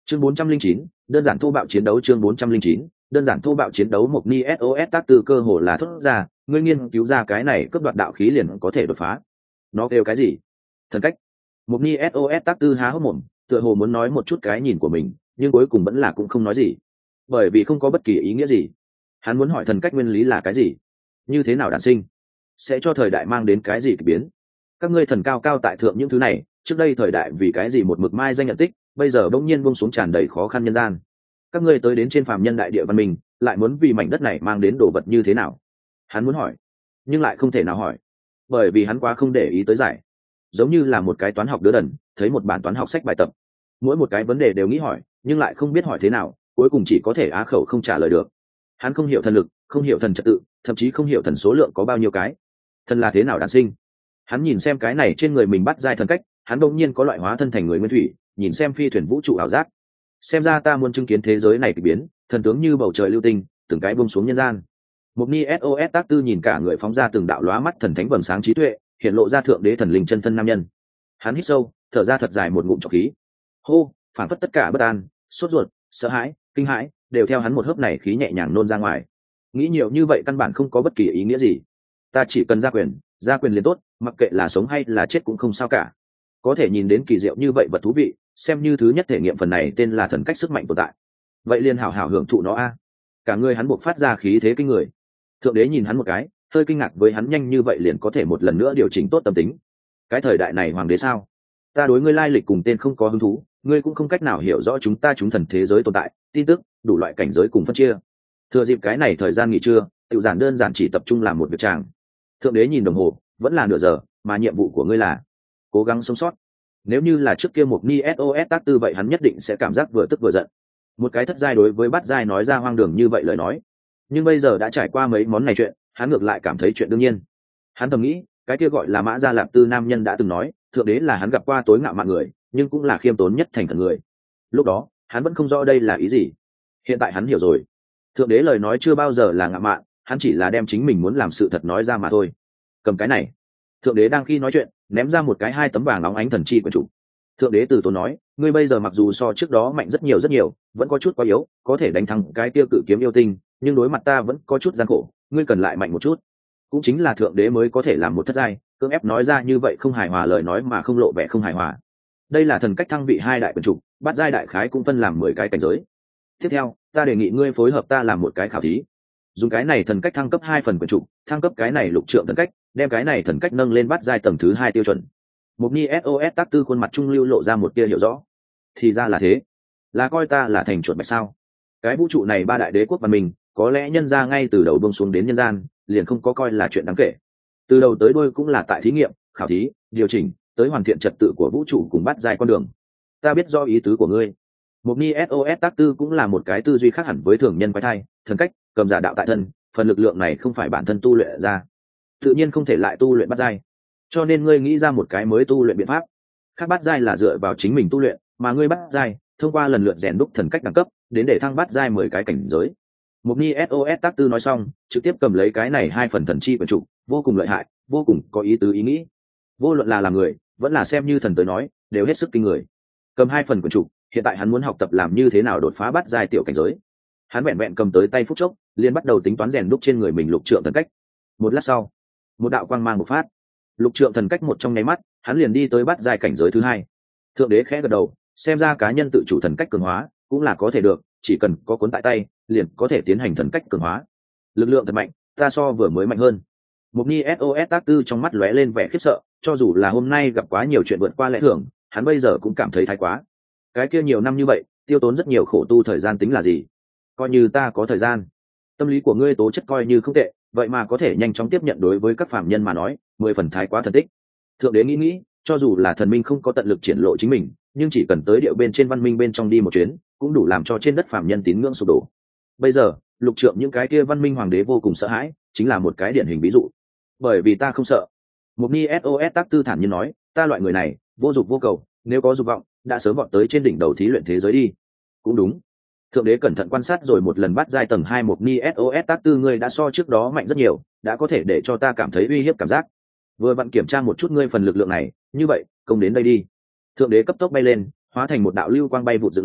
Chương 409, đơn giản thô bạo chiến đấu. Chương 409, đơn giản thô bạo chiến đấu. Mộc Ni SOS tác tư cơ hồ là thốt ra, ngươi nghiên cứu ra cái này cướp đoạt đạo khí liền có thể đột phá. Nó kêu cái gì? Thần cách. Mộc Ni SOS tác tư há hốc mồm, tựa hồ muốn nói một chút cái nhìn của mình, nhưng cuối cùng vẫn là cũng không nói gì, bởi vì không có bất kỳ ý nghĩa gì. Hắn muốn hỏi thần cách nguyên lý là cái gì, như thế nào đản sinh, sẽ cho thời đại mang đến cái gì kỳ biến. Các ngươi thần cao cao tại thượng những thứ này, trước đây thời đại vì cái gì một mực mai danh nhận tích, bây giờ bỗng nhiên buông xuống tràn đầy khó khăn nhân gian. Các ngươi tới đến trên phàm nhân đại địa văn minh, lại muốn vì mảnh đất này mang đến đồ vật như thế nào? Hắn muốn hỏi, nhưng lại không thể nào hỏi, bởi vì hắn quá không để ý tới giải. Giống như là một cái toán học đứa đần, thấy một bản toán học sách bài tập, mỗi một cái vấn đề đều nghĩ hỏi, nhưng lại không biết hỏi thế nào, cuối cùng chỉ có thể á khẩu không trả lời được. Hắn không hiểu thần lực, không hiểu thần trật tự, thậm chí không hiểu thần số lượng có bao nhiêu cái. Thần là thế nào đản sinh? Hắn nhìn xem cái này trên người mình bắt giai thần cách, hắn đột nhiên có loại hóa thân thành người nguyên thủy, nhìn xem phi thuyền vũ trụ ảo giác. Xem ra ta muốn chứng kiến thế giới này kỳ biến, thần tướng như bầu trời lưu tinh, từng cái buông xuống nhân gian. Mộc Ni SOS tác tư nhìn cả người phóng ra từng đạo lóa mắt thần thánh vầng sáng trí tuệ, hiện lộ ra thượng đế thần linh chân thân nam nhân. Hắn hít sâu, thở ra thật dài một ngụm trọc khí. Hô, phản phất tất cả bất an, sốt ruột, sợ hãi, kinh hãi, đều theo hắn một hớp này khí nhẹ nhàng nôn ra ngoài. Nghĩ nhiều như vậy căn bản không có bất kỳ ý nghĩa gì. Ta chỉ cần gia quyền liền tốt, mặc kệ là sống hay là chết cũng không sao cả. Có thể nhìn đến kỳ diệu như vậy vật thú vị, xem như thứ nhất thể nghiệm phần này tên là thần cách sức mạnh tồn tại. Vậy liền hảo hảo hưởng thụ nó a. Cả người hắn buộc phát ra khí thế kinh người. Thượng đế nhìn hắn một cái, hơi kinh ngạc với hắn nhanh như vậy liền có thể một lần nữa điều chỉnh tốt tâm tính. Cái thời đại này hoàng đế sao? Ta đối ngươi lai lịch cùng tên không có hứng thú, ngươi cũng không cách nào hiểu rõ chúng thần thế giới tồn tại, tin tức, đủ loại cảnh giới cùng phân chia. Thừa dịp cái này thời gian nghỉ trưa, tự giản đơn giản chỉ tập trung làm một việc chàng. Thượng đế nhìn đồng hồ, vẫn là nửa giờ, mà nhiệm vụ của ngươi là cố gắng sống sót. Nếu như là trước kia Mộc Ni SOS tác tư vậy hắn nhất định sẽ cảm giác vừa tức vừa giận. Một cái thất giai đối với bát giai nói ra hoang đường như vậy lời nói, nhưng bây giờ đã trải qua mấy món này chuyện, hắn ngược lại cảm thấy chuyện đương nhiên. Hắn thầm nghĩ, cái kia gọi là Mã Gia Lạp Tư nam nhân đã từng nói, thượng đế là hắn gặp qua tối ngạo mạn người, nhưng cũng là khiêm tốn nhất thành thần người. Lúc đó, hắn vẫn không rõ đây là ý gì. Hiện tại hắn hiểu rồi. Thượng đế lời nói chưa bao giờ là ngạo mạn, hắn chỉ là đem chính mình muốn làm sự thật nói ra mà thôi. Cầm cái này. Thượng đế đang khi nói chuyện, ném ra một cái 2 tấm vàng óng ánh thần chi quyển trục. Thượng đế từ tốn nói, ngươi bây giờ mặc dù so trước đó mạnh rất nhiều, vẫn có chút quá yếu, có thể đánh thắng cái tiêu cự kiếm yêu tinh, nhưng đối mặt ta vẫn có chút gian khổ, ngươi cần lại mạnh một chút. Cũng chính là thượng đế mới có thể làm một thất giai, cưỡng ép nói ra như vậy không hài hòa lời nói mà không lộ vẻ không hài hòa. Đây là thần cách thăng vị 2 đại quyển trục, bát giai đại khái cũng phân làm 10 cái cảnh giới. Tiếp theo, ta đề nghị ngươi phối hợp ta làm một cái khảo thí. Dùng cái này thần cách thăng cấp 2 phần quyển trục, thăng cấp cái này lục trượng thần cách, đem cái này thần cách nâng lên bát giai tầng thứ 2 tiêu chuẩn. Mộc Ni SOS tác tư khuôn mặt trung lưu lộ ra một tia hiểu rõ. Thì ra là thế, là coi ta là thành chuột bạch sao? Cái vũ trụ này 3 đại đế quốc văn minh, có lẽ nhân ra ngay từ đầu buông xuống đến nhân gian, liền không có coi là chuyện đáng kể. Từ đầu tới đuôi cũng là tại thí nghiệm, khảo thí, điều chỉnh, tới hoàn thiện trật tự của vũ trụ cùng bắt dài con đường. Ta biết do ý tứ của ngươi. Mộc Ni SOS tác tư cũng là một cái tư duy khác hẳn với thường nhân quái thai, thần cách, cầm giả đạo tại thân, phần lực lượng này không phải bản thân tu luyện ra, tự nhiên không thể lại tu luyện bắt giai. Cho nên ngươi nghĩ ra một cái mới tu luyện biện pháp. Khác bắt giai là dựa vào chính mình tu luyện, mà ngươi bắt giai thông qua lần lượt rèn đúc thần cách đẳng cấp, đến để thăng bắt giai 10 cái cảnh giới. Mộc Ni SOS tác tư nói xong, trực tiếp cầm lấy cái này 2 phần thần chi quyển trục, vô cùng lợi hại, vô cùng có ý tứ ý nghĩ. Vô luận là làm người, vẫn là xem như thần tới nói, đều hết sức kinh người. Cầm 2 phần quyển trục, hiện tại hắn muốn học tập làm như thế nào đột phá bắt giai tiểu cảnh giới. Hắn vẹn vẹn cầm tới tay phút chốc, liền bắt đầu tính toán rèn đúc trên người mình lục trượng thần cách. Một lát sau, một đạo quang mang bộc phát, lục trượng thần cách một trong nháy mắt, hắn liền đi tới bắt giai cảnh giới thứ 2. Thượng đế khẽ gật đầu, xem ra cá nhân tự chủ thần cách cường hóa cũng là có thể được, chỉ cần có cuốn tại tay, liền có thể tiến hành thần cách cường hóa. Lực lượng thật mạnh, ta so vừa mới mạnh hơn. Mộc Ni SOS tác tư trong mắt lóe lên vẻ khiếp sợ, cho dù là hôm nay gặp quá nhiều chuyện vượt qua lẽ thường, hắn bây giờ cũng cảm thấy thái quá. Cái kia nhiều năm như vậy, tiêu tốn rất nhiều khổ tu thời gian tính là gì? Coi như ta có thời gian. Tâm lý của ngươi tố chất coi như không tệ, vậy mà có thể nhanh chóng tiếp nhận đối với các phàm nhân mà nói, 10 phần thái quá thần tích. Thượng đế nghĩ, cho dù là thần minh không có tận lực triển lộ chính mình, nhưng chỉ cần tới điệu bên trên văn minh bên trong đi một chuyến, cũng đủ làm cho trên đất phàm nhân tín ngưỡng sụp đổ. Bây giờ, lục trượng những cái kia văn minh hoàng đế vô cùng sợ hãi, chính là một cái điển hình ví dụ. Bởi vì ta không sợ. Mộc Ni SOS tác tư thản nhiên nói, ta loại người này, vô dục vô cầu, nếu có dục vọng, đã sớm vọt tới trên đỉnh đầu thí luyện thế giới đi. Cũng đúng. Thượng đế cẩn thận quan sát rồi một lần bắt giai tầng 2 Mộc Ni SOS tác tư ngươi đã so trước đó mạnh rất nhiều, đã có thể để cho ta cảm thấy uy hiếp cảm giác. Vừa vặn kiểm tra một chút ngươi phần lực lượng này, như vậy, công đến đây đi. Thượng đế cấp tốc bay lên, hóa thành một đạo lưu quang bay vụt dựng lên,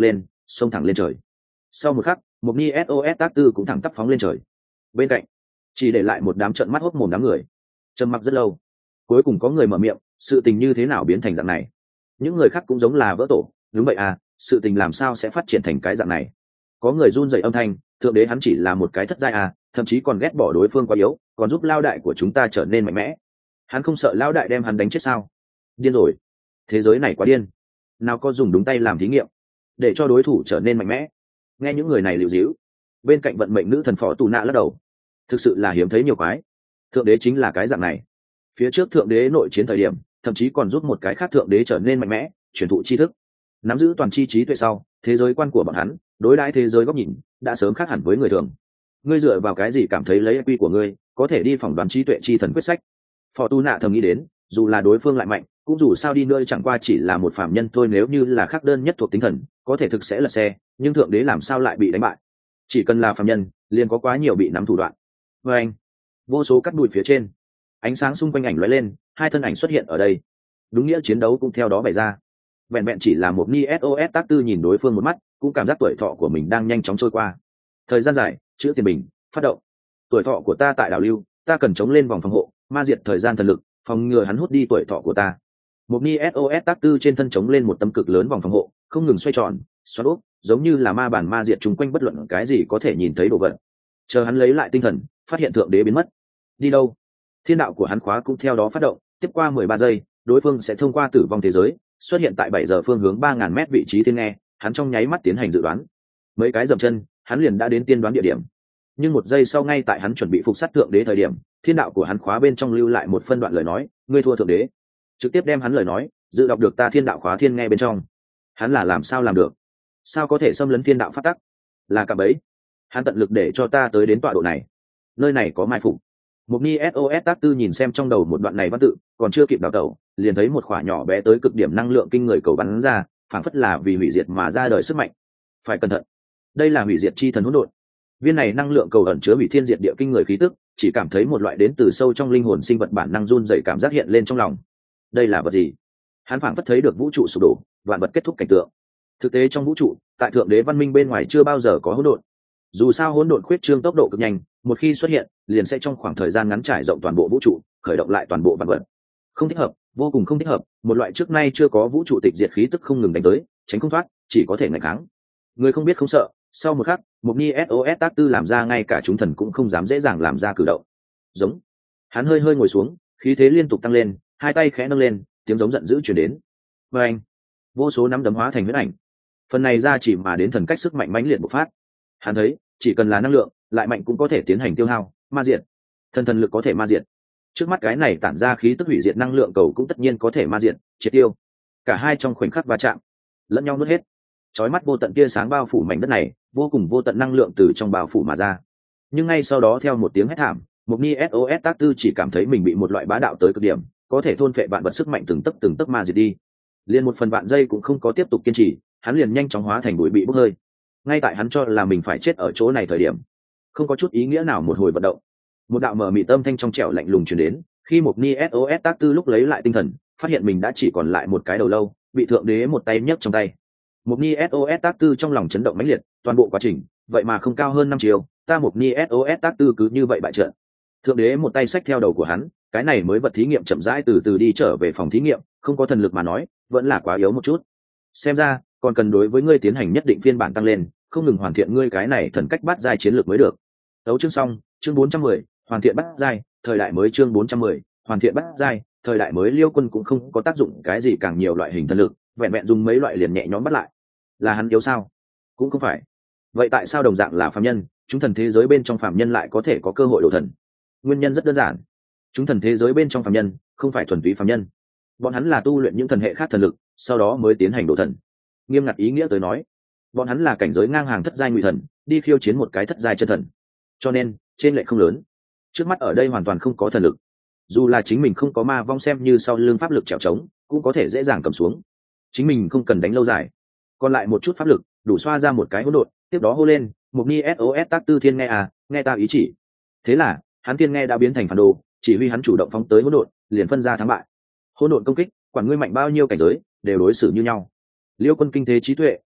xông thẳng lên trời. Sau một khắc, một ni sos tác tư cũng thẳng tắp phóng lên trời. Bên cạnh chỉ để lại một đám trợn mắt hốc mồm đám người trầm mặc rất lâu. Cuối cùng có người mở miệng, sự tình như thế nào biến thành dạng này? Những người khác cũng giống là vỡ tổ. Đúng vậy à, sự tình làm sao sẽ phát triển thành cái dạng này? Có người run rẩy âm thanh, thượng đế hắn chỉ là một cái thất giai à, thậm chí còn ghét bỏ đối phương quá yếu, còn giúp lao đại của chúng ta trở nên mạnh mẽ. Hắn không sợ lao đại đem hắn đánh chết sao? Điên rồi, thế giới này quá điên. Nào có dùng đúng tay làm thí nghiệm để cho đối thủ trở nên mạnh mẽ? Nghe những người này liều díu. Bên cạnh vận mệnh nữ thần phó tù nạ lắc đầu, thực sự là hiếm thấy nhiều quái. Thượng đế chính là cái dạng này. Phía trước thượng đế nội chiến thời điểm, thậm chí còn giúp một cái khác thượng đế trở nên mạnh mẽ, truyền thụ tri thức, nắm giữ toàn chi trí tuệ sau, thế giới quan của bọn hắn, đối đãi thế giới góc nhìn đã sớm khác hẳn với người thường. Ngươi dựa vào cái gì cảm thấy lấy quy của ngươi có thể đi phỏng đoán trí tuệ chi thần quyết sách? Phò tu nạ thầm nghĩ đến, dù là đối phương lại mạnh, cũng dù sao đi nơi chẳng qua chỉ là một phàm nhân thôi. Nếu như là khác đơn nhất thuộc tính thần, có thể thực sẽ lật xe, nhưng thượng đế làm sao lại bị đánh bại? Chỉ cần là phàm nhân, liền có quá nhiều bị nắm thủ đoạn. Và anh, vô số cắt đùi phía trên, ánh sáng xung quanh ảnh lóe lên, hai thân ảnh xuất hiện ở đây. Đúng nghĩa chiến đấu cũng theo đó bày ra. Vẹn vẹn chỉ là một ni sos tác tư nhìn đối phương một mắt, cũng cảm giác tuổi thọ của mình đang nhanh chóng trôi qua. Thời gian dài, chữ tiền bình phát động. Tuổi thọ của ta tại đảo lưu, ta cần chống lên vòng phòng hộ, ma diệt thời gian thần lực, phòng ngừa hắn hút đi tuổi thọ của ta. Một ni sos tác tư trên thân chống lên một tấm cực lớn vòng phòng hộ, không ngừng xoay tròn, xoắn úp, giống như là ma bản ma diệt chung quanh bất luận cái gì có thể nhìn thấy đồ vật. Chờ hắn lấy lại tinh thần, phát hiện thượng đế biến mất. Đi đâu? Thiên đạo của hắn khóa cũng theo đó phát động, tiếp qua 13 giây, đối phương sẽ thông qua tử vong thế giới, xuất hiện tại 7 giờ phương hướng 3000 mét vị trí thiên nghe. Hắn trong nháy mắt tiến hành dự đoán. Mấy cái dậm chân, hắn liền đã đến tiên đoán địa điểm. Nhưng một giây sau, ngay tại hắn chuẩn bị phục sát thượng đế thời điểm, thiên đạo của hắn khóa bên trong lưu lại một phân đoạn lời nói, ngươi thua thượng đế. Trực tiếp đem hắn lời nói dự đọc được ta thiên đạo khóa thiên nghe bên trong. Hắn là làm sao làm được? Sao có thể xâm lấn thiên đạo phát tắc? Là cả bấy. Hắn tận lực để cho ta tới đến tọa độ này. Nơi này có mai phục. Một ni sos tác tư nhìn xem trong đầu một đoạn này văn tự, còn chưa kịp đào tẩu, liền thấy một khỏa nhỏ bé tới cực điểm năng lượng kinh người cầu bắn ra, phảng phất là vì hủy diệt mà ra đời sức mạnh. Phải cẩn thận, đây là hủy diệt chi thần hỗn độn. Viên này năng lượng cầu ẩn chứa hủy thiên diệt địa kinh người khí tức, chỉ cảm thấy một loại đến từ sâu trong linh hồn sinh vật bản năng run rẩy cảm giác hiện lên trong lòng. Đây là vật gì? Hắn phảng phất thấy được vũ trụ sụp đổ, vạn vật kết thúc cảnh tượng. Thực tế trong vũ trụ, tại thượng đế văn minh bên ngoài chưa bao giờ có hỗn độn. Dù sao hỗn độn khuyết trương tốc độ cực nhanh, một khi xuất hiện, liền sẽ trong khoảng thời gian ngắn trải rộng toàn bộ vũ trụ, khởi động lại toàn bộ vạn vật. Không thích hợp, vô cùng không thích hợp, một loại trước nay chưa có vũ trụ tịch diệt khí tức không ngừng đánh tới, tránh không thoát, chỉ có thể ngăn kháng. Người không biết không sợ. Sau một khắc, một ni sos tác tư làm ra ngay cả chúng thần cũng không dám dễ dàng làm ra cử động. Giống. Hắn hơi hơi ngồi xuống, khí thế liên tục tăng lên, hai tay khẽ nâng lên, tiếng giống giận dữ truyền đến. Và anh, vô số nắm đấm hóa thành huyết ảnh. Phần này ra chỉ mà đến thần cách sức mạnh mãnh liệt bộc phát. Hắn thấy, chỉ cần là năng lượng, lại mạnh cũng có thể tiến hành tiêu hao, ma diệt. Thần lực có thể ma diệt. Trước mắt cái này tản ra khí tức hủy diệt năng lượng cầu cũng tất nhiên có thể ma diệt, triệt tiêu. Cả hai trong khoảnh khắc va chạm, lẫn nhau nuốt hết. Chói mắt vô tận tia sáng bao phủ mảnh đất này, vô cùng vô tận năng lượng từ trong bao phủ mà ra. Nhưng ngay sau đó theo một tiếng hét thảm, một ni sos tác tư chỉ cảm thấy mình bị một loại bá đạo tới cực điểm, có thể thôn phệ vạn vật sức mạnh từng tấc ma diệt đi. Liền một phần vạn giây cũng không có tiếp tục kiên trì, hắn liền nhanh chóng hóa thành bụi bị bốc hơi. Ngay tại hắn cho là mình phải chết ở chỗ này thời điểm, không có chút ý nghĩa nào một hồi vận động, một đạo mở mị tâm thanh trong trẻo lạnh lùng truyền đến. Khi một ni sos tác tư lúc lấy lại tinh thần, phát hiện mình đã chỉ còn lại một cái đầu lâu, bị thượng đế một tay nhấc trong tay. Một ni sos tác tư trong lòng chấn động mãnh liệt, toàn bộ quá trình vậy mà không cao hơn 5 chiều, ta một ni sos tác tư cứ như vậy bại trận. Thượng đế một tay xách theo đầu của hắn, cái này mới vật thí nghiệm chậm rãi từ từ đi trở về phòng thí nghiệm, không có thần lực mà nói vẫn là quá yếu một chút. Xem ra còn cần đối với ngươi tiến hành nhất định phiên bản tăng lên, không ngừng hoàn thiện ngươi cái này thần cách bát giai chiến lược mới được. Đấu chương xong, chương 410, hoàn thiện bát giai, thời đại mới. Chương 410, hoàn thiện bát giai, thời đại mới. Liêu Quân cũng không có tác dụng cái gì càng nhiều loại hình thần lực, vẹn vẹn dùng mấy loại liền nhẹ nhõm bắt lại. Là hắn yếu sao? Cũng không phải. Vậy tại sao đồng dạng là phàm nhân, chúng thần thế giới bên trong phàm nhân lại có thể có cơ hội độ thần? Nguyên nhân rất đơn giản. Chúng thần thế giới bên trong phàm nhân không phải thuần túy phàm nhân, bọn hắn là tu luyện những thần hệ khác thần lực, sau đó mới tiến hành độ thần. Nghiêm ngặt ý nghĩa tới nói, bọn hắn là cảnh giới ngang hàng thất giai ngụy thần, đi khiêu chiến một cái thất giai chân thần. Cho nên trên lệ không lớn. Trước mắt ở đây hoàn toàn không có thần lực, dù là chính mình không có ma vong xem như sau lưng pháp lực trèo trống, cũng có thể dễ dàng cầm xuống. Chính mình không cần đánh lâu dài, còn lại một chút pháp lực đủ xoa ra một cái hỗn độn, tiếp đó hô lên, một ni sos tác tư thiên nghe à, nghe ta ý chỉ. Thế là hắn thiên nghe đã biến thành phản đồ, chỉ huy hắn chủ động phóng tới hỗn độn, liền phân ra thắng bại. Hỗn độn công kích, quản ngươi mạnh bao nhiêu cảnh giới đều đối xử như nhau. Liêu Quân kinh thế trí tuệ,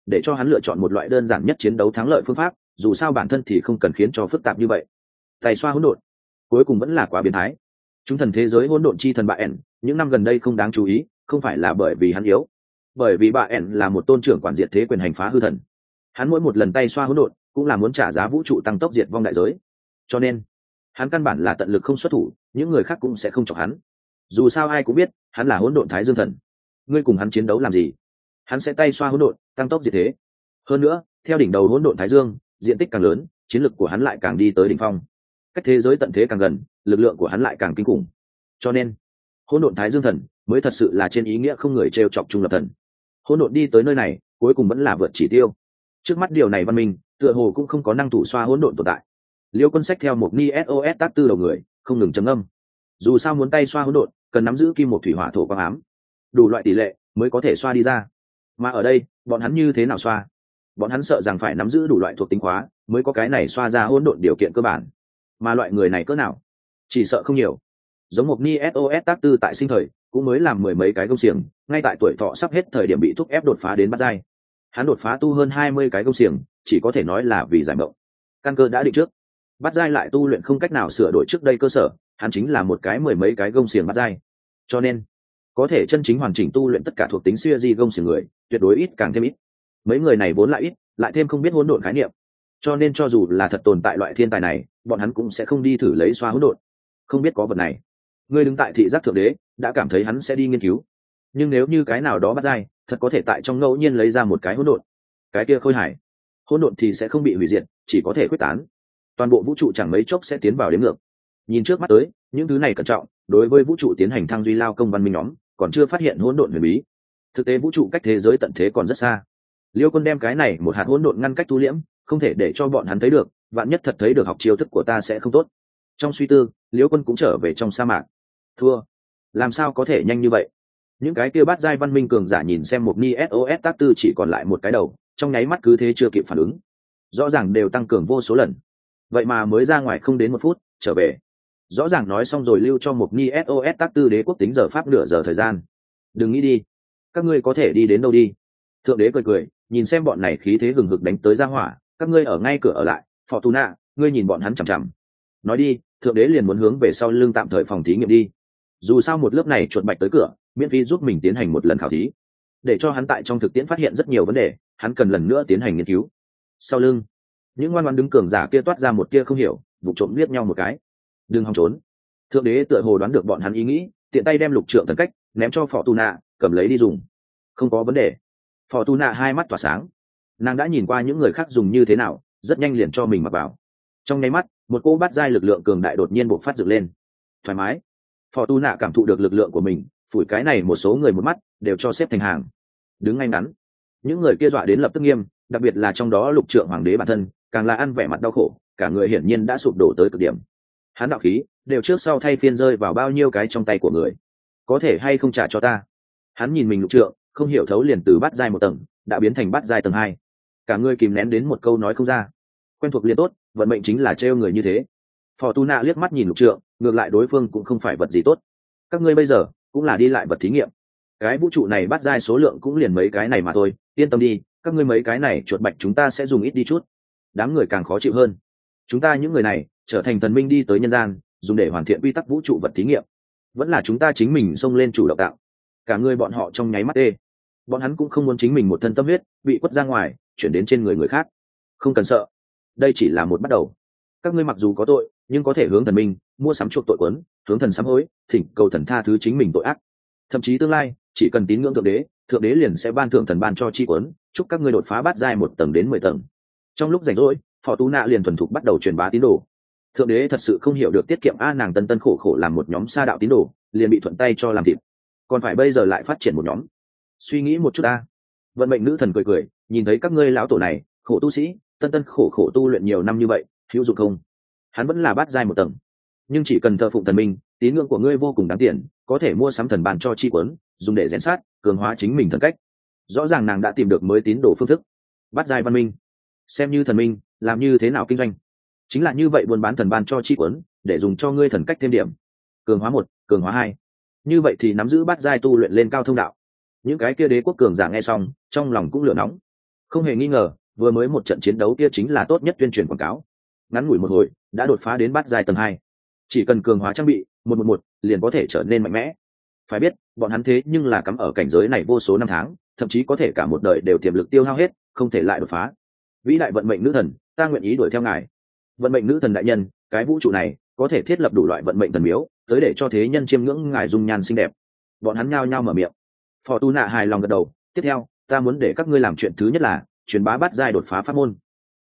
để cho hắn lựa chọn một loại đơn giản nhất chiến đấu thắng lợi phương pháp, dù sao bản thân thì không cần khiến cho phức tạp như vậy. Tay xoa hỗn độn cuối cùng vẫn là quá biến thái. Chúng thần thế giới hỗn độn chi thần bà ẻn những năm gần đây không đáng chú ý, không phải là bởi vì hắn yếu, bởi vì bà ẻn là một tôn trưởng quản diệt thế quyền hành phá hư thần. Hắn mỗi một lần tay xoa hỗn độn cũng là muốn trả giá vũ trụ tăng tốc diệt vong đại giới, cho nên hắn căn bản là tận lực không xuất thủ, những người khác cũng sẽ không chọc hắn. Dù sao ai cũng biết hắn là hỗn độn thái dương thần, ngươi cùng hắn chiến đấu làm gì? Hắn sẽ tay xoa hỗn độn tăng tốc diệt thế. Hơn nữa theo đỉnh đầu hỗn độn thái dương diện tích càng lớn, chiến lực của hắn lại càng đi tới đỉnh phong, cách thế giới tận thế càng gần, lực lượng của hắn lại càng kinh khủng. Cho nên hỗn độn thái dương thần mới thật sự là trên ý nghĩa không người trêu chọc trung lập thần. Hỗn độn đi tới nơi này cuối cùng vẫn là vượt chỉ tiêu. Trước mắt điều này văn minh tựa hồ cũng không có năng thủ xoa hỗn độn tồn tại. Liêu Quân sách theo một ni sos tác tư đầu người không ngừng trầm âm. Dù sao muốn tay xoa hỗn độn cần nắm giữ kim một thủy hỏa thổ quang ám, đủ loại tỷ lệ mới có thể xoa đi ra. Mà ở đây bọn hắn như thế nào xoa? Bọn hắn sợ rằng phải nắm giữ đủ loại thuộc tính khóa mới có cái này xoa ra hỗn độn điều kiện cơ bản. Mà loại người này cỡ nào? Chỉ sợ không nhiều. Giống một ni sos tác tư tại sinh thời cũng mới làm mười mấy cái gông xiềng, ngay tại tuổi thọ sắp hết thời điểm bị thúc ép đột phá đến bát giai. Hắn đột phá tu hơn 20 cái gông xiềng, chỉ có thể nói là vì giải mộng. Căn cơ đã định trước, bát giai lại tu luyện không cách nào sửa đổi trước đây cơ sở, hắn chính là một cái mười mấy cái gông xiềng bát giai. Cho nên có thể chân chính hoàn chỉnh tu luyện tất cả thuộc tính siêu di gông xiềng người tuyệt đối ít càng thêm ít. Mấy người này vốn lại ít, lại thêm không biết hỗn độn khái niệm, cho nên cho dù là thật tồn tại loại thiên tài này, bọn hắn cũng sẽ không đi thử lấy xoa hỗn độn. Không biết có vật này, ngươi đứng tại thị giác thượng đế đã cảm thấy hắn sẽ đi nghiên cứu. Nhưng nếu như cái nào đó bắt dai thật có thể tại trong ngẫu nhiên lấy ra một cái hỗn độn, cái kia khôi hải hỗn độn thì sẽ không bị hủy diệt, chỉ có thể quyết tán. Toàn bộ vũ trụ chẳng mấy chốc sẽ tiến vào đếm ngược. Nhìn trước mắt tới những thứ này cẩn trọng, đối với vũ trụ tiến hành thăng duy lao công văn minh nhóm còn chưa phát hiện hỗn độn huyền bí. Thực tế vũ trụ cách thế giới tận thế còn rất xa. Liêu Quân đem cái này một hạt hỗn độn ngăn cách tu liễm, không thể để cho bọn hắn thấy được, vạn nhất thật thấy được học chiêu thức của ta sẽ không tốt. Trong suy tư, Liêu Quân cũng trở về trong sa mạc. Thua? Làm sao có thể nhanh như vậy? Những cái kia bát giai văn minh cường giả nhìn xem một ni sos tác tư chỉ còn lại một cái đầu, trong nháy mắt cứ thế chưa kịp phản ứng. Rõ ràng đều tăng cường vô số lần, vậy mà mới ra ngoài không đến 1 phút trở về. Rõ ràng nói xong rồi lưu cho một ni sos tác tư đế quốc tính giờ pháp nửa giờ thời gian. Đừng nghĩ đi, các ngươi có thể đi đến đâu đi. Thượng đế cười cười, nhìn xem bọn này khí thế hừng hực đánh tới ra hỏa, các ngươi ở ngay cửa ở lại. Fortuna, ngươi nhìn bọn hắn chằm chằm. Nói đi, thượng đế liền muốn hướng về sau lưng tạm thời phòng thí nghiệm đi. Dù sao một lớp này chuột bạch tới cửa, miễn phí giúp mình tiến hành một lần khảo thí, để cho hắn tại trong thực tiễn phát hiện rất nhiều vấn đề, hắn cần lần nữa tiến hành nghiên cứu. Sau lưng những ngoan ngoãn đứng cường giả kia toát ra một tia không hiểu, vụ trộm liếc nhau một cái. Đừng hòng trốn. Thượng đế tựa hồ đoán được bọn hắn ý nghĩ, tiện tay đem lục trượng thần cách ném cho Fortuna, cầm lấy đi dùng. Không có vấn đề. Fortuna hai mắt tỏa sáng, nàng đã nhìn qua những người khác dùng như thế nào, rất nhanh liền cho mình mặc vào. Trong nháy mắt một cô bát giai lực lượng cường đại đột nhiên bộc phát dựng lên. Thoải mái. Fortuna cảm thụ được lực lượng của mình, phủi cái này một số người một mắt đều cho xếp thành hàng, đứng ngay ngắn. Những người kia dọa đến lập tức nghiêm, đặc biệt là trong đó lục trượng hoàng đế bản thân càng là ăn vẻ mặt đau khổ, cả người hiển nhiên đã sụp đổ tới cực điểm. Hắn đạo khí đều trước sau thay phiên rơi vào bao nhiêu cái trong tay của người, có thể hay không trả cho ta. Hắn nhìn mình lục trượng, không hiểu thấu liền từ bát giai 1 tầng đã biến thành bát giai tầng 2. Cả người kìm nén đến một câu nói không ra. Quen thuộc liền tốt, vận mệnh chính là trêu người như thế. Fortuna liếc mắt nhìn lục trượng, ngược lại đối phương cũng không phải vật gì tốt. Các ngươi bây giờ cũng là đi lại vật thí nghiệm, cái vũ trụ này bắt giai số lượng cũng liền mấy cái này mà thôi, yên tâm đi, các ngươi mấy cái này chuột bạch chúng ta sẽ dùng ít đi chút. Đám người càng khó chịu hơn. Chúng ta những người này trở thành thần minh đi tới nhân gian, dùng để hoàn thiện quy tắc vũ trụ vật thí nghiệm, vẫn là chúng ta chính mình xông lên chủ động tạo. Cả người bọn họ trong nháy mắt tê. Bọn hắn cũng không muốn chính mình một thân tâm huyết bị quất ra ngoài, chuyển đến trên người người khác. Không cần sợ, đây chỉ là một bắt đầu. Các ngươi mặc dù có tội, nhưng có thể hướng thần minh mua sắm chuộc tội quấn, hướng thần sám hối, thỉnh cầu thần tha thứ chính mình tội ác. Thậm chí tương lai chỉ cần tín ngưỡng thượng đế liền sẽ ban thưởng thần ban cho chi quấn, chúc các ngươi đột phá bát giai 1 tầng đến 10 tầng. Trong lúc rảnh rỗi, Fortuna liền thuần thục bắt đầu truyền bá tín đồ. Thượng đế thật sự không hiểu được tiết kiệm nàng tân tân khổ khổ làm một nhóm sa đạo tín đồ, liền bị thuận tay cho làm thịt, còn phải bây giờ lại phát triển một nhóm. Suy nghĩ một chút ta. Vận mệnh nữ thần cười cười, nhìn thấy các ngươi lão tổ này khổ tu sĩ tân tân khổ khổ tu luyện nhiều năm như vậy, hữu dụng không? Hắn vẫn là bát giai 1 tầng, nhưng chỉ cần thờ phụng thần minh, tín ngưỡng của ngươi vô cùng đáng tiền, có thể mua sắm thần bàn cho chi quấn, dùng để rèn sát cường hóa chính mình thần cách. Rõ ràng nàng đã tìm được mới tín đồ phương thức. Bát giai văn minh xem như thần minh, làm như thế nào kinh doanh chính là như vậy, buôn bán thần ban cho chi quấn để dùng cho ngươi thần cách thêm điểm, cường hóa 1, cường hóa 2, như vậy thì nắm giữ bát giai tu luyện lên cao thông đạo. Những cái kia đế quốc cường giả nghe xong trong lòng cũng lửa nóng. Không hề nghi ngờ, vừa mới một trận chiến đấu kia chính là tốt nhất tuyên truyền quảng cáo. Ngắn ngủi một hồi đã đột phá đến bát giai tầng 2. Chỉ cần cường hóa trang bị 111 liền có thể trở nên mạnh mẽ. Phải biết bọn hắn thế nhưng là cắm ở cảnh giới này vô số năm tháng, thậm chí có thể cả một đời đều tiềm lực tiêu hao hết, không thể lại đột phá. Vĩ đại vận mệnh nữ thần, ta nguyện ý đuổi theo ngài. Vận mệnh nữ thần đại nhân, cái vũ trụ này có thể thiết lập đủ loại vận mệnh thần miếu tới để cho thế nhân chiêm ngưỡng ngài dung nhan xinh đẹp. Bọn hắn nhao nhao mở miệng. Fortuna hài lòng gật đầu. Tiếp theo ta muốn để các ngươi làm chuyện thứ nhất là truyền bá bát giai đột phá pháp môn.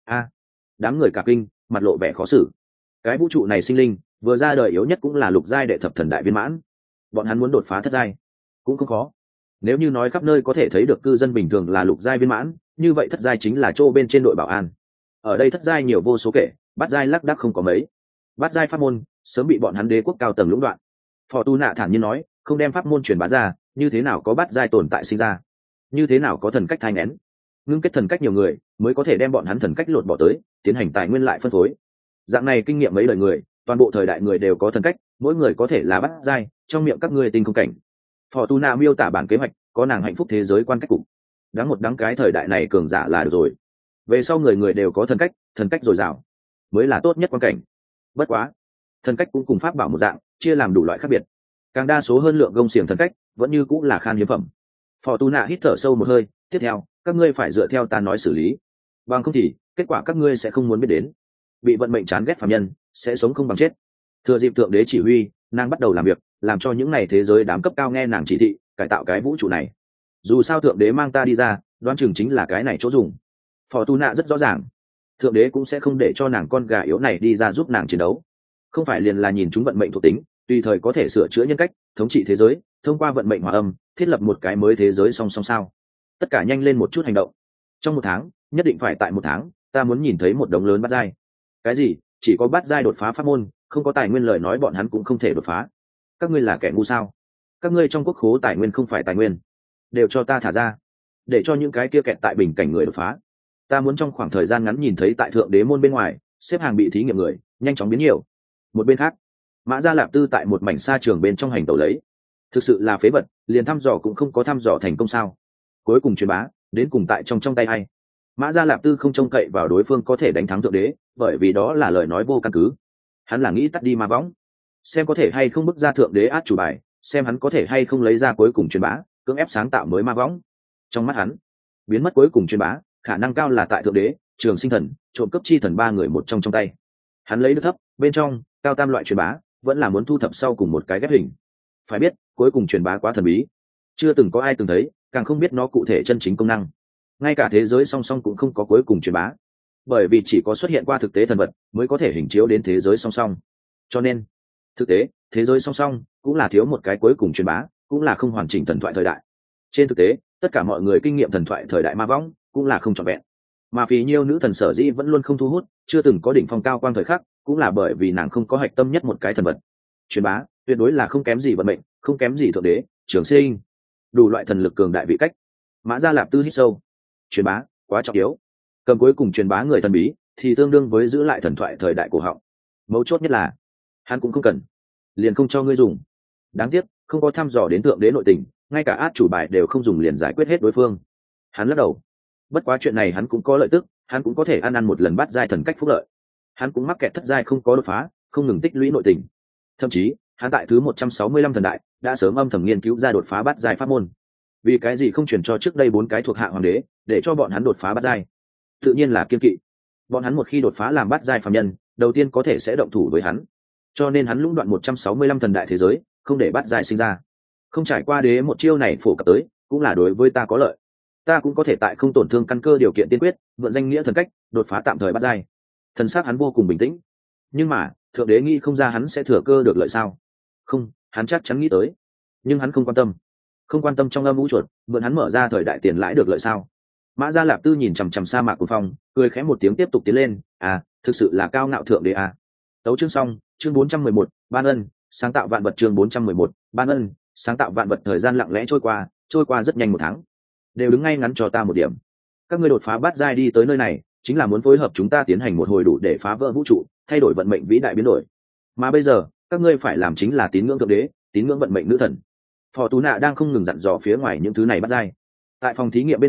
Đám người cả kinh, mặt lộ vẻ khó xử. Cái vũ trụ này sinh linh vừa ra đời yếu nhất cũng là lục giai đệ thập thần đại viên mãn, bọn hắn muốn đột phá thất giai cũng không khó. Nếu như nói khắp nơi có thể thấy được cư dân bình thường là lục giai viên mãn, như vậy thất giai chính là chỗ bên trên đội bảo an. Ở đây thất giai nhiều vô số kể, bát giai lác đác không có mấy. Bát giai pháp môn sớm bị bọn hắn đế quốc cao tầng lũng đoạn. Fortuna thản nhiên nói, không đem pháp môn truyền bá ra, như thế nào có bát giai tồn tại sinh ra, như thế nào có thần cách thai nghén. Ngưng kết thần cách nhiều người mới có thể đem bọn hắn thần cách lột bỏ tới, tiến hành tài nguyên lại phân phối. Dạng này kinh nghiệm mấy đời người, toàn bộ thời đại người đều có thần cách, mỗi người có thể là bát giai, trong miệng các ngươi tinh không cảnh. Fortuna miêu tả bản kế hoạch, có nàng hạnh phúc thế giới quan cách cục. Đáng một đắng cái thời đại này cường giả là được rồi. Về sau người người đều có thần cách dồi dào, mới là tốt nhất quan cảnh. Bất quá, thần cách cũng cùng pháp bảo một dạng, chia làm đủ loại khác biệt. Càng đa số hơn lượng gông xiềng thần cách, vẫn như cũng là khan hiếm phẩm. Fortuna hít thở sâu một hơi, tiếp theo, các ngươi phải dựa theo ta nói xử lý. Bằng không thì, kết quả các ngươi sẽ không muốn biết đến. Bị vận mệnh chán ghét phàm nhân, sẽ sống không bằng chết. Thừa dịp thượng đế chỉ huy, nàng bắt đầu làm việc, làm cho những này thế giới đám cấp cao nghe nàng chỉ thị, cải tạo cái vũ trụ này. Dù sao thượng đế mang ta đi ra, đoán chừng chính là cái này chỗ dùng. Fortuna rất rõ ràng, thượng đế cũng sẽ không để cho nàng con gà yếu này đi ra giúp nàng chiến đấu. Không phải liền là nhìn chúng vận mệnh thuộc tính, tùy thời có thể sửa chữa nhân cách, thống trị thế giới, thông qua vận mệnh hòa âm, thiết lập một cái mới thế giới song song sao? Tất cả nhanh lên một chút hành động. Trong 1 tháng, nhất định phải tại 1 tháng, ta muốn nhìn thấy một đống lớn bát giai. Cái gì? Chỉ có bát giai đột phá pháp môn, không có tài nguyên lời nói bọn hắn cũng không thể đột phá. Các ngươi là kẻ ngu sao? Các ngươi trong quốc khố tài nguyên không phải tài nguyên, đều cho ta thả ra, để cho những cái kia kẹt tại bình cảnh người đột phá. Ta muốn trong khoảng thời gian ngắn nhìn thấy tại thượng đế môn bên ngoài xếp hàng bị thí nghiệm người nhanh chóng biến nhiều. Một bên khác, Mã Gia Lạp Tư tại một mảnh sa trường bên trong hành tẩu lấy. Thực sự là phế vật, liền thăm dò cũng không có thăm dò thành công sao? Cuối cùng truyền bá đến cùng tại trong tay ai? Mã Gia Lạp Tư không trông cậy vào đối phương có thể đánh thắng thượng đế, bởi vì đó là lời nói vô căn cứ. Hắn là nghĩ tắt đi ma võng, xem có thể hay không bức ra thượng đế át chủ bài, xem hắn có thể hay không lấy ra cuối cùng truyền bá, cưỡng ép sáng tạo mới ma võng. Trong mắt hắn, biến mất cuối cùng truyền bá khả năng cao là tại thượng đế, trường sinh thần, trộm cướp chi thần 3 người một trong tay. Hắn lấy được thấp, bên trong cao tam loại truyền bá vẫn là muốn thu thập sau cùng một cái ghép hình. Phải biết cuối cùng truyền bá quá thần bí, chưa từng có ai từng thấy, càng không biết nó cụ thể chân chính công năng. Ngay cả thế giới song song cũng không có cuối cùng truyền bá, bởi vì chỉ có xuất hiện qua thực tế thần vật mới có thể hình chiếu đến thế giới song song. Cho nên thực tế thế giới song song cũng là thiếu một cái cuối cùng truyền bá, cũng là không hoàn chỉnh thần thoại thời đại. Trên thực tế tất cả mọi người kinh nghiệm thần thoại thời đại ma võng cũng là không trọn vẹn, mà phí nhiêu nữ thần sở dĩ vẫn luôn không thu hút, chưa từng có đỉnh phong cao quang thời khắc, cũng là bởi vì nàng không có hạch tâm nhất một cái thần vật. Truyền bá tuyệt đối là không kém gì vận mệnh, không kém gì thượng đế, trường sinh, đủ loại thần lực cường đại vị cách. Mã Gia Lạp Tư hít sâu. Truyền bá quá trọng yếu, cầm cuối cùng truyền bá người thần bí thì tương đương với giữ lại thần thoại thời đại cổ họng. Mấu chốt nhất là hắn cũng không cần, liền không cho ngươi dùng. Đáng tiếc không có thăm dò đến thượng đế nội tình, ngay cả át chủ bài đều không dùng liền giải quyết hết đối phương. Hắn lắc đầu. Bất quá chuyện này hắn cũng có lợi tức, hắn cũng có thể ăn một lần bắt giai thần cách phúc lợi. Hắn cũng mắc kẹt thất giai không có đột phá, không ngừng tích lũy nội tình. Thậm chí hắn tại thứ 165 thần đại đã sớm âm thầm nghiên cứu ra đột phá bát giai pháp môn. Vì cái gì không truyền cho trước đây 4 cái thuộc hạ hoàng đế, để cho bọn hắn đột phá bát giai? Tự nhiên là kiên kỵ. Bọn hắn một khi đột phá làm bát giai phàm nhân, đầu tiên có thể sẽ động thủ với hắn. Cho nên hắn lũng đoạn 165 thần đại thế giới, không để bát giai sinh ra. Không trải qua đế một chiêu này phổ cập tới, cũng là đối với ta có lợi. Ta cũng có thể tại không tổn thương căn cơ điều kiện tiên quyết, mượn danh nghĩa thần cách, đột phá tạm thời bát giai. Thần sắc hắn vô cùng bình tĩnh. Nhưng mà, thượng đế nghĩ không ra hắn sẽ thừa cơ được lợi sao? Không, hắn chắc chắn nghĩ tới. Nhưng hắn không quan tâm. Không quan tâm trong âm vũ chuột, mượn hắn mở ra thời đại tiền lãi được lợi sao? Mã Gia Lạp Tư nhìn chằm chằm sa mạc của phong, cười khẽ một tiếng tiếp tục tiến lên. Thực sự là cao ngạo thượng đế à. Tấu chương xong, chương 411, ban ân, sáng tạo vạn vật chương 411, ban ân, sáng tạo vạn vật. Thời gian lặng lẽ trôi qua rất nhanh 1 tháng. Đều đứng ngay ngắn cho ta một điểm. Các ngươi đột phá bát giai đi tới nơi này, chính là muốn phối hợp chúng ta tiến hành một hồi đủ để phá vỡ vũ trụ, thay đổi vận mệnh vĩ đại biến đổi. Mà bây giờ, các ngươi phải làm chính là tín ngưỡng thượng đế, tín ngưỡng vận mệnh nữ thần. Fortuna đang không ngừng dặn dò phía ngoài những thứ này bát giai. Tại phòng thí nghiệm bên ngoài,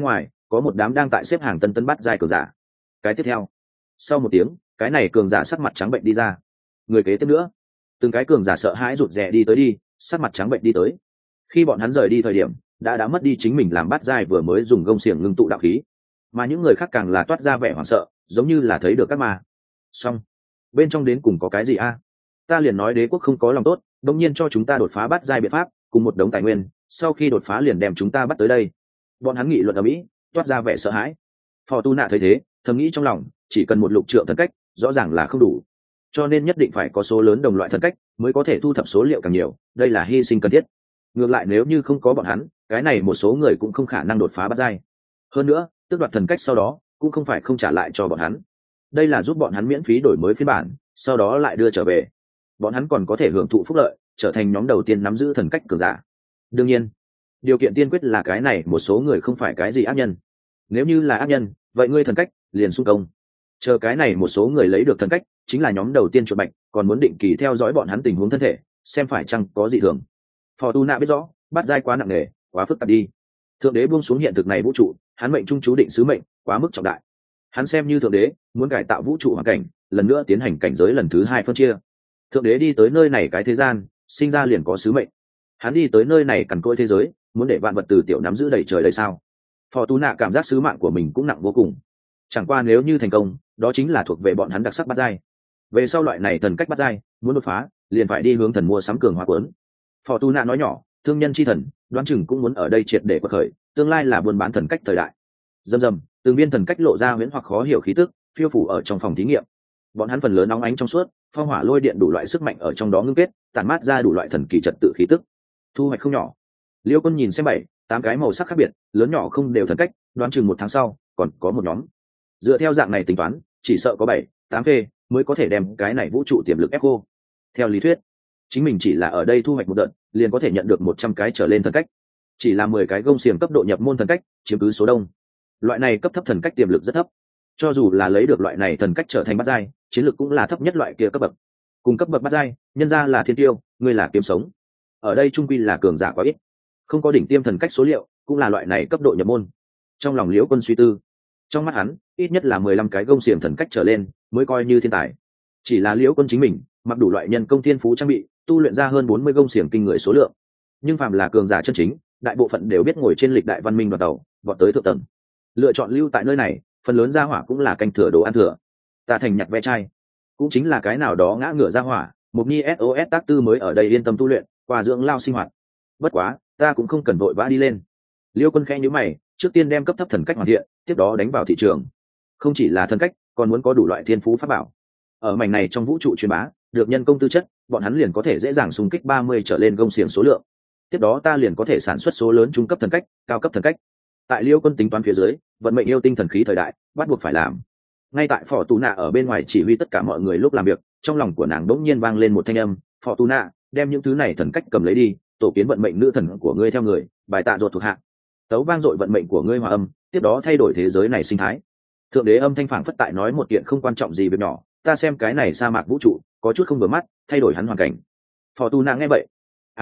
có một đám đang tại xếp hàng tân bắt giai cường giả. Cái tiếp theo, sau một tiếng, cái này cường giả sắc mặt trắng bệnh đi ra. Người kế tiếp nữa, từng cái cường giả sợ hãi rụt rè đi tới đi, sắc mặt trắng bệnh đi tới. Khi bọn hắn rời đi thời điểm, đã mất đi chính mình làm bắt giai vừa mới dùng gông xiềng ngưng tụ đạo khí, mà những người khác càng là toát ra vẻ hoảng sợ, giống như là thấy được các ma. Xong, bên trong đến cùng có cái gì a? Ta liền nói đế quốc không có lòng tốt, đống nhiên cho chúng ta đột phá bắt giai biện pháp, cùng một đống tài nguyên, sau khi đột phá liền đem chúng ta bắt tới đây. Bọn hắn nghị luận ở mỹ, toát ra vẻ sợ hãi. Fortuna thấy thế, thầm nghĩ trong lòng, chỉ cần một lục trượng thần cách, rõ ràng là không đủ, cho nên nhất định phải có số lớn đồng loại thần cách mới có thể thu thập số liệu càng nhiều, đây là hy sinh cần thiết. Ngược lại nếu như không có bọn hắn, cái này một số người cũng không khả năng đột phá bắt giai. Hơn nữa, tước đoạt thần cách sau đó cũng không phải không trả lại cho bọn hắn, đây là giúp bọn hắn miễn phí đổi mới phiên bản, sau đó lại đưa trở về. Bọn hắn còn có thể hưởng thụ phúc lợi, trở thành nhóm đầu tiên nắm giữ thần cách cường giả. Đương nhiên, điều kiện tiên quyết là cái này một số người không phải cái gì ác nhân. Nếu như là ác nhân, vậy ngươi thần cách liền xung công. Chờ cái này một số người lấy được thần cách, chính là nhóm đầu tiên chuột bạch, còn muốn định kỳ theo dõi bọn hắn tình huống thân thể, xem phải chăng có gì thường. Fortuna biết rõ, bắt giai quá nặng nề, quá phức tạp đi. Thượng đế buông xuống hiện thực này vũ trụ, hắn mệnh trung chú định sứ mệnh quá mức trọng đại. Hắn xem như thượng đế, muốn cải tạo vũ trụ hoàn cảnh, lần nữa tiến hành cảnh giới lần thứ 2 phân chia. Thượng đế đi tới nơi này cái thế gian, sinh ra liền có sứ mệnh. Hắn đi tới nơi này cằn cỗi thế giới, muốn để vạn vật từ tiểu nắm giữ đầy trời đầy sao. Fortuna cảm giác sứ mạng của mình cũng nặng vô cùng. Chẳng qua nếu như thành công, đó chính là thuộc về bọn hắn đặc sắc bắt giai. Về sau loại này thần cách bắt giai, muốn đột phá, liền phải đi hướng thần mua sắm cường hóa cuốn. Fortuna nói nhỏ, thương nhân chi thần, đoán chừng cũng muốn ở đây triệt để quật khởi, tương lai là buôn bán thần cách thời đại. Dầm dầm, từng viên thần cách lộ ra huyễn hoặc khó hiểu khí tức, phiêu phủ ở trong phòng thí nghiệm. Bọn hắn phần lớn nóng ánh trong suốt, phong hỏa lôi điện đủ loại sức mạnh ở trong đó ngưng kết, tản mát ra đủ loại thần kỳ trật tự khí tức. Thu hoạch không nhỏ. Liêu Quân nhìn xem 7-8 cái màu sắc khác biệt, lớn nhỏ không đều thần cách, đoán chừng 1 tháng sau, còn có một nhóm. Dựa theo dạng này tính toán, chỉ sợ có 7-8 phê mới có thể đem cái này vũ trụ tiềm lực ép cô. Theo lý thuyết, chính mình chỉ là ở đây thu hoạch một đợt, liền có thể nhận được 100 cái trở lên thần cách. Chỉ là 10 cái gông xiềng cấp độ nhập môn thần cách, chiếm cứ số đông. Loại này cấp thấp thần cách tiềm lực rất thấp. Cho dù là lấy được loại này thần cách trở thành bát giai, chiến lược cũng là thấp nhất loại kia cấp bậc. Cùng cấp bậc bát giai, nhân ra là thiên tiêu, ngươi là kiếm sống. Ở đây trung quy là cường giả quá ít, không có đỉnh tiêm thần cách số liệu, cũng là loại này cấp độ nhập môn. Trong lòng Liễu Quân suy tư, trong mắt hắn, ít nhất là 15 cái gông xiềng thần cách trở lên, mới coi như thiên tài. Chỉ là Liễu Quân chính mình, mặc đủ loại nhân công thiên phú trang bị, tu luyện ra hơn 40 gông xiềng kinh người số lượng. Nhưng phàm là cường giả chân chính, đại bộ phận đều biết ngồi trên lịch đại văn minh đoàn tàu, vọt tới thượng tầng. Lựa chọn lưu tại nơi này, phần lớn gia hỏa cũng là canh thừa đồ ăn thừa. Ta thành nhặt ve chai, cũng chính là cái nào đó ngã ngựa gia hỏa, một Nhi SOS tác tư mới ở đây yên tâm tu luyện, qua dưỡng lao sinh hoạt. Bất quá, ta cũng không cần vội vã đi lên. Liêu Quân khẽ nhíu mày, trước tiên đem cấp thấp thần cách hoàn thiện, tiếp đó đánh vào thị trường. Không chỉ là thần cách, còn muốn có đủ loại thiên phú pháp bảo. Ở mảnh này trong vũ trụ truyền bá, được nhân công tư chất, bọn hắn liền có thể dễ dàng xung kích 30 trở lên gông xiềng số lượng. Tiếp đó ta liền có thể sản xuất số lớn trung cấp thần cách, cao cấp thần cách. Tại Liêu Quân tính toán phía dưới, vận mệnh yêu tinh thần khí thời đại, bắt buộc phải làm. Ngay tại Fortuna ở bên ngoài chỉ huy tất cả mọi người lúc làm việc, trong lòng của nàng đỗng nhiên vang lên một thanh âm, "Fortuna, đem những thứ này thần cách cầm lấy đi, tổ kiến vận mệnh nữ thần của ngươi theo người, bài tạ ruột thuộc hạ. Tấu vang dội vận mệnh của ngươi hòa âm, tiếp đó thay đổi thế giới này sinh thái." Thượng đế âm thanh phảng phất tại nói một kiện không quan trọng gì việc nhỏ, ta xem cái này sa mạc vũ trụ, có chút không vừa mắt, thay đổi hắn hoàn cảnh. Fortuna nghe vậy,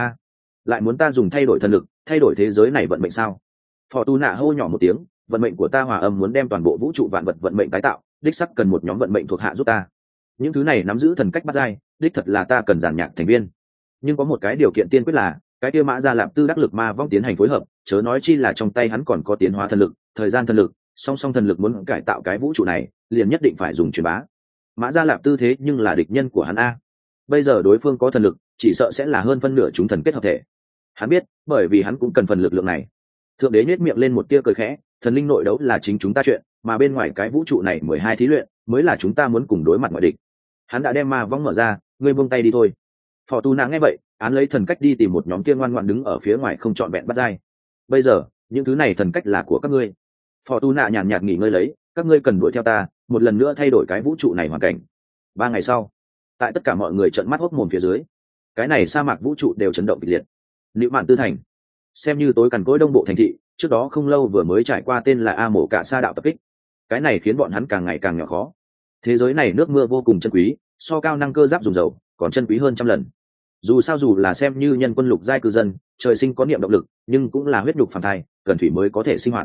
lại muốn ta dùng thay đổi thần lực, thay đổi thế giới này vận mệnh sao? Fortuna hô nhỏ một tiếng, vận mệnh của ta hòa âm muốn đem toàn bộ vũ trụ vạn vật vận mệnh tái tạo, đích sắc cần một nhóm vận mệnh thuộc hạ giúp ta. Những thứ này nắm giữ thần cách bắt giai, đích thật là ta cần giản nhạc thành viên. Nhưng có một cái điều kiện tiên quyết là, cái kia Mã Gia Lạp Tư đắc lực ma vong tiến hành phối hợp, chớ nói chi là trong tay hắn còn có tiến hóa thần lực, thời gian thần lực, song song thần lực muốn cải tạo cái vũ trụ này, liền nhất định phải dùng truyền bá. Mã Gia Lạp Tư thế nhưng là địch nhân của hắn a. Bây giờ đối phương có thần lực, chỉ sợ sẽ là hơn phân nửa chúng thần kết hợp thể. Hắn biết, bởi vì hắn cũng cần phần lực lượng này. Thượng đế nhếch miệng lên một tia cười khẽ, thần linh nội đấu là chính chúng ta chuyện, mà bên ngoài cái vũ trụ này 12 thí luyện mới là chúng ta muốn cùng đối mặt ngoại địch. Hắn đã đem ma vong mở ra, ngươi buông tay đi thôi. Fortuna nghe vậy, án lấy thần cách đi tìm một nhóm kia ngoan ngoãn đứng ở phía ngoài không chọn vẹn bắt dai. Bây giờ, những thứ này thần cách là của các ngươi. Fortuna nhàn nhạt nghỉ ngơi lấy, các ngươi cần đuổi theo ta, một lần nữa thay đổi cái vũ trụ này hoàn cảnh. 3 ngày sau, tại tất cả mọi người trợn mắt hốc mồm phía dưới, cái này sa mạc vũ trụ đều chấn động kịch liệt. Liễu Mạn Tư thành, xem như tối cằn cỗi đông bộ thành thị, trước đó không lâu vừa mới trải qua tên là A Mộ Cả Sa đạo tập kích. Cái này khiến bọn hắn càng ngày càng nhỏ khó. Thế giới này nước mưa vô cùng chân quý, so cao năng cơ giáp dùng dầu, còn chân quý hơn trăm lần. Dù sao dù là xem như nhân quân lục giai cư dân, trời sinh có niệm động lực, nhưng cũng là huyết nhục phàm thai, cần thủy mới có thể sinh hoạt.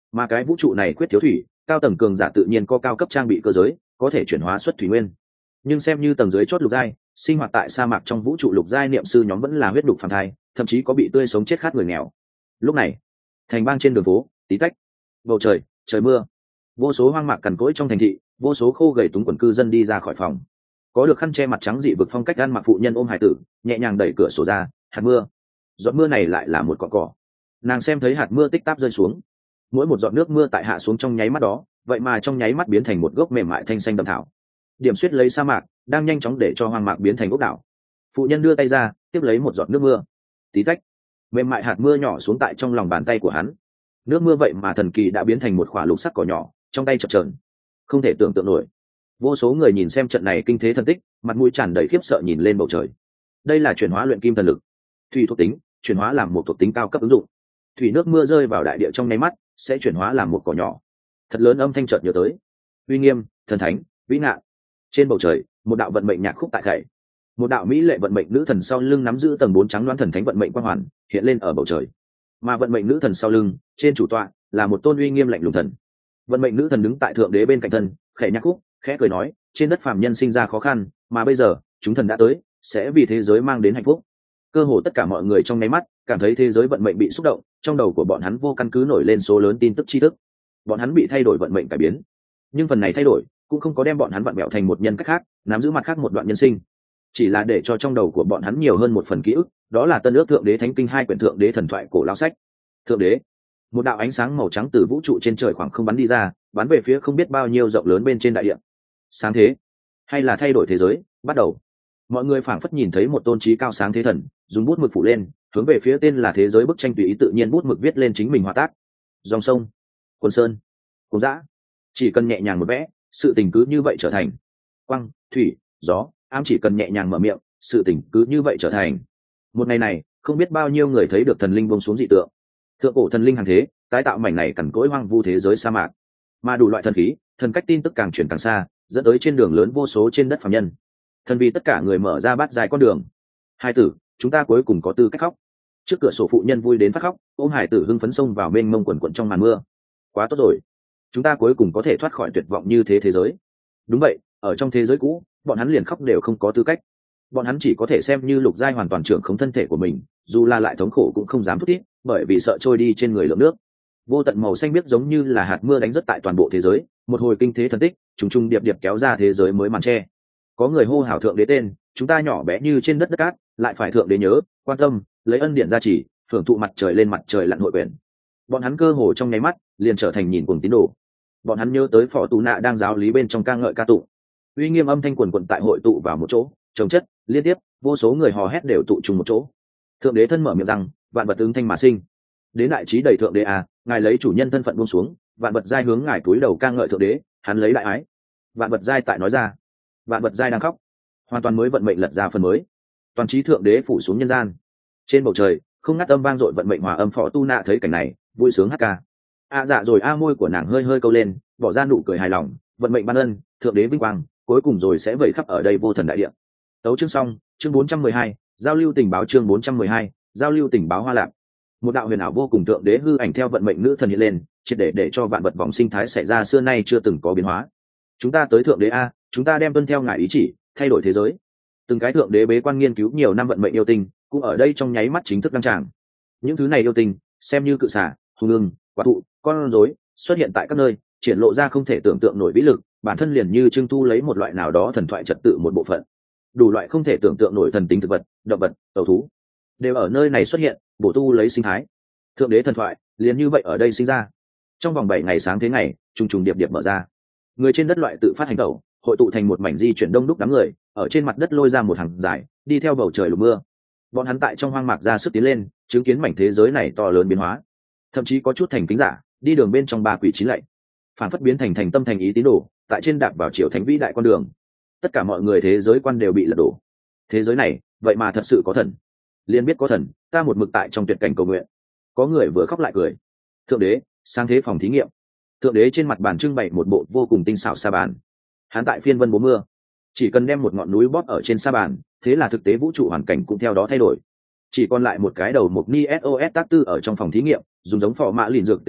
mà cái vũ trụ này khuyết thiếu thủy, cao tầng cường giả tự nhiên có cao cấp trang bị cơ giới có thể chuyển hóa xuất thủy nguyên, nhưng xem như tầng dưới chót lục giai sinh hoạt tại sa mạc trong vũ trụ lục giai niệm sư nhóm vẫn là huyết đục phản thai, thậm chí có bị tươi sống chết khát người nghèo. Lúc này thành bang trên đường phố tí tách, bầu trời trời mưa, vô số hoang mạc cằn cỗi trong thành thị, vô số khô gầy túng quần cư dân đi ra khỏi phòng. Có được khăn che mặt trắng dị vực phong cách ăn mặc phụ nhân ôm hải tử nhẹ nhàng đẩy cửa sổ ra, hạt mưa, giọt mưa này lại là một cọn cỏ. Nàng xem thấy hạt mưa tích táp rơi xuống, mỗi một giọt nước mưa tại hạ xuống trong nháy mắt đó vậy mà trong nháy mắt biến thành một gốc mềm mại thanh xanh đậm thảo, điểm xuyết lấy sa mạc đang nhanh chóng để cho hoang mạc biến thành ốc đảo. Phụ nhân đưa tay ra tiếp lấy một giọt nước mưa, tí tách, mềm mại hạt mưa nhỏ xuống tại trong lòng bàn tay của hắn. Nước mưa vậy mà thần kỳ đã biến thành một khỏa lục sắc cỏ nhỏ trong tay chập chờn, không thể tưởng tượng nổi. Vô số người nhìn xem trận này kinh thế thần tích, mặt mũi tràn đầy khiếp sợ nhìn lên bầu trời. Đây là chuyển hóa luyện kim thần lực, thủy thuộc tính chuyển hóa làm một thuộc tính cao cấp ứng dụng. Thủy nước mưa rơi vào đại địa trong nháy mắt sẽ chuyển hóa làm một cỏ nhỏ. Thật lớn âm thanh chợt nhớ tới, uy nghiêm, thần thánh, vĩ ngạn. Trên bầu trời một đạo vận mệnh nhạc khúc tại khẩy, một đạo mỹ lệ vận mệnh nữ thần sau lưng nắm giữ tầng 4 trắng đoán thần thánh vận mệnh quang hoàn hiện lên ở bầu trời, mà vận mệnh nữ thần sau lưng trên chủ tọa là một tôn uy nghiêm lạnh lùng thần. Vận mệnh nữ thần đứng tại thượng đế bên cạnh thân khẽ nhạc khúc, khẽ cười nói, trên đất phàm nhân sinh ra khó khăn mà bây giờ chúng thần đã tới sẽ vì thế giới mang đến hạnh phúc. Cơ hồ tất cả mọi người trong nháy mắt cảm thấy thế giới vận mệnh bị xúc động, trong đầu của bọn hắn vô căn cứ nổi lên số lớn tin tức tri thức. Bọn hắn bị thay đổi vận mệnh cải biến, nhưng phần này thay đổi cũng không có đem bọn hắn vặn vẹo thành một nhân cách khác nắm giữ mặt khác một đoạn nhân sinh, chỉ là để cho trong đầu của bọn hắn nhiều hơn một phần ký ức, đó là Tân Ước Thượng Đế Thánh Kinh 2 quyển thượng đế thần thoại cổ lao sách. Thượng đế, một đạo ánh sáng màu trắng từ vũ trụ trên trời khoảng không bắn đi ra, bắn về phía không biết bao nhiêu rộng lớn bên trên đại địa. Sáng thế hay là thay đổi thế giới bắt đầu. Mọi người phảng phất nhìn thấy một tôn trí cao sáng thế thần dùng bút mực phủ lên, hướng về phía tên là thế giới bức tranh tùy ý tự nhiên bút mực viết lên chính mình hòa tác. Dòng sông, quần sơn, cùng dã, chỉ cần nhẹ nhàng một vẽ, sự tình cứ như vậy trở thành. Quang, thủy, gió, ám chỉ cần nhẹ nhàng mở miệng, sự tình cứ như vậy trở thành. Một ngày này không biết bao nhiêu người thấy được thần linh buông xuống dị tượng, thượng cổ thần linh hàng thế tái tạo mảnh này cằn cỗi hoang vu thế giới sa mạc, mà đủ loại thần khí thần cách tin tức càng chuyển càng xa, dẫn tới trên đường lớn vô số trên đất phàm nhân. Thần vì tất cả người mở ra bát dài con đường. Hai tử, chúng ta cuối cùng có tư cách khóc. Trước cửa sổ phụ nhân vui đến phát khóc, ôm hải tử hưng phấn xông vào mênh mông quần quận trong màn mưa. Quá tốt rồi, chúng ta cuối cùng có thể thoát khỏi tuyệt vọng như thế thế giới. Đúng vậy, ở trong thế giới cũ bọn hắn liền khóc đều không có tư cách. Bọn hắn chỉ có thể xem như lục giai hoàn toàn trưởng khống thân thể của mình, dù là lại thống khổ cũng không dám thút thít, bởi vì sợ trôi đi trên người lượng nước. Vô tận màu xanh biếc giống như là hạt mưa đánh rất tại toàn bộ thế giới, một hồi kinh thế thần tích trùng trùng điệp điệp kéo ra thế giới mới màn che. Có người hô hào thượng đế tên, chúng ta nhỏ bé như trên đất đất cát, lại phải thượng đế nhớ, quan tâm, lấy ân điển gia trì, hưởng thụ mặt trời lên mặt trời lặn hội quyền. Bọn hắn cơ hồ trong nháy mắt liền trở thành nhìn cuồng tín đồ. Bọn hắn nhớ tới Phò Tú Nạ đang giáo lý bên trong ca ngợi ca tụng, uy nghiêm âm thanh quần quần tại hội tụ vào một chỗ, chống chất liên tiếp, vô số người hò hét đều tụ trùng một chỗ. Thượng đế thân mở miệng rằng, vạn vật ứng thanh mà sinh. Đến đại trí đầy thượng đế à, ngài lấy chủ nhân thân phận buông xuống, vạn vật giai hướng ngài cúi đầu ca ngợi thượng đế, hắn lấy đại ái. Vạn vật giai tại nói ra, vạn vật giai đang khóc, hoàn toàn mới vận mệnh lật ra phần mới, toàn trí thượng đế phủ xuống nhân gian. Trên bầu trời không ngắt âm vang dội vận mệnh hòa âm. Phò Tu Nạ thấy cảnh này vui sướng hát ca. Dạ rồi môi của nàng hơi hơi câu lên, bỏ ra nụ cười hài lòng. Vận mệnh ban ân, thượng đế vinh quang, cuối cùng rồi sẽ vẩy khắp ở đây vô thần đại địa. Tấu chương xong, chương 412, giao lưu tình báo. Chương 412, giao lưu tình báo Hoa Lạc. Một đạo huyền ảo vô cùng thượng đế hư ảnh theo vận mệnh nữ thần hiện lên, triệt để cho vạn vật vòng sinh thái xảy ra xưa nay chưa từng có biến hóa. Chúng ta tới thượng đế a, chúng ta đem tuân theo ngài ý chỉ, thay đổi thế giới. Từng cái thượng đế bế quan nghiên cứu nhiều năm vận mệnh yêu tinh, cũng ở đây trong nháy mắt chính thức đăng tràng. Những thứ này yêu tinh, xem như cự xà, hung ưng, quả thụ, con rối, xuất hiện tại các nơi, triển lộ ra không thể tưởng tượng nổi vĩ lực, bản thân liền như trưng thu lấy một loại nào đó thần thoại trật tự một bộ phận. Đủ loại không thể tưởng tượng nổi thần tính thực vật, động vật, tàu thú, đều ở nơi này xuất hiện, bổ tu lấy sinh thái. Thượng đế thần thoại liền như vậy ở đây sinh ra. Trong vòng 7 ngày sáng thế ngày, trùng trùng điệp điệp mở ra. Người trên đất loại tự phát hành tẩu, hội tụ thành một mảnh di chuyển đông đúc đám người, ở trên mặt đất lôi ra một hàng dài, đi theo bầu trời lùm mưa. Bọn hắn tại trong hoang mạc ra sức tiến lên, chứng kiến mảnh thế giới này to lớn biến hóa. Thậm chí có chút thành kính giả, đi đường bên trong ba quỷ chín lạy, phản phất biến thành thành tâm thành ý tín đồ, tại trên đạp vào triều thánh vĩ đại con đường. Tất cả mọi người thế giới quan đều bị lật đổ. Thế giới này, vậy mà thật sự có thần. Liên biết có thần, ta một mực tại trong tuyệt cảnh cầu nguyện. Có người vừa khóc lại cười. Thượng đế, sáng thế phòng thí nghiệm. Thượng đế trên mặt bàn trưng bày một bộ vô cùng tinh xảo sa bàn. Hắn tại phiên vân bố mưa, chỉ cần đem một ngọn núi bóp ở trên sa bàn, thế là thực tế vũ trụ hoàn cảnh cũng theo đó thay đổi. Chỉ còn lại một cái đầu mục ni SOS tác tư ở trong phòng thí nghiệm, dùng giống phò mã lìn dược tề ngâm,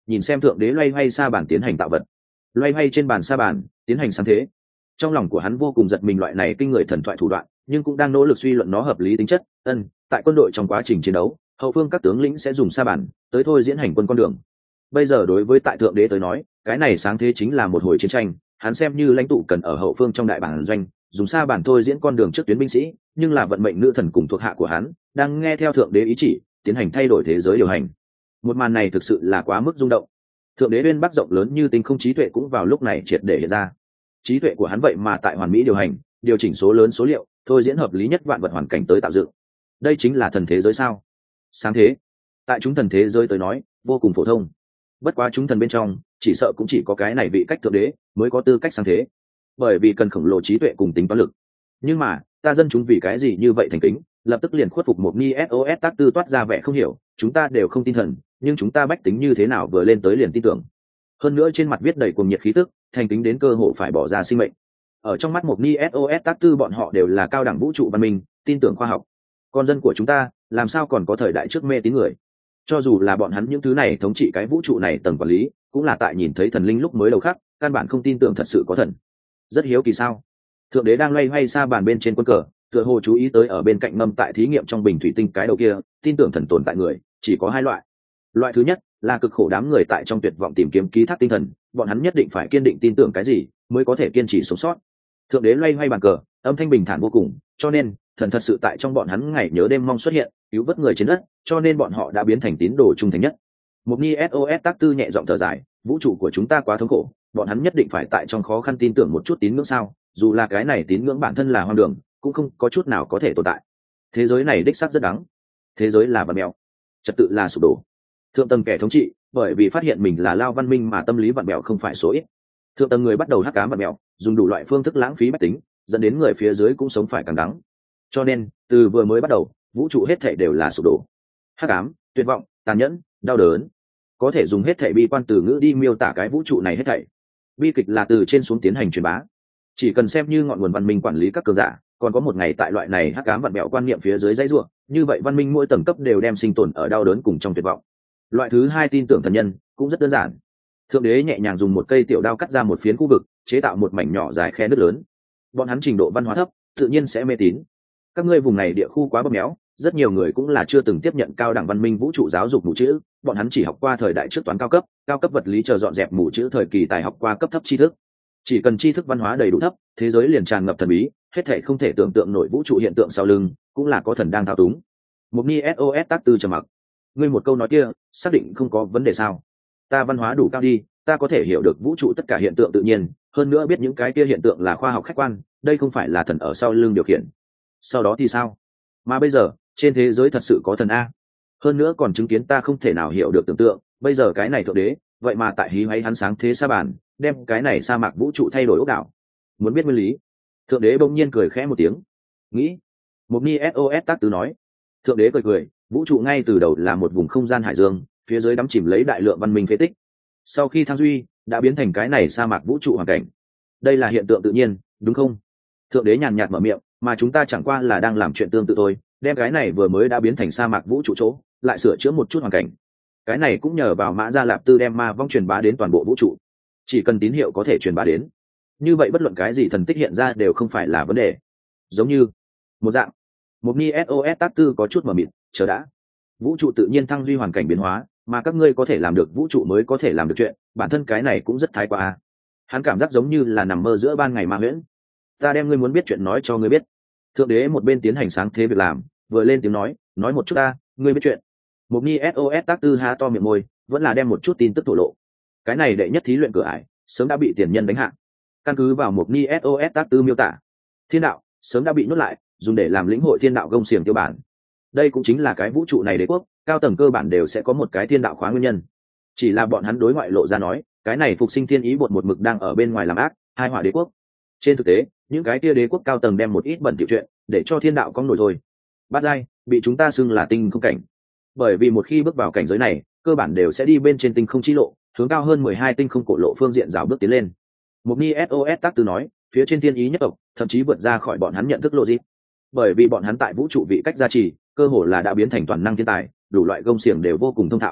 nhìn xem thượng đế loay hoay sa bàn tiến hành tạo vật, loay hoay trên bàn sa bàn tiến hành sáng thế. Trong lòng của hắn vô cùng giật mình loại này kinh người thần thoại thủ đoạn, nhưng cũng đang nỗ lực suy luận nó hợp lý tính chất. Tại quân đội trong quá trình chiến đấu, hậu phương các tướng lĩnh sẽ dùng sa bàn tới thôi diễn hành quân con đường. Bây giờ đối với tại thượng đế tới nói, cái này sáng thế chính là một hồi chiến tranh, hắn xem như lãnh tụ cần ở hậu phương trong đại bản doanh dùng sa bàn thôi diễn con đường trước tuyến binh sĩ, nhưng là vận mệnh nữ thần cùng thuộc hạ của hắn đang nghe theo thượng đế ý chỉ tiến hành thay đổi thế giới điều hành. Một màn này thực sự là quá mức rung động. Thượng đế bên bắc rộng lớn như tinh không trí tuệ cũng vào lúc này triệt để hiện ra. Trí tuệ của hắn vậy mà tại hoàn mỹ điều hành, điều chỉnh số lớn số liệu, thôi diễn hợp lý nhất vạn vật hoàn cảnh tới tạo dựng. Đây chính là thần thế giới sao? Sáng thế, tại chúng thần thế giới tới nói vô cùng phổ thông. Bất quá chúng thần bên trong chỉ sợ cũng chỉ có cái này vị cách thượng đế mới có tư cách sáng thế, bởi vì cần khổng lồ trí tuệ cùng tính toán lực. Nhưng mà ta dân chúng vì cái gì như vậy thành kính, lập tức liền khuất phục một ni sos tác tư toát ra vẻ không hiểu. Chúng ta đều không tin thần, nhưng chúng ta bách tính như thế nào vừa lên tới liền tin tưởng. Hơn nữa trên mặt viết đầy cuồng nhiệt khí tức, thành kính đến cơ hội phải bỏ ra sinh mệnh. Ở trong mắt một ni sos tác tư bọn họ đều là cao đẳng vũ trụ văn minh, tin tưởng khoa học. Con dân của chúng ta làm sao còn có thời đại trước mê tín người? Cho dù là bọn hắn những thứ này thống trị cái vũ trụ này tầng quản lý, cũng là tại nhìn thấy thần linh lúc mới đầu khắc, căn bản không tin tưởng thật sự có thần. Rất hiếu kỳ sao? Thượng đế đang loay hoay xa bàn bên trên quân cờ, tựa hồ chú ý tới ở bên cạnh ngâm tại thí nghiệm trong bình thủy tinh cái đầu kia, tin tưởng thần tồn tại người chỉ có hai loại. Loại thứ nhất là cực khổ đám người tại trong tuyệt vọng tìm kiếm ký thác tinh thần, bọn hắn nhất định phải kiên định tin tưởng cái gì mới có thể kiên trì sống sót. Thượng đế loay hoay bàn cờ, âm thanh bình thản vô cùng, cho nên thần thật sự tại trong bọn hắn ngày nhớ đêm mong xuất hiện, cứu vớt người trên đất, cho nên bọn họ đã biến thành tín đồ trung thành nhất. Một ni sos tác tư nhẹ giọng thở dài, vũ trụ của chúng ta quá thống khổ, bọn hắn nhất định phải tại trong khó khăn tin tưởng một chút tín ngưỡng sao? Dù là cái này tín ngưỡng bản thân là hoang đường, cũng không có chút nào có thể tồn tại. Thế giới này đích xác rất đắng, thế giới là vặn mèo, trật tự là sụp đổ. Thượng tầng kẻ thống trị bởi vì phát hiện mình là lao văn minh mà tâm lý vặn mèo không phải số ít. Thượng tầng người bắt đầu hắc ám vặn mèo, dùng đủ loại phương thức lãng phí bách tính, dẫn đến người phía dưới cũng sống phải càng đắng. Cho nên từ vừa mới bắt đầu, vũ trụ hết thảy đều là sụp đổ, hắc ám, tuyệt vọng, tàn nhẫn, đau đớn. Có thể dùng hết thảy bi quan từ ngữ đi miêu tả cái vũ trụ này hết thảy. Bi kịch là từ trên xuống tiến hành truyền bá. Chỉ cần xem như ngọn nguồn văn minh quản lý các cường giả, còn có một ngày tại loại này hắc ám vặn mèo quan niệm phía dưới dãy ruộng, như vậy văn minh mỗi tầng cấp đều đem sinh tồn ở đau đớn cùng trong tuyệt vọng. Loại thứ hai tin tưởng thần nhân cũng rất đơn giản. Thượng đế nhẹ nhàng dùng một cây tiểu đao cắt ra một phiến khu vực, chế tạo một mảnh nhỏ dài khe nứt lớn. Bọn hắn trình độ văn hóa thấp, tự nhiên sẽ mê tín. Các ngươi vùng này địa khu quá bóp méo, rất nhiều người cũng là chưa từng tiếp nhận cao đẳng văn minh vũ trụ giáo dục mù chữ, bọn hắn chỉ học qua thời đại trước toán cao cấp vật lý chờ dọn dẹp mù chữ thời kỳ tài học qua cấp thấp tri thức. Chỉ cần tri thức văn hóa đầy đủ thấp, thế giới liền tràn ngập thần bí, hết thảy không thể tưởng tượng nổi vũ trụ hiện tượng sau lưng, cũng là có thần đang thao túng. Một ni sos tác tư trầm mặc. Ngươi một câu nói kia, xác định không có vấn đề sao? Ta văn hóa đủ cao đi, ta có thể hiểu được vũ trụ tất cả hiện tượng tự nhiên, hơn nữa biết những cái kia hiện tượng là khoa học khách quan, đây không phải là thần ở sau lưng điều khiển. Sau đó thì sao? Mà bây giờ trên thế giới thật sự có thần a, hơn nữa còn chứng kiến ta không thể nào hiểu được tưởng tượng. Bây giờ cái này thượng đế vậy mà tại hí hoáy hắn sáng thế sa bàn, đem cái này sa mạc vũ trụ thay đổi ốc đảo. Muốn biết nguyên lý? Thượng đế bỗng nhiên cười khẽ một tiếng. Nghĩ. Một ni sos tác tứ nói. Thượng đế cười, vũ trụ ngay từ đầu là một vùng không gian hải dương, phía dưới đắm chìm lấy đại lượng văn minh phế tích, sau khi thăng duy đã biến thành cái này sa mạc vũ trụ hoàn cảnh. Đây là hiện tượng tự nhiên, đúng không? Thượng đế nhàn nhạt mở miệng, mà chúng ta chẳng qua là đang làm chuyện tương tự thôi, đem cái này vừa mới đã biến thành sa mạc vũ trụ chỗ lại sửa chữa một chút hoàn cảnh. Cái này cũng nhờ vào Mã Gia Lạp Tư đem ma vong truyền bá đến toàn bộ vũ trụ. Chỉ cần tín hiệu có thể truyền bá đến, như vậy bất luận cái gì thần tích hiện ra đều không phải là vấn đề. Giống như một dạng. Một ni sos tác tư có chút mờ mịt, chờ đã. Vũ trụ tự nhiên thăng duy hoàn cảnh biến hóa, mà các ngươi có thể làm được vũ trụ mới có thể làm được chuyện, bản thân cái này cũng rất thái quá a. Hắn cảm giác giống như là nằm mơ giữa ban ngày ma huyễn. Ta đem ngươi muốn biết chuyện nói cho ngươi biết. Thượng đế một bên tiến hành sáng thế việc làm, vừa lên tiếng nói một chút ta, ngươi biết chuyện. Một ni sos tác tư há to miệng môi, vẫn là đem một chút tin tức thổ lộ. Cái này đệ nhất thí luyện cửa ải sớm đã bị tiền nhân đánh hạ. Căn cứ vào một ni sos tác tư miêu tả, thiên đạo sớm đã bị nhốt lại, dùng để làm lĩnh hội thiên đạo gông xiềng tiêu bản. Đây cũng chính là cái vũ trụ này đế quốc cao tầng cơ bản đều sẽ có một cái thiên đạo khóa nguyên nhân. Chỉ là bọn hắn đối ngoại lộ ra nói, cái này phục sinh thiên ý bột một mực đang ở bên ngoài làm ác, hai họa đế quốc. Trên thực tế, những cái kia đế quốc cao tầng đem một ít bẩn tiểu chuyện để cho thiên đạo có nổi thôi. Bát giai bị chúng ta xưng là tinh không cảnh, bởi vì một khi bước vào cảnh giới này, cơ bản đều sẽ đi bên trên tinh không chi lộ, hướng cao hơn 12 tinh không cổ lộ phương diện rào bước tiến lên. Một ni sos tác tư nói, phía trên thiên ý nhất tộc thậm chí vượt ra khỏi bọn hắn nhận thức logic, bởi vì bọn hắn tại vũ trụ vị cách gia trì, cơ hồ là đã biến thành toàn năng thiên tài, đủ loại gông xiềng đều vô cùng thông thạo.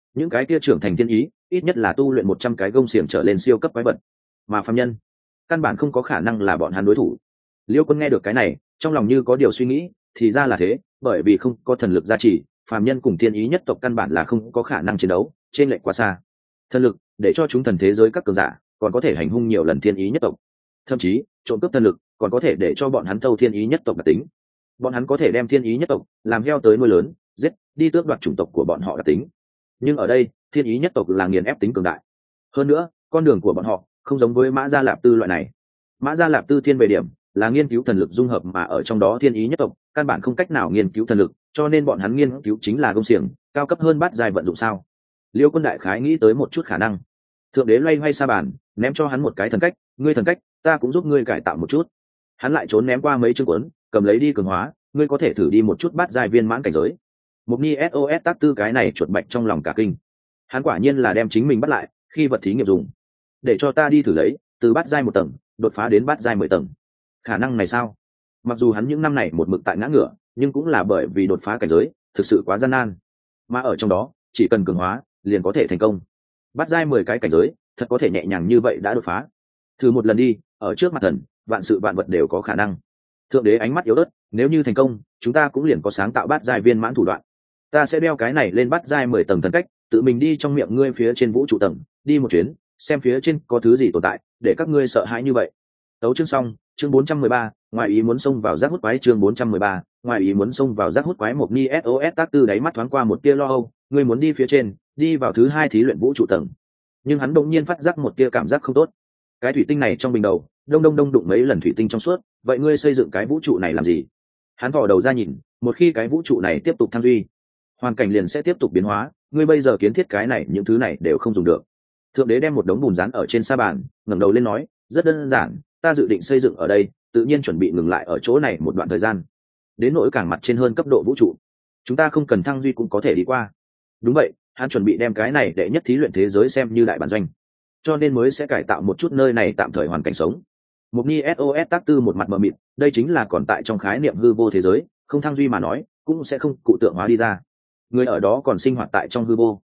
những cái kia trưởng thành thiên ý ít nhất là tu luyện 100 cái gông xiềng trở lên siêu cấp quái vật, mà phàm nhân căn bản không có khả năng là bọn hắn đối thủ. Liêu Quân nghe được cái này, trong lòng như có điều suy nghĩ, thì ra là thế, bởi vì không có thần lực gia trì, phàm nhân cùng thiên ý nhất tộc căn bản là không có khả năng chiến đấu, trên lệch quá xa. Thần lực để cho chúng thần thế giới các cường giả còn có thể hành hung nhiều lần thiên ý nhất tộc, thậm chí trộm cướp thần lực còn có thể để cho bọn hắn thâu thiên ý nhất tộc đặc tính. Bọn hắn có thể đem thiên ý nhất tộc làm heo tới nuôi lớn, giết đi tước đoạt chủng tộc của bọn họ đặc tính. Nhưng ở đây thiên ý nhất tộc là nghiền ép tính cường đại. Hơn nữa con đường của bọn họ không giống với Mã Gia Lạp Tư loại này. Mã Gia Lạp Tư thiên về điểm là nghiên cứu thần lực dung hợp, mà ở trong đó thiên ý nhất tộc căn bản không cách nào nghiên cứu thần lực, cho nên bọn hắn nghiên cứu chính là công xiềng cao cấp hơn bát giai vận dụng sao. Liêu Quân đại khái nghĩ tới một chút khả năng. Thượng đế loay hoay sa bàn, ném cho hắn một cái thần cách, ngươi thần cách ta cũng giúp ngươi cải tạo một chút. Hắn lại trốn ném qua mấy chương cuốn, cầm lấy đi cường hóa, ngươi có thể thử đi một chút bát giai viên mãn cảnh giới. Mục Ni SOS Tác Tư cái này chuột bạch trong lòng cả kinh. Hắn quả nhiên là đem chính mình bắt lại khi vật thí nghiệm dùng. Để cho ta đi thử lấy, từ bát giai 1 tầng đột phá đến bát giai 10 tầng. Khả năng này sao? Mặc dù hắn những năm này một mực tại ngã ngửa, nhưng cũng là bởi vì đột phá cảnh giới thực sự quá gian nan, mà ở trong đó chỉ cần cường hóa liền có thể thành công. Bát giai 10 cái cảnh giới thật có thể nhẹ nhàng như vậy đã đột phá. Thử một lần đi, ở trước mặt thần vạn sự vạn vật đều có khả năng. Thượng đế ánh mắt yếu ớt, nếu như thành công chúng ta cũng liền có sáng tạo bát giai viên mãn thủ đoạn. Ta sẽ đeo cái này lên bát giai 10 tầng thần cách, tự mình đi trong miệng ngươi phía trên vũ trụ tầng đi một chuyến, xem phía trên có thứ gì tồn tại để các ngươi sợ hãi như vậy. Tấu chương xong. Chương 413, ngoài ý muốn xông vào rác hút quái. Chương 413, ngoài ý muốn xông vào rác hút quái. Mục Ni SOS Tác Tư đáy mắt thoáng qua một tia lo âu, ngươi muốn đi phía trên, đi vào thứ 2 thí luyện vũ trụ tầng. Nhưng hắn đột nhiên phát giác một tia cảm giác không tốt. Cái thủy tinh này trong bình đầu, đông đụng mấy lần thủy tinh trong suốt, vậy ngươi xây dựng cái vũ trụ này làm gì? Hắn thò đầu ra nhìn, một khi cái vũ trụ này tiếp tục tham duy, hoàn cảnh liền sẽ tiếp tục biến hóa, ngươi bây giờ kiến thiết cái này những thứ này đều không dùng được. Thượng đế đem một đống bùn dán ở trên sa bàn, ngẩng đầu lên nói, rất đơn giản, ta dự định xây dựng ở đây, tự nhiên chuẩn bị ngừng lại ở chỗ này một đoạn thời gian. Đến nỗi càng mặt trên hơn cấp độ vũ trụ, chúng ta không cần thăng duy cũng có thể đi qua. Đúng vậy, hắn chuẩn bị đem cái này đệ nhất thí luyện thế giới xem như đại bản doanh, cho nên mới sẽ cải tạo một chút nơi này tạm thời hoàn cảnh sống. Mục Ni SOS Tác Tư một mặt mờ mịt, đây chính là còn tại trong khái niệm hư vô thế giới, không thăng duy mà nói cũng sẽ không cụ tượng hóa đi ra. Người ở đó còn sinh hoạt tại trong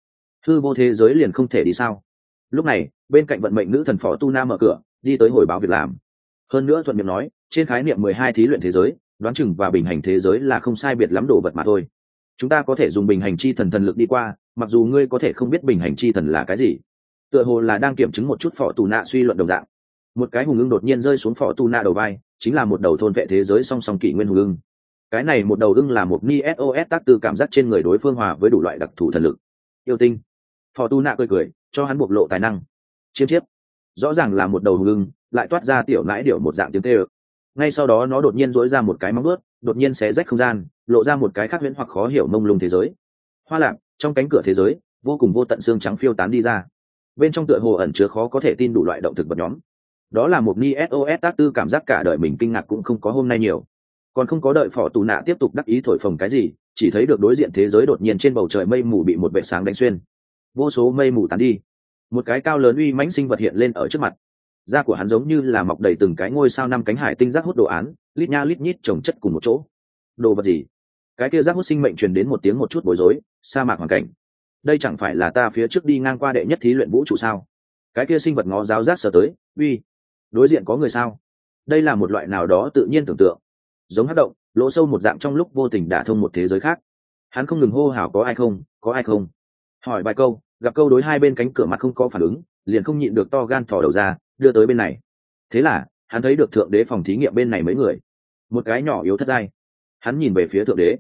hư vô thế giới liền không thể đi sao? Lúc này bên cạnh vận mệnh nữ thần Phó Tu Na mở cửa đi tới hồi báo việc làm, hơn nữa thuận miệng nói, trên khái niệm 12 thí luyện thế giới, đoán chừng và bình hành thế giới là không sai biệt lắm đồ vật mà thôi. Chúng ta có thể dùng bình hành chi thần thần lực đi qua, mặc dù ngươi có thể không biết bình hành chi thần là cái gì. Tựa hồ là đang kiểm chứng một chút Phó Tu Na suy luận đồng dạng. Một cái hùng ưng đột nhiên rơi xuống Phó Tu Na đầu vai, chính là một đầu thôn vệ thế giới song song kỷ nguyên hùng ưng. Cái này một đầu ưng là một Ni SOS Tác Tư cảm giác trên người đối phương hòa với đủ loại đặc thù thần lực. Yêu tinh. Phó Tu Na cười cho hắn bộc lộ tài năng. Chiếm chiếp. Rõ ràng là một đầu hùng ưng, lại toát ra tiểu nãi điểu một dạng tiếng kêu. Ngay sau đó nó đột nhiên dỗi ra một cái móng vuốt, đột nhiên xé rách không gian, lộ ra một cái khác huyễn hoặc khó hiểu mông lung thế giới. Hoa lạc, trong cánh cửa thế giới, vô cùng vô tận xương trắng phiêu tán đi ra. Bên trong tựa hồ ẩn chứa khó có thể tin đủ loại động thực vật nhóm. Đó là một Ni SOS Tác Tư cảm giác cả đời mình kinh ngạc cũng không có hôm nay nhiều. Còn không có đợi Phó Tu Na tiếp tục đắc ý thổi phồng cái gì, chỉ thấy được đối diện thế giới đột nhiên trên bầu trời mây mù bị một vệt sáng đánh xuyên. Vô số mây mù tán đi, một cái cao lớn uy mãnh sinh vật hiện lên ở trước mặt. Da của hắn giống như là mọc đầy từng cái ngôi sao 5 cánh hải tinh rác hút đồ án, lít nha lít nhít chồng chất cùng một chỗ. Đồ vật gì? Cái kia rác hút sinh mệnh truyền đến một tiếng một chút bối rối, sa mạc hoàn cảnh. Đây chẳng phải là ta phía trước đi ngang qua đệ nhất thí luyện vũ trụ sao? Cái kia sinh vật ngó giáo giác sờ tới, uy, đối diện có người sao? Đây là một loại nào đó tự nhiên tưởng tượng, giống hắc động, lỗ sâu một dạng trong lúc vô tình đả thông một thế giới khác. Hắn không ngừng hô hào có ai không, có ai không. Hỏi vài câu, gặp câu đối hai bên cánh cửa mặt không có phản ứng, liền không nhịn được to gan thò đầu ra, đưa tới bên này. Thế là hắn thấy được thượng đế phòng thí nghiệm bên này mấy người, một cái nhỏ yếu thất giai. Hắn nhìn về phía thượng đế,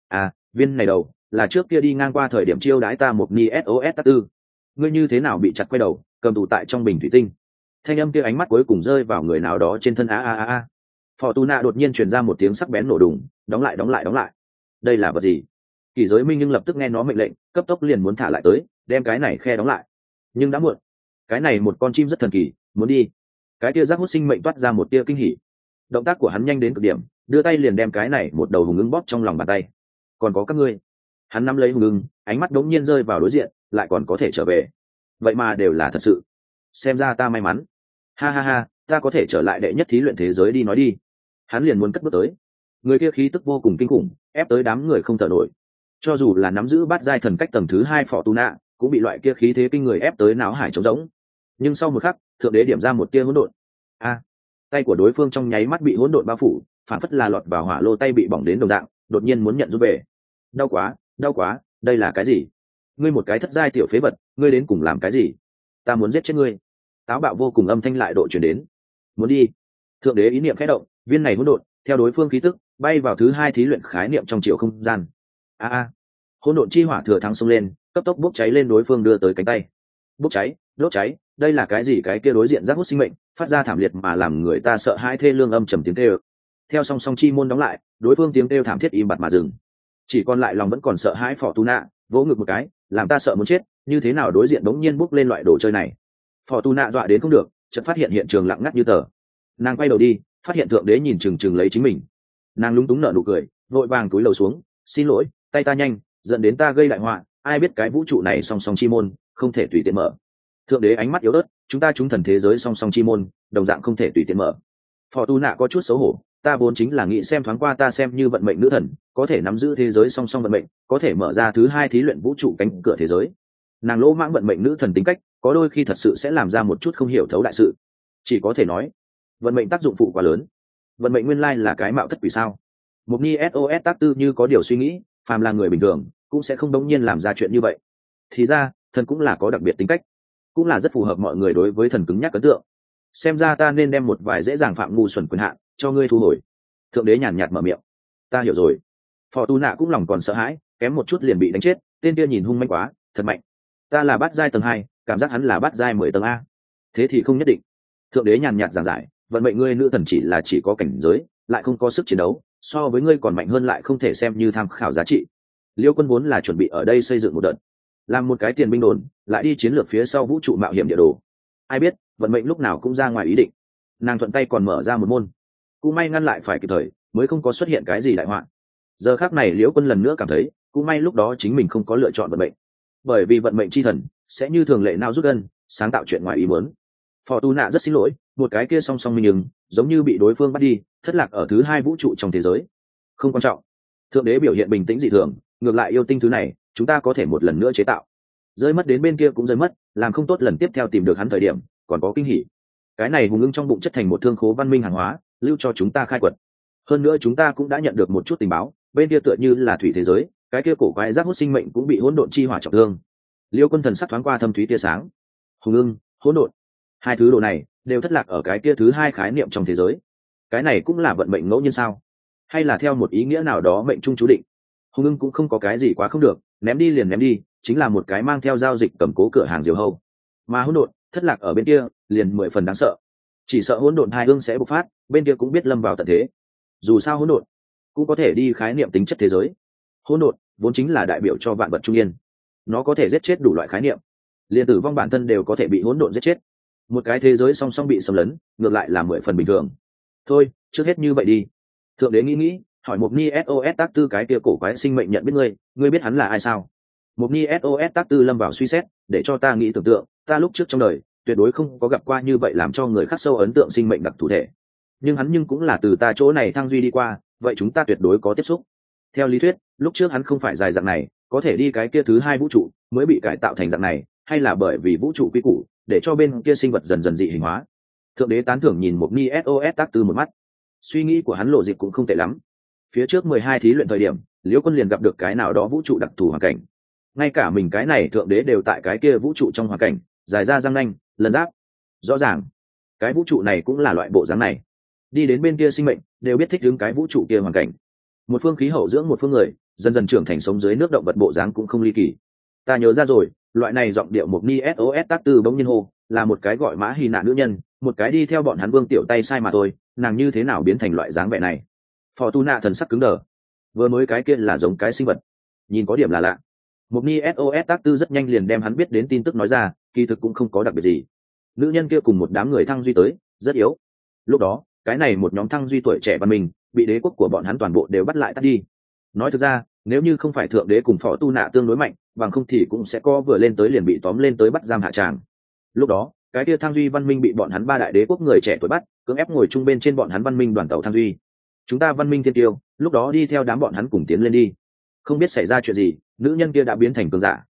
viên này đầu là trước kia đi ngang qua thời điểm chiêu đãi ta một Ni SOS Tác Tư. Ngươi như thế nào bị chặt quay đầu, cầm tù tại trong bình thủy tinh? Thanh âm kia ánh mắt cuối cùng rơi vào người nào đó trên thân. Phó Tu Na đột nhiên truyền ra một tiếng sắc bén nổ đùng, đóng lại. Đây là vật gì? Kỷ Giới Minh nhưng lập tức nghe nó mệnh lệnh, cấp tốc liền muốn thả lại tới, đem cái này khe đóng lại. Nhưng đã muộn. Cái này một con chim rất thần kỳ, muốn đi. Cái kia rác hút sinh mệnh toát ra một tia kinh hỉ. Động tác của hắn nhanh đến cực điểm, đưa tay liền đem cái này một đầu hùng ưng bóp trong lòng bàn tay. Còn có các ngươi. Hắn nắm lấy hùng ưng, ánh mắt đống nhiên rơi vào đối diện, lại còn có thể trở về. Vậy mà đều là thật sự. Xem ra ta may mắn. Ha, ta có thể trở lại đệ nhất thí luyện thế giới đi nói đi. Hắn liền muốn cất bước tới. Người kia khí tức vô cùng kinh khủng, ép tới đám người không thở nổi. Cho dù là nắm giữ bát giai thần cách tầng thứ 2 Phó Tu Na, cũng bị loại kia khí thế kinh người ép tới não hải trống rỗng. Nhưng sau một khắc, thượng đế điểm ra một tia hỗn độn. Tay của đối phương trong nháy mắt bị hỗn độn bao phủ, phản phất là lọt vào hỏa lô tay bị bỏng đến đồng dạng, đột nhiên muốn nhận giúp về. Đau quá, đây là cái gì? Ngươi một cái thất giai tiểu phế vật, ngươi đến cùng làm cái gì? Ta muốn giết chết ngươi. Táo bạo vô cùng âm thanh lại độ truyền đến. Muốn đi. Thượng đế ý niệm khẽ động, viên này hỗn độn theo đối phương khí tức bay vào thứ hai thí luyện khái niệm trong chiều không gian. Hỗn độn chi hỏa thừa thắng xông lên, cấp tốc bốc cháy lên đối phương đưa tới cánh tay. Bốc cháy, đốt cháy, đây là cái gì? Cái kia đối diện giác hút sinh mệnh, phát ra thảm liệt mà làm người ta sợ hãi thê lương âm trầm tiếng kêu. Theo song song chi môn đóng lại, đối phương tiếng kêu thảm thiết im bặt mà dừng. Chỉ còn lại lòng vẫn còn sợ hãi Fortuna, vỗ ngực một cái, làm ta sợ muốn chết, như thế nào đối diện bỗng nhiên bốc lên loại đồ chơi này. Fortuna dọa đến không được, chợt phát hiện hiện trường lặng ngắt như tờ. Nàng quay đầu đi, phát hiện thượng đế nhìn chừng chừng lấy chính mình. Nàng lúng túng nở nụ cười, vội vàng túi lầu xuống, xin lỗi, tay ta nhanh, dẫn đến ta gây đại họa, ai biết cái vũ trụ này song song chi môn, không thể tùy tiện mở. Thượng đế ánh mắt yếu ớt, chúng ta chúng thần thế giới song song chi môn, đồng dạng không thể tùy tiện mở. Fortuna có chút xấu hổ, ta vốn chính là nghĩ xem thoáng qua ta xem như vận mệnh nữ thần, có thể nắm giữ thế giới song song vận mệnh, có thể mở ra thứ hai thí luyện vũ trụ cánh cửa thế giới. Nàng lỗ mãng vận mệnh nữ thần tính cách, có đôi khi thật sự sẽ làm ra một chút không hiểu thấu đại sự. Chỉ có thể nói, vận mệnh tác dụng phụ quá lớn. Vận mệnh nguyên lai là cái mạo thất quỷ sao? Mục Nhi SOS tác tư như có điều suy nghĩ, phàm là người bình thường cũng sẽ không đống nhiên làm ra chuyện như vậy. Thì ra, thần cũng là có đặc biệt tính cách, cũng là rất phù hợp mọi người đối với thần cứng nhắc ấn tượng. Xem ra ta nên đem một vài dễ dàng phạm ngu xuẩn quyền hạn cho ngươi thu hồi. Thượng đế nhàn nhạt mở miệng. Ta hiểu rồi. Fortuna cũng lòng còn sợ hãi, kém một chút liền bị đánh chết, tên kia nhìn hung manh quá, thật mạnh. Ta là bát giai tầng 2, cảm giác hắn là bát giai 10 tầng A. Thế thì không nhất định. Thượng đế nhàn nhạt giảng giải, vận mệnh ngươi nữ thần chỉ có cảnh giới, lại không có sức chiến đấu, so với ngươi còn mạnh hơn lại không thể xem như tham khảo giá trị. Liêu Quân vốn là chuẩn bị ở đây xây dựng một đợt, làm một cái tiền binh đồn, lại đi chiến lược phía sau vũ trụ mạo hiểm địa đồ. Ai biết, vận mệnh lúc nào cũng ra ngoài ý định. Nàng thuận tay còn mở ra một môn, cũng may ngăn lại phải kịp thời, mới không có xuất hiện cái gì đại họa. Giờ khắc này Liễu Quân lần nữa cảm thấy, cũng may lúc đó chính mình không có lựa chọn vận mệnh, bởi vì vận mệnh chi thần sẽ như thường lệ nào rút gân, sáng tạo chuyện ngoài ý muốn. Fortuna rất xin lỗi, một cái kia song song minh nhưng giống như bị đối phương bắt đi, thất lạc ở thứ hai vũ trụ trong thế giới. Không quan trọng. Thượng đế biểu hiện bình tĩnh dị thường, ngược lại yêu tinh thứ này, chúng ta có thể một lần nữa chế tạo. Rơi mất đến bên kia cũng rơi mất, làm không tốt lần tiếp theo tìm được hắn thời điểm, còn có kinh hỉ. Cái này hùng ưng trong bụng chất thành một thương khố văn minh hàng hóa, lưu cho chúng ta khai quật. Hơn nữa chúng ta cũng đã nhận được một chút tình báo, bên kia tựa như là thủy thế giới, cái kia cổ quái giác hút sinh mệnh cũng bị hỗn độn chi hỏa trọng thương. Liêu Quân thần sắc thoáng qua thâm thúy tia sáng. Hùng ưng, hỗn độn, hai thứ đồ này đều thất lạc ở cái kia thứ hai khái niệm trong thế giới. Cái này cũng là vận mệnh ngẫu nhiên sao? Hay là theo một ý nghĩa nào đó mệnh trung chú định? Hùng ưng cũng không có cái gì quá không được, ném đi liền ném đi, chính là một cái mang theo giao dịch cầm cố cửa hàng diều hâu. Mà hỗn độn thất lạc ở bên kia, liền 10 phần đáng sợ. Chỉ sợ hỗn độn hai hương sẽ bộc phát, bên kia cũng biết lâm vào tận thế. Dù sao hỗn độn cũng có thể đi khái niệm tính chất thế giới. Hỗn độn vốn chính là đại biểu cho vạn vật trung yên, nó có thể giết chết đủ loại khái niệm, liền tử vong bản thân đều có thể bị hỗn độn giết chết. Một cái thế giới song song bị xâm lấn, ngược lại là 10 phần bình thường. Thôi, trước hết như vậy đi. Thượng đế nghĩ, hỏi Mục Nhi SOS tác tư cái kia cổ quái sinh mệnh nhận biết ngươi biết hắn là ai sao? Mục Nhi SOS tác tư lâm vào suy xét, để cho ta nghĩ tưởng tượng, ta lúc trước trong đời tuyệt đối không có gặp qua như vậy làm cho người khắc sâu ấn tượng sinh mệnh đặc thù thể. Nhưng hắn cũng là từ ta chỗ này thăng duy đi qua, vậy chúng ta tuyệt đối có tiếp xúc. Theo lý thuyết, lúc trước hắn không phải dài dạng này, có thể đi cái kia thứ hai vũ trụ, mới bị cải tạo thành dạng này, hay là bởi vì vũ trụ quy củ, để cho bên kia sinh vật dần dần dị hình hóa. Thượng đế tán thưởng nhìn Mục Nhi SOS tác tư một mắt. Suy nghĩ của hắn lộ dịp cũng không tệ lắm. Phía trước 12 thí luyện thời điểm, Liễu Quân liền gặp được cái nào đó vũ trụ đặc thù hoàn cảnh. Ngay cả mình cái này thượng đế đều tại cái kia vũ trụ trong hoàn cảnh, dài ra răng nanh, lần giáp. Rõ ràng, cái vũ trụ này cũng là loại bộ dáng này. Đi đến bên kia sinh mệnh, đều biết thích ứng cái vũ trụ kia hoàn cảnh. Một phương khí hậu dưỡng một phương người, dần dần trưởng thành sống dưới nước động vật bộ dáng cũng không ly kỳ. Ta nhớ ra rồi, loại này giọng điệu Mục Nhi SOS tác tư bỗng nhiên hô, là một cái gọi Mã Hy Nạn nữ nhân, một cái đi theo bọn hắn Vương tiểu tay sai mà thôi, nàng như thế nào biến thành loại dáng vẻ này? Fortuna thần sắc cứng đờ. Vừa mới cái kia là giống cái sinh vật, nhìn có điểm là lạ. Mục Nhi SOS tác tư rất nhanh liền đem hắn biết đến tin tức nói ra, kỳ thực cũng không có đặc biệt gì. Nữ nhân kia cùng một đám người thăng duy tới, rất yếu. Lúc đó, cái này một nhóm thăng duy tuổi trẻ văn minh, bị đế quốc của bọn hắn toàn bộ đều bắt lại tắt đi. Nói thực ra, nếu như không phải thượng đế cùng Fortuna tương đối mạnh, bằng không thì cũng sẽ có vừa lên tới liền bị tóm lên tới bắt giam hạ tràng. Lúc đó, cái kia thăng duy văn minh bị bọn hắn ba đại đế quốc người trẻ tuổi bắt, cưỡng ép ngồi chung bên trên bọn hắn văn minh đoàn tàu thăng duy. Chúng ta văn minh thiên tiêu, lúc đó đi theo đám bọn hắn cùng tiến lên đi. Không biết xảy ra chuyện gì, nữ nhân kia đã biến thành cường giả,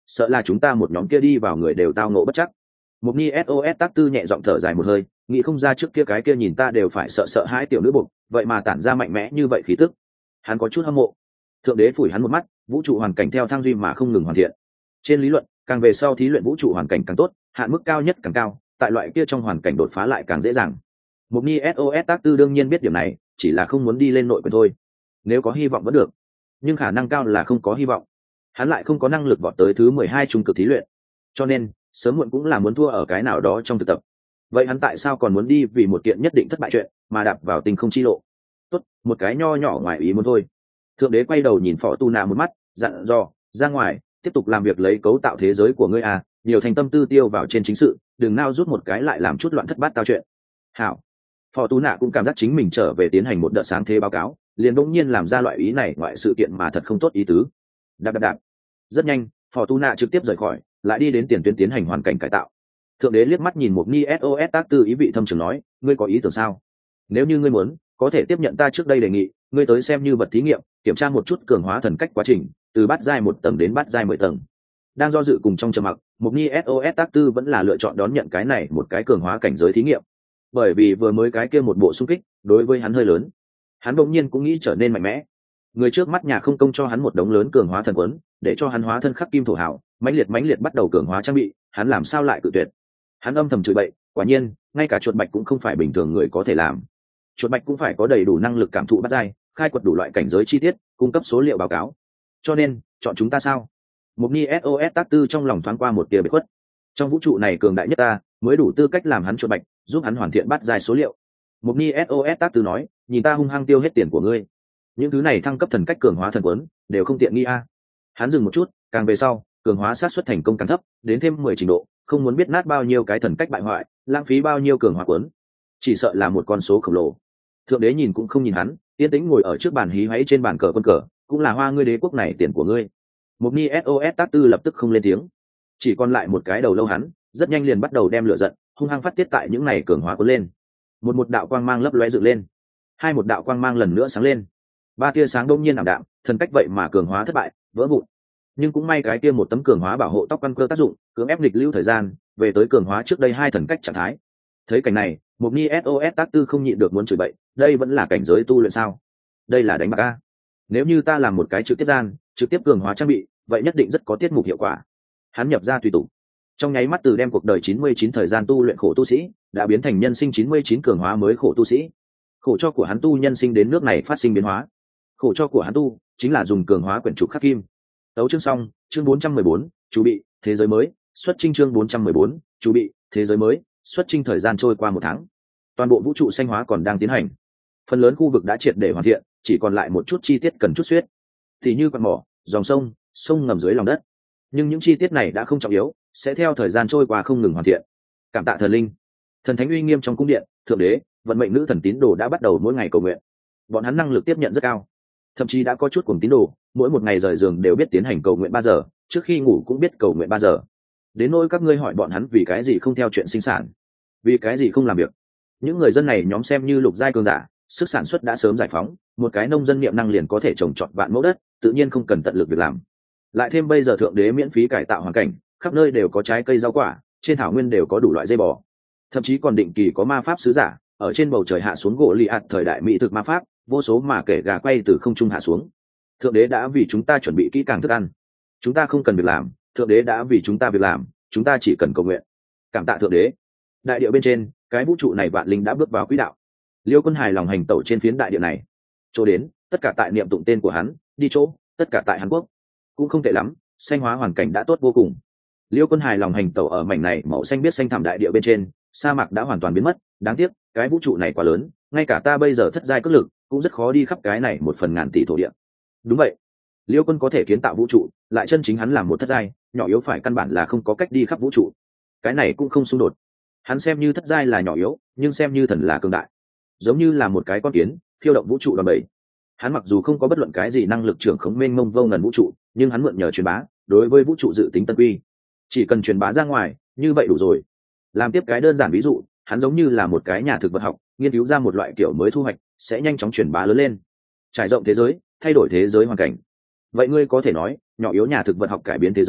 sợ là chúng ta một nhóm kia đi vào người đều tao ngộ bất chắc. Mục Nhi SOS tác tư nhẹ giọng thở dài một hơi, nghĩ không ra trước kia cái kia nhìn ta đều phải sợ sợ hãi tiểu nữ buộc, vậy mà tản ra mạnh mẽ như vậy khí tức. Hắn có chút hâm mộ. Thượng đế phủi hắn một mắt, vũ trụ hoàn cảnh theo thăng duy mà không ngừng hoàn thiện. Trên lý luận, càng về sau thí luyện vũ trụ hoàn cảnh càng tốt, hạn mức cao nhất càng cao, tại loại kia trong hoàn cảnh đột phá lại càng dễ dàng. Mục Nhi SOS tác tư đương nhiên biết điểm này, chỉ là không muốn đi lên nội quyền thôi. Nếu có hy vọng vẫn được, nhưng khả năng cao là không có hy vọng. Hắn lại không có năng lực vọt tới thứ 12 trung cực thí luyện, cho nên sớm muộn cũng là muốn thua ở cái nào đó trong thực tập. Vậy hắn tại sao còn muốn đi vì một kiện nhất định thất bại chuyện mà đạp vào tinh không chi lộ? Tốt, một cái nho nhỏ ngoài ý muốn thôi. Thượng đế quay đầu nhìn Phỏ Tu Nạ một mắt, dặn dò, ra ngoài, tiếp tục làm việc lấy cấu tạo thế giới của ngươi à, nhiều thành tâm tư tiêu vào trên chính sự, đừng nao rút một cái lại làm chút loạn thất bát tao chuyện. Hảo. Phỏ Tu Nạ cũng cảm giác chính mình trở về tiến hành một đợt sáng thế báo cáo, liền bỗng nhiên làm ra loại ý này ngoại sự kiện mà thật không tốt ý tứ. Đạp. Rất nhanh, Phỏ Tu Nạ trực tiếp rời khỏi, lại đi đến tiền tuyến tiến hành hoàn cảnh cải tạo. Thượng đế liếc mắt nhìn một Nhi SOS tác tư ý vị thâm trường nói, ngươi có ý tưởng sao? Nếu như ngươi muốn, có thể tiếp nhận ta trước đây đề nghị, ngươi tới xem như vật thí nghiệm, kiểm tra một chút cường hóa thần cách quá trình, từ bát giai 1 tầng đến bát giai 10 tầng. Đang do dự cùng trong trầm mặc, một Nhi SOS tác tư vẫn là lựa chọn đón nhận cái này một cái cường hóa cảnh giới thí nghiệm. Bởi vì vừa mới cái kia một bộ xung kích, đối với hắn hơi lớn. Hắn bỗng nhiên cũng nghĩ trở nên mạnh mẽ. Người trước mắt nhà không công cho hắn một đống lớn cường hóa thần quấn, để cho hắn hóa thân khắc kim thổ hảo, mãnh liệt bắt đầu cường hóa trang bị, hắn làm sao lại cự tuyệt? Hắn âm thầm chửi bậy, quả nhiên, ngay cả chuột bạch cũng không phải bình thường người có thể làm. Chuột bạch cũng phải có đầy đủ năng lực cảm thụ bắt giai, khai quật đủ loại cảnh giới chi tiết, cung cấp số liệu báo cáo. Cho nên, chọn chúng ta sao? Mục Nhi SOS tác tư trong lòng thoáng qua một tia bệ khuất. Trong vũ trụ này cường đại nhất ta, mới đủ tư cách làm hắn chuột bạch, giúp hắn hoàn thiện bắt giai số liệu. Mục Nhi SOS tác tư nói, nhìn ta hung hăng tiêu hết tiền của ngươi. Những thứ này thăng cấp thần cách cường hóa thần quấn, đều không tiện nghi a. Hắn dừng một chút, càng về sau, cường hóa sát suất thành công càng thấp, đến thêm 10 trình độ, không muốn biết nát bao nhiêu cái thần cách bại hoại, lãng phí bao nhiêu cường hóa quấn, chỉ sợ là một con số khổng lồ. Thượng đế nhìn cũng không nhìn hắn, yên tĩnh ngồi ở trước bàn hí hoáy trên bàn cờ quân cờ, cũng là hoa ngươi đế quốc này tiền của ngươi. Mục Nhi SOS tác tư lập tức không lên tiếng, chỉ còn lại một cái đầu lâu hắn, rất nhanh liền bắt đầu đem lửa giận hung hăng phát tiết tại những này cường hóa quấn lên. Một đạo quang mang lấp lóe dựng lên, hai một đạo quang mang lần nữa sáng lên, ba tia sáng đông nhiên ảm đạm, thần cách vậy mà cường hóa thất bại, vỡ vụn. Nhưng cũng may cái kia một tấm cường hóa bảo hộ tóc căn cơ tác dụng, cưỡng ép nghịch lưu thời gian, về tới cường hóa trước đây hai thần cách trạng thái. Thấy cảnh này, Mục Nhi SOS tác tư không nhịn được muốn chửi bậy, đây vẫn là cảnh giới tu luyện sao? Đây là đánh bạc a. Nếu như ta làm một cái trực tiếp gian, trực tiếp cường hóa trang bị, vậy nhất định rất có tiết mục hiệu quả. Hắn nhập ra tùy tụ, trong nháy mắt từ đem cuộc đời 99 thời gian tu luyện khổ tu sĩ, đã biến thành nhân sinh 99 cường hóa mới khổ tu sĩ. Khổ cho của hắn tu nhân sinh đến nước này phát sinh biến hóa. Khổ cho của hắn tu chính là dùng cường hóa quyển trục khắc kim. Tấu chương xong, chương 414, chú bị, thế giới mới, xuất chinh chương 414, chú bị, thế giới mới, xuất chinh thời gian trôi qua 1 tháng. Toàn bộ vũ trụ xanh hóa còn đang tiến hành. Phần lớn khu vực đã triệt để hoàn thiện, chỉ còn lại một chút chi tiết cần chút xuyết. Thì như quặng mỏ, dòng sông, sông ngầm dưới lòng đất. Nhưng những chi tiết này đã không trọng yếu, sẽ theo thời gian trôi qua không ngừng hoàn thiện. Cảm tạ thần linh, thần thánh uy nghiêm trong cung điện, thượng đế, vận mệnh nữ thần tín đồ đã bắt đầu mỗi ngày cầu nguyện. Bọn hắn năng lực tiếp nhận rất cao, thậm chí đã có chút cuồng tín đồ, mỗi một ngày rời giường đều biết tiến hành cầu nguyện 3 giờ, trước khi ngủ cũng biết cầu nguyện 3 giờ. Đến nỗi các ngươi hỏi bọn hắn vì cái gì không theo chuyện sinh sản, vì cái gì không làm việc. Những người dân này nhóm xem như lục giai cường giả, sức sản xuất đã sớm giải phóng, một cái nông dân niệm năng liền có thể trồng trọt vạn mẫu đất, tự nhiên không cần tận lực việc làm. Lại thêm bây giờ thượng đế miễn phí cải tạo hoàn cảnh, khắp nơi đều có trái cây rau quả, trên thảo nguyên đều có đủ loại dây bò, thậm chí còn định kỳ có ma pháp sứ giả ở trên bầu trời hạ xuống gỗ lì ạt thời đại mỹ thực ma pháp, vô số mà kể gà quay từ không trung hạ xuống. Thượng đế đã vì chúng ta chuẩn bị kỹ càng thức ăn, chúng ta không cần việc làm, thượng đế đã vì chúng ta việc làm, chúng ta chỉ cần cầu nguyện. Cảm tạ thượng đế. Đại địa bên trên, cái vũ trụ này vạn linh đã bước vào quỹ đạo. Liêu Quân hài lòng hành tẩu trên phiến đại địa này, chỗ đến tất cả tại niệm tụng tên của hắn, đi chỗ tất cả tại Hàn Quốc cũng không tệ lắm, xanh hóa hoàn cảnh đã tốt vô cùng. Liêu Quân hài lòng hành tẩu ở mảnh này màu xanh biết xanh thẳm đại địa bên trên, sa mạc đã hoàn toàn biến mất. Đáng tiếc cái vũ trụ này quá lớn, ngay cả ta bây giờ thất giai cước lực cũng rất khó đi khắp cái này 1/1000 tỷ thổ địa. Đúng vậy, Liêu Quân có thể kiến tạo vũ trụ, lại chân chính hắn làm một thất giai nhỏ yếu phải căn bản là không có cách đi khắp vũ trụ. Cái này cũng không xung đột, hắn xem như thất giai là nhỏ yếu, nhưng xem như thần là cường đại, giống như là một cái con kiến phiêu động vũ trụ đòn bẩy. Hắn mặc dù không có bất luận cái gì năng lực trưởng khống mênh mông vô ngần vũ trụ, nhưng hắn mượn nhờ truyền bá, đối với vũ trụ dự tính tân quy, chỉ cần truyền bá ra ngoài như vậy đủ rồi. Làm tiếp cái đơn giản ví dụ, hắn giống như là một cái nhà thực vật học, nghiên cứu ra một loại kiểu mới thu hoạch, sẽ nhanh chóng truyền bá lớn lên, trải rộng thế giới, thay đổi thế giới hoàn cảnh. Vậy ngươi có thể nói nhỏ yếu nhà thực vật học cải biến thế giới,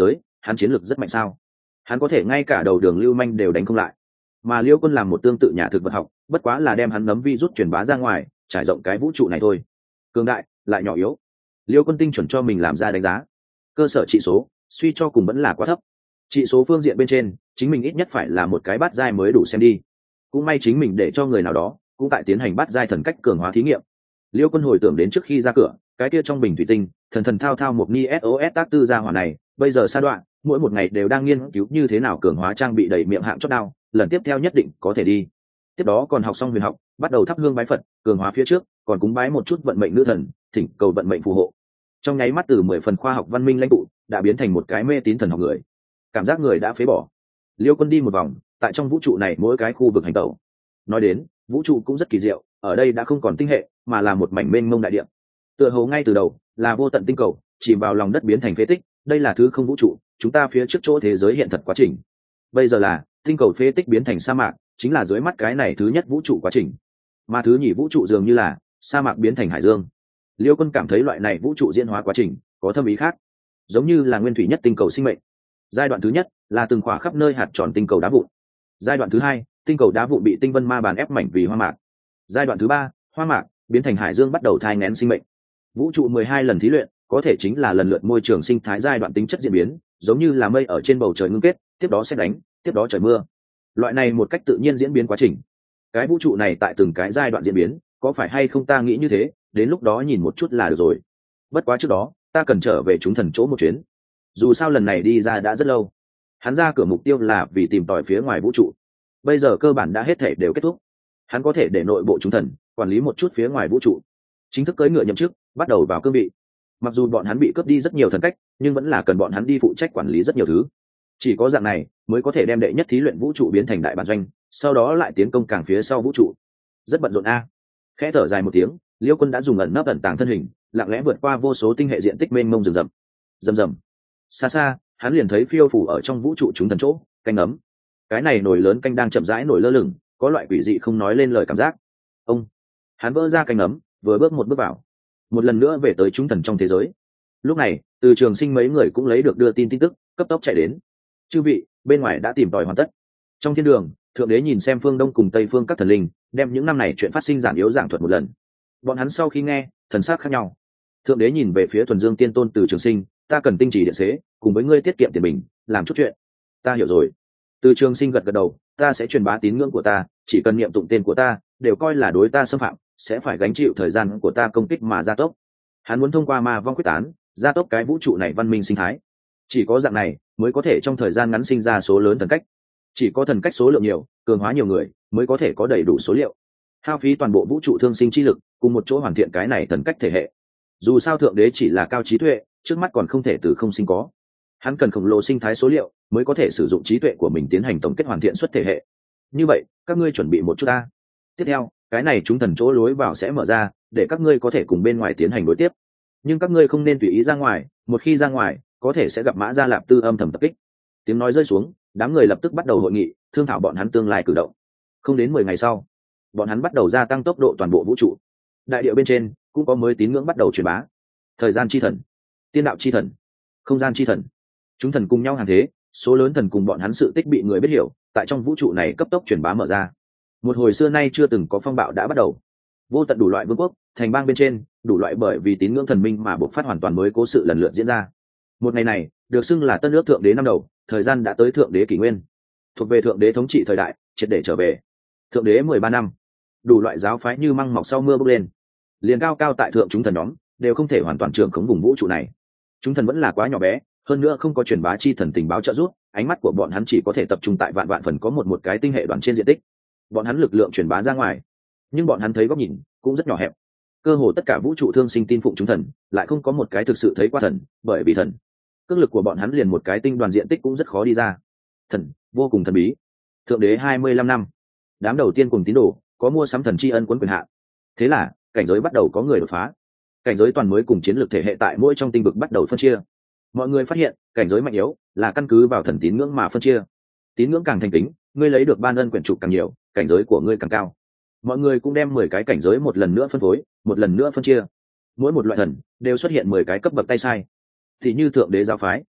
hắn chiến lược rất mạnh sao? Hắn có thể ngay cả đầu đường lưu manh đều đánh không lại. Mà Liêu Quân làm một tương tự nhà thực vật học, bất quá là đem hắn nấm virus truyền bá ra ngoài, trải rộng cái vũ trụ này thôi. Cường đại lại nhỏ yếu. Liêu Quân tinh chuẩn cho mình làm ra đánh giá. Cơ sở trị số suy cho cùng vẫn là quá thấp. Trị số phương diện bên trên, chính mình ít nhất phải là một cái bát giai mới đủ xem đi. Cũng may chính mình để cho người nào đó cũng tại tiến hành bát giai thần cách cường hóa thí nghiệm. Liêu Quân hồi tưởng đến trước khi ra cửa, cái kia trong bình thủy tinh, thần thần thao thao một ni SOS tác tư gia hỏa này, bây giờ sa đoạn, mỗi một ngày đều đang nghiên cứu như thế nào cường hóa trang bị đầy miệng hạng chót đao, lần tiếp theo nhất định có thể đi. Tiếp đó còn học xong huyền học, bắt đầu thắp hương bái Phật, cường hóa phía trước, còn cúng bái một chút vận mệnh nữ thần, thỉnh cầu vận mệnh phù hộ. Trong nháy mắt từ 10 phần khoa học văn minh lãnh tụ, đã biến thành một cái mê tín thần học người. Cảm giác người đã phế bỏ. Liêu Quân đi một vòng, tại trong vũ trụ này mỗi cái khu vực hành tẩu. Nói đến, vũ trụ cũng rất kỳ diệu, ở đây đã không còn tinh hệ, mà là một mảnh mênh mông đại địa. Tựa hồ ngay từ đầu là vô tận tinh cầu, chìm vào lòng đất biến thành phế tích, đây là thứ không vũ trụ, chúng ta phía trước chỗ thế giới hiện thật quá trình. Bây giờ là tinh cầu phế tích biến thành sa mạc, chính là dưới mắt cái này thứ nhất vũ trụ quá trình. Mà thứ nhì vũ trụ dường như là sa mạc biến thành hải dương. Liêu Quân cảm thấy loại này vũ trụ diễn hóa quá trình có thâm ý khác, giống như là nguyên thủy nhất tinh cầu sinh mệnh. Giai đoạn thứ nhất là từng khỏa khắp nơi hạt tròn tinh cầu đá vụn. Giai đoạn thứ hai, tinh cầu đá vụn bị tinh vân ma bàn ép mảnh vì hoa mạc. Giai đoạn thứ ba, hoa mạc biến thành hải dương bắt đầu thai nghén sinh mệnh. Vũ trụ 12 lần thí luyện có thể chính là lần lượt môi trường sinh thái giai đoạn tính chất diễn biến, giống như là mây ở trên bầu trời ngưng kết, tiếp đó sét đánh, tiếp đó trời mưa. Loại này một cách tự nhiên diễn biến quá trình. Cái vũ trụ này tại từng cái giai đoạn diễn biến, có phải hay không ta nghĩ như thế, đến lúc đó nhìn một chút là được rồi. Bất quá trước đó, ta cần trở về chúng thần chỗ một chuyến. Dù sao lần này đi ra đã rất lâu. Hắn ra cửa mục tiêu là vì tìm tòi phía ngoài vũ trụ. Bây giờ cơ bản đã hết thể đều kết thúc. Hắn có thể để nội bộ chúng thần quản lý một chút phía ngoài vũ trụ, chính thức cưỡi ngựa nhậm chức, bắt đầu vào cương vị. Mặc dù bọn hắn bị cướp đi rất nhiều thần cách, nhưng vẫn là cần bọn hắn đi phụ trách quản lý rất nhiều thứ. Chỉ có dạng này mới có thể đem đệ nhất thí luyện vũ trụ biến thành đại bản doanh, sau đó lại tiến công càng phía sau vũ trụ. Rất bận rộn a. Khẽ thở dài một tiếng, Liêu Quân đã dùng ẩn nấp ẩn tàng thân hình, lặng lẽ vượt qua vô số tinh hệ diện tích mênh mông rừng rậm. Rầm rầm. Xa xa, hắn liền thấy phiêu phủ ở trong vũ trụ chúng thần chỗ, canh ấm. Cái này nồi lớn canh đang chậm rãi nổi lơ lửng, có loại quỷ dị không nói lên lời cảm giác. Ông, hắn vỡ ra canh ấm, vừa bước một bước vào, một lần nữa về tới chúng thần trong thế giới. Lúc này, từ Trường Sinh mấy người cũng lấy được đưa tin tức, cấp tốc chạy đến. Chư vị, bên ngoài đã tìm tòi hoàn tất. Trong thiên đường, thượng đế nhìn xem phương đông cùng tây phương các thần linh, đem những năm này chuyện phát sinh giản yếu giảng thuật một lần. Bọn hắn sau khi nghe, thần sắc khác nhau. Thượng đế nhìn về phía thuần dương tiên tôn Từ Trường Sinh, ta cần tinh chỉ điện xế, cùng với ngươi tiết kiệm tiền mình, làm chút chuyện. Ta hiểu rồi. Từ Trường Sinh gật gật đầu, ta sẽ truyền bá tín ngưỡng của ta, chỉ cần niệm tụng tên của ta, đều coi là đối ta xâm phạm, sẽ phải gánh chịu thời gian của ta công kích mà gia tốc. Hắn muốn thông qua ma vong quyết tán, gia tốc cái vũ trụ này văn minh sinh thái. Chỉ có dạng này mới có thể trong thời gian ngắn sinh ra số lớn thần cách. Chỉ có thần cách số lượng nhiều, cường hóa nhiều người, mới có thể có đầy đủ số liệu. Hao phí toàn bộ vũ trụ thương sinh chi lực, cùng một chỗ hoàn thiện cái này thần cách thể hệ. Dù sao thượng đế chỉ là cao trí tuệ, trước mắt còn không thể từ không sinh có. Hắn cần khổng lồ sinh thái số liệu, mới có thể sử dụng trí tuệ của mình tiến hành tổng kết hoàn thiện xuất thể hệ. Như vậy, các ngươi chuẩn bị một chút ta. Tiếp theo, cái này chúng thần chỗ lối vào sẽ mở ra, để các ngươi có thể cùng bên ngoài tiến hành đối tiếp. Nhưng các ngươi không nên tùy ý ra ngoài, một khi ra ngoài, có thể sẽ gặp Mã Gia Lạp Tư âm thầm tập kích. Tiếng nói rơi xuống, đám người lập tức bắt đầu hội nghị, thương thảo bọn hắn tương lai cử động. Không đến 10 ngày sau, bọn hắn bắt đầu gia tăng tốc độ toàn bộ vũ trụ. Đại địa bên trên cũng có mới tín ngưỡng bắt đầu truyền bá. Thời gian chi thần, tiên đạo chi thần, không gian chi thần, chúng thần cùng nhau hàng thế, số lớn thần cùng bọn hắn sự tích bị người biết hiểu, tại trong vũ trụ này cấp tốc truyền bá mở ra. Một hồi xưa nay chưa từng có phong bạo đã bắt đầu. Vô tận đủ loại vương quốc, thành bang bên trên, đủ loại bởi vì tín ngưỡng thần minh mà bộc phát hoàn toàn mới cố sự lần lượt diễn ra. Một ngày này được xưng là tân ước thượng đế năm đầu, thời gian đã tới thượng đế kỷ nguyên, thuộc về thượng đế thống trị thời đại, triệt để trở về. Thượng đế 13 năm, đủ loại giáo phái như măng mọc sau mưa bốc lên, liền cao cao tại thượng chúng thần nhóm đều không thể hoàn toàn trưởng khống vùng vũ trụ này. Chúng thần vẫn là quá nhỏ bé, hơn nữa không có truyền bá chi thần tình báo trợ giúp, ánh mắt của bọn hắn chỉ có thể tập trung tại vạn vạn phần có một cái tinh hệ đoàn trên diện tích. Bọn hắn lực lượng truyền bá ra ngoài, nhưng bọn hắn thấy góc nhìn cũng rất nhỏ hẹp. Cơ hồ tất cả vũ trụ thương sinh tin phụng chúng thần, lại không có một cái thực sự thấy qua thần, bởi vì thần, cước lực của bọn hắn liền một cái tinh đoàn diện tích cũng rất khó đi ra. Thần vô cùng thần bí. Thượng đế 25 năm, đám đầu tiên cùng tín đồ có mua sắm thần tri ân quấn quyền hạn. Thế là cảnh giới bắt đầu có người đột phá. Cảnh giới toàn mới cùng chiến lược thể hệ tại mỗi trong tinh vực bắt đầu phân chia. Mọi người phát hiện cảnh giới mạnh yếu là căn cứ vào thần tín ngưỡng mà phân chia. Tín ngưỡng càng thành kính, ngươi lấy được ban ân quyển trục càng nhiều, cảnh giới của ngươi càng cao. Mọi người cũng đem 10 cái cảnh giới một lần nữa phân phối, một lần nữa phân chia. Mỗi một loại thần đều xuất hiện 10 cái cấp bậc tay sai. Thì như thượng đế giáo phái,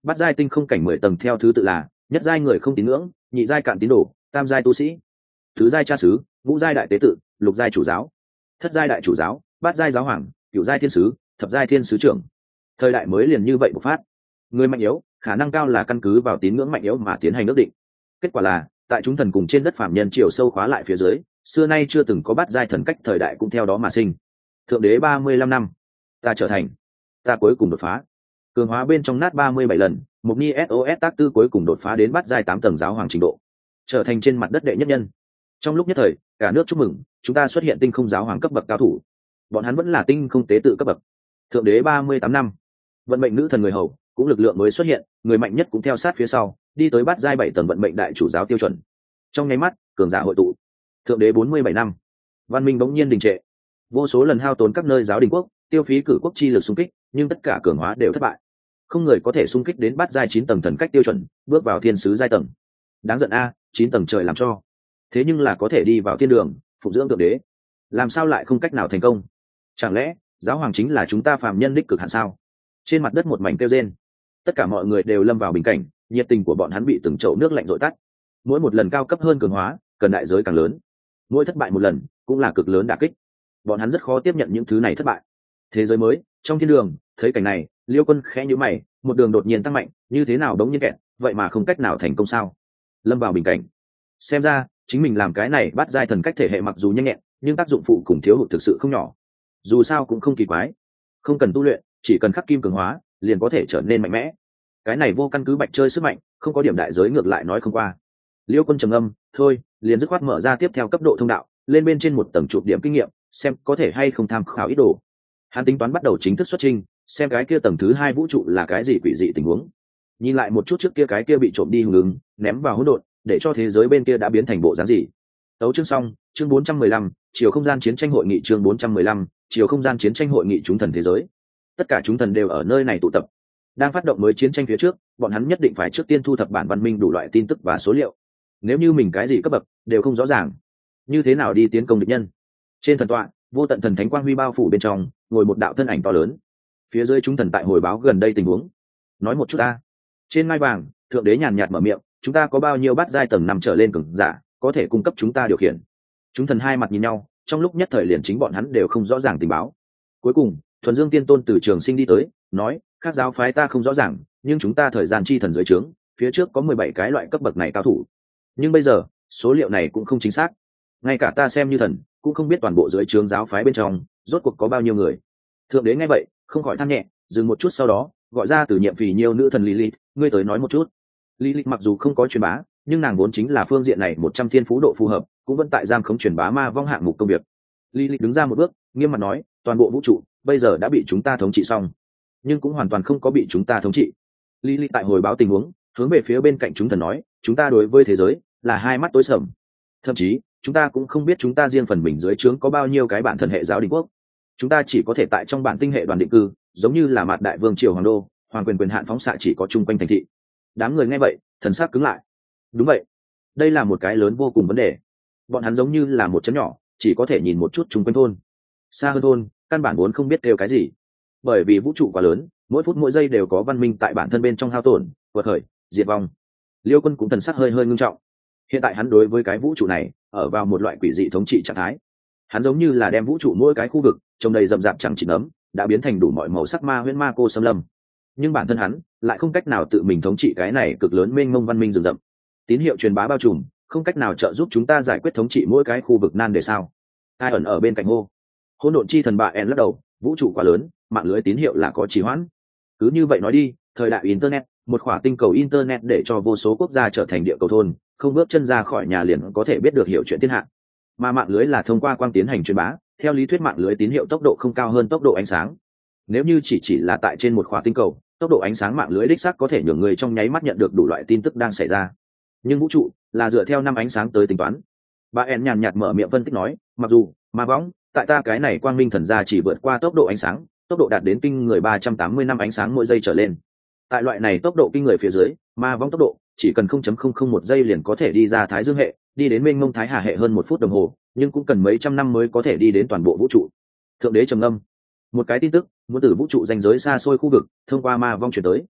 Bát giai tinh không cảnh 10 tầng theo thứ tự là: nhất giai người không tín ngưỡng, nhị giai cạn tín đồ, tam giai tu sĩ, tứ giai cha sứ, ngũ giai đại tế tự, lục giai chủ giáo, thất giai đại chủ giáo, bát giai giáo hoàng, cửu giai thiên sứ, thập giai thiên sứ trưởng. Thời đại mới liền như vậy bộc phát. Người mạnh yếu khả năng cao là căn cứ vào tín ngưỡng mạnh yếu mà tiến hành ước định. Kết quả là tại chúng thần cùng trên đất phàm nhân chiều sâu khóa lại phía dưới, xưa nay chưa từng có bát giai thần cách thời đại cũng theo đó mà sinh. Thượng đế 35 năm, ta trở thành, ta cuối cùng đột phá. Cường hóa bên trong nát 37 lần, một ni sos tác tư cuối cùng đột phá đến bát giai 8 tầng giáo hoàng trình độ, trở thành trên mặt đất đệ nhất nhân. Trong lúc nhất thời, cả nước chúc mừng, chúng ta xuất hiện tinh không giáo hoàng cấp bậc cao thủ. Bọn hắn vẫn là tinh không tế tự cấp bậc. Thượng đế 38 năm, vận mệnh nữ thần người hầu cũng lực lượng mới xuất hiện, người mạnh nhất cũng theo sát phía sau, đi tới bát giai 7 tầng vận mệnh đại chủ giáo tiêu chuẩn. Trong nháy mắt, cường giả hội tụ. Thượng đế 47 năm, văn minh bỗng nhiên đình trệ. Vô số lần hao tốn các nơi giáo đình quốc, tiêu phí cử quốc chi lực xung kích, nhưng tất cả cường hóa đều thất bại. Không người có thể xung kích đến bát giai 9 tầng thần cách tiêu chuẩn, bước vào thiên sứ giai tầng. Đáng giận a, 9 tầng trời làm cho. Thế nhưng là có thể đi vào thiên đường, phụng dưỡng thượng đế. Làm sao lại không cách nào thành công? Chẳng lẽ giáo hoàng chính là chúng ta phàm nhân đích cực hạn sao? Trên mặt đất một mảnh kêu rên. Tất cả mọi người đều lâm vào bình cảnh, nhiệt tình của bọn hắn bị từng chậu nước lạnh dội tắt. Mỗi một lần cao cấp hơn cường hóa, cần đại giới càng lớn. Mỗi thất bại một lần, cũng là cực lớn đả kích. Bọn hắn rất khó tiếp nhận những thứ này thất bại. Thế giới mới, trong thiên đường, thấy cảnh này, Liêu Quân khẽ nhíu mày, một đường đột nhiên tăng mạnh, như thế nào đống nhiên kẹt, vậy mà không cách nào thành công sao? Lâm vào bình cảnh. Xem ra, chính mình làm cái này bắt giai thần cách thể hệ mặc dù nhanh nhẹn, nhưng tác dụng phụ cùng thiếu hụt thực sự không nhỏ. Dù sao cũng không kỳ quái, không cần tu luyện, chỉ cần khắc kim cường hóa, liền có thể trở nên mạnh mẽ. Cái này vô căn cứ bạch chơi sức mạnh, không có điểm đại giới ngược lại nói không qua. Liêu Quân trầm ngâm, thôi, liền dứt khoát mở ra tiếp theo cấp độ thông đạo, lên bên trên một tầng chụp điểm kinh nghiệm, xem có thể hay không tham khảo ý đồ. Hắn tính toán bắt đầu chính thức xuất trình, xem cái kia tầng thứ 2 vũ trụ là cái gì quỷ dị tình huống. Nhìn lại một chút trước kia cái kia bị trộm đi hùng ứng, ném vào hỗn độn, để cho thế giới bên kia đã biến thành bộ dáng gì. Tấu chương xong, chương 415, chiều không gian chiến tranh hội nghị chương 415, chiều không gian chiến tranh hội nghị chúng thần thế giới. Tất cả chúng thần đều ở nơi này tụ tập. Đang phát động mới chiến tranh phía trước, bọn hắn nhất định phải trước tiên thu thập bản văn minh đủ loại tin tức và số liệu. Nếu như mình cái gì cấp bậc đều không rõ ràng, như thế nào đi tiến công địch nhân? Trên thần tọa, vô tận thần thánh quang huy bao phủ bên trong, ngồi một đạo thân ảnh to lớn. Phía dưới chúng thần tại hồi báo gần đây tình huống. Nói một chút ta. Trên ngai vàng, thượng đế nhàn nhạt mở miệng, chúng ta có bao nhiêu bát giai tầng 5 trở lên cường giả, có thể cung cấp chúng ta điều khiển. Chúng thần hai mặt nhìn nhau, trong lúc nhất thời liền chính bọn hắn đều không rõ ràng tình báo. Cuối cùng, thuần dương tiên tôn từ trường sinh đi tới, nói, các giáo phái ta không rõ ràng, nhưng chúng ta thời gian chi thần dưới trướng, phía trước có 17 cái loại cấp bậc này cao thủ. Nhưng bây giờ, số liệu này cũng không chính xác. Ngay cả ta xem như thần, cũng không biết toàn bộ dưới trướng giáo phái bên trong, rốt cuộc có bao nhiêu người. Thượng đế nghe vậy, không khỏi than nhẹ, dừng một chút sau đó, gọi ra từ nhiệm phì nhiêu nữ thần Lilith, ngươi tới nói một chút. Lilith mặc dù không có truyền bá, nhưng nàng vốn chính là phương diện này 100 thiên phú độ phù hợp, cũng vẫn tại giam khống truyền bá ma vong hạng mục công việc. Lilith đứng ra một bước, nghiêm mặt nói, toàn bộ vũ trụ bây giờ đã bị chúng ta thống trị xong, nhưng cũng hoàn toàn không có bị chúng ta thống trị. Lilith tại hồi báo tình huống, hướng về phía bên cạnh chúng thần nói, chúng ta đối với thế giới là hai mắt tối sầm. Thậm chí, chúng ta cũng không biết chúng ta riêng phần mình dưới trướng có bao nhiêu cái bản thần hệ giáo đình quốc. Chúng ta chỉ có thể tại trong bản tinh hệ đoàn định cư, giống như là Mạt Đại Vương triều hoàng đô, hoàng quyền quyền hạn phóng xạ chỉ có chung quanh thành thị. Đám người nghe vậy, thần sắc cứng lại. Đúng vậy, đây là một cái lớn vô cùng vấn đề. Bọn hắn giống như là một chấn nhỏ, chỉ có thể nhìn một chút chung quanh thôn. Xa hơn thôn, căn bản vốn không biết kêu cái gì. Bởi vì vũ trụ quá lớn, mỗi phút mỗi giây đều có văn minh tại bản thân bên trong hao tổn, quật khởi, diệt vong. Liêu Quân cũng thần sắc hơi hơi ngưng trọng. Hiện tại hắn đối với cái vũ trụ này ở vào một loại quỷ dị thống trị trạng thái. Hắn giống như là đem vũ trụ mỗi cái khu vực trồng đầy rậm rạp chẳng chịt nấm, đã biến thành đủ mọi màu sắc ma huyễn ma cô xâm lâm. Nhưng bản thân hắn lại không cách nào tự mình thống trị cái này cực lớn mênh mông văn minh rừng rậm. Tín hiệu truyền bá bao trùm, không cách nào trợ giúp chúng ta giải quyết thống trị mỗi cái khu vực nan đề sao? Ai ẩn ở bên cạnh hô? Hỗn độn chi thần bạ en lắc đầu, vũ trụ quá lớn, mạng lưới tín hiệu là có trì hoãn. Cứ như vậy nói đi, thời đại internet, một khỏa tinh cầu internet để cho vô số quốc gia trở thành địa cầu thôn, không bước chân ra khỏi nhà liền có thể biết được hiểu chuyện thiên hạ. Mà mạng lưới là thông qua quang tiến hành truyền bá, theo lý thuyết mạng lưới tín hiệu tốc độ không cao hơn tốc độ ánh sáng. Nếu như chỉ là tại trên một khỏa tinh cầu, tốc độ ánh sáng mạng lưới đích xác có thể nhường người trong nháy mắt nhận được đủ loại tin tức đang xảy ra. Nhưng vũ trụ là dựa theo năm ánh sáng tới tính toán. Bà En nhàn nhạt mở miệng phân tích nói, mặc dù ma võng tại ta cái này quang minh thần gia chỉ vượt qua tốc độ ánh sáng, tốc độ đạt đến kinh người 380 năm ánh sáng mỗi giây trở lên. Tại loại này tốc độ kinh người phía dưới, ma võng tốc độ chỉ cần 0.001 giây liền có thể đi ra Thái Dương hệ, đi đến mênh mông Thái Hà hệ hơn 1 phút đồng hồ, nhưng cũng cần mấy trăm năm mới có thể đi đến toàn bộ vũ trụ. Thượng đế trầm ngâm, một cái tin tức muốn từ vũ trụ ranh giới xa xôi khu vực thông qua ma vong chuyển tới.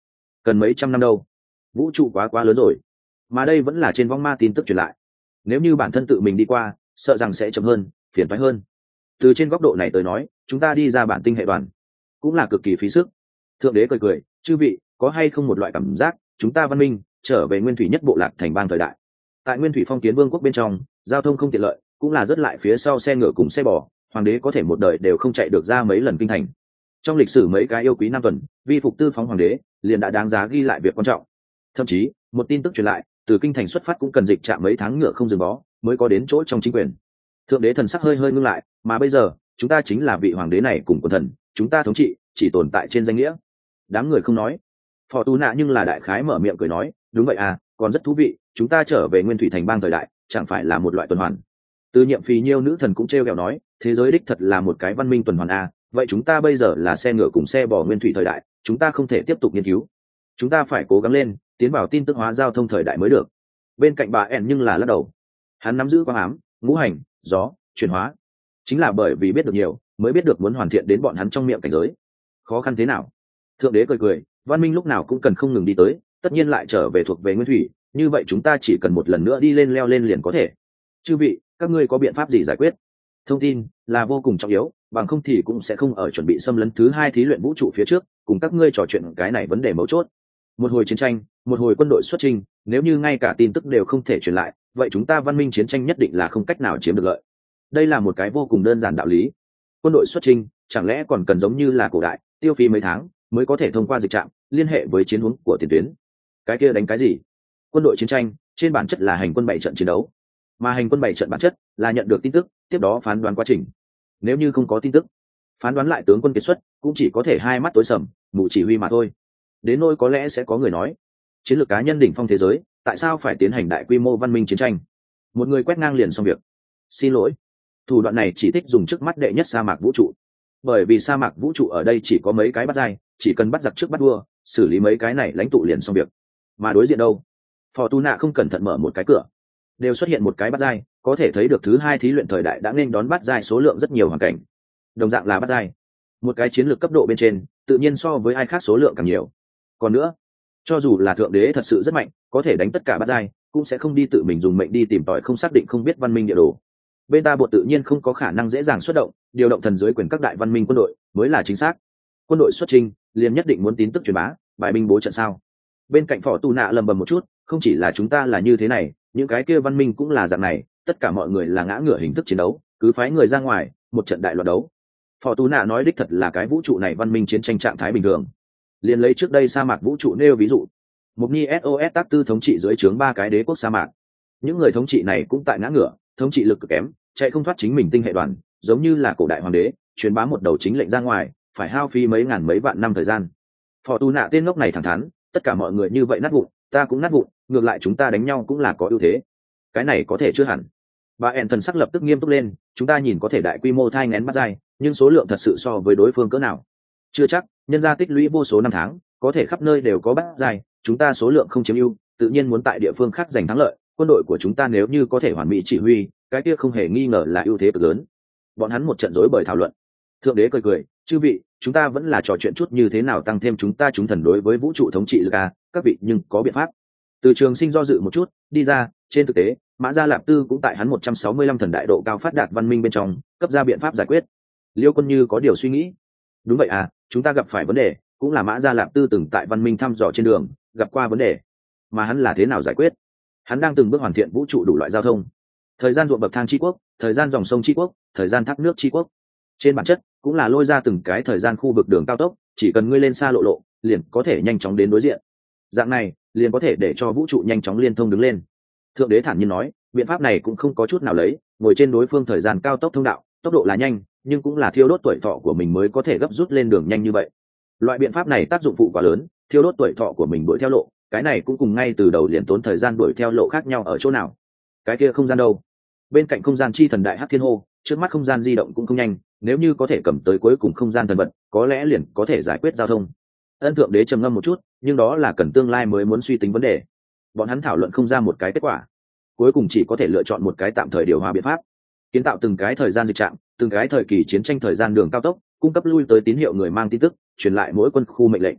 cần mấy trăm năm đâu. Vũ trụ quá lớn rồi, mà đây vẫn là trên vong ma tin tức truyền lại. Nếu như bản thân tự mình đi qua, sợ rằng sẽ chậm hơn, phiền toái hơn. Từ trên góc độ này tới nói, chúng ta đi ra bản tinh hệ đoàn cũng là cực kỳ phí sức. Thượng đế cười, chư vị có hay không một loại cảm giác chúng ta văn minh trở về nguyên thủy nhất bộ lạc thành bang thời đại. Tại nguyên thủy phong kiến vương quốc bên trong, giao thông không tiện lợi, cũng là rất lại phía sau xe ngựa cùng xe bò, hoàng đế có thể một đời đều không chạy được ra mấy lần kinh thành. Trong lịch sử mấy cái yêu quý nam tuần vi phục tư phóng hoàng đế liền đã đáng giá ghi lại việc quan trọng. Thậm chí một tin tức truyền lại, từ kinh thành xuất phát cũng cần dịch trạm mấy tháng ngựa không dừng bó mới có đến chỗ trong chính quyền. Thượng đế thần sắc hơi ngưng lại, mà bây giờ chúng ta chính là vị hoàng đế này cùng quần thần, chúng ta thống trị chỉ tồn tại trên danh nghĩa. Đám người không nói. Phò Tu Nạ nhưng là đại khái mở miệng cười nói, đúng vậy à, còn rất thú vị, chúng ta trở về nguyên thủy thành bang thời đại chẳng phải là một loại tuần hoàn. Từ nhiệm phì nhiêu nữ thần cũng trêu ghẹo nói, thế giới đích thật là một cái văn minh tuần hoàn a, vậy chúng ta bây giờ là xe ngựa cùng xe bò nguyên thủy thời đại, chúng ta không thể tiếp tục nghiên cứu, chúng ta phải cố gắng lên, tiến vào tin tức hóa giao thông thời đại mới được. Bên cạnh bà ẻn nhưng là lắc đầu. Hắn nắm giữ quang ám, ngũ hành, gió, chuyển hóa, chính là bởi vì biết được nhiều mới biết được muốn hoàn thiện đến bọn hắn trong miệng cảnh giới khó khăn thế nào. Thượng đế cười, văn minh lúc nào cũng cần không ngừng đi tới, tất nhiên lại trở về thuộc về nguyên thủy, như vậy chúng ta chỉ cần một lần nữa đi lên leo lên liền có thể. Chư vị, các ngươi có biện pháp gì giải quyết? Thông tin là vô cùng trọng yếu, bằng không thì cũng sẽ không ở chuẩn bị xâm lấn thứ 2 thí luyện vũ trụ phía trước cùng các ngươi trò chuyện cái này vấn đề mấu chốt. Một hồi chiến tranh, một hồi quân đội xuất chinh, nếu như ngay cả tin tức đều không thể truyền lại, vậy chúng ta văn minh chiến tranh nhất định là không cách nào chiếm được lợi. Đây là một cái vô cùng đơn giản đạo lý. Quân đội xuất chinh chẳng lẽ còn cần giống như là cổ đại tiêu phí mấy tháng mới có thể thông qua dịch trạm liên hệ với chiến hướng của tiền tuyến? Cái kia đánh cái gì? Quân đội chiến tranh trên bản chất là hành quân 7 trận chiến đấu, mà hành quân 7 trận bản chất là nhận được tin tức, tiếp đó phán đoán quá trình. Nếu như không có tin tức, phán đoán lại tướng quân kiệt xuất cũng chỉ có thể hai mắt tối sầm, mù chỉ huy mà thôi. Đến nỗi có lẽ sẽ có người nói, chiến lược cá nhân đỉnh phong thế giới tại sao phải tiến hành đại quy mô văn minh chiến tranh? Một người quét ngang liền xong việc. Xin lỗi, thủ đoạn này chỉ thích dùng trước mắt đệ nhất sa mạc vũ trụ, bởi vì sa mạc vũ trụ ở đây chỉ có mấy cái bắt dai, chỉ cần bắt giặc trước bắt vua, xử lý mấy cái này lãnh tụ liền xong việc. Mà đối diện đâu? Phò Tu Nạ không cẩn thận mở một cái cửa, đều xuất hiện một cái bắt dai, có thể thấy được thứ 2 thí luyện thời đại đã nên đón bắt dai số lượng rất nhiều hoàn cảnh. Đồng dạng là bắt dai, một cái chiến lược cấp độ bên trên tự nhiên so với ai khác số lượng càng nhiều. Còn nữa, cho dù là thượng đế thật sự rất mạnh, có thể đánh tất cả bắt dai, cũng sẽ không đi tự mình dùng mệnh đi tìm tòi không xác định không biết văn minh địa đồ. Bên ta bộ tự nhiên không có khả năng dễ dàng xuất động, điều động thần dưới quyền các đại văn minh quân đội mới là chính xác. Quân đội xuất chinh liền nhất định muốn tin tức truyền bá, bài binh bố trận sao? Bên cạnh Phò Tu Nạ lầm bầm một chút, không chỉ là chúng ta là như thế này, những cái kia văn minh cũng là dạng này, tất cả mọi người là ngã ngửa hình thức chiến đấu, cứ phái người ra ngoài, một trận đại loạn đấu. Phò Tu Nạ nói đích thật là cái vũ trụ này văn minh chiến tranh trạng thái bình thường. Liền lấy trước đây sa mạc vũ trụ nêu ví dụ, một Ni SOS tác tư thống trị dưới trướng 3 cái đế quốc sa mạc. Những người thống trị này cũng tại ngã ngửa, thống trị lực cực kém, chạy không thoát chính mình tinh hệ đoàn, giống như là cổ đại hoàng đế truyền bá một đầu chính lệnh ra ngoài, phải hao phí mấy ngàn mấy vạn năm thời gian. Phò Tu Nạ tên ngốc này thẳng thắn, tất cả mọi người như vậy nát vụn, ta cũng nát vụn, ngược lại chúng ta đánh nhau cũng là có ưu thế. Cái này có thể chưa hẳn. Bà ẻn thần sắc lập tức nghiêm túc lên, chúng ta nhìn có thể đại quy mô thai nghén bắt dai, nhưng số lượng thật sự so với đối phương cỡ nào? Chưa chắc, nhân gia tích lũy vô số năm tháng, có thể khắp nơi đều có bắt dai, chúng ta số lượng không chiếm ưu, tự nhiên muốn tại địa phương khác giành thắng lợi. Quân đội của chúng ta nếu như có thể hoàn mỹ chỉ huy, cái kia không hề nghi ngờ là ưu thế cực lớn. Bọn hắn một trận rối bời thảo luận. Thượng đế cười, chư vị, chúng ta vẫn là trò chuyện chút như thế nào tăng thêm chúng ta chúng thần đối với vũ trụ thống trị lực à, các vị nhưng có biện pháp. Từ Trường Sinh do dự một chút, đi ra, trên thực tế, Mã Gia Lạp Tư cũng tại hắn 165 thần đại độ cao phát đạt văn minh bên trong, cấp ra biện pháp giải quyết. Liêu Quân Như có điều suy nghĩ. Đúng vậy à, chúng ta gặp phải vấn đề, cũng là Mã Gia Lạp Tư từng tại văn minh thăm dò trên đường, gặp qua vấn đề. Mà hắn là thế nào giải quyết? Hắn đang từng bước hoàn thiện vũ trụ đủ loại giao thông. Thời gian ruộng bậc thang chi quốc, thời gian dòng sông chi quốc, thời gian thác nước chi quốc. Trên bản chất, cũng là lôi ra từng cái thời gian khu vực đường cao tốc, chỉ cần ngươi lên xa lộ lộ, liền có thể nhanh chóng đến đối diện. Dạng này, liền có thể để cho vũ trụ nhanh chóng liên thông đứng lên. Thượng đế thản nhiên nói, biện pháp này cũng không có chút nào lấy, ngồi trên đối phương thời gian cao tốc thông đạo, tốc độ là nhanh, nhưng cũng là thiêu đốt tuổi thọ của mình mới có thể gấp rút lên đường nhanh như vậy. Loại biện pháp này tác dụng phụ quá lớn, thiêu đốt tuổi thọ của mình đuổi theo lộ, cái này cũng cùng ngay từ đầu liền tốn thời gian đuổi theo lộ khác nhau ở chỗ nào? Cái kia không gian đâu? Bên cạnh không gian chi thần đại hắc thiên hô, trước mắt không gian di động cũng không nhanh, nếu như có thể cầm tới cuối cùng không gian thần vật, có lẽ liền có thể giải quyết giao thông. Ân Thượng đế trầm ngâm một chút, nhưng đó là cần tương lai mới muốn suy tính vấn đề. Bọn hắn thảo luận không ra một cái kết quả, cuối cùng chỉ có thể lựa chọn một cái tạm thời điều hòa biện pháp, kiến tạo từng cái thời gian dịch trạm, từng cái thời kỳ chiến tranh thời gian đường cao tốc, cung cấp lui tới tín hiệu người mang tin tức, truyền lại mỗi quân khu mệnh lệnh.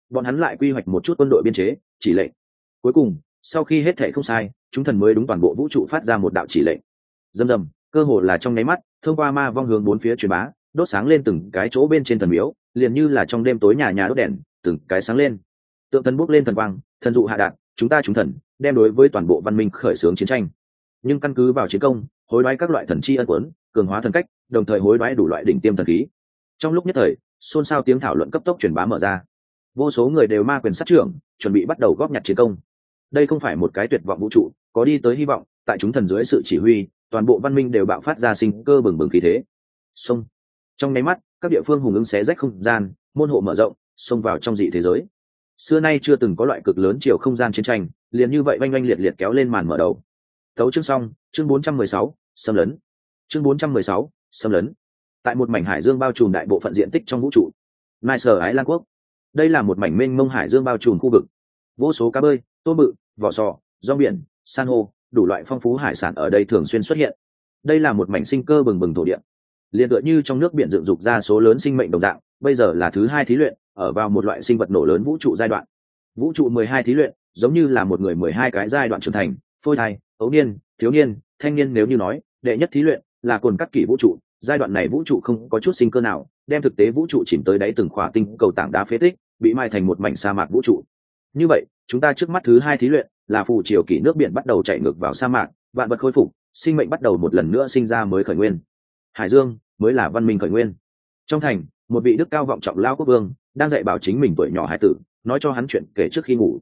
bọn hắn lại quy hoạch một chút quân đội biên chế chỉ lệnh. Cuối cùng sau khi hết thể không sai, chúng thần mới đúng toàn bộ vũ trụ phát ra một đạo chỉ lệnh. Rầm rầm, cơ hồ là trong nháy mắt, thông qua ma vong hướng bốn phía truyền bá, đốt sáng lên từng cái chỗ bên trên thần miếu, liền như là trong đêm tối nhà nhà đốt đèn, từng cái sáng lên. Tượng thần bốc lên thần quang, thần dụ hạ đạn, chúng thần đem đối với toàn bộ văn minh khởi xướng chiến tranh. Nhưng căn cứ vào chiến công, hối đoái các loại thần chi ân quấn, cường hóa thần cách, đồng thời hối đoái đủ loại đỉnh tiêm thần khí. Trong lúc nhất thời, xôn xao tiếng thảo luận cấp tốc truyền bá mở ra. Vô số người đều ma quyền sát trưởng, chuẩn bị bắt đầu góp nhặt chiến công. Đây không phải một cái tuyệt vọng vũ trụ, có đi tới hy vọng, tại chúng thần dưới sự chỉ huy, toàn bộ văn minh đều bạo phát ra sinh cơ bừng bừng khí thế. Xông. Trong nháy mắt, các địa phương hùng ứng xé rách không gian, môn hộ mở rộng, xông vào trong dị thế giới. Xưa nay chưa từng có loại cực lớn chiều không gian chiến tranh, liền như vậy oanh oanh liệt liệt kéo lên màn mở đầu. Tấu chương xong, chương 416, xâm lấn. Chương 416, xâm lấn. Tại một mảnh hải dương bao trùm đại bộ phận diện tích trong vũ trụ, Nice Ái Lan quốc. Đây là một mảnh mênh mông hải dương bao trùm khu vực. Vô số cá bơi, tôm bự, vỏ sò, rong biển, san hô, đủ loại phong phú hải sản ở đây thường xuyên xuất hiện. Đây là một mảnh sinh cơ bừng bừng thổ địa, liền tựa như trong nước biển dựng dục ra số lớn sinh mệnh đồng dạng. Bây giờ là thứ hai thí luyện, ở vào một loại sinh vật nổ lớn vũ trụ giai đoạn. Vũ trụ 12 thí luyện, giống như là một người 12 cái giai đoạn trưởng thành, phôi thai, ấu niên, thiếu niên, thanh niên. Nếu như nói đệ nhất thí luyện là cồn cắt kỷ vũ trụ, giai đoạn này vũ trụ không có chút sinh cơ nào, đem thực tế vũ trụ chìm tới đáy từng khỏa tinh cầu tảng đá phế tích, bị mai thành một mảnh sa mạc vũ trụ. Như vậy chúng ta trước mắt thứ hai thí luyện là phù triều kỷ, nước biển bắt đầu chảy ngược vào sa mạc, vạn vật khôi phục, sinh mệnh bắt đầu một lần nữa sinh ra mới khởi nguyên. Hải dương mới là văn minh khởi nguyên. Trong thành, một vị đức cao vọng trọng lao quốc vương đang dạy bảo chính mình tuổi nhỏ hải tử, nói cho hắn chuyện kể trước khi ngủ.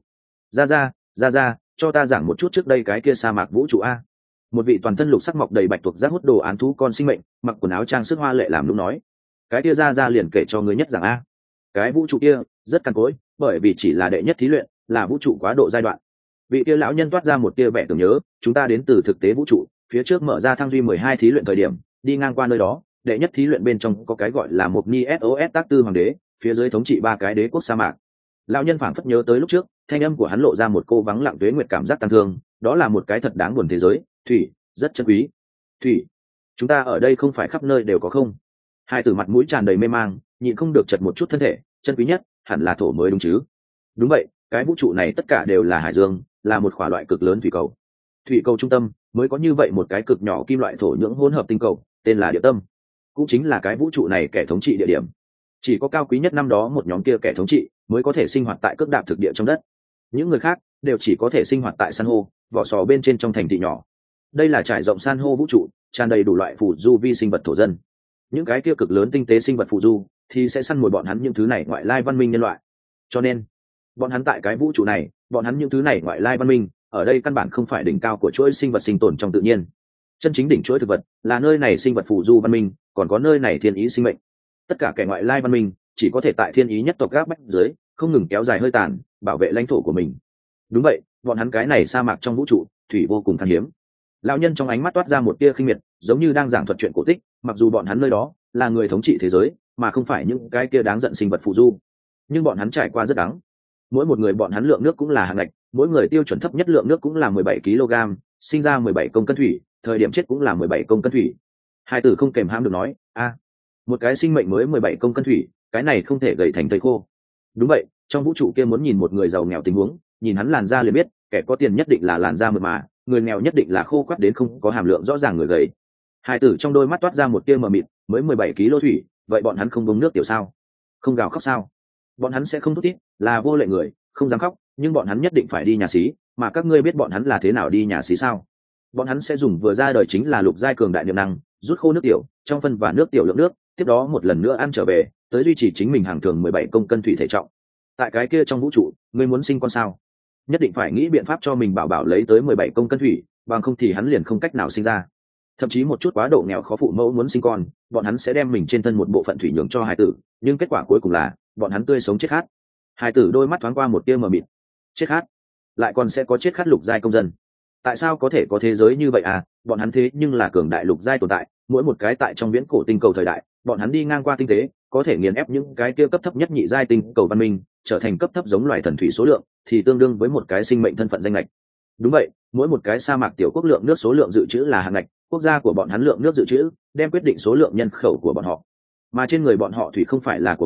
Ra cho ta giảng một chút trước đây cái kia sa mạc vũ trụ a. Một vị toàn thân lục sắc mọc đầy bạch tuộc giác hút đồ án thú con sinh mệnh, mặc quần áo trang sức hoa lệ làm lúc nói. Cái kia ra liền kể cho người nhất giảng a. Cái vũ trụ kia rất cằn cỗi, bởi vì chỉ là đệ nhất thí luyện, là vũ trụ quá độ giai đoạn. Vị kia lão nhân toát ra một tia vẻ tưởng nhớ, chúng ta đến từ thực tế vũ trụ, phía trước mở ra thăng duy 12 thí luyện thời điểm, đi ngang qua nơi đó, đệ nhất thí luyện bên trong có cái gọi là một Ni SOS tác tư hoàng đế, phía dưới thống trị ba cái đế quốc sa mạc. Lão nhân phảng phất nhớ tới lúc trước, thanh âm của hắn lộ ra một cô vắng lặng tuế nguyệt cảm giác tăng thương. Đó là một cái thật đáng buồn thế giới, thủy rất chân quý. Thủy, chúng ta ở đây không phải khắp nơi đều có không? Hai tử mặt mũi tràn đầy mê mang, nhịn không được chật một chút thân thể. Chân quý nhất hẳn là thổ mới đúng chứ? Đúng vậy, cái vũ trụ này tất cả đều là hải dương, là một khỏa loại cực lớn thủy cầu. Thủy cầu trung tâm mới có như vậy một cái cực nhỏ kim loại thổ nhưỡng hỗn hợp tinh cầu, tên là địa tâm, cũng chính là cái vũ trụ này kẻ thống trị địa điểm. Chỉ có cao quý nhất năm đó một nhóm kia kẻ thống trị mới có thể sinh hoạt tại cước đạp thực địa trong đất, những người khác đều chỉ có thể sinh hoạt tại san hô, vỏ sò bên trên trong thành thị nhỏ. Đây là trải rộng san hô vũ trụ, tràn đầy đủ loại phù du vi sinh vật thổ dân. Những cái kia cực lớn tinh tế sinh vật phù du thì sẽ săn mồi bọn hắn những thứ này ngoại lai văn minh nhân loại. Cho nên bọn hắn tại cái vũ trụ này, bọn hắn những thứ này ngoại lai văn minh ở đây căn bản không phải đỉnh cao của chuỗi sinh vật sinh tồn trong tự nhiên. Chân chính đỉnh chuỗi thực vật là nơi này sinh vật phù du văn minh, còn có nơi này thiên ý sinh mệnh. Tất cả kẻ ngoại lai văn minh chỉ có thể tại thiên ý nhất tộc gác bách dưới không ngừng kéo dài hơi tàn, bảo vệ lãnh thổ của mình. Đúng vậy, bọn hắn cái này sa mạc trong vũ trụ thủy vô cùng khan hiếm. Lão nhân trong ánh mắt toát ra một tia khinh miệt, giống như đang giảng thuật chuyện cổ tích. Mặc dù bọn hắn nơi đó là người thống trị thế giới, mà không phải những cái kia đáng giận sinh vật phù du, nhưng bọn hắn trải qua rất đáng. Mỗi một người bọn hắn lượng nước cũng là hạng ngạch, mỗi người tiêu chuẩn thấp nhất lượng nước cũng là 17 kg, sinh ra 17 công cân thủy, thời điểm chết cũng là 17 công cân thủy. Hai tử không kềm hãm được nói, một cái sinh mệnh mới 17 công cân thủy, cái này không thể gầy thành thây khô. Đúng vậy, trong vũ trụ kia muốn nhìn một người giàu nghèo tình huống, nhìn hắn làn da liền biết, kẻ có tiền nhất định là làn da mượt mà, người nghèo nhất định là khô quắt đến không có hàm lượng rõ ràng người gầy. Hai tử trong đôi mắt toát ra một tia mờ mịt, mới 17 kg thủy, vậy bọn hắn không uống nước tiểu sao? Không gào khóc sao? Bọn hắn sẽ không thút thít, là vô lệ người, không dám khóc, nhưng bọn hắn nhất định phải đi nhà xí, mà các ngươi biết bọn hắn là thế nào đi nhà xí sao? Bọn hắn sẽ dùng vừa ra đời chính là lục giai cường đại niệm năng, rút khô nước tiểu, trong phân và nước tiểu lượng nước, tiếp đó một lần nữa ăn trở về, tới duy trì chính mình hàng thường 17 công cân thủy thể trọng. Tại cái kia trong vũ trụ, ngươi muốn sinh con sao? Nhất định phải nghĩ biện pháp cho mình bảo lấy tới 17 công cân thủy, bằng không thì hắn liền không cách nào sinh ra. Thậm chí một chút quá độ nghèo khó phụ mẫu muốn sinh con, bọn hắn sẽ đem mình trên thân một bộ phận thủy nhường cho hài tử, nhưng kết quả cuối cùng là bọn hắn tươi sống chết khát. Hài tử đôi mắt thoáng qua một tia mờ mịt. Chết khát? Lại còn sẽ có chết khát lục giai công dân? Tại sao có thể có thế giới như vậy à? Bọn hắn thế nhưng là cường đại lục giai tồn tại, mỗi một cái tại trong viễn cổ tinh cầu thời đại, bọn hắn đi ngang qua tinh tế, có thể nghiền ép những cái kia cấp thấp nhất nhị giai tinh cầu văn minh, trở thành cấp thấp giống loài thần thủy số lượng, thì tương đương với một cái sinh mệnh thân phận danh lệch. Đúng vậy, mỗi một cái sa mạc tiểu quốc lượng nước số lượng dự trữ là hàng ngạch, quốc gia của bọn hắn lượng nước dự trữ đem quyết định số lượng nhân khẩu của bọn họ, mà trên người bọn họ thủy không phải là của mình,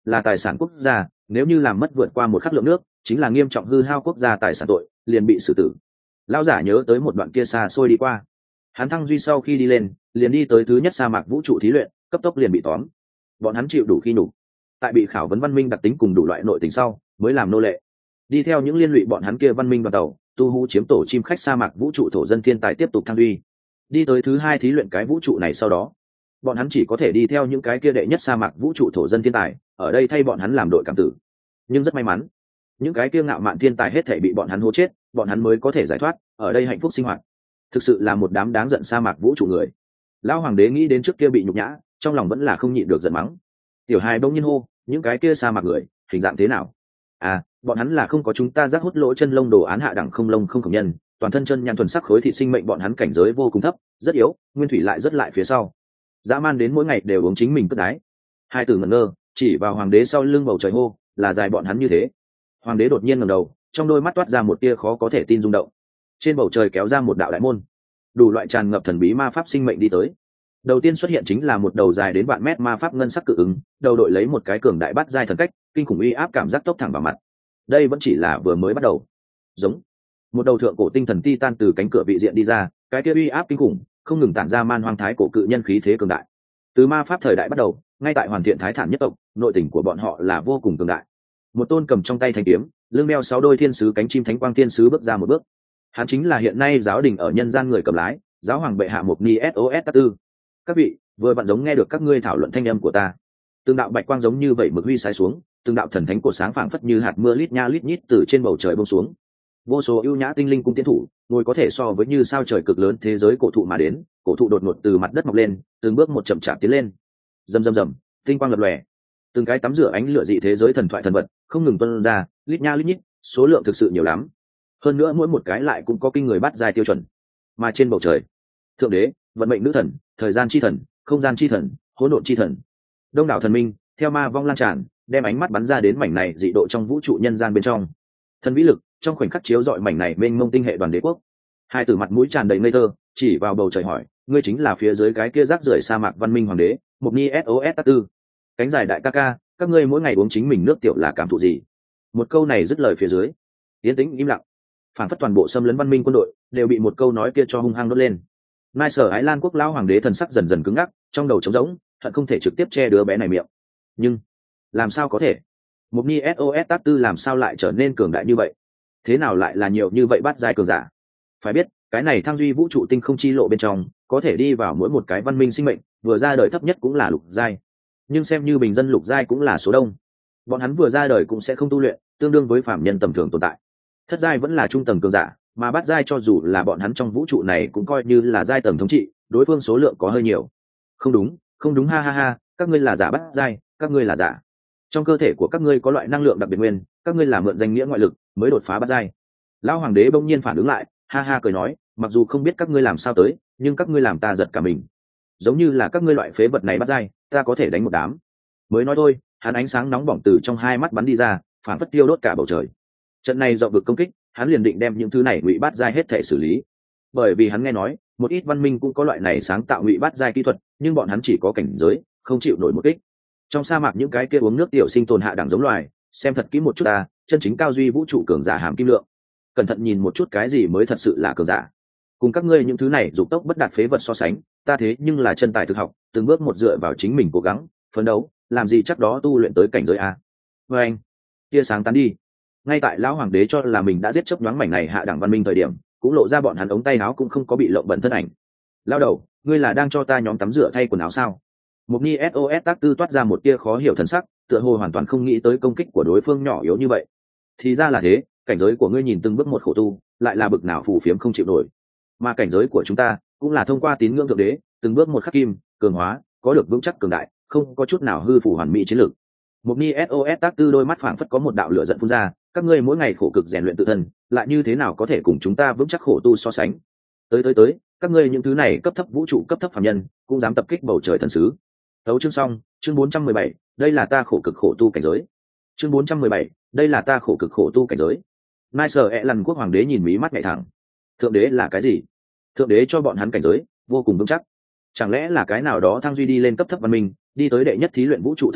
là tài sản quốc gia, nếu như làm mất vượt qua một khắc lượng nước chính là nghiêm trọng hư hao quốc gia tài sản tội, liền bị xử tử. Lão giả nhớ tới một đoạn kia xa xôi đi qua, hắn thăng duy sau khi đi lên liền đi tới thứ nhất sa mạc vũ trụ thí luyện, cấp tốc liền bị tóm. Bọn hắn chịu đủ khi nhục, tại bị khảo vấn văn minh đặc tính cùng đủ loại nội tình sau mới làm nô lệ, đi theo những liên lụy bọn hắn kia văn minh đoàn tàu tu hú chiếm tổ chim khách sa mạc vũ trụ thổ dân thiên tài tiếp tục thăng duy. Đi tới thứ hai thí luyện cái vũ trụ này sau đó, bọn hắn chỉ có thể đi theo những cái kia đệ nhất sa mạc vũ trụ thổ dân thiên tài ở đây thay bọn hắn làm đội cảm tử. Nhưng rất may mắn, những cái kia ngạo mạn thiên tài hết thể bị bọn hắn hố chết, bọn hắn mới có thể giải thoát ở đây hạnh phúc sinh hoạt. Thực sự là một đám đáng giận sa mạc vũ trụ người. Lão hoàng đế nghĩ đến trước kia bị nhục nhã, trong lòng vẫn là không nhịn được giận mắng. Tiểu hài bỗng nhiên hô, những cái kia sa mạc người hình dạng thế nào? À, bọn hắn là không có chúng ta rác hút lỗ chân lông đồ án hạ đẳng không lông không khổng nhân, toàn thân chân nhăn thuần sắc khối thị sinh mệnh, bọn hắn cảnh giới vô cùng thấp, rất yếu, nguyên thủy lại rất lại phía sau. Dã man đến mỗi ngày đều uống chính mình cất đái. Hai từ ngẩn ngơ chỉ vào hoàng đế sau lưng bầu trời hô, là dài bọn hắn như thế. Hoàng đế đột nhiên ngẩng đầu, trong đôi mắt toát ra một tia khó có thể tin rung động. Trên bầu trời kéo ra một đạo đại môn, đủ loại tràn ngập thần bí ma pháp sinh mệnh đi tới. Đầu tiên xuất hiện chính là một đầu dài đến vạn mét ma pháp ngân sắc cự ứng, đầu đội lấy một cái cường đại bát giai thần cách, kinh khủng uy áp cảm giác tốc thẳng vào mặt. Đây vẫn chỉ là vừa mới bắt đầu. Giống một đầu thượng cổ tinh thần titan từ cánh cửa vị diện đi ra, cái kia uy áp kinh khủng không ngừng tản ra man hoang thái cổ cự nhân khí thế cường đại. Từ ma pháp thời đại bắt đầu, ngay tại hoàn thiện thái thản nhất tộc, nội tình của bọn họ là vô cùng cường đại. Một tôn cầm trong tay thanh kiếm, lưng đeo 6 đôi thiên sứ cánh chim thánh quang thiên sứ bước ra một bước. Hắn chính là hiện nay giáo đình ở nhân gian người cầm lái, giáo hoàng bệ hạ Mục Ni SOS Tatu. Các vị, vừa vặn giống nghe được các ngươi thảo luận thanh âm của ta. Từng đạo bạch quang giống như vậy mực huy sái xuống, từng đạo thần thánh của sáng phảng phất như hạt mưa lít nha lít nhít từ trên bầu trời buông xuống. Vô số ưu nhã tinh linh cung tiến thủ, ngồi có thể so với như sao trời cực lớn thế giới cổ thụ mà đến, cổ thụ đột ngột từ mặt đất mọc lên, từng bước một chậm chạp tiến lên. Rầm rầm rầm, tinh quang lập lòe, từng cái tắm rửa ánh lửa dị thế giới thần thoại thần vật không ngừng tuôn ra, lít nha lít nhít, số lượng thực sự nhiều lắm. Hơn nữa mỗi một cái lại cũng có kinh người bắt dài tiêu chuẩn. Mà trên bầu trời, thượng đế, vận mệnh nữ thần, thời gian chi thần, không gian chi thần, hỗn độn chi thần, đông đảo thần minh theo ma vong lan tràn, đem ánh mắt bắn ra đến mảnh này dị độ trong vũ trụ nhân gian bên trong. Thần vĩ lực trong khoảnh khắc chiếu rọi mảnh này mênh mông tinh hệ đoàn đế quốc. Hai từ mặt mũi tràn đầy ngây thơ chỉ vào bầu trời hỏi, ngươi chính là phía dưới cái kia rác rưởi sa mạc văn minh hoàng đế Mục Ni SOS Tatu? Cánh dài đại ca ca, các ngươi mỗi ngày uống chính mình nước tiểu là cảm thụ gì? Một câu này dứt lời phía dưới yên tĩnh im lặng, phản phất toàn bộ xâm lấn văn minh quân đội đều bị một câu nói kia cho hung hăng đốt lên. Nai sở Ái Lan quốc lão hoàng đế thần sắc dần dần cứng ngắc, trong đầu trống rỗng, hận không thể trực tiếp che đứa bé này miệng. Nhưng làm sao có thể? Mục Ni SOS Tatu làm sao lại trở nên cường đại như vậy? Thế nào lại là nhiều như vậy bắt giai cường giả? Phải biết, cái này thăng duy vũ trụ tinh không chi lộ bên trong, có thể đi vào mỗi một cái văn minh sinh mệnh, vừa ra đời thấp nhất cũng là lục giai. Nhưng xem như bình dân lục giai cũng là số đông. Bọn hắn vừa ra đời cũng sẽ không tu luyện, tương đương với phàm nhân tầm thường tồn tại. Thất giai vẫn là trung tầng cường giả, mà bát giai cho dù là bọn hắn trong vũ trụ này cũng coi như là giai tầng thống trị, đối phương số lượng có hơi nhiều. Không đúng, không đúng, ha ha ha, các ngươi là giả bát giai, các ngươi là giả. Trong cơ thể của các ngươi có loại năng lượng đặc biệt nguyên, các ngươi là mượn danh nghĩa ngoại lực mới đột phá bát giai. Lão hoàng đế bỗng nhiên phản ứng lại, ha ha cười nói, mặc dù không biết các ngươi làm sao tới, nhưng các ngươi làm ta giật cả mình. Giống như là các ngươi loại phế vật này bát giai, ta có thể đánh một đám. Mới nói thôi, hắn ánh sáng nóng bỏng từ trong hai mắt bắn đi ra, phản phất tiêu đốt cả bầu trời. Trận này dọn vực công kích, hắn liền định đem những thứ này ngụy bát giai hết thể xử lý. Bởi vì hắn nghe nói, một ít văn minh cũng có loại này sáng tạo ngụy bát giai kỹ thuật, nhưng bọn hắn chỉ có cảnh giới, không chịu nổi một kích. Trong sa mạc những cái kia uống nước tiểu sinh tồn hạ đẳng giống loài, xem thật kỹ một chút ta, chân chính cao duy vũ trụ cường giả hàm kim lượng. Cẩn thận nhìn một chút cái gì mới thật sự là cường giả. Cùng các ngươi những thứ này dục tốc bất đạt phế vật so sánh, ta thế nhưng là chân tài thực học, từng bước một dựa vào chính mình cố gắng, phấn đấu, làm gì chắc đó tu luyện tới cảnh giới a. Với anh, tia sáng tán đi. Ngay tại lão hoàng đế cho là mình đã giết chớp nhoáng mảnh này hạ đẳng văn minh thời điểm, cũng lộ ra bọn hắn ống tay áo cũng không có bị lộng bẩn thân ảnh. Lao đầu, ngươi là đang cho ta nhóm tắm rửa thay quần áo sao? Mục Ni SOS Tatu toát ra một tia khó hiểu thần sắc, tựa hồ hoàn toàn không nghĩ tới công kích của đối phương nhỏ yếu như vậy. Thì ra là thế, cảnh giới của ngươi nhìn từng bước một khổ tu, lại là bực nào phù phiếm không chịu nổi. Mà cảnh giới của chúng ta cũng là thông qua tín ngưỡng thượng đế, từng bước một khắc kim, cường hóa, có được vững chắc cường đại, không có chút nào hư phủ hoàn mỹ chiến lược. Mục Ni SOS Tatu đôi mắt phảng phất có một đạo lửa giận phun ra, các ngươi mỗi ngày khổ cực rèn luyện tự thân, lại như thế nào có thể cùng chúng ta vững chắc khổ tu so sánh? Tới, các ngươi những thứ này cấp thấp vũ trụ cấp thấp phàm nhân, cũng dám tập kích bầu trời thần sứ. Đấu chương xong, chương 417, đây là ta khổ cực khổ tu cảnh giới. Chương 417, đây là ta khổ cực khổ tu cảnh giới. Nai sở ẹ lần quốc hoàng đế nhìn mí mắt nhạy thẳng. Thượng đế là cái gì? Thượng đế cho bọn hắn cảnh giới vô cùng vững chắc. Chẳng lẽ là cái nào đó thăng duy đi lên cấp thấp văn minh, đi tới đệ nhất thí luyện vũ trụ thời điểm,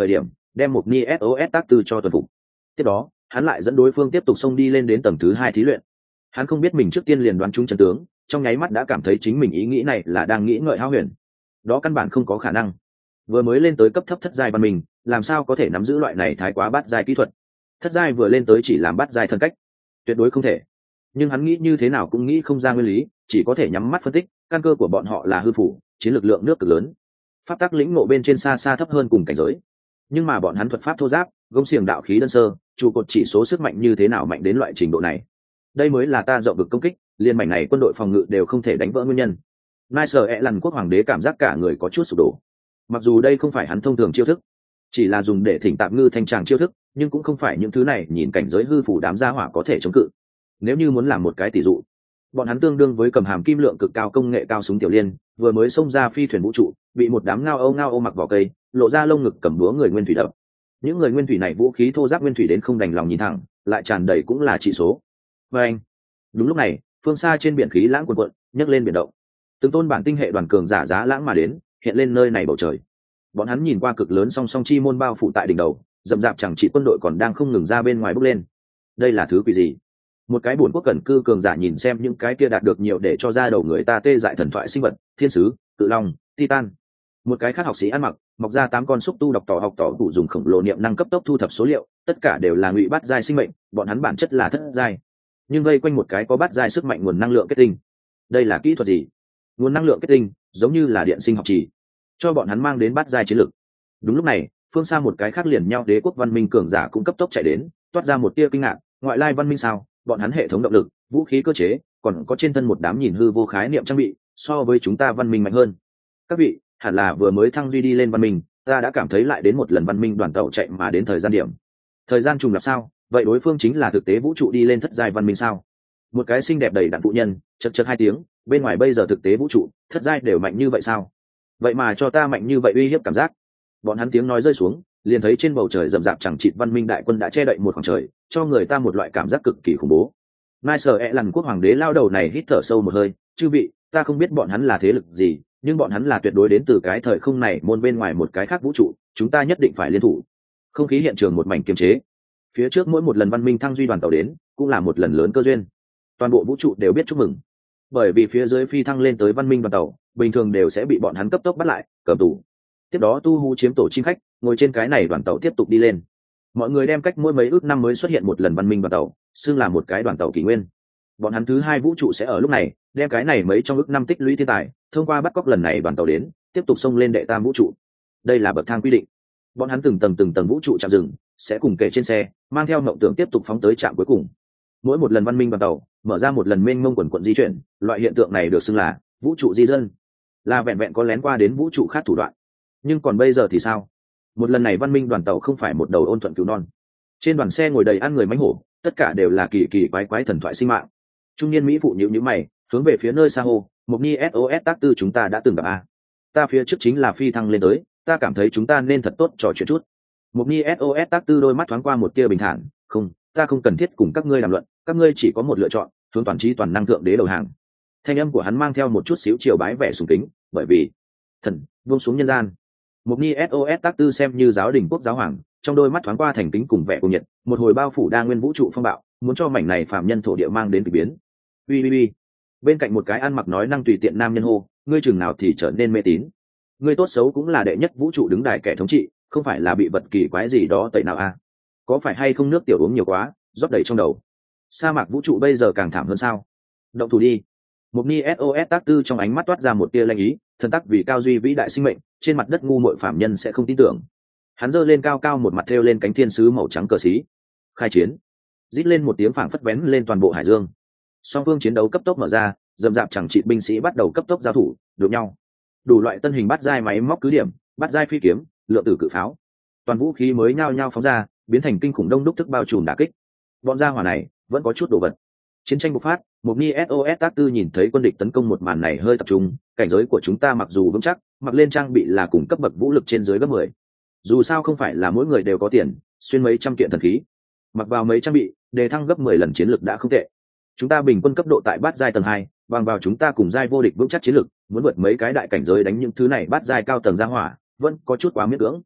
đem một ni sos tác tư cho tuần phục. Tiếp đó hắn lại dẫn đối phương tiếp tục xông đi lên đến tầng thứ 2 thí luyện. Hắn không biết mình trước tiên liền đoán trúng chân tướng, trong nháy mắt đã cảm thấy chính mình ý nghĩ này là đang nghĩ ngợi hão huyền. Đó căn bản không có khả năng. Vừa mới lên tới cấp thấp thất giai văn minh, làm sao có thể nắm giữ loại này thái quá bát giai kỹ thuật? Thất giai vừa lên tới chỉ làm bát giai thân cách, tuyệt đối không thể. Nhưng hắn nghĩ như thế nào cũng nghĩ không ra nguyên lý, chỉ có thể nhắm mắt phân tích, căn cơ của bọn họ là hư phủ, chiến lực lượng nước cực lớn. Pháp tắc lĩnh ngộ bên trên xa xa thấp hơn cùng cảnh giới. Nhưng mà bọn hắn thuật pháp thô giáp, gông xiềng đạo khí đơn sơ, trụ cột chỉ số sức mạnh như thế nào mạnh đến loại trình độ này. Đây mới là ta rộng vực công kích, liên mảnh này quân đội phòng ngự đều không thể đánh vỡ nguyên nhân. Nice lần quốc hoàng đế cảm giác cả người có chút sụp đổ. Mặc dù đây không phải hắn thông thường chiêu thức, chỉ là dùng để thỉnh tạm ngư thanh tràng chiêu thức, nhưng cũng không phải những thứ này nhìn cảnh giới hư phủ đám gia hỏa có thể chống cự. Nếu như muốn làm một cái tỷ dụ, bọn hắn tương đương với cầm hàm kim lượng cực cao công nghệ cao súng tiểu liên, vừa mới xông ra phi thuyền vũ trụ, bị một đám ngao âu mặc vỏ cây, lộ ra lông ngực cầm búa người nguyên thủy đập. Những người nguyên thủy này vũ khí thô giáp nguyên thủy đến không đành lòng nhìn thẳng, lại tràn đầy cũng là chỉ số. Và anh, đúng lúc này, phương xa trên biển khí lãng cuồn cuộn, nhấc lên biển động. Từng tôn bản tinh hệ đoàn cường giả giá lãng mà đến, hiện lên nơi này bầu trời. Bọn hắn nhìn qua cực lớn song song chi môn bao phủ tại đỉnh đầu, rậm rạp chẳng chỉ quân đội còn đang không ngừng ra bên ngoài bốc lên. Đây là thứ quỷ gì? Một cái bổn quốc cẩn cư cường giả nhìn xem những cái kia đạt được nhiều để cho ra đầu người ta tê dại thần thoại sinh vật, thiên sứ, cự long, titan. Một cái khác học sĩ ăn mặc, mọc ra 8 con xúc tu đọc tỏ học tỏ đủ dùng khổng lồ niệm năng cấp tốc thu thập số liệu, tất cả đều là ngụy bát giai sinh mệnh, bọn hắn bản chất là thất giai. Nhưng vây quanh một cái có bát giai sức mạnh nguồn năng lượng kết tinh. Đây là kỹ thuật gì? Nguồn năng lượng kết tinh, giống như là điện sinh học trì, cho bọn hắn mang đến bát giai chiến lực. Đúng lúc này, phương xa một cái khác liền nhau đế quốc văn minh cường giả cũng cấp tốc chạy đến, toát ra một tia kinh ngạc, ngoại lai văn minh sao? Bọn hắn hệ thống động lực, vũ khí cơ chế, còn có trên thân một đám nhìn hư vô khái niệm trang bị, so với chúng ta văn minh mạnh hơn. Các vị, hẳn là vừa mới thăng duy đi lên văn minh, ta đã cảm thấy lại đến một lần văn minh đoàn tàu chạy mà đến thời gian điểm. Thời gian trùng lặp sao? Vậy đối phương chính là thực tế vũ trụ đi lên thất giai văn minh sao? Một cái xinh đẹp đầy đặn phụ nhân, chật chật 2 tiếng, bên ngoài bây giờ thực tế vũ trụ, thất giai đều mạnh như vậy sao? Vậy mà cho ta mạnh như vậy uy hiếp cảm giác. Bọn hắn tiếng nói rơi xuống, liền thấy trên bầu trời rậm rạp chẳng chịt văn minh đại quân đã che đậy một khoảng trời, cho người ta một loại cảm giác cực kỳ khủng bố. Nice lần quốc hoàng đế lao đầu này hít thở sâu một hơi, chư vị, ta không biết bọn hắn là thế lực gì, nhưng bọn hắn là tuyệt đối đến từ cái thời không này môn bên ngoài một cái khác vũ trụ, chúng ta nhất định phải liên thủ. Không khí hiện trường một mảnh kiềm chế. Phía trước mỗi một lần văn minh thăng duy đoàn tàu đến, cũng là một lần lớn cơ duyên. Toàn bộ vũ trụ đều biết chúc mừng, bởi vì phía dưới phi thăng lên tới văn minh đoàn tàu, bình thường đều sẽ bị bọn hắn cấp tốc bắt lại, cầm tù. Tiếp đó tu hú chiếm tổ chim khách, ngồi trên cái này đoàn tàu tiếp tục đi lên. Mọi người đem cách mỗi mấy ước năm mới xuất hiện một lần văn minh đoàn tàu, xưng là một cái đoàn tàu kỷ nguyên. Bọn hắn thứ 2 vũ trụ sẽ ở lúc này đem cái này mấy trong ước năm tích lũy thiên tài, thông qua bắt cóc lần này đoàn tàu đến, tiếp tục xông lên đệ tam vũ trụ. Đây là bậc thang quy định. Bọn hắn từng tầng vũ trụ chạm dừng, sẽ cùng kề trên xe, mang theo mộng tưởng tiếp tục phóng tới trạm cuối cùng. Mỗi một lần văn minh đoàn tàu mở ra một lần mênh mông quần quận di chuyển, loại hiện tượng này được xưng là vũ trụ di dân, là vẹn vẹn có lén qua đến vũ trụ khác thủ đoạn. Nhưng còn bây giờ thì sao? Một lần này văn minh đoàn tàu không phải một đầu ôn thuận cứu non, trên đoàn xe ngồi đầy ăn người mánh hổ, tất cả đều là kỳ kỳ quái quái thần thoại sinh mạng. Trung niên mỹ phụ nhíu mày, hướng về phía nơi xa hô, Mộc Nhi SOS tác tư chúng ta đã từng gặp a. Ta phía trước chính là phi thăng lên tới, ta cảm thấy chúng ta nên thật tốt trò chuyện chút. Mộc Nhi SOS tác tư đôi mắt thoáng qua một tia bình thản, không, ta không cần thiết cùng các ngươi đàm luận, các ngươi chỉ có một lựa chọn, hướng toàn trí toàn năng thượng đế đầu hàng. Thanh âm của hắn mang theo một chút xíu chiều bái vẻ sùng kính, bởi vì thần buông xuống nhân gian. Mộc Nhi SOS tác tư xem như giáo đình quốc giáo hoàng, trong đôi mắt thoáng qua thành kính cùng vẻ cuồng nhiệt, một hồi bao phủ đa nguyên vũ trụ phong bạo, muốn cho mảnh này phàm nhân thổ địa mang đến kỳ biến. Ui. Bên cạnh một cái ăn mặc nói năng tùy tiện nam nhân hô, ngươi chừng nào thì trở nên mê tín. Ngươi tốt xấu cũng là đệ nhất vũ trụ đứng đài kẻ thống trị, không phải là bị vật kỳ quái gì đó tẩy nào a? Có phải hay không nước tiểu uống nhiều quá, rót đầy trong đầu. Sa mạc vũ trụ bây giờ càng thảm hơn sao? Động thủ đi. Mộc Nhi SOS tác tư trong ánh mắt toát ra một tia lanh ý, thần tắc vì cao duy vĩ đại sinh mệnh, trên mặt đất ngu muội phàm nhân sẽ không tin tưởng. Hắn giơ lên cao cao một mặt thêu lên cánh thiên sứ màu trắng cờ xí. Khai chiến. Rít lên một tiếng phảng phất vén lên toàn bộ hải dương. Song phương chiến đấu cấp tốc mở ra, rầm rạp chẳng trị binh sĩ bắt đầu cấp tốc giao thủ, đụng nhau. Đủ loại tân hình bắt giai máy móc cứ điểm, bắt giai phi kiếm, lượng tử cự pháo, toàn vũ khí mới nhao nhao phóng ra, biến thành kinh khủng đông đúc thức bao trùm đả kích. Bọn gia hỏa này vẫn có chút đồ vật. Chiến tranh bộc phát, Mộc Nhi SOS tác tư nhìn thấy quân địch tấn công một màn này hơi tập trung, cảnh giới của chúng ta mặc dù vững chắc, mặc lên trang bị là cùng cấp bậc vũ lực trên dưới gấp 10. Dù sao không phải là mỗi người đều có tiền, xuyên mấy trăm kiện thần khí, mặc vào mấy trang bị, đề thăng gấp 10 lần chiến lực đã không tệ. Chúng ta bình quân cấp độ tại bát giai tầng 2, bằng vào chúng ta cùng giai vô địch vững chắc chiến lực, muốn vượt mấy cái đại cảnh giới đánh những thứ này bát giai cao tầng ra hỏa, vẫn có chút quá miễn cưỡng.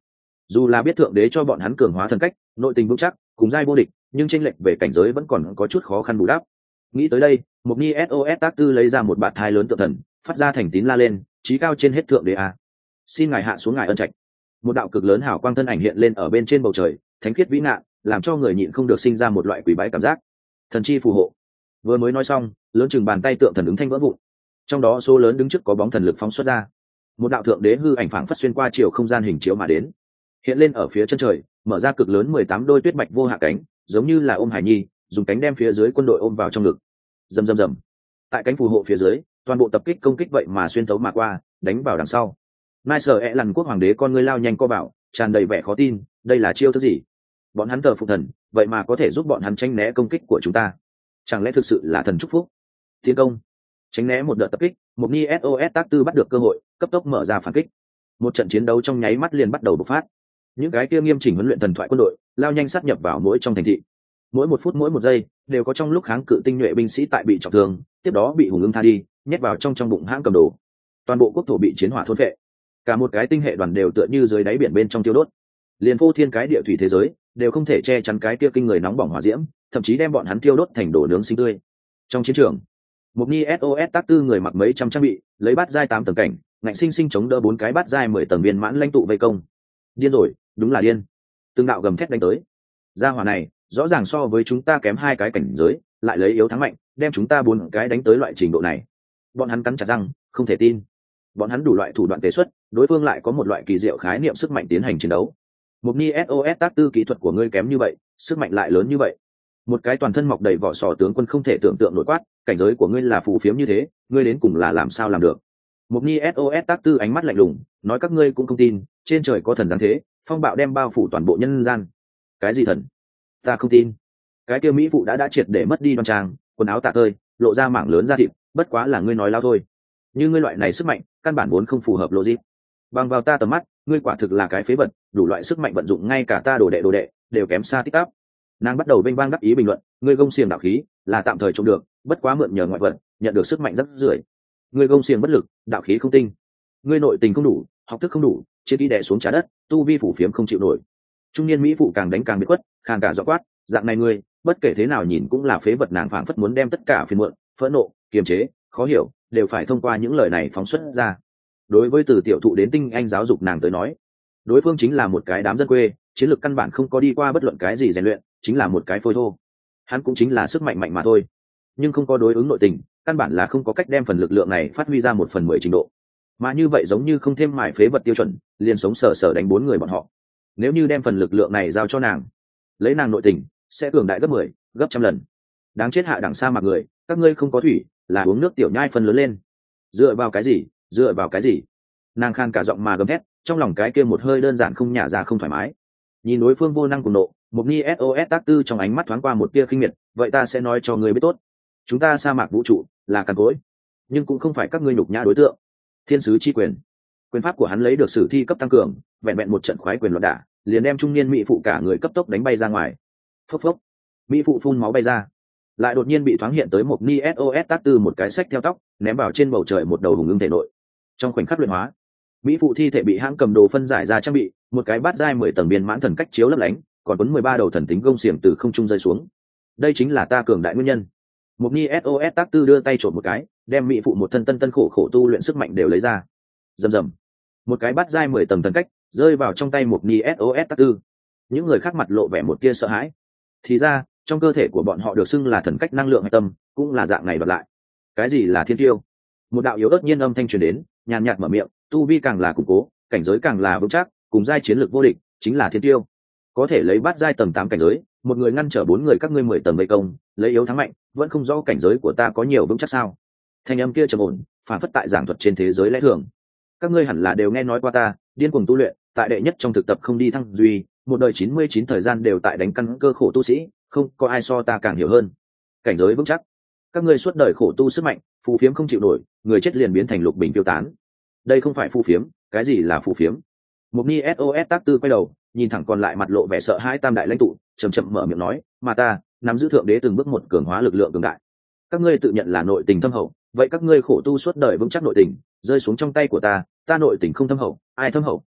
Dù là biết thượng đế cho bọn hắn cường hóa thần cách, nội tình vững chắc, cùng giai vô địch, nhưng chênh lệch về cảnh giới vẫn còn có chút khó khăn bù đắp. Nghĩ tới đây, Mục Ni SOS tác tư lấy ra một bạt thai lớn tượng thần, phát ra thành tín la lên, chí cao trên hết thượng đế a. Xin ngài hạ xuống ngài ân trạch. Một đạo cực lớn hào quang thân ảnh hiện lên ở bên trên bầu trời, thánh khiết vĩ ngạn, làm cho người nhịn không được sinh ra một loại quỷ bái cảm giác. Thần chi phù hộ. Vừa mới nói xong, lớn chừng bàn tay tượng thần ứng thanh vỡ vụn. Trong đó số lớn đứng trước có bóng thần lực phóng xuất ra. Một đạo thượng đế hư ảnh phảng phất xuyên qua chiều không gian hình chiếu mà đến, hiện lên ở phía chân trời, mở ra cực lớn 18 đôi tuyết bạch vô hạ cánh, giống như là ôm hải nhi, dùng cánh đem phía dưới quân đội ôm vào trong ngực. Rầm rầm rầm. Tại cánh phù hộ phía dưới, toàn bộ tập kích công kích vậy mà xuyên thấu mà qua, đánh vào đằng sau. Nai sở ẹ lằn quốc hoàng đế con ngươi lao nhanh co bảo, tràn đầy vẻ khó tin, đây là chiêu thức gì? Bọn hắn thờ phụng thần, vậy mà có thể giúp bọn hắn tránh né công kích của chúng ta? Chẳng lẽ thực sự là thần chúc phúc? Tiến công, tránh né một đợt tập kích, Mục Ni SOS tác tư bắt được cơ hội, cấp tốc mở ra phản kích. Một trận chiến đấu trong nháy mắt liền bắt đầu bộc phát. Những cái kia nghiêm chỉnh huấn luyện thần thoại quân đội lao nhanh sát nhập vào mỗi trong thành thị. Mỗi một phút mỗi một giây đều có trong lúc kháng cự tinh nhuệ binh sĩ tại bị trọng thương, tiếp đó bị hùng ưng tha đi, nhét vào trong bụng hãng cầm đồ. Toàn bộ quốc thổ bị chiến hỏa thôn phệ, cả một cái tinh hệ đoàn đều tựa như dưới đáy biển bên trong tiêu đốt. Liền phô thiên cái địa thủy thế giới đều không thể che chắn cái kia kinh người nóng bỏng hỏa diễm, thậm chí đem bọn hắn tiêu đốt thành đồ nướng xinh tươi. Trong chiến trường, Mục Ni SOS tác tư người mặc mấy trăm trang bị, lấy bát giai 8 tầng cảnh, ngạnh sinh sinh chống đỡ 4 cái bát giai 10 tầng viên mãn lãnh tụ vây công. Điên rồi, đúng là điên. Từng đạo gầm thét đánh tới. Gia hỏa này, rõ ràng so với chúng ta kém 2 cái cảnh giới, lại lấy yếu thắng mạnh, đem chúng ta 4 cái đánh tới loại trình độ này. Bọn hắn cắn chặt răng, không thể tin. Bọn hắn đủ loại thủ đoạn tế xuất, đối phương lại có một loại kỳ diệu khái niệm sức mạnh tiến hành chiến đấu. Mục Ni SOS tác tư kỹ thuật của ngươi kém như vậy, sức mạnh lại lớn như vậy. Một cái toàn thân mọc đầy vỏ sò tướng quân không thể tưởng tượng nổi quát, cảnh giới của ngươi là phù phiếm như thế, ngươi đến cùng là làm sao làm được? Mục Ni SOS tác tư ánh mắt lạnh lùng, nói các ngươi cũng không tin, trên trời có thần giáng thế, phong bạo đem bao phủ toàn bộ nhân gian. Cái gì thần? Ta không tin. Cái kia mỹ phụ đã triệt để mất đi đoan trang, quần áo tả tơi, lộ ra mảng lớn da thịt, bất quá là ngươi nói lao thôi. Như ngươi loại này sức mạnh, căn bản vốn không phù hợp logic. Bằng vào ta tầm mắt, ngươi quả thực là cái phế vật, đủ loại sức mạnh vận dụng ngay cả ta đồ đệ đều kém xa tích tắp. Nàng bắt đầu vênh vang đắc ý bình luận, ngươi gông xiềng đạo khí là tạm thời trộm được, bất quá mượn nhờ ngoại vật, nhận được sức mạnh rất rưởi. Ngươi gông xiềng bất lực, đạo khí không tinh. Ngươi nội tình không đủ, học thức không đủ, chiến kỹ đè xuống trái đất, tu vi phủ phiếm không chịu nổi. Trung niên mỹ phụ càng đánh càng bị quất, khàn cả giọng quát, dạng này ngươi, bất kể thế nào nhìn cũng là phế vật. Nàng phảng phất muốn đem tất cả phiền muộn, phẫn nộ, kiềm chế, khó hiểu, đều phải thông qua những lời này phóng xuất ra. Đối với từ tiểu thụ đến tinh anh giáo dục nàng tới nói, đối phương chính là một cái đám dân quê, chiến lược căn bản không có đi qua bất luận cái gì rèn luyện, chính là một cái phôi thô. Hắn cũng chính là sức mạnh mạnh mà thôi, nhưng không có đối ứng nội tình, căn bản là không có cách đem phần lực lượng này phát huy ra 1/10 trình độ. Mà như vậy giống như không thêm mài phế vật tiêu chuẩn, liền sống sờ sờ đánh 4 người bọn họ. Nếu như đem phần lực lượng này giao cho nàng, lấy nàng nội tình, sẽ cường đại gấp 10, gấp trăm lần. Đáng chết hạ đẳng sa mạc người, các ngươi không có thủy, là uống nước tiểu nhai phần lớn lên. Dựa vào cái gì? Dựa vào cái gì? Nàng khan cả giọng mà gầm thét, trong lòng cái kia một hơi đơn giản không nhả ra không thoải mái. Nhìn đối phương vô năng cùng nộ, Mục Ni SOS tác tư trong ánh mắt thoáng qua một tia khinh miệt, vậy ta sẽ nói cho ngươi biết tốt. Chúng ta sa mạc vũ trụ là cằn cỗi, nhưng cũng không phải các ngươi nhục nhã đối tượng. Thiên sứ chi quyền, quyền pháp của hắn lấy được sử thi cấp tăng cường, vẹn vẹn một trận khoái quyền loạn đả, liền đem trung niên mỹ phụ cả người cấp tốc đánh bay ra ngoài. Phốc phốc, mỹ phụ phun máu bay ra, lại đột nhiên bị thoáng hiện tới Mục Ni SOS tác tư một cái xách theo tóc, ném vào trên bầu trời một đầu hùng ưng thể nội. Trong khoảnh khắc luyện hóa, mỹ phụ thi thể bị hãng cầm đồ phân giải ra trang bị, một cái bát giai 10 tầng biên mãn thần cách chiếu lấp lánh, còn cuốn 13 đầu thần tính gông xiềng từ không trung rơi xuống. Đây chính là ta cường đại nguyên nhân. Mục Ni SOS tác tư đưa tay trộn một cái, đem mỹ phụ một thân tân khổ khổ tu luyện sức mạnh đều lấy ra. Rầm rầm, một cái bát giai 10 tầng thần cách rơi vào trong tay Mục Ni SOS tác tư. Những người khác mặt lộ vẻ một tia sợ hãi. Thì ra, trong cơ thể của bọn họ được xưng là thần cách năng lượng hạch tâm, cũng là dạng này đoạt lại. Cái gì là thiên tiêu? Một đạo yếu ớt nhiên âm thanh truyền đến, nhàn nhạt mở miệng, tu vi càng là củng cố, cảnh giới càng là vững chắc, cùng giai chiến lược vô địch, chính là thiên tiêu. Có thể lấy bát giai tầng 8 cảnh giới, một người ngăn trở 4 người các ngươi 10 tầng vây công, lấy yếu thắng mạnh, vẫn không rõ cảnh giới của ta có nhiều vững chắc sao? Thanh âm kia trầm ổn, phản phất tại giảng thuật trên thế giới lẽ thường. Các ngươi hẳn là đều nghe nói qua ta, điên cuồng tu luyện, tại đệ nhất trong thực tập không đi thăng duy, một đời 99 thời gian đều tại đánh căn cơ khổ tu sĩ, không có ai so ta càng hiểu hơn. Cảnh giới vững chắc. Các ngươi suốt đời khổ tu sức mạnh, phù phiếm không chịu nổi, người chết liền biến thành lục bình tiêu tán. Đây không phải phù phiếm, cái gì là phù phiếm? Mục Ni SOS tác tư quay đầu, nhìn thẳng còn lại mặt lộ vẻ sợ hãi tam đại lãnh tụ, chậm chậm mở miệng nói, mà ta nắm giữ thượng đế từng bước một cường hóa lực lượng cường đại. Các ngươi tự nhận là nội tình thâm hậu, vậy các ngươi khổ tu suốt đời vững chắc nội tình, rơi xuống trong tay của ta, ta nội tình không thâm hậu, ai thâm hậu?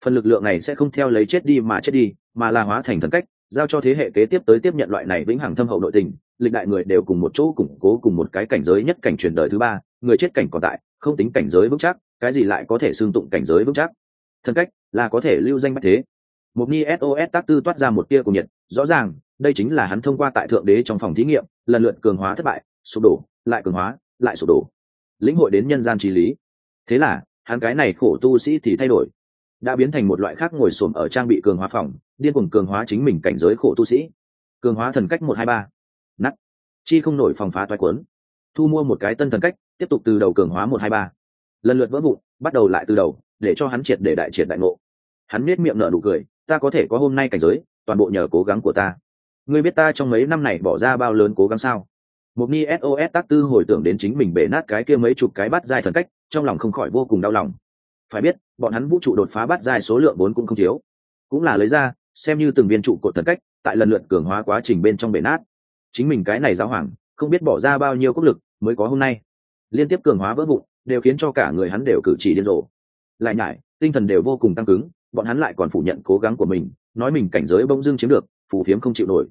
Phần lực lượng này sẽ không theo lấy chết đi mà chết đi, mà là hóa thành thần cách, giao cho thế hệ kế tiếp tới tiếp nhận loại này vĩnh hằng thâm hậu nội tình. Lịch đại người đều cùng một chỗ củng cố cùng một cái cảnh giới nhất cảnh truyền đời thứ ba, người chết cảnh còn tại, không tính cảnh giới vững chắc, cái gì lại có thể xương tụng cảnh giới vững chắc. Thần cách là có thể lưu danh bách thế. Một Ni SOS tác tư toát ra một tia cùng nhiệt, rõ ràng đây chính là hắn thông qua tại thượng đế trong phòng thí nghiệm lần lượt cường hóa thất bại, sụp đổ, lại cường hóa, lại sụp đổ, lĩnh hội đến nhân gian trí lý. Thế là hắn cái này khổ tu sĩ thì thay đổi, đã biến thành một loại khác ngồi xổm ở trang bị cường hóa phòng, điên cuồng cường hóa chính mình cảnh giới khổ tu sĩ. Cường hóa thần cách 123, nát chi không nổi phòng phá toái cuốn, thu mua một cái tân thần cách, tiếp tục từ đầu cường hóa 123, lần lượt vỡ vụn, bắt đầu lại từ đầu, để cho hắn triệt để đại triệt đại ngộ. Hắn nét miệng nở nụ cười, ta có thể có hôm nay cảnh giới, toàn bộ nhờ cố gắng của ta. Ngươi biết ta trong mấy năm này bỏ ra bao lớn cố gắng sao? Một Ni SOS tác tư hồi tưởng đến chính mình bể nát cái kia mấy chục cái bát giai thần cách, trong lòng không khỏi vô cùng đau lòng. Phải biết, bọn hắn vũ trụ đột phá bát giai số lượng vốn cũng không thiếu, cũng là lấy ra xem như từng viên trụ cột thần cách, tại lần lượt cường hóa quá trình bên trong bể nát. Chính mình cái này giáo hoàng, không biết bỏ ra bao nhiêu cốc lực mới có hôm nay. Liên tiếp cường hóa vỡ vụn, đều khiến cho cả người hắn đều cử chỉ điên rồ. Lại nhải, tinh thần đều vô cùng tăng cứng, bọn hắn lại còn phủ nhận cố gắng của mình, nói mình cảnh giới bỗng dưng chiếm được, phù phiếm không chịu nổi.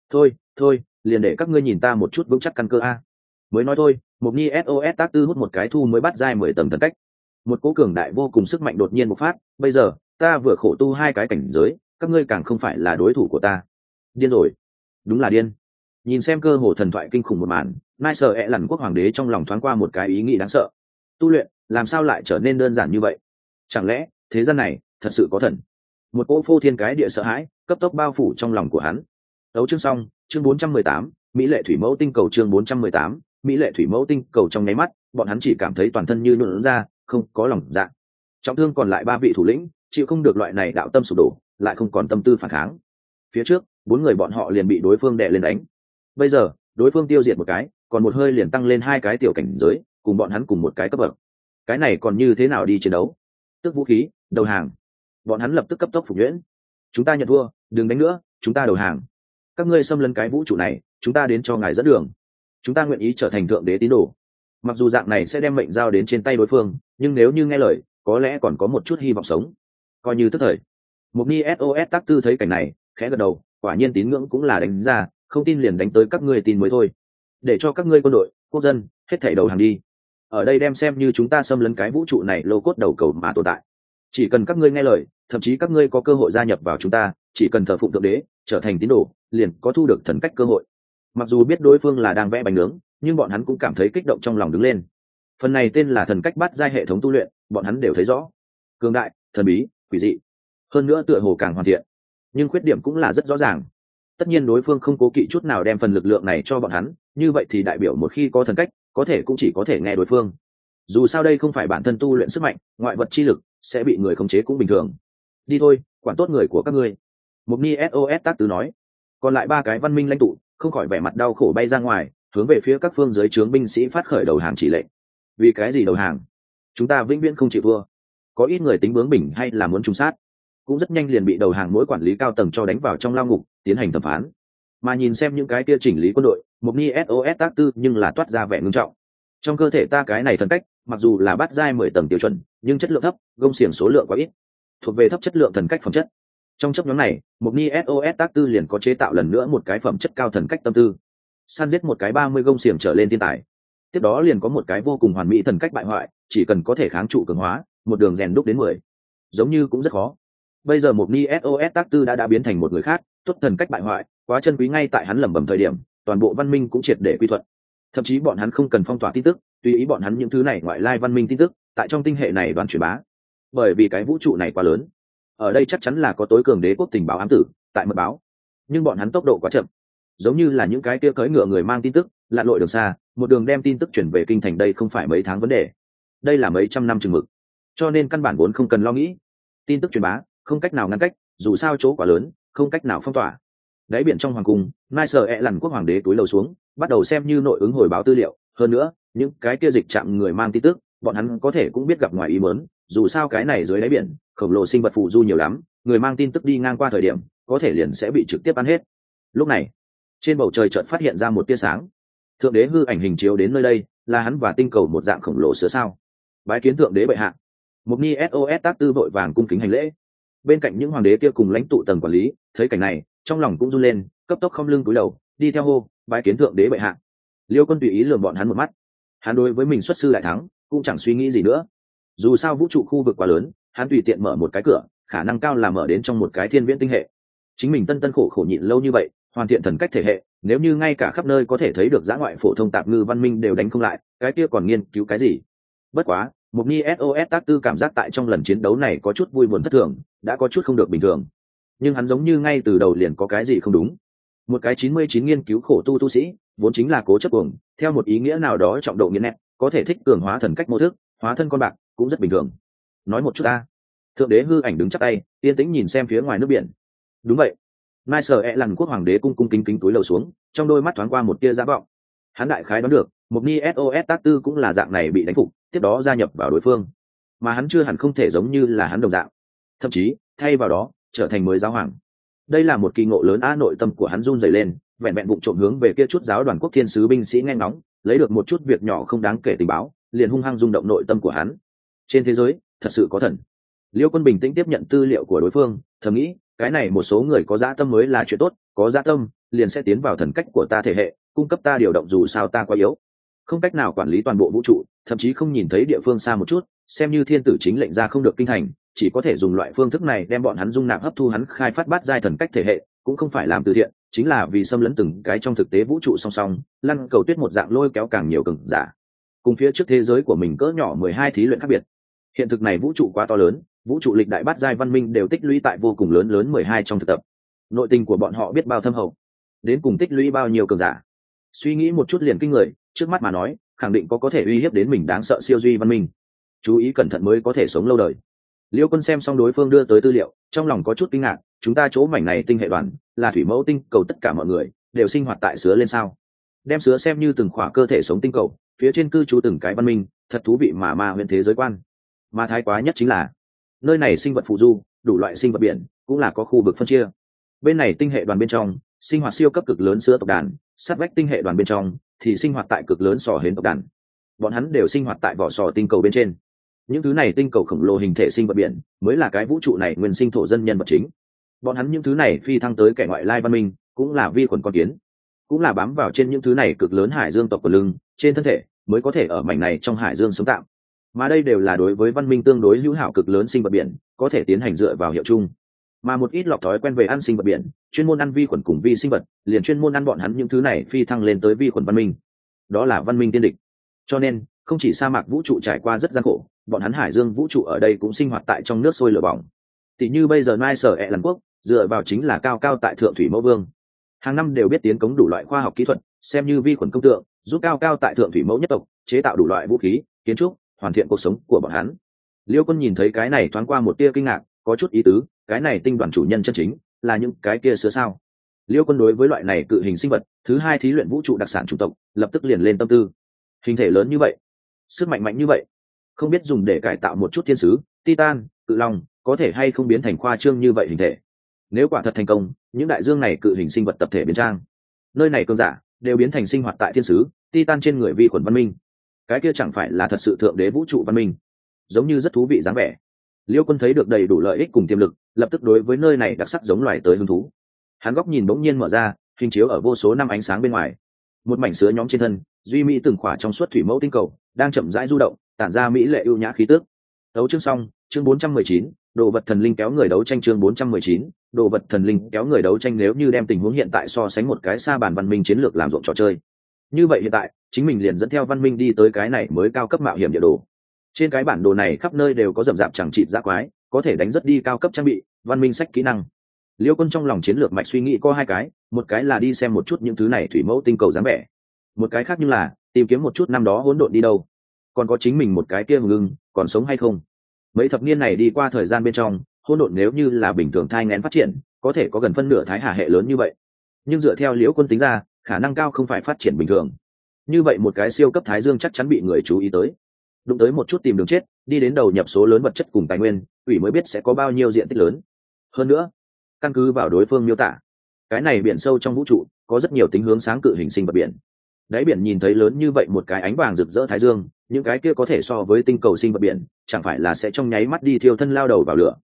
Thôi, liền để các ngươi nhìn ta một chút vững chắc căn cơ a. Mới nói thôi, một Ni SOS tác tư hút một cái thu mới bắt giai 10 tầng thần cách. Một cỗ cường đại vô cùng sức mạnh đột nhiên bộc phát, bây giờ, ta vừa khổ tu 2 cái cảnh giới, các ngươi càng không phải là đối thủ của ta. Điên rồi, đúng là điên. Nhìn xem cơ hồ thần thoại kinh khủng một màn, Nai Sở ẹ lằn quốc hoàng đế trong lòng thoáng qua một cái ý nghĩ đáng sợ. Tu luyện, làm sao lại trở nên đơn giản như vậy? Chẳng lẽ thế gian này thật sự có thần? Một cỗ phô thiên cái địa sợ hãi cấp tốc bao phủ trong lòng của hắn. Đấu chương xong, chương 418, Mỹ lệ thủy mẫu tinh cầu, chương 418, Mỹ lệ thủy mẫu tinh cầu. Trong nháy mắt, bọn hắn chỉ cảm thấy toàn thân như nhũn ra, không có lòng dạ. Trọng thương còn lại 3 vị thủ lĩnh, chịu không được loại này đạo tâm sụp đổ, lại không còn tâm tư phản kháng. Phía trước, 4 người bọn họ liền bị đối phương đè lên đánh. Bây giờ, đối phương tiêu diệt một cái, còn một hơi liền tăng lên 2 cái tiểu cảnh giới, cùng bọn hắn cùng một cái cấp bậc. Cái này còn như thế nào đi chiến đấu? Tức vũ khí, đầu hàng. Bọn hắn lập tức cấp tốc phục nhuyễn. Chúng ta nhận thua, đừng đánh nữa, chúng ta đầu hàng. Các ngươi xâm lấn cái vũ trụ này, chúng ta đến cho ngài dẫn đường. Chúng ta nguyện ý trở thành thượng đế tín đồ. Mặc dù dạng này sẽ đem mệnh giao đến trên tay đối phương, nhưng nếu như nghe lời, có lẽ còn có một chút hy vọng sống. Coi như tức thời. Một Ni SOS tác tư thấy cảnh này, khẽ gật đầu, quả nhiên tín ngưỡng cũng là đánh ra, không tin liền đánh tới các ngươi tin mới thôi. Để cho các ngươi quân đội, quốc dân, hết thảy đầu hàng đi. Ở đây đem xem như chúng ta xâm lấn cái vũ trụ này lô cốt đầu cầu mà tồn tại. Chỉ cần các ngươi nghe lời, thậm chí các ngươi có cơ hội gia nhập vào chúng ta, chỉ cần thờ phụng thượng đế, trở thành tín đồ, liền có thu được thần cách cơ hội. Mặc dù biết đối phương là đang vẽ bánh nướng, nhưng bọn hắn cũng cảm thấy kích động trong lòng đứng lên. Phần này tên là thần cách bát giai hệ thống tu luyện, bọn hắn đều thấy rõ. Cường đại, thần bí, quỷ dị. Hơn nữa tựa hồ càng hoàn thiện. Nhưng khuyết điểm cũng là rất rõ ràng. Tất nhiên đối phương không cố kỵ chút nào đem phần lực lượng này cho bọn hắn, như vậy thì đại biểu một khi có thần cách, có thể cũng chỉ có thể nghe đối phương. Dù sao đây không phải bản thân tu luyện sức mạnh, ngoại vật chi lực sẽ bị người khống chế cũng bình thường. Đi thôi, quản tốt người của các ngươi. Một Ni SOS tác tứ nói. Còn lại 3 cái văn minh lãnh tụ không khỏi vẻ mặt đau khổ bay ra ngoài, hướng về phía các phương dưới trướng binh sĩ phát khởi đầu hàng chỉ lệnh. Vì cái gì đầu hàng? Chúng ta vĩnh viễn không chịu thua. Có ít người tính bướng bỉnh hay là muốn trùng sát, cũng rất nhanh liền bị đầu hàng mỗi quản lý cao tầng cho đánh vào trong lao ngục, tiến hành thẩm phán. Mà nhìn xem những cái kia chỉnh lý quân đội, một Ni SOS tác tư nhưng là toát ra vẻ ngưng trọng. Trong cơ thể ta cái này thần cách, mặc dù là bát giai 10 tầng tiêu chuẩn, nhưng chất lượng thấp, gông xiềng số lượng quá ít, thuộc về thấp chất lượng thần cách phẩm chất. Trong chấp nhóm này, một Ni SOS tác tư liền có chế tạo lần nữa một cái phẩm chất cao thần cách tâm tư, săn giết một cái 30 gông xiềng trở lên thiên tài. Tiếp đó liền có một cái vô cùng hoàn mỹ thần cách bại hoại, chỉ cần có thể kháng trụ cường hóa, một đường rèn đúc đến 10. Giống như cũng rất khó. Bây giờ một Ni SOS tác tư đã biến thành một người khác, tốt thần cách bại hoại, quá chân quý ngay tại hắn lẩm bẩm thời điểm, toàn bộ văn minh cũng triệt để quy thuận. Thậm chí bọn hắn không cần phong tỏa tin tức, tùy ý bọn hắn những thứ này ngoại lai văn minh tin tức, tại trong tinh hệ này đoán truyền bá. Bởi vì cái vũ trụ này quá lớn, ở đây chắc chắn là có tối cường đế quốc tình báo ám tử tại mật báo, nhưng bọn hắn tốc độ quá chậm, giống như là những cái kia cưỡi ngựa người mang tin tức lặn lội đường xa, một đường đem tin tức chuyển về kinh thành, đây không phải mấy tháng vấn đề, đây là mấy trăm năm chừng mực, cho nên căn bản vốn không cần lo nghĩ. Tin tức truyền bá không cách nào ngăn cách, dù sao chỗ quá lớn, không cách nào phong tỏa. Đáy biển trong hoàng cung, Nai Sở ẹ lằn quốc hoàng đế túi lầu xuống, bắt đầu xem như nội ứng hồi báo tư liệu. Hơn nữa, những cái kia dịch chạm người mang tin tức, bọn hắn có thể cũng biết gặp ngoài ý muốn, dù sao cái này dưới đáy biển khổng lồ sinh vật phù du nhiều lắm, người mang tin tức đi ngang qua thời điểm có thể liền sẽ bị trực tiếp ăn hết. Lúc này trên bầu trời chợt phát hiện ra một tia sáng, thượng đế hư ảnh hình chiếu đến nơi đây, là hắn và tinh cầu một dạng khổng lồ sứa sao. Bái kiến thượng đế bệ hạ. Một Ni SOS tác tư vội vàng cung kính hành lễ. Bên cạnh những hoàng đế kia cùng lãnh tụ tầng quản lý thấy cảnh này trong lòng cũng run lên, cấp tốc không lưng cúi đầu đi theo hô bái kiến thượng đế bệ hạ. Liêu Quân tùy ý lườm bọn hắn một mắt, hắn đối với mình xuất sư đại thắng cũng chẳng suy nghĩ gì nữa. Dù sao vũ trụ khu vực quá lớn, hắn tùy tiện mở một cái cửa khả năng cao là mở đến trong một cái thiên viễn tinh hệ. Chính mình tân khổ khổ nhịn lâu như vậy hoàn thiện thần cách thể hệ, nếu như ngay cả khắp nơi có thể thấy được dã ngoại phổ thông tạp ngư văn minh đều đánh không lại, cái kia còn nghiên cứu cái gì. Bất quá Mộc Ni SOS tác tư cảm giác tại trong lần chiến đấu này có chút vui buồn thất thường, đã có chút không được bình thường. Nhưng hắn giống như ngay từ đầu liền có cái gì không đúng. Một cái 99 nghiên cứu khổ tu sĩ vốn chính là cố chấp cuồng, theo một ý nghĩa nào đó trọng độ nghiên nét có thể thích cường hóa thần cách mô thức, hóa thân con bạc cũng rất bình thường. Nói một chút ta. Thượng đế hư ảnh đứng chắp tay yên tĩnh nhìn xem phía ngoài nước biển. Đúng vậy. Mai sở e lằn quốc hoàng đế cung cung kính kính túi lầu xuống, trong đôi mắt thoáng qua một tia giả vọng. Hắn đại khái đoán được Mộc Ni SOS tác tư cũng là dạng này bị đánh phục, tiếp đó gia nhập vào đối phương, mà hắn chưa hẳn không thể giống như là hắn đồng dạng, thậm chí thay vào đó trở thành mới giáo hoàng. Đây là một kỳ ngộ lớn á, nội tâm của hắn run rẩy lên, vẹn vẹn vụng trộm hướng về kia chút giáo đoàn quốc thiên sứ binh sĩ nghe ngóng, lấy được một chút việc nhỏ không đáng kể tình báo, liền hung hăng rung động nội tâm của hắn. Trên thế giới thật sự có thần. Liêu Quân bình tĩnh tiếp nhận tư liệu của đối phương, thầm nghĩ cái này một số người có dã tâm mới là chuyện tốt, có dã tâm liền sẽ tiến vào thần cách của ta thể hệ, cung cấp ta điều động, dù sao ta quá yếu, không cách nào quản lý toàn bộ vũ trụ, thậm chí không nhìn thấy địa phương xa một chút, xem như thiên tử chính lệnh ra không được kinh thành, chỉ có thể dùng loại phương thức này đem bọn hắn dung nạp hấp thu hắn khai phát bát giai thần cách thể hệ, cũng không phải làm từ thiện, chính là vì xâm lấn từng cái trong thực tế vũ trụ song song, lăn cầu tuyết một dạng lôi kéo càng nhiều cường giả. Cùng phía trước thế giới của mình cỡ nhỏ 12 thí luyện khác biệt. Hiện thực này vũ trụ quá to lớn, vũ trụ lịch đại bát giai văn minh đều tích lũy tại vô cùng lớn 12 trong thực tập. Nội tình của bọn họ biết bao thâm hậu, đến cùng tích lũy bao nhiêu cường giả. Suy nghĩ một chút liền kinh người, trước mắt mà nói khẳng định có thể uy hiếp đến mình đáng sợ siêu duy văn minh. Chú ý cẩn thận mới có thể sống lâu đời. Liêu Quân xem xong đối phương đưa tới tư liệu, trong lòng có chút kinh ngạc, chúng ta chỗ mảnh này tinh hệ đoàn là thủy mẫu tinh cầu, tất cả mọi người đều sinh hoạt tại sứa lên sao? Đem sứa xem như từng khỏa cơ thể sống tinh cầu, phía trên cư trú từng cái văn minh, thật thú vị mà ma huyện thế giới quan. Mà thái quá nhất chính là nơi này sinh vật phù du, đủ loại sinh vật biển, cũng là có khu vực phân chia. Bên này tinh hệ đoàn bên trong sinh hoạt siêu cấp cực lớn sứa tộc đàn, sát vách tinh hệ đoàn bên trong thì sinh hoạt tại cực lớn sò hến tộc đàn. Bọn hắn đều sinh hoạt tại vỏ sò tinh cầu bên trên. Những thứ này tinh cầu khổng lồ hình thể sinh vật biển mới là cái vũ trụ này nguyên sinh thổ dân nhân vật chính. Bọn hắn những thứ này phi thăng tới kẻ ngoại lai văn minh cũng là vi khuẩn con kiến, cũng là bám vào trên những thứ này cực lớn hải dương tộc của lưng trên thân thể mới có thể ở mảnh này trong hải dương sống tạm. Mà đây đều là đối với văn minh tương đối hữu hảo cực lớn sinh vật biển, có thể tiến hành dựa vào hiệu chung. Mà một ít lọc thói quen về ăn sinh vật biển, chuyên môn ăn vi khuẩn cùng vi sinh vật, liền chuyên môn ăn bọn hắn những thứ này phi thăng lên tới vi khuẩn văn minh. Đó là văn minh tiên địch. Cho nên không chỉ sa mạc vũ trụ trải qua rất gian khổ, bọn hắn hải dương vũ trụ ở đây cũng sinh hoạt tại trong nước sôi lửa bỏng. Tỷ như bây giờ Mai Sở ẹ Lằn quốc dựa vào chính là cao cao tại thượng thủy mẫu vương, hàng năm đều biết tiến cống đủ loại khoa học kỹ thuật, xem như vi khuẩn công tượng, giúp cao cao tại thượng thủy mẫu nhất tộc chế tạo đủ loại vũ khí kiến trúc, hoàn thiện cuộc sống của bọn hắn. Liêu Quân nhìn thấy cái này thoáng qua một tia kinh ngạc, có chút ý tứ, cái này tinh đoàn chủ nhân chân chính là những cái kia sứa sao? Liêu Quân đối với loại này cự hình sinh vật thứ hai thí luyện vũ trụ đặc sản chủng tộc lập tức liền lên tâm tư. Hình thể lớn như vậy, sức mạnh mạnh như vậy, không biết dùng để cải tạo một chút thiên sứ, titan, cự long có thể hay không biến thành khoa trương như vậy hình thể. Nếu quả thật thành công, những đại dương này cự hình sinh vật tập thể biến trang, nơi này cường giả đều biến thành sinh hoạt tại thiên sứ, titan trên người vi khuẩn văn minh, cái kia chẳng phải là thật sự thượng đế vũ trụ văn minh? Giống như rất thú vị dáng vẻ. Liêu Quân thấy được đầy đủ lợi ích cùng tiềm lực, lập tức đối với nơi này đặc sắc giống loài tới hứng thú. Hắn góc nhìn bỗng nhiên mở ra, hình chiếu ở vô số năm ánh sáng bên ngoài, một mảnh sứa nhóm trên thân duy mỹ từng khỏa trong suốt thủy mẫu tinh cầu đang chậm rãi du động, tản ra mỹ lệ ưu nhã khí tước. Đấu chương xong, chương 419, đồ vật thần linh kéo người đấu tranh. Chương 419, đồ vật thần linh kéo người đấu tranh. Nếu như đem tình huống hiện tại so sánh một cái sa bàn văn minh chiến lược làm ruộng trò chơi, như vậy hiện tại chính mình liền dẫn theo văn minh đi tới cái này mới cao cấp mạo hiểm địa đồ. Trên cái bản đồ này khắp nơi đều có rậm rạp chẳng chịt dã quái, có thể đánh rất đi cao cấp trang bị, văn minh sách kỹ năng. Liêu Quân trong lòng chiến lược mạch suy nghĩ có hai cái, một cái là đi xem một chút những thứ này thủy mẫu tinh cầu dáng vẻ, một cái khác như là tìm kiếm một chút năm đó hỗn độn đi đâu, còn có chính mình một cái kia ngưng còn sống hay không. Mấy thập niên này đi qua thời gian bên trong, hỗn độn nếu như là bình thường thai nghén phát triển, có thể có gần phân nửa thái hà hệ lớn như vậy, nhưng dựa theo Liễu Quân tính ra, khả năng cao không phải phát triển bình thường. Như vậy một cái siêu cấp thái dương chắc chắn bị người chú ý tới, đụng tới một chút tìm đường chết, đi đến đầu nhập số lớn vật chất cùng tài nguyên, ủy mới biết sẽ có bao nhiêu diện tích lớn. Hơn nữa, căn cứ vào đối phương miêu tả, cái này biển sâu trong vũ trụ có rất nhiều tính hướng sáng cự hình sinh vật biển. Đáy biển nhìn thấy lớn như vậy một cái ánh vàng rực rỡ thái dương, những cái kia có thể so với tinh cầu sinh vật biển, chẳng phải là sẽ trong nháy mắt đi thiêu thân lao đầu vào lửa.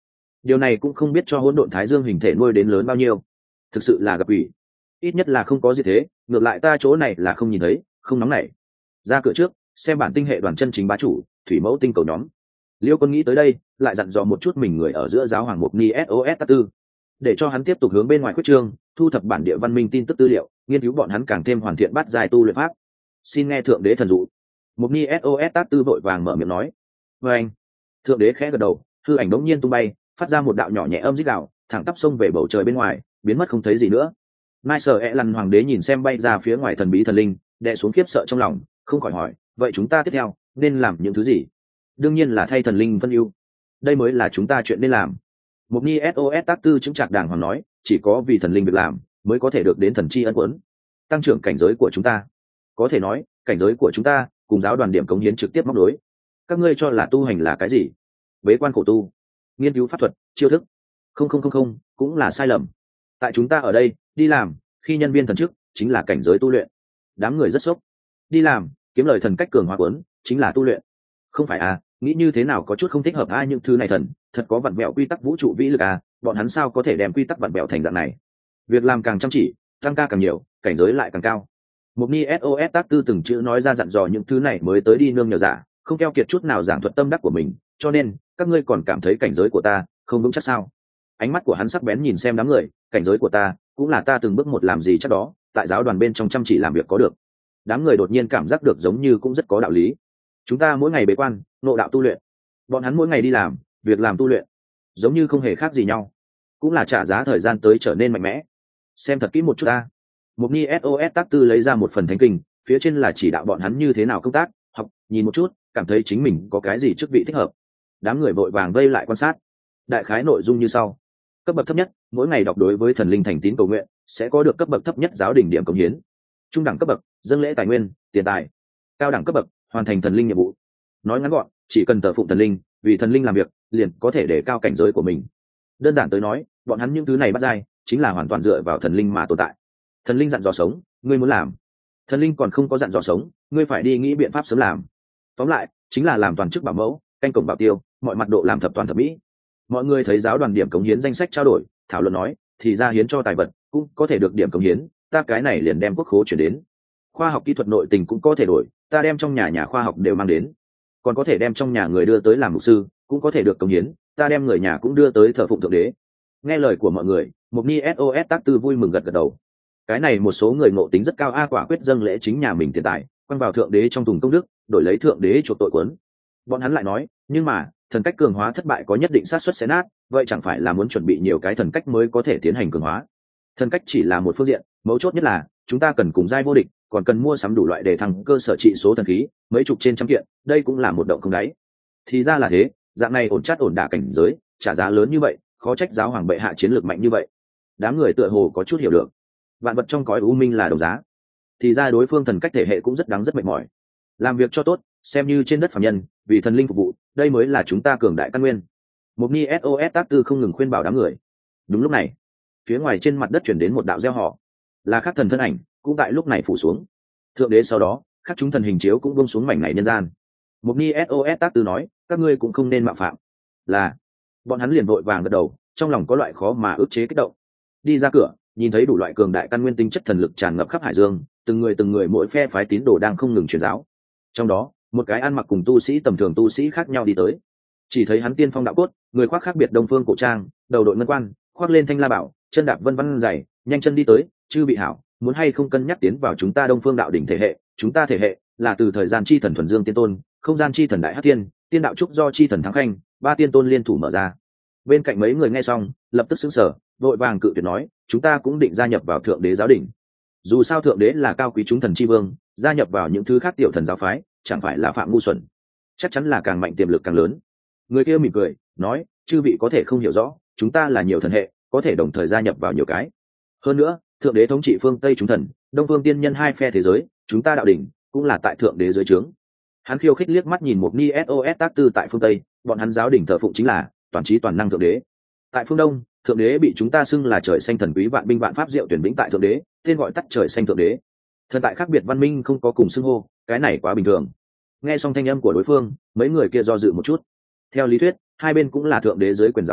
Điều này cũng không biết cho hỗn độn thái dương hình thể nuôi đến lớn bao nhiêu. Thực sự là gặp ủy, ít nhất là không có gì thế, ngược lại ta chỗ này là không nhìn thấy, không nóng nảy. Ra cửa trước xem bản tinh hệ đoàn chân chính bá chủ thủy mẫu tinh cầu nhóm. Liêu Quân nghĩ tới đây lại dặn dò một chút mình người ở giữa giáo hoàng Mộc Ni SOS Tác Tư, để cho hắn tiếp tục hướng bên ngoài khuyết trương, thu thập bản địa văn minh tin tức tư liệu, nghiên cứu bọn hắn càng thêm hoàn thiện bát giai tu luyện pháp. Xin nghe thượng đế thần dụ. Mộc Ni SOS Tác Tư vội vàng mở miệng nói. Và anh, thượng đế khẽ gật đầu, hư ảnh đống nhiên tung bay, phát ra một đạo nhỏ nhẹ âm rít gào, thẳng tắp xông về bầu trời bên ngoài, biến mất không thấy gì nữa. Mai Sở E Lằn hoàng đế nhìn xem bay ra phía ngoài thần bí thần linh, đè xuống khiếp sợ trong lòng, không khỏi hỏi, vậy chúng ta tiếp theo nên làm những thứ gì? Đương nhiên là thay thần linh phân ưu, đây mới là chúng ta chuyện nên làm. Mộc Ni SOS Tác Tư chứng trạc đàng hoàng nói, chỉ có vì thần linh việc làm mới có thể được đến thần chi ân uốn, tăng trưởng cảnh giới của chúng ta. Có thể nói cảnh giới của chúng ta cùng giáo đoàn điểm cống hiến trực tiếp móc đối. Các ngươi cho là tu hành là cái gì? Bế quan khổ tu, nghiên cứu pháp thuật, chiêu thức? Không, cũng là sai lầm. Tại chúng ta ở đây đi làm khi nhân viên thần chức chính là cảnh giới tu luyện. Đám người rất sốc. Đi làm kiếm lời thần cách cường hóa cuốn chính là tu luyện. Không phải à, nghĩ như thế nào có chút không thích hợp ai những thứ này thần thật có vặn vẹo quy tắc vũ trụ vĩ lực à, bọn hắn sao có thể đem quy tắc vặn vẹo thành dạng này? Việc làm càng chăm chỉ tăng ca càng nhiều, cảnh giới lại càng cao. Mộc Ni SOS Tác Tư từng chữ nói ra dặn dò những thứ này mới tới đi nương nhờ giả, không keo kiệt chút nào giảng thuật tâm đắc của mình, cho nên các ngươi còn cảm thấy cảnh giới của ta không vững chắc sao? Ánh mắt của hắn sắc bén nhìn xem đám người, cảnh giới của ta cũng là ta từng bước một làm gì chắc đó, tại giáo đoàn bên trong chăm chỉ làm việc có được. Đám người đột nhiên cảm giác được giống như cũng rất có đạo lý. Chúng ta mỗi ngày bế quan ngộ đạo tu luyện, bọn hắn mỗi ngày đi làm việc làm tu luyện, giống như không hề khác gì nhau, cũng là trả giá thời gian tới trở nên mạnh mẽ. Xem thật kỹ một chút ta. Mộc Ni SOS Tác Tư lấy ra một phần thánh kinh, phía trên là chỉ đạo bọn hắn như thế nào công tác học, nhìn một chút cảm thấy chính mình có cái gì chức vị thích hợp. Đám người vội vàng vây lại quan sát. Đại khái nội dung như sau: cấp bậc thấp nhất mỗi ngày đọc đối với thần linh thành tín cầu nguyện sẽ có được cấp bậc thấp nhất giáo đình điểm cống hiến. Trung đẳng cấp bậc dâng lễ tài nguyên tiền tài. Cao đẳng cấp bậc hoàn thành thần linh nhiệm vụ. Nói ngắn gọn, chỉ cần thờ phụng thần linh, vì thần linh làm việc, liền có thể để cao cảnh giới của mình. Đơn giản tới nói, bọn hắn những thứ này bắt dai chính là hoàn toàn dựa vào thần linh mà tồn tại. Thần linh dặn dò sống, ngươi muốn làm. Thần linh còn không có dặn dò sống, ngươi phải đi nghĩ biện pháp sớm làm. Tóm lại chính là làm toàn chức bảo mẫu, canh cổng bảo tiêu, mọi mặt độ làm thập toàn thập mỹ. Mọi người thấy giáo đoàn điểm cống hiến danh sách trao đổi, thảo luận nói, thì ra hiến cho tài vật cũng có thể được điểm cống hiến, ta cái này liền đem quốc khố chuyển đến. Khoa học kỹ thuật nội tình cũng có thể đổi, ta đem trong nhà khoa học đều mang đến. Còn có thể đem trong nhà người đưa tới làm mục sư, cũng có thể được cống hiến, ta đem người nhà cũng đưa tới thờ phụng thượng đế. Nghe lời của mọi người, Mộc Ni SOS Tác Tư vui mừng gật gật đầu. Cái này một số người ngộ tính rất cao a, quả quyết dâng lễ chính nhà mình tiền tài quăng vào thượng đế trong thùng công đức, đổi lấy thượng đế chuộc tội quấn. Bọn hắn lại nói, nhưng mà thần cách cường hóa thất bại có nhất định xác suất sẽ nát, vậy chẳng phải là muốn chuẩn bị nhiều cái thần cách mới có thể tiến hành cường hóa? Thần cách chỉ là một phương diện, mấu chốt nhất là chúng ta cần cùng giai vô địch, còn cần mua sắm đủ loại để thăng cơ sở trị số thần khí, mấy chục trên trăm kiện, đây cũng là một động không đáy. Thì ra là thế, dạng này ổn chát ổn đả cảnh giới, trả giá lớn như vậy, khó trách giáo hoàng bệ hạ chiến lược mạnh như vậy. Đám người tựa hồ có chút hiểu được, vạn vật trong cõi u minh là đồng giá. Thì ra đối phương thần cách thể hệ cũng rất đáng rất mệt mỏi, làm việc cho tốt, xem như trên đất phàm nhân, vì thần linh phục vụ, đây mới là chúng ta cường đại căn nguyên. Mộc Ni SOS Tác Tư không ngừng khuyên bảo đám người. Đúng lúc này, phía ngoài trên mặt đất chuyển đến một đạo gieo họ, là khắc thần thân ảnh cũng tại lúc này phủ xuống. Thượng đế sau đó khắc chúng thần hình chiếu cũng buông xuống mảnh này nhân gian. Mộc Ni SOS Tác Tư nói, các ngươi cũng không nên mạo phạm. Là. Bọn hắn liền vội vàng gật đầu, trong lòng có loại khó mà ức chế kích động. Đi ra cửa, nhìn thấy đủ loại cường đại căn nguyên tinh chất thần lực tràn ngập khắp hải dương, từng người mỗi phe phái tín đồ đang không ngừng truyền giáo. Trong đó, một cái ăn mặc cùng tu sĩ tầm thường tu sĩ khác nhau đi tới. Chỉ thấy hắn tiên phong đạo cốt, người khoác khác biệt đông phương cổ trang, đầu đội ngân quan, khoác lên thanh la bảo, chân đạp vân vân dày, nhanh chân đi tới, chư bị hảo, muốn hay không cân nhắc tiến vào chúng ta đông phương đạo đỉnh thể hệ. Chúng ta thể hệ là từ thời gian chi thần thuần dương tiên tôn, không gian chi thần đại hắc tiên, tiên đạo trúc do chi thần thắng khanh, ba tiên tôn liên thủ mở ra. Bên cạnh mấy người nghe xong lập tức sững sờ, vội vàng cự tuyệt nói, chúng ta cũng định gia nhập vào thượng đế giáo đỉnh. Dù sao thượng đế là cao quý chúng thần chi vương, gia nhập vào những thứ khác tiểu thần giáo phái chẳng phải là phạm ngu xuẩn, chắc chắn là càng mạnh tiềm lực càng lớn. Người kia mỉm cười nói, chư vị có thể không hiểu rõ, chúng ta là nhiều thần hệ, có thể đồng thời gia nhập vào nhiều cái. Hơn nữa thượng đế thống trị phương tây chúng thần, đông phương tiên nhân hai phe thế giới, chúng ta đạo đỉnh cũng là tại thượng đế dưới trướng. Hắn khiêu khích liếc mắt nhìn Mộc Ni SOS Tác Tư tại phương tây, bọn hắn giáo đỉnh thờ phụng chính là toàn trí toàn năng thượng đế. Tại phương đông, thượng đế bị chúng ta xưng là trời xanh thần quý vạn binh vạn pháp diệu tuyển vĩnh tại thượng đế, tên gọi tắt trời xanh thượng đế. Thần tại khác biệt văn minh không có cùng xưng hô, cái này quá bình thường. Nghe xong thanh âm của đối phương, mấy người kia do dự một chút. Theo lý thuyết hai bên cũng là thượng đế dưới quyền giáo phái,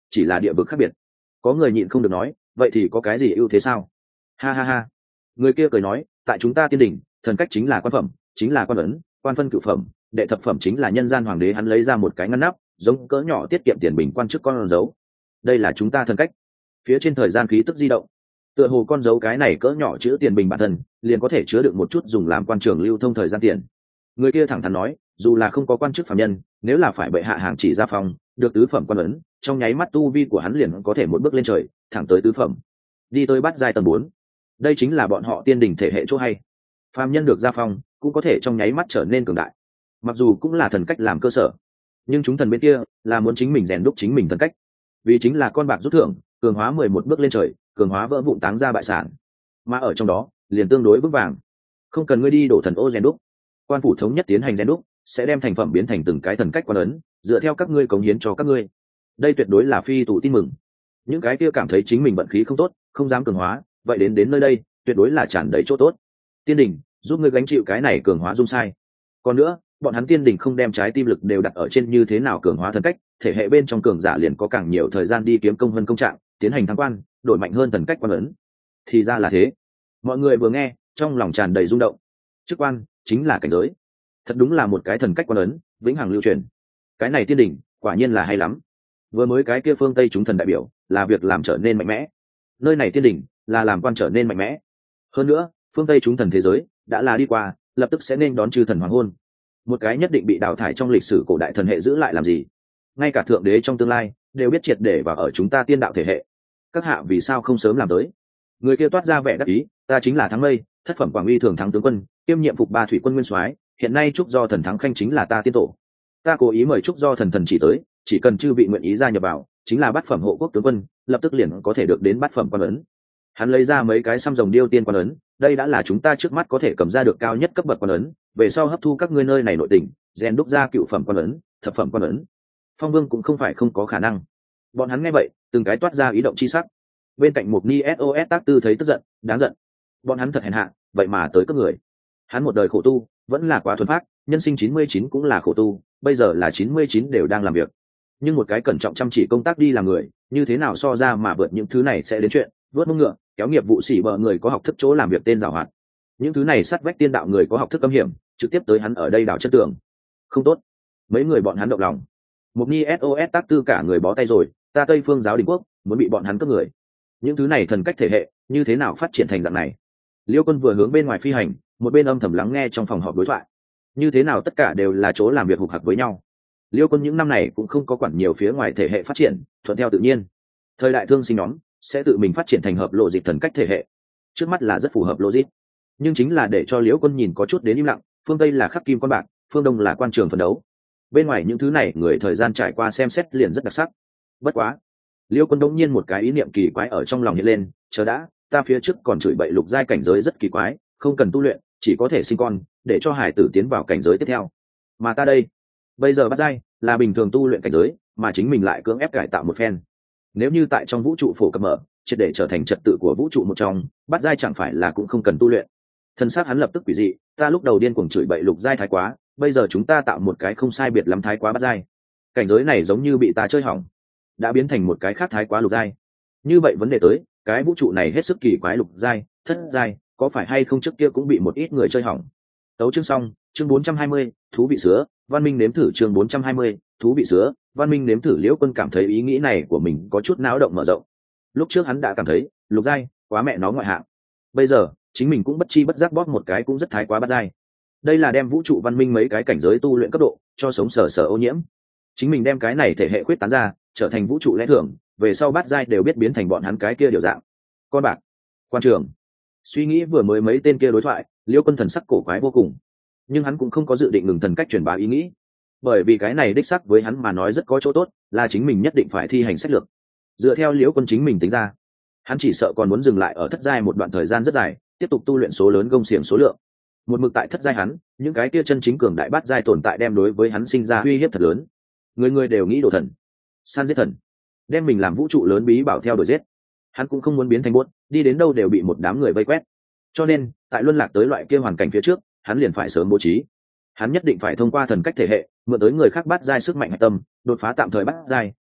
chỉ là địa vực khác biệt. Có người nhịn không được nói, vậy thì có cái gì ưu thế sao? Ha ha ha. Người kia cười nói, tại chúng ta tiên đỉnh, thần cách chính là quan phẩm, chính là quan ấn, quan phân cửu phẩm, đệ thập phẩm chính là nhân gian hoàng đế. Hắn lấy ra một cái ngăn nắp, giống cỡ nhỏ tiết kiệm tiền bình quan chức con dấu. Đây là chúng ta thần cách. Phía trên thời gian khí tức di động, tựa hồ con dấu cái này cỡ nhỏ chữ tiền bình bản thân liền có thể chứa được một chút dùng làm quan trường lưu thông thời gian tiền. Người kia thẳng thắn nói, dù là không có quan chức phạm nhân, nếu là phải bệ hạ hàng chỉ gia phong, được tứ phẩm quan ấn, trong nháy mắt tu vi của hắn liền có thể một bước lên trời, thẳng tới tứ phẩm, đi tới bát giai tầng 4. Đây chính là bọn họ tiên đỉnh thể hệ chỗ hay. Phạm nhân được gia phong cũng có thể trong nháy mắt trở nên cường đại. Mặc dù cũng là thần cách làm cơ sở, nhưng chúng thần bên kia là muốn chính mình rèn đúc chính mình thần cách, vì chính là con bạc rút thưởng, cường hóa 11 bước lên trời, cường hóa vỡ vụn táng ra bại sản, mà ở trong đó liền tương đối vững vàng, không cần ngươi đi đổ thần ô rèn đúc. Quan phủ thống nhất tiến hành rèn đúc, sẽ đem thành phẩm biến thành từng cái thần cách quan ấn, dựa theo các ngươi cống hiến cho các ngươi. Đây tuyệt đối là phi tụ tin mừng. Những cái kia cảm thấy chính mình vận khí không tốt, không dám cường hóa, vậy đến nơi đây tuyệt đối là tràn đầy chỗ tốt. Tiên đình giúp ngươi gánh chịu cái này cường hóa dung sai. Còn nữa, bọn hắn tiên đình không đem trái tim lực đều đặt ở trên như thế nào cường hóa thần cách, thể hệ bên trong cường giả liền có càng nhiều thời gian đi kiếm công hơn công trạng, tiến hành thăng quan, đổi mạnh hơn thần cách quan ấn. Thì ra là thế. Mọi người vừa nghe, trong lòng tràn đầy rung động. Chức quan chính là cảnh giới, thật đúng là một cái thần cách quan ấn, vĩnh hằng lưu truyền. Cái này tiên đình quả nhiên là hay lắm. Vừa mới cái kia phương Tây chúng thần đại biểu là việc làm trở nên mạnh mẽ, nơi này tiên đình là làm quan trở nên mạnh mẽ. Hơn nữa, phương Tây chúng thần thế giới đã là đi qua, lập tức sẽ nên đón chư thần hoàng hôn. Một cái nhất định bị đào thải trong lịch sử cổ đại thần hệ giữ lại làm gì? Ngay cả thượng đế trong tương lai đều biết triệt để vào ở chúng ta tiên đạo thể hệ. Các hạ vì sao không sớm làm tới? Người kia toát ra vẻ đắc ý, ta chính là Thắng Mây, thất phẩm Quảng Uy thường thắng tướng quân, kiêm nhiệm phục ba thủy quân nguyên soái, hiện nay trúc do thần thắng khanh chính là ta tiên tổ. Ta cố ý mời trúc do thần chỉ tới, chỉ cần chư vị nguyện ý gia nhập vào, chính là bát phẩm hộ quốc tướng quân, lập tức liền có thể được đến bát phẩm quan ấn. Hắn lấy ra mấy cái xăm rồng điêu tiên quan ấn, đây đã là chúng ta trước mắt có thể cầm ra được cao nhất cấp bậc quan ấn, về sau hấp thu các ngươi nơi này nội tình, rèn đúc ra cựu phẩm quan ấn, thập phẩm quan ấn. Phong Vương cũng không phải không có khả năng. Bọn hắn nghe vậy, từng cái toát ra ý động chi sắc. Bên cạnh Mục Ni SOS Tác Tư thấy tức giận, đáng giận. Bọn hắn thật hèn hạ, vậy mà tới cướp người. Hắn một đời khổ tu, vẫn là quá thuần phác, nhân sinh 99 cũng là khổ tu, bây giờ là 99 đều đang làm việc. Nhưng một cái cẩn trọng chăm chỉ công tác đi làm người, như thế nào so ra mà vượt những thứ này sẽ đến chuyện, vớt mông ngựa, kéo nghiệp vụ xỉ bợ người có học thức chỗ làm việc tên giàu hoạt. Những thứ này sát vách tiên đạo người có học thức âm hiểm, trực tiếp tới hắn ở đây đào chất tường. Không tốt. Mấy người bọn hắn động lòng. Mục Ni SOS Tác Tư cả người bó tay rồi, ta Tây Phương giáo đình quốc muốn bị bọn hắn cướp người. Những thứ này thần cách thể hệ, như thế nào phát triển thành dạng này? Liêu Quân vừa hướng bên ngoài phi hành, một bên âm thầm lắng nghe trong phòng họp đối thoại. Như thế nào tất cả đều là chỗ làm việc hục hặc với nhau. Liêu Quân những năm này cũng không có quản nhiều phía ngoài thể hệ phát triển, thuận theo tự nhiên. Thời đại thương sinh nhóm sẽ tự mình phát triển thành hợp lộ dịch thần cách thể hệ. Trước mắt là rất phù hợp logic, nhưng chính là để cho Liễu Quân nhìn có chút đến im lặng, phương Tây là khắc kim quan bạc, phương Đông là quan trường phấn đấu. Bên ngoài những thứ này người thời gian trải qua xem xét liền rất đặc sắc. Bất quá, Liễu Quân đống nhiên một cái ý niệm kỳ quái ở trong lòng hiện lên, chờ đã, ta phía trước còn chửi bậy lục giai cảnh giới rất kỳ quái, không cần tu luyện, chỉ có thể sinh con, để cho hải tử tiến vào cảnh giới tiếp theo. Mà ta đây, bây giờ bắt giai là bình thường tu luyện cảnh giới, mà chính mình lại cưỡng ép cải tạo một phen. Nếu như tại trong vũ trụ phổ cập mở, triệt để trở thành trật tự của vũ trụ một trong, bắt giai chẳng phải là cũng không cần tu luyện. Thân xác hắn lập tức quỷ dị, ta lúc đầu điên cuồng chửi bậy lục giai thái quá, bây giờ chúng ta tạo một cái không sai biệt lắm thái quá bắt giai. Cảnh giới này giống như bị ta chơi hỏng, đã biến thành một cái khác thái quá lục giai. Như vậy vấn đề tới, cái vũ trụ này hết sức kỳ quái, lục giai, thất giai, có phải hay không trước kia cũng bị một ít người chơi hỏng. Tấu chương xong, chương 420, thú vị sứa, văn minh nếm thử chương 420, thú vị sứa, văn minh nếm thử. Liễu Quân cảm thấy ý nghĩ này của mình có chút náo động mở rộng. Lúc trước hắn đã cảm thấy lục giai quá mẹ nó ngoại hạng, bây giờ chính mình cũng bất chi bất giác bóp một cái cũng rất thái quá bắt giai. Đây là đem vũ trụ văn minh mấy cái cảnh giới tu luyện cấp độ cho sống sờ sờ ô nhiễm. Chính mình đem cái này thể hệ khuyết tán ra, trở thành vũ trụ lẽ thường, về sau bắt giai đều biết biến thành bọn hắn cái kia điều dạng. Con bạc, quan trường. Suy nghĩ vừa mới mấy tên kia đối thoại, Liễu Quân thần sắc cổ quái vô cùng, nhưng hắn cũng không có dự định ngừng thần cách truyền bá ý nghĩ, bởi vì cái này đích xác với hắn mà nói rất có chỗ tốt, là chính mình nhất định phải thi hành sách lược. Dựa theo Liễu Quân chính mình tính ra, hắn chỉ sợ còn muốn dừng lại ở thất giai một đoạn thời gian rất dài, tiếp tục tu luyện số lớn gông xiềng số lượng. Một mực tại thất giai hắn, những cái kia chân chính cường đại bát giai tồn tại đem đối với hắn sinh ra uy hiếp thật lớn. Người người đều nghĩ đồ thần, săn giết thần, đem mình làm vũ trụ lớn bí bảo theo đuổi giết. Hắn cũng không muốn biến thành buốt, đi đến đâu đều bị một đám người vây quét. Cho nên, tại luân lạc tới loại kia hoàn cảnh phía trước, hắn liền phải sớm bố trí. Hắn nhất định phải thông qua thần cách thể hệ, mượn tới người khác bát giai sức mạnh hạch tâm, đột phá tạm thời bát giai,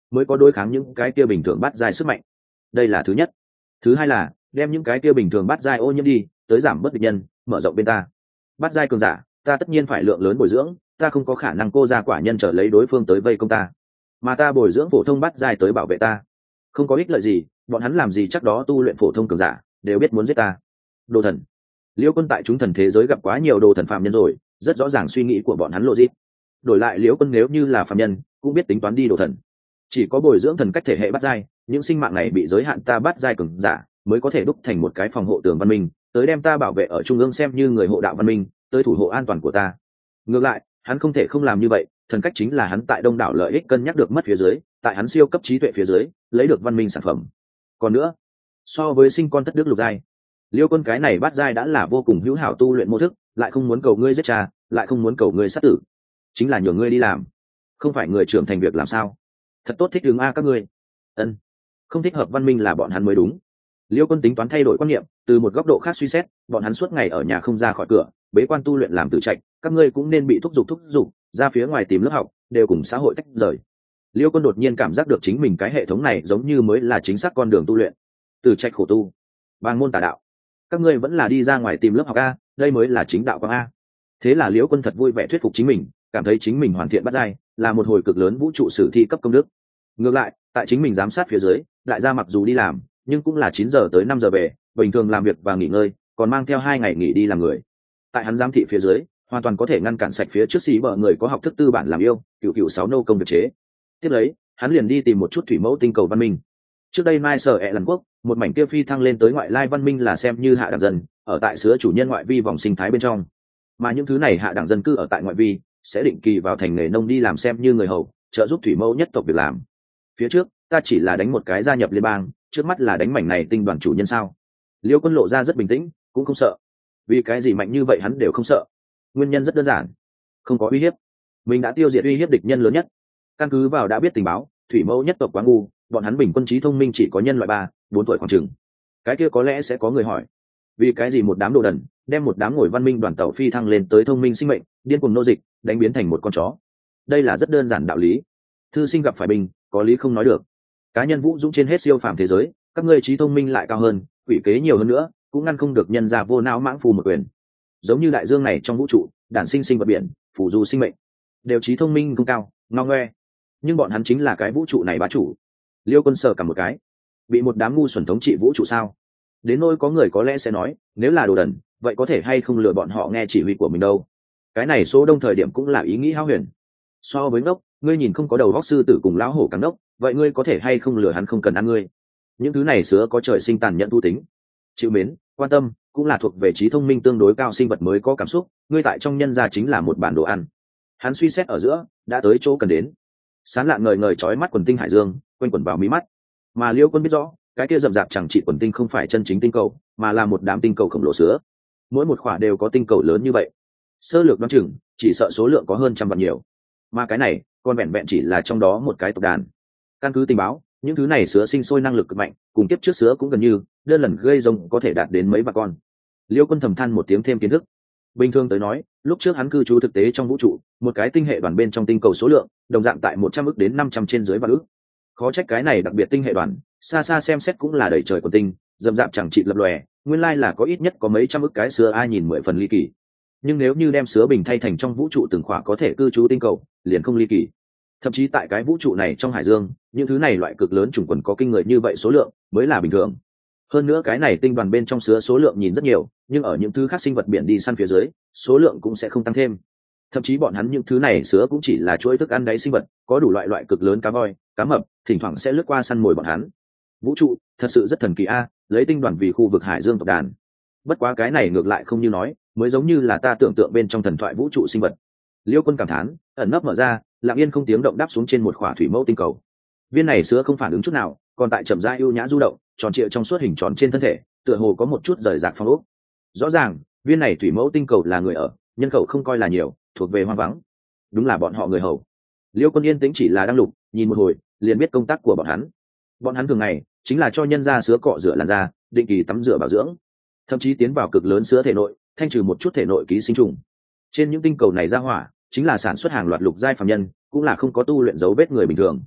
mới có đối kháng những cái kia bình thường bắt giai sức mạnh. Đây là thứ nhất. Thứ hai là đem những cái kia bình thường bắt giai ô nhiễm đi, tới giảm bớt địch nhân, mở rộng bên ta. Bắt giai cường giả, ta tất nhiên phải lượng lớn bồi dưỡng, ta không có khả năng cô ra quả nhân trở lấy đối phương tới vây công ta, mà ta bồi dưỡng phổ thông bắt giai tới bảo vệ ta, không có ích lợi gì. Bọn hắn làm gì chắc đó tu luyện phổ thông cường giả đều biết muốn giết ta. Đồ thần. Liễu Quân tại chúng thần thế giới gặp quá nhiều đồ thần phạm nhân rồi, rất rõ ràng suy nghĩ của bọn hắn logic. Đổi lại Liễu Quân nếu như là phạm nhân, cũng biết tính toán đi đồ thần. Chỉ có bồi dưỡng thần cách thể hệ bắt giai, những sinh mạng này bị giới hạn ta bắt giai cường giả mới có thể đúc thành một cái phòng hộ tường văn minh, tới đem ta bảo vệ ở trung ương xem như người hộ đạo văn minh, tới thủ hộ an toàn của ta. Ngược lại, hắn không thể không làm như vậy, thần cách chính là hắn tại đông đảo lợi ích cân nhắc được mất phía dưới, tại hắn siêu cấp trí tuệ phía dưới, lấy được văn minh sản phẩm. Còn nữa, so với sinh con thất đức lục giai, Liêu Quân cái này bắt giai đã là vô cùng hữu hảo tu luyện mô thức, lại không muốn cầu ngươi giết cha, lại không muốn cầu ngươi sát tử, chính là nhường ngươi đi làm, không phải người trưởng thành việc làm sao? Thật tốt thích ứng a các ngươi. Ân, không thích hợp văn minh là bọn hắn mới đúng. Liêu Quân tính toán thay đổi quan niệm, từ một góc độ khác suy xét, bọn hắn suốt ngày ở nhà không ra khỏi cửa, bế quan tu luyện làm tự trạch, các ngươi cũng nên bị thúc giục ra phía ngoài tìm lớp học, đều cùng xã hội tách rời. Liêu Quân đột nhiên cảm giác được chính mình cái hệ thống này giống như mới là chính xác con đường tu luyện. Từ trạch khổ tu, bàng môn tà đạo, các ngươi vẫn là đi ra ngoài tìm lớp học a, đây mới là chính đạo quang a. Thế là Liêu Quân thật vui vẻ thuyết phục chính mình, cảm thấy chính mình hoàn thiện bắt giai, là một hồi cực lớn vũ trụ sử thi cấp công đức. Ngược lại, tại chính mình giám sát phía dưới, đại gia mặc dù đi làm, nhưng cũng là 9 giờ tới 5 giờ về, bình thường làm việc và nghỉ ngơi, còn mang theo 2 ngày nghỉ đi làm người. Tại hắn giám thị phía dưới, hoàn toàn có thể ngăn cản sạch phía trước xí bờ người có học thức tư bản làm yêu, cựu 6 nô công việc chế. Tiếp lấy, hắn liền đi tìm một chút thủy mẫu tinh cầu văn minh. Trước đây Mai Sở ẹ lần quốc, một mảnh kia phi thăng lên tới ngoại lai văn minh là xem như hạ đẳng dân, ở tại xứ chủ nhân ngoại vi vòng sinh thái bên trong. Mà những thứ này hạ đẳng dân cư ở tại ngoại vi, sẽ định kỳ vào thành nghề nông đi làm xem như người hầu, trợ giúp thủy mẫu nhất tộc việc làm. Phía trước, ta chỉ là đánh một cái gia nhập liên bang, trước mắt là đánh mảnh này tinh đoàn chủ nhân sao? Liêu Quân lộ ra rất bình tĩnh, cũng không sợ. Vì cái gì mạnh như vậy hắn đều không sợ. Nguyên nhân rất đơn giản, không có uy hiếp. Mình đã tiêu diệt uy hiếp địch nhân lớn nhất. Căn cứ vào đã biết tình báo, thủy mẫu nhất tộc quá ngu, bọn hắn bình quân trí thông minh chỉ có nhân loại 3-4 tuổi khoảng chừng. Cái kia có lẽ sẽ có người hỏi, vì cái gì một đám đồ đần đem một đám ngồi văn minh đoàn tàu phi thăng lên tới thông minh sinh mệnh, điên cuồng nô dịch, đánh biến thành một con chó? Đây là rất đơn giản đạo lý. Thư sinh gặp phải bình, có lý không nói được. Cá nhân vũ dũng trên hết siêu phàm thế giới, các ngươi trí thông minh lại cao hơn, quỷ kế nhiều hơn nữa, cũng ngăn không được nhân ra vô não mãng phù một quyền. Giống như đại dương này trong vũ trụ, đản sinh sinh vật biển, phù du sinh mệnh, đều trí thông minh không cao, ngao ngoe, nhưng bọn hắn chính là cái vũ trụ này bá chủ. Liêu Quân sờ cả một cái, bị một đám ngu xuẩn thống trị vũ trụ sao? Đến nỗi có người có lẽ sẽ nói, nếu là đồ đần, vậy có thể hay không lừa bọn họ nghe chỉ huy của mình đâu? Cái này số đông thời điểm cũng là ý nghĩ hão huyền. So với ngốc, ngươi nhìn không có đầu góc sư tử cùng lão hổ càng ngốc, vậy ngươi có thể hay không lừa hắn không cần ăn ngươi? Những thứ này sứa có trời sinh tàn nhẫn thu tính, chịu mến, quan tâm, cũng là thuộc về trí thông minh tương đối cao sinh vật mới có cảm xúc. Ngươi tại trong nhân gia chính là một bản đồ ăn. Hắn suy xét ở giữa, đã tới chỗ cần đến. Sán lạng ngời ngời chói mắt quần tinh hải dương, quanh quẩn vào mí mắt. Mà Liêu Quân biết rõ, cái kia rậm rạp chẳng trị quần tinh không phải chân chính tinh cầu, mà là một đám tinh cầu khổng lồ sứa. Mỗi một khỏa đều có tinh cầu lớn như vậy. Sơ lược đoán chừng, chỉ sợ số lượng có hơn 100 vạn nhiều. Mà cái này, còn vẹn vẹn chỉ là trong đó một cái tộc đàn. Căn cứ tình báo, những thứ này sứa sinh sôi năng lực cực mạnh, cùng kiếp trước sứa cũng gần như, đơn lần gây rồng có thể đạt đến mấy vạn con. Liêu Quân thầm than một tiếng thêm kiến thức. Bình thường tới nói, lúc trước hắn cư trú thực tế trong vũ trụ, một cái tinh hệ đoàn bên trong tinh cầu số lượng, đồng dạng tại 100 ức đến 500 trên dưới vạn ức. Khó trách cái này đặc biệt tinh hệ đoàn, xa xa xem xét cũng là đầy trời của tinh, rậm rạp chẳng trị lập lòe, nguyên lai là có ít nhất có mấy trăm ức cái sứa ai nhìn 10 phần ly kỳ. Nhưng nếu như đem sứa bình thay thành trong vũ trụ từng khỏa có thể cư trú tinh cầu, liền không ly kỳ. Thậm chí tại cái vũ trụ này trong hải dương, những thứ này loại cực lớn chủng quần có kinh người như vậy số lượng mới là bình thường. Hơn nữa cái này tinh đoàn bên trong sứa số lượng nhìn rất nhiều, nhưng ở những thứ khác sinh vật biển đi săn phía dưới, số lượng cũng sẽ không tăng thêm. Thậm chí bọn hắn những thứ này sứa cũng chỉ là chuỗi thức ăn đáy sinh vật, có đủ loại cực lớn cá voi, cá mập, thỉnh thoảng sẽ lướt qua săn mồi bọn hắn. Vũ trụ thật sự rất thần kỳ a, lấy tinh đoàn vì khu vực hải dương tộc đàn. Bất quá cái này ngược lại không như nói, mới giống như là ta tưởng tượng bên trong thần thoại vũ trụ sinh vật. Liêu Quân cảm thán, ẩn nấp mở ra, lặng yên không tiếng động đáp xuống trên một khỏa thủy mẫu tinh cầu. Viên này sứa không phản ứng chút nào, còn tại chậm rãi ưu nhã du động, tròn trịa trong suốt hình tròn trên thân thể, tựa hồ có một chút rời rạc phong ốc. Rõ ràng, viên này thủy mẫu tinh cầu là người ở, nhân khẩu không coi là nhiều, thuộc về hoang vắng. Đúng là bọn họ người hầu. Liêu Quân yên tĩnh chỉ là đang lục, nhìn một hồi, liền biết công tác của bọn hắn. Bọn hắn thường ngày chính là cho nhân ra sứa cọ rửa làn da, định kỳ tắm rửa bảo dưỡng, thậm chí tiến vào cực lớn sứa thể nội, thanh trừ một chút thể nội ký sinh trùng. Trên những tinh cầu này ra hỏa, chính là sản xuất hàng loạt lục giai phàm nhân, cũng là không có tu luyện dấu vết người bình thường.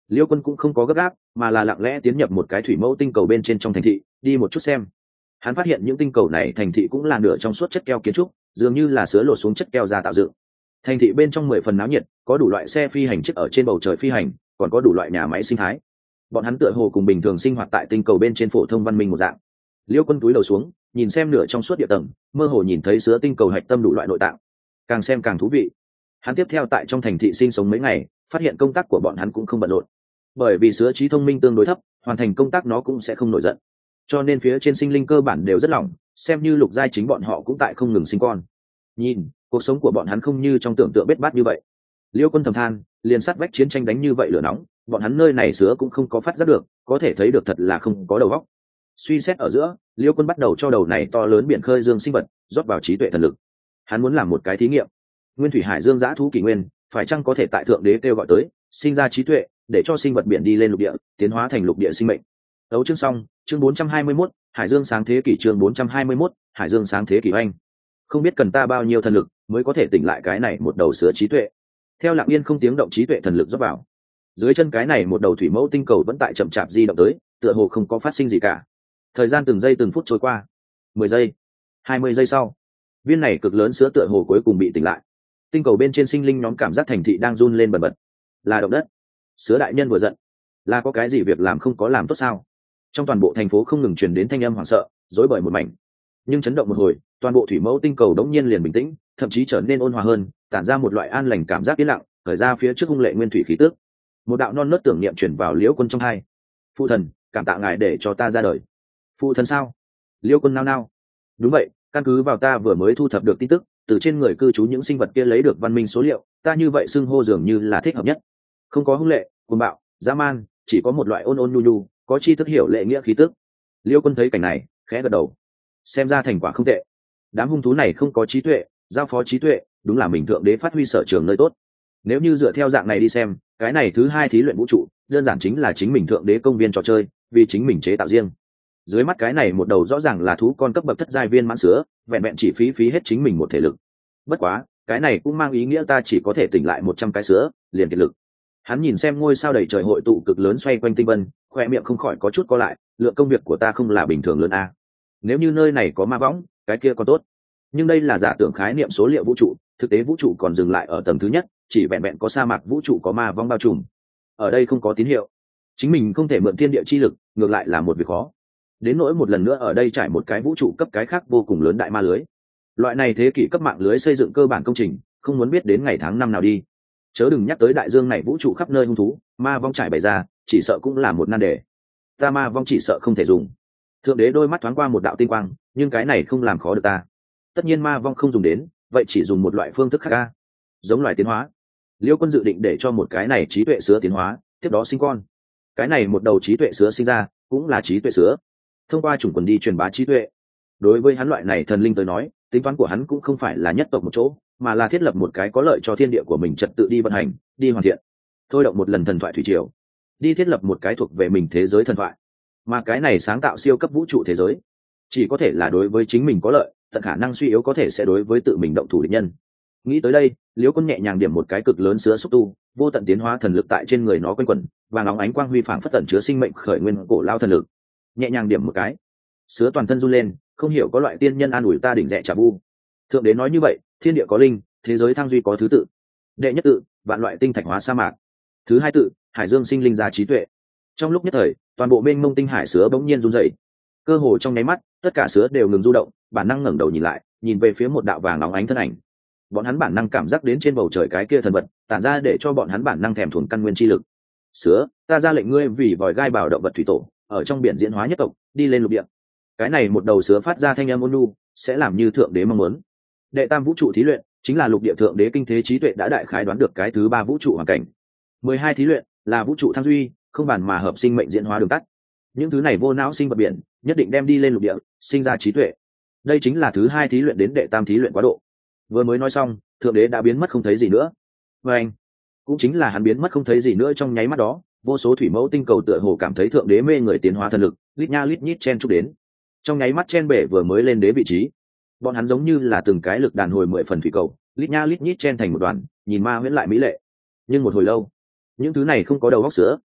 Liêu Quân cũng không có gấp gáp, mà là lặng lẽ tiến nhập một cái thủy mẫu tinh cầu bên trên trong thành thị, đi một chút xem. Hắn phát hiện những tinh cầu này thành thị cũng là nửa trong suốt chất keo kiến trúc, dường như là sứa lột xuống chất keo ra tạo dựng. Thành thị bên trong 10 phần náo nhiệt, có đủ loại xe phi hành chiếc ở trên bầu trời phi hành, còn có đủ loại nhà máy sinh thái. Bọn hắn tựa hồ cùng bình thường sinh hoạt tại tinh cầu bên trên phổ thông văn minh một dạng. Liêu Quân túi đầu xuống, nhìn xem nửa trong suốt địa tầng, mơ hồ nhìn thấy sứa tinh cầu hạch tâm đủ loại nội tạng. Càng xem càng thú vị. Hắn tiếp theo tại trong thành thị sinh sống mấy ngày, phát hiện công tác của bọn hắn cũng không bận rộn, bởi vì sứa trí thông minh tương đối thấp, hoàn thành công tác nó cũng sẽ không nổi giận, cho nên phía trên sinh linh cơ bản đều rất lỏng, xem như lục giai chính bọn họ cũng tại không ngừng sinh con. Nhìn cuộc sống của bọn hắn không như trong tưởng tượng bết bát như vậy. Liêu Quân thầm than, liền sát vách chiến tranh đánh như vậy lửa nóng, bọn hắn nơi này sứa cũng không có phát giác được, có thể thấy được thật là không có đầu óc. Suy xét ở giữa, Liêu Quân bắt đầu cho đầu này to lớn biển khơi dương sinh vật rót vào trí tuệ thần lực. Hắn muốn làm một cái thí nghiệm, nguyên thủy hải dương dã thú kỷ nguyên phải chăng có thể tại thượng đế kêu gọi tới sinh ra trí tuệ, để cho sinh vật biển đi lên lục địa, tiến hóa thành lục địa sinh mệnh. Đấu chương xong, chương 421, hải dương sáng thế kỷ, chương 421, hải dương sáng thế kỷ oanh. Không biết cần ta bao nhiêu thần lực mới có thể tỉnh lại cái này một đầu sứa trí tuệ. Theo lặng yên không tiếng động trí tuệ thần lực rót vào, dưới chân cái này một đầu thủy mẫu tinh cầu vẫn tại chậm chạp di động tới, tựa hồ không có phát sinh gì cả. Thời gian từng giây từng phút trôi qua, 10 giây, 20 giây sau, viên này cực lớn sứa tựa hồ cuối cùng bị tỉnh lại. Tinh cầu bên trên sinh linh nhóm cảm giác thành thị đang run lên bần bật. Là động đất. Sứa đại nhân vừa giận, là có cái gì việc làm không có làm tốt sao? Trong toàn bộ thành phố không ngừng truyền đến thanh âm hoảng sợ, rối bời một mảnh. Nhưng chấn động một hồi, toàn bộ thủy mẫu tinh cầu đống nhiên liền bình tĩnh, thậm chí trở nên ôn hòa hơn, tản ra một loại an lành cảm giác yên lặng, khởi ra phía trước hung lệ nguyên thủy khí tức. Một đạo non nớt tưởng niệm truyền vào Liễu Quân trong hai. Phụ thần, cảm tạ ngài để cho ta ra đời. Phụ thần sao? Liễu Quân nao nao. Đúng vậy, căn cứ vào ta vừa mới thu thập được tin tức, từ trên người cư trú những sinh vật kia lấy được văn minh số liệu, ta như vậy xưng hô dường như là thích hợp nhất. Không có hung lệ, cuồng bạo, dã man, chỉ có một loại ôn ôn nhu nhu, có chi thức hiểu lệ nghĩa khí tức. Liêu Quân thấy cảnh này, khẽ gật đầu. Xem ra thành quả không tệ. Đám hung thú này không có trí tuệ, giao phó trí tuệ, đúng là mình thượng đế phát huy sở trường nơi tốt. Nếu như dựa theo dạng này đi xem, cái này thứ hai thí luyện vũ trụ, đơn giản chính là chính mình thượng đế công viên trò chơi, vì chính mình chế tạo riêng. Dưới mắt cái này một đầu rõ ràng là thú con cấp bậc thất giai viên mãn sữa, vẹn vẹn chỉ phí hết chính mình một thể lực. Bất quá, cái này cũng mang ý nghĩa ta chỉ có thể tỉnh lại 100 cái sữa, liền kiệt lực. Hắn nhìn xem ngôi sao đầy trời hội tụ cực lớn xoay quanh tinh vân, khoe miệng không khỏi có chút co lại, lượng công việc của ta không là bình thường lớn a. Nếu như nơi này có ma võng, cái kia còn tốt. Nhưng đây là giả tưởng khái niệm số liệu vũ trụ, thực tế vũ trụ còn dừng lại ở tầng thứ nhất, chỉ vẹn vẹn có sa mạc vũ trụ có ma võng bao trùm. Ở đây không có tín hiệu, chính mình không thể mượn thiên địa chi lực, ngược lại là một việc khó. Đến nỗi một lần nữa ở đây trải một cái vũ trụ cấp cái khác vô cùng lớn đại ma lưới. Loại này thế kỷ cấp mạng lưới xây dựng cơ bản công trình, không muốn biết đến ngày tháng năm nào đi. Chớ đừng nhắc tới đại dương này vũ trụ khắp nơi hung thú, ma vong trải bày ra, chỉ sợ cũng là một nan đề. Ta ma vong chỉ sợ không thể dùng. Thượng đế đôi mắt thoáng qua một đạo tinh quang, nhưng cái này không làm khó được ta. Tất nhiên ma vong không dùng đến, vậy chỉ dùng một loại phương thức khác a. Giống loài tiến hóa. Liêu Quân dự định để cho một cái này trí tuệ sứa tiến hóa, tiếp đó sinh con. Cái này một đầu trí tuệ sứa sinh ra, cũng là trí tuệ sứa. Thông qua chủng quần đi truyền bá trí tuệ. Đối với hắn loại này thần linh tới nói, tính toán của hắn cũng không phải là nhất tộc một chỗ, mà là thiết lập một cái có lợi cho thiên địa của mình trật tự đi vận hành, đi hoàn thiện. Thôi động một lần thần thoại thủy triều, đi thiết lập một cái thuộc về mình thế giới thần thoại. Mà cái này sáng tạo siêu cấp vũ trụ thế giới, chỉ có thể là đối với chính mình có lợi, tận khả năng suy yếu có thể sẽ đối với tự mình động thủ địch nhân. Nghĩ tới đây, Liễu Quân nhẹ nhàng điểm một cái cực lớn sứa xúc tu, vô tận tiến hóa thần lực tại trên người nó quanh quẩn, và nóng ánh quang huy phảng phất tẩn chứa sinh mệnh khởi nguyên cổ lao thần lực. Nhẹ nhàng điểm một cái, sứa toàn thân run lên, không hiểu có loại tiên nhân an ủi ta đỉnh rẻ trả bu. Thượng đế nói như vậy, thiên địa có linh, thế giới thăng duy có thứ tự. Đệ nhất tự, vạn loại tinh thạch hóa sa mạc. Thứ hai tự, hải dương sinh linh ra trí tuệ. Trong lúc nhất thời, toàn bộ mênh mông tinh hải sứa bỗng nhiên run rẩy. Cơ hồ trong nháy mắt, tất cả sứa đều ngừng du động, bản năng ngẩng đầu nhìn lại, nhìn về phía một đạo vàng óng ánh thân ảnh. Bọn hắn bản năng cảm giác đến trên bầu trời cái kia thần vật, tản ra để cho bọn hắn bản năng thèm thuồng căn nguyên chi lực. Sứa, ta ra lệnh ngươi vì vòi gai bảo động vật thủy tổ, ở trong biển diễn hóa nhất tộc, đi lên lục địa. Cái này một đầu sứa phát ra thanh âm ôn nhu, sẽ làm như thượng đế mong muốn. Đệ tam vũ trụ thí luyện, chính là lục địa thượng đế kinh thế trí tuệ đã đại khái đoán được cái thứ ba vũ trụ hoàn cảnh. 12 thí luyện là vũ trụ thăng duy, không bàn mà hợp sinh mệnh diễn hóa đường tắt. Những thứ này vô não sinh vật biển, nhất định đem đi lên lục địa, sinh ra trí tuệ. Đây chính là thứ hai thí luyện đến đệ tam thí luyện quá độ. Vừa mới nói xong, thượng đế đã biến mất không thấy gì nữa. Và anh, cũng chính là hắn biến mất không thấy gì nữa trong nháy mắt đó, vô số thủy mẫu tinh cầu tựa hồ cảm thấy thượng đế mê người tiến hóa thần lực, lít nha lít nhít chen chúc đến. Trong nháy mắt chen bể vừa mới lên đế vị trí, bọn hắn giống như là từng cái lực đàn hồi 10 phần thủy cầu, lít nha lít nhít chen thành một đoàn, nhìn ma huyễn lại mỹ lệ. Nhưng một hồi lâu, những thứ này không có đầu óc sữa,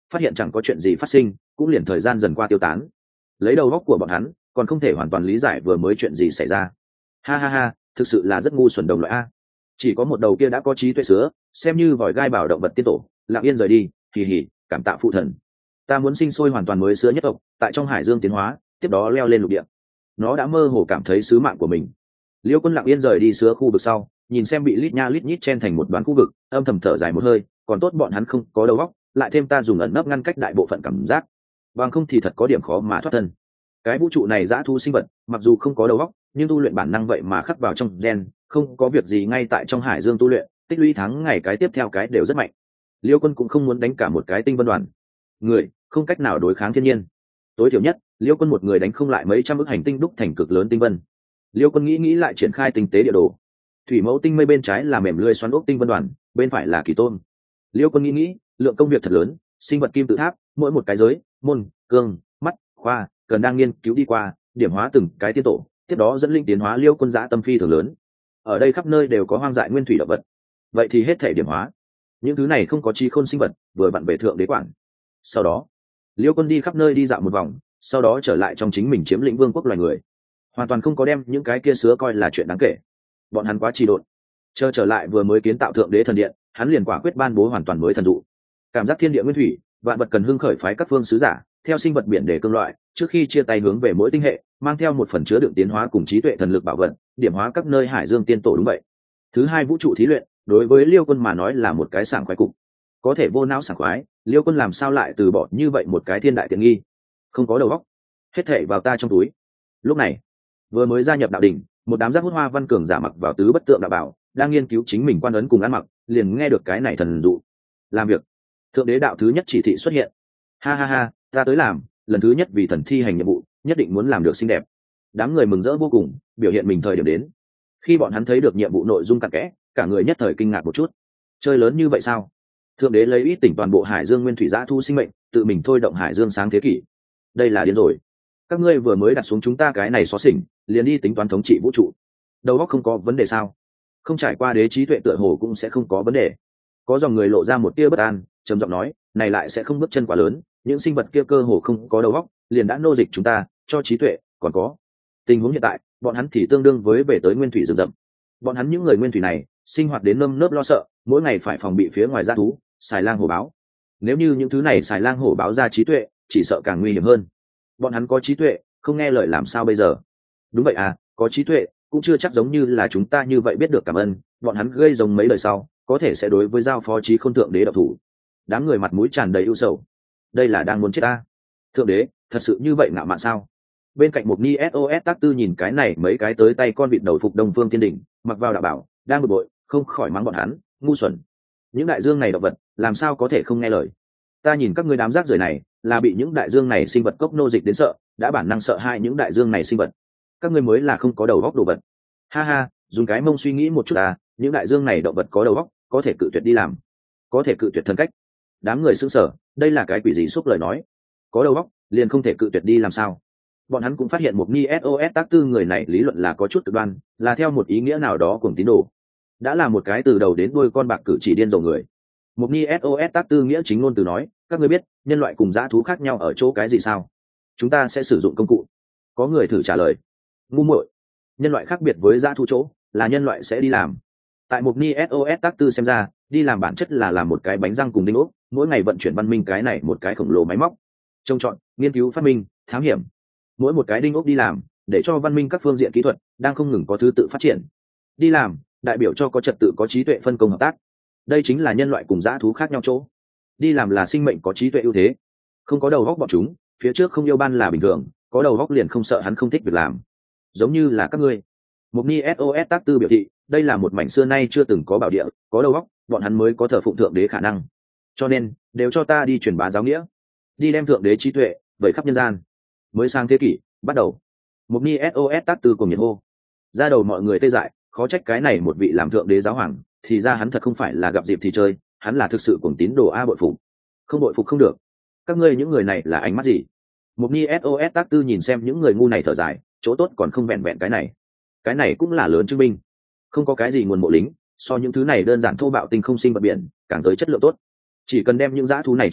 phát hiện chẳng có chuyện gì phát sinh, cũng liền thời gian dần qua tiêu tán. Lấy đầu óc của bọn hắn còn không thể hoàn toàn lý giải vừa mới chuyện gì xảy ra. Ha ha ha, thực sự là rất ngu xuẩn đồng loại a. Chỉ có một đầu kia đã có trí tuệ sứa, xem như vòi gai bảo động vật tiên tổ, lặng yên rời đi, hì hì, cảm tạ phụ thần. Ta muốn sinh sôi hoàn toàn mới sứa nhất tộc, tại trong hải dương tiến hóa, tiếp đó leo lên lục địa. Nó đã mơ hồ cảm thấy sứ mạng của mình. Liêu Quân lặng yên rời đi sứa khu vực sau, nhìn xem bị lít nha lít nhít chen thành một đoán khu vực, âm thầm thở dài một hơi, còn tốt bọn hắn không có đầu óc, lại thêm ta dùng ẩn nấp ngăn cách đại bộ phận cảm giác, bằng không thì thật có điểm khó mà thoát thân. Cái vũ trụ này dã thu sinh vật, mặc dù không có đầu óc, nhưng tu luyện bản năng vậy mà khắc vào trong gen, không có việc gì ngay tại trong hải dương tu luyện, tích lũy tháng ngày cái tiếp theo cái đều rất mạnh. Liêu Quân cũng không muốn đánh cả một cái tinh vân đoàn, người không cách nào đối kháng thiên nhiên. Tối thiểu nhất, Liêu Quân một người đánh không lại mấy trăm ức hành tinh đúc thành cực lớn tinh vân. Liêu Quân nghĩ lại triển khai tinh tế địa đồ. Thủy mẫu tinh mây bên trái là mềm lưỡi xoắn ốc tinh vân đoàn, bên phải là kỳ tôn. Liêu Quân nghĩ lượng công việc thật lớn, sinh vật kim tự tháp, mỗi một cái giới, môn, cương, mắt, khoa, cần đang nghiên cứu đi qua, điểm hóa từng cái tiên tổ, tiếp đó dẫn linh tiến hóa. Liêu Quân dã tâm phi thường lớn. Ở đây khắp nơi đều có hoang dại nguyên thủy động vật, vậy thì hết thể điểm hóa. Những thứ này không có trí khôn sinh vật, vừa vặn về thượng đế quản. Sau đó, Liêu Quân đi khắp nơi đi dạo một vòng, sau đó trở lại trong chính mình chiếm lĩnh vương quốc loài người, hoàn toàn không có đem những cái kia sứa coi là chuyện đáng kể. Bọn hắn quá trì độn. Trở lại vừa mới kiến tạo thượng đế thần điện, hắn liền quả quyết ban bố hoàn toàn mới thần dụ. Cảm giác thiên địa nguyên thủy, vạn vật cần hưng khởi phái các phương sứ giả, theo sinh vật biển để cương loại, trước khi chia tay hướng về mỗi tinh hệ, mang theo một phần chứa đựng tiến hóa cùng trí tuệ thần lực bảo vật, điểm hóa các nơi hải dương tiên tổ. Đúng vậy. Thứ hai vũ trụ thí luyện, đối với Liêu Quân mà nói là một cái sảng khoái cục. Có thể vô não sảng khoái, Liêu Quân làm sao lại từ bỏ như vậy một cái thiên đại tiện nghi? Không có đầu óc, hết thảy vào ta trong túi. Lúc này, vừa mới gia nhập đạo đỉnh, một đám giác hút hoa văn cường giả mặc vào tứ bất tượng đạo bảo, đang nghiên cứu chính mình quan ấn cùng ăn mặc, liền nghe được cái này thần dụ. Làm việc. Thượng đế đạo thứ nhất chỉ thị xuất hiện. Ha ha ha, ta tới làm, lần thứ nhất vì thần thi hành nhiệm vụ, nhất định muốn làm được xinh đẹp. Đám người mừng rỡ vô cùng, biểu hiện mình thời điểm đến. Khi bọn hắn thấy được nhiệm vụ nội dung cặn kẽ, cả người nhất thời kinh ngạc một chút. Chơi lớn như vậy sao? Thượng đế lấy ít tỉnh toàn bộ hải dương nguyên thủy dã thu sinh mệnh, tự mình thôi động hải dương sáng thế kỷ. Đây là điên rồi. Các ngươi vừa mới đặt xuống chúng ta cái này xó xỉnh, liền đi tính toán thống trị vũ trụ. Đầu óc không có vấn đề sao? Không trải qua đế trí tuệ tựa hồ cũng sẽ không có vấn đề. Có dòng người lộ ra một tia bất an, trầm giọng nói, này lại sẽ không bước chân quá lớn, những sinh vật kia cơ hồ không có đầu óc, liền đã nô dịch chúng ta, cho trí tuệ, còn có. Tình huống hiện tại, bọn hắn thì tương đương với về tới nguyên thủy rừng rậm. Bọn hắn những người nguyên thủy này, sinh hoạt đến nơm nớp lo sợ, mỗi ngày phải phòng bị phía ngoài dã thú, xài lang hổ báo. Nếu như những thứ này xài lang hổ báo ra trí tuệ, chỉ sợ càng nguy hiểm hơn. Bọn hắn có trí tuệ, không nghe lời làm sao bây giờ? Đúng vậy à, có trí tuệ, cũng chưa chắc giống như là chúng ta như vậy biết được cảm ơn. Bọn hắn gây giống mấy lời sau, có thể sẽ đối với giao phó trí khôn thượng đế độc thủ. Đám người mặt mũi tràn đầy ưu sầu. Đây là đang muốn chết ta. Thượng đế, thật sự như vậy ngạo mạn sao? Bên cạnh một ni sos tác tư nhìn cái này mấy cái tới tay con vịt đầu phục đông phương thiên đỉnh, mặc vào đạo bảo, đang bực bội, không khỏi mắng bọn hắn ngu xuẩn. Những đại dương này động vật làm sao có thể không nghe lời? Ta nhìn các ngươi đám rác rưởi này là bị những đại dương này sinh vật cốc nô dịch đến sợ, đã bản năng sợ hãi những đại dương này sinh vật. Các ngươi mới là không có đầu óc đồ vật. Ha ha, dùng cái mông suy nghĩ một chút à, những đại dương này động vật có đầu óc, có thể cự tuyệt đi làm, có thể cự tuyệt thân cách. Đám người sững sờ, đây là cái quỷ gì xúc lời nói? Có đầu óc liền không thể cự tuyệt đi làm sao? Bọn hắn cũng phát hiện một ni sos tác tư người này lý luận là có chút cực đoan, là theo một ý nghĩa nào đó cùng tín đồ, đã là một cái từ đầu đến đuôi con bạc cử chỉ điên rồ người. Một ni sos tác tư nghĩa chính ngôn từ nói, các ngươi biết nhân loại cùng dã thú khác nhau ở chỗ cái gì sao? Chúng ta sẽ sử dụng công cụ. Có người thử trả lời. Ngu muội. Nhân loại khác biệt với dã thú chỗ là nhân loại sẽ đi làm. Tại một ni sos tác tư xem ra, đi làm bản chất là làm một cái bánh răng cùng đinh ốc, mỗi ngày vận chuyển văn minh cái này một cái khổng lồ máy móc, trông chọn, nghiên cứu phát minh, thám hiểm. Mỗi một cái đinh ốc đi làm, để cho văn minh các phương diện kỹ thuật đang không ngừng có thứ tự phát triển. Đi làm đại biểu cho có trật tự, có trí tuệ phân công hợp tác. Đây chính là nhân loại cùng dã thú khác nhau chỗ. Đi làm là sinh mệnh có trí tuệ ưu thế. Không có đầu óc bọn chúng, phía trước không yêu ban là bình thường, có đầu óc liền không sợ hắn không thích việc làm. Giống như là các ngươi. Một ni sos tác tư biểu thị, đây là một mảnh xưa nay chưa từng có bảo địa, có đầu óc, bọn hắn mới có thờ phụng thượng đế khả năng. Cho nên, đều cho ta đi truyền bá giáo nghĩa, đi đem thượng đế trí tuệ vẩy khắp nhân gian. Mới sang thế kỷ, bắt đầu. Một ni sos tác tư cùng nhiệt hô. Ra đầu mọi người tê dại, khó trách cái này một vị làm thượng đế giáo hoàng, thì ra hắn thật không phải là gặp dịp thì chơi, hắn là thực sự cuồng tín đồ a. Bội phục. Không bội phục không được. Các ngươi những người này là ánh mắt gì? Một ni sos tác tư nhìn xem những người ngu này thở dài, chỗ tốt còn không vẹn vẹn cái này cũng là lớn chứng minh. Không có cái gì nguồn mộ lính, so những thứ này đơn giản thô bạo tinh không sinh vật biển càng tới chất lượng tốt. Chỉ cần đem những dã thú này chinh phục,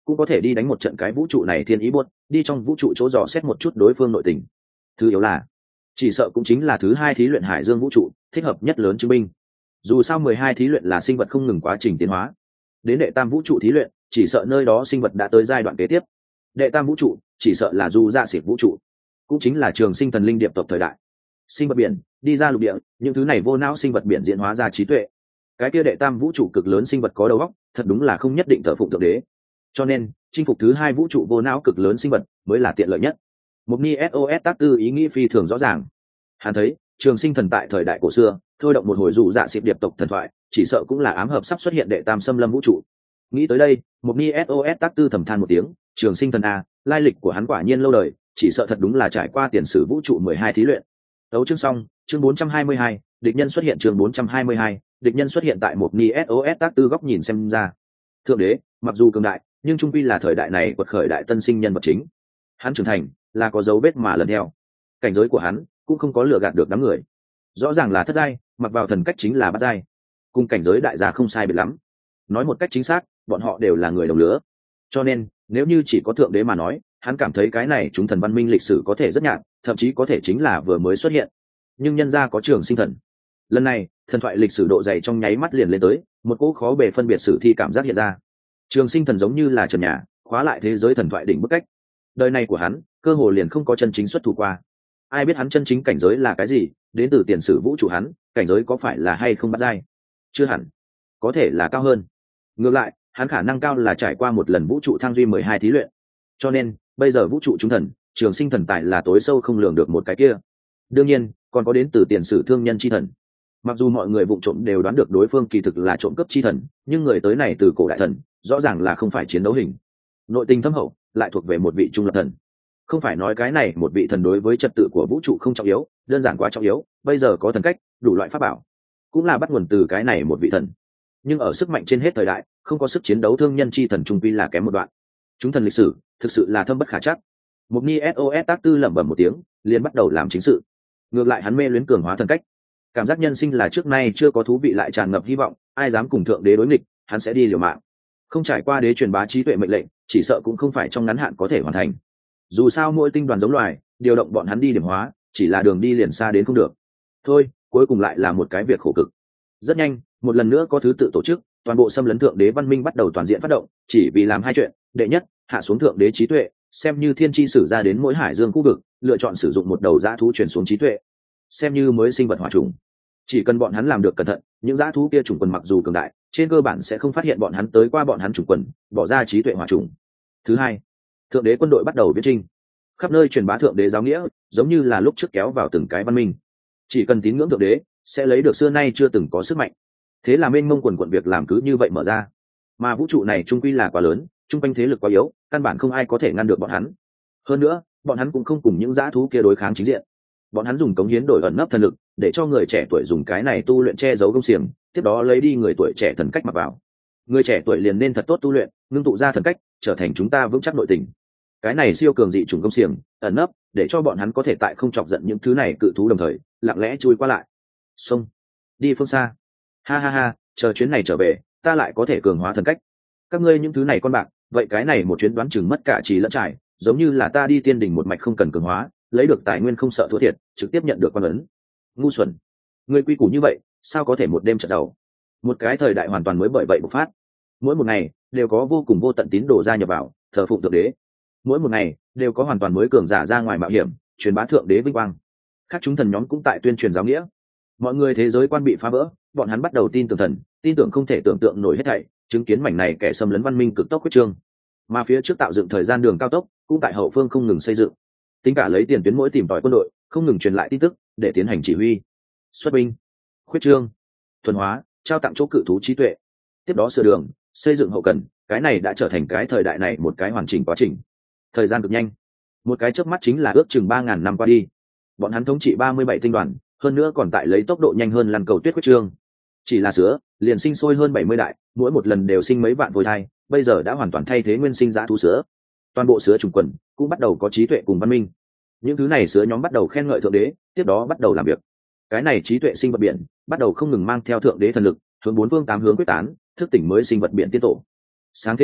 cũng có thể đi đánh một trận cái vũ trụ này thiên ý buốt, đi trong vũ trụ chỗ dò xét một chút đối phương nội tình. Thứ yếu là chỉ sợ cũng chính là thứ hai thí luyện hải dương vũ trụ thích hợp nhất lớn chứng binh. Dù sao 12 thí luyện là sinh vật không ngừng quá trình tiến hóa, đến đệ tam vũ trụ thí luyện chỉ sợ nơi đó sinh vật đã tới giai đoạn kế tiếp. Đệ tam vũ trụ chỉ sợ là du dạ xịt vũ trụ, cũng chính là trường sinh thần linh điệp tộc thời đại. Sinh vật biển đi ra lục địa, những thứ này vô não sinh vật biển diễn hóa ra trí tuệ. Cái kia đệ tam vũ trụ cực lớn sinh vật có đầu óc, thật đúng là không nhất định thờ phụng thượng đế. Cho nên chinh phục thứ hai vũ trụ vô não cực lớn sinh vật mới là tiện lợi nhất. Mục Ni SOS tác tư ý nghĩ phi thường rõ ràng. Hắn thấy trường sinh thần tại thời đại cổ xưa thôi động một hồi dụ dạ xịp điệp tộc thần thoại, chỉ sợ cũng là ám hợp sắp xuất hiện đệ tam xâm lâm vũ trụ. Nghĩ tới đây, Mục Ni SOS tác tư thầm than một tiếng, trường sinh thần a, lai lịch của hắn quả nhiên lâu đời, chỉ sợ thật đúng là trải qua tiền sử vũ trụ 12 thí luyện. Đấu chương xong, chương 422, địch nhân xuất hiện, chương 422, địch nhân xuất hiện. Tại Mục Ni SOS tác tư góc nhìn xem ra, thượng đế mặc dù cường đại, nhưng trung quy là thời đại này quật khởi đại tân sinh nhân vật chính. Hắn trưởng thành là có dấu vết mà lần theo, cảnh giới của hắn cũng không có lừa gạt được đám người. Rõ ràng là thất giai, mặc vào thần cách chính là bát giai, cùng cảnh giới đại gia không sai biệt lắm. Nói một cách chính xác, bọn họ đều là người đồng lứa. Cho nên nếu như chỉ có thượng đế mà nói, hắn cảm thấy cái này chúng thần văn minh lịch sử có thể rất nhạt, thậm chí có thể chính là vừa mới xuất hiện. Nhưng nhân gia có trường sinh thần, lần này thần thoại lịch sử độ dày trong nháy mắt liền lên tới, một cỗ khó bề phân biệt sử thi cảm giác hiện ra. Trường sinh thần giống như là trần nhà, khóa lại thế giới thần thoại đỉnh bức cách. Đời này của hắn cơ hồ liền không có chân chính xuất thủ qua. Ai biết hắn chân chính cảnh giới là cái gì, đến từ tiền sử vũ trụ hắn cảnh giới có phải là hay không bắt dai? Chưa hẳn, có thể là cao hơn. Ngược lại hắn khả năng cao là trải qua một lần vũ trụ thăng duy 12 thí luyện. Cho nên bây giờ vũ trụ chúng thần, trường sinh thần tài là tối sâu không lường được một cái kia. Đương nhiên còn có đến từ tiền sử thương nhân chi thần. Mặc dù mọi người vụng trộm đều đoán được đối phương kỳ thực là trộm cướp chi thần, nhưng người tới này từ cổ đại thần, rõ ràng là không phải chiến đấu hình, nội tình thâm hậu, lại thuộc về một vị trung lập thần. Không phải nói cái này một vị thần đối với trật tự của vũ trụ không trọng yếu, đơn giản quá trọng yếu, bây giờ có thần cách, đủ loại pháp bảo, cũng là bắt nguồn từ cái này một vị thần. Nhưng ở sức mạnh trên hết thời đại, không có sức chiến đấu thương nhân chi thần trung quy là kém một đoạn. Chúng thần lịch sử thực sự là thâm bất khả trắc. Mục Ni SOS tác tư lẩm bẩm một tiếng, liền bắt đầu làm chính sự. Ngược lại hắn mê luyến cường hóa thần cách, cảm giác nhân sinh là trước nay chưa có thú vị, lại tràn ngập hy vọng, ai dám cùng thượng đế đối nghịch, hắn sẽ đi liều mạng. Không trải qua đế truyền bá trí tuệ mệnh lệnh, chỉ sợ cũng không phải trong ngắn hạn có thể hoàn thành. Dù sao mỗi tinh đoàn giống loài, điều động bọn hắn đi điểm hóa, chỉ là đường đi liền xa đến không được. Thôi, cuối cùng lại là một cái việc khổ cực. Rất nhanh, một lần nữa có thứ tự tổ chức, toàn bộ xâm lấn thượng đế văn minh bắt đầu toàn diện phát động, chỉ vì làm hai chuyện. Đệ nhất, hạ xuống thượng đế trí tuệ, xem như thiên chi sử ra đến mỗi hải dương khu vực, lựa chọn sử dụng một đầu dã thú truyền xuống trí tuệ, xem như mới sinh vật hỏa trùng. Chỉ cần bọn hắn làm được cẩn thận, những dã thú kia chủng quần mặc dù cường đại, trên cơ bản sẽ không phát hiện bọn hắn tới qua bọn hắn chủng quần, bỏ ra trí tuệ hỏa trùng. Thứ hai, thượng đế quân đội bắt đầu viết trinh, khắp nơi truyền bá thượng đế giáo nghĩa, giống như là lúc trước kéo vào từng cái văn minh. Chỉ cần tín ngưỡng thượng đế, sẽ lấy được xưa nay chưa từng có sức mạnh. Thế là mênh mông quần quận việc làm cứ như vậy mở ra. Mà vũ trụ này trung quy là quá lớn, trung quanh thế lực quá yếu, căn bản không ai có thể ngăn được bọn hắn. Hơn nữa, bọn hắn cũng không cùng những dã thú kia đối kháng chính diện. Bọn hắn dùng cống hiến đổi ẩn nấp thần lực, để cho người trẻ tuổi dùng cái này tu luyện che giấu công xiềng, tiếp đó lấy đi người tuổi trẻ thần cách mặc vào. Người trẻ tuổi liền nên thật tốt tu luyện, ngưng tụ ra thần cách, trở thành chúng ta vững chắc nội tình. Cái này siêu cường dị chủng công xiềng, ẩn nấp, để cho bọn hắn có thể tại không chọc giận những thứ này cự thú, đồng thời lặng lẽ chui qua lại. Xông, đi phương xa. Ha ha ha, chờ chuyến này trở về, ta lại có thể cường hóa thần cách. Các ngươi những thứ này con bạc, vậy cái này một chuyến đoán chừng mất cả trì lẫn trải, giống như là ta đi tiên đình một mạch không cần cường hóa, lấy được tài nguyên không sợ thua thiệt, trực tiếp nhận được quan ấn. Ngu xuẩn, người quy củ như vậy, sao có thể một đêm trở giàu? Một cái thời đại hoàn toàn mới bởi vậy bộc phát. Mỗi một ngày đều có vô cùng vô tận tín đồ gia nhập vào, thờ phụng thượng đế. Mỗi một ngày đều có hoàn toàn mới cường giả ra ngoài mạo hiểm, truyền bá thượng đế vinh quang. Các chúng thần nhóm cũng tại tuyên truyền giáo nghĩa. Mọi người thế giới quan bị phá vỡ, bọn hắn bắt đầu tin tưởng thần, tin tưởng không thể tưởng tượng nổi hết thảy, chứng kiến mảnh này kẻ xâm lấn văn minh cực tốc quyết trương. Mà phía trước tạo dựng thời gian đường cao tốc, cũng tại hậu phương không ngừng xây dựng. Tính cả lấy tiền tuyến mỗi tìm tòi quân đội, không ngừng truyền lại tin tức để tiến hành chỉ huy, xuất binh, khuyết trương, thuần hóa, trao tặng chỗ cự thú trí tuệ, tiếp đó sửa đường, xây dựng hậu cần. Cái này đã trở thành cái thời đại này một cái hoàn chỉnh quá trình. Thời gian cực nhanh, một cái chớp mắt chính là ước chừng 3.000 năm qua đi. Bọn hắn thống trị 37 tinh đoàn, hơn nữa còn tại lấy tốc độ nhanh hơn lăn cầu tuyết quyết trương. Chỉ là sữa liền sinh sôi hơn 70 đại, mỗi một lần đều sinh mấy vạn phôi thai, bây giờ đã hoàn toàn thay thế nguyên sinh dã thú sữa. Toàn bộ sữa trùng quần cũng bắt đầu có trí tuệ cùng văn minh. Những thứ này sữa nhóm bắt đầu khen ngợi thượng đế, tiếp đó bắt đầu làm việc. Cái này trí tuệ sinh vật biển bắt đầu không ngừng mang theo thượng đế thần lực, hướng bốn phương tám hướng quyết tán, thức tỉnh mới sinh vật biển tiên tổ. Sáng thế kỷ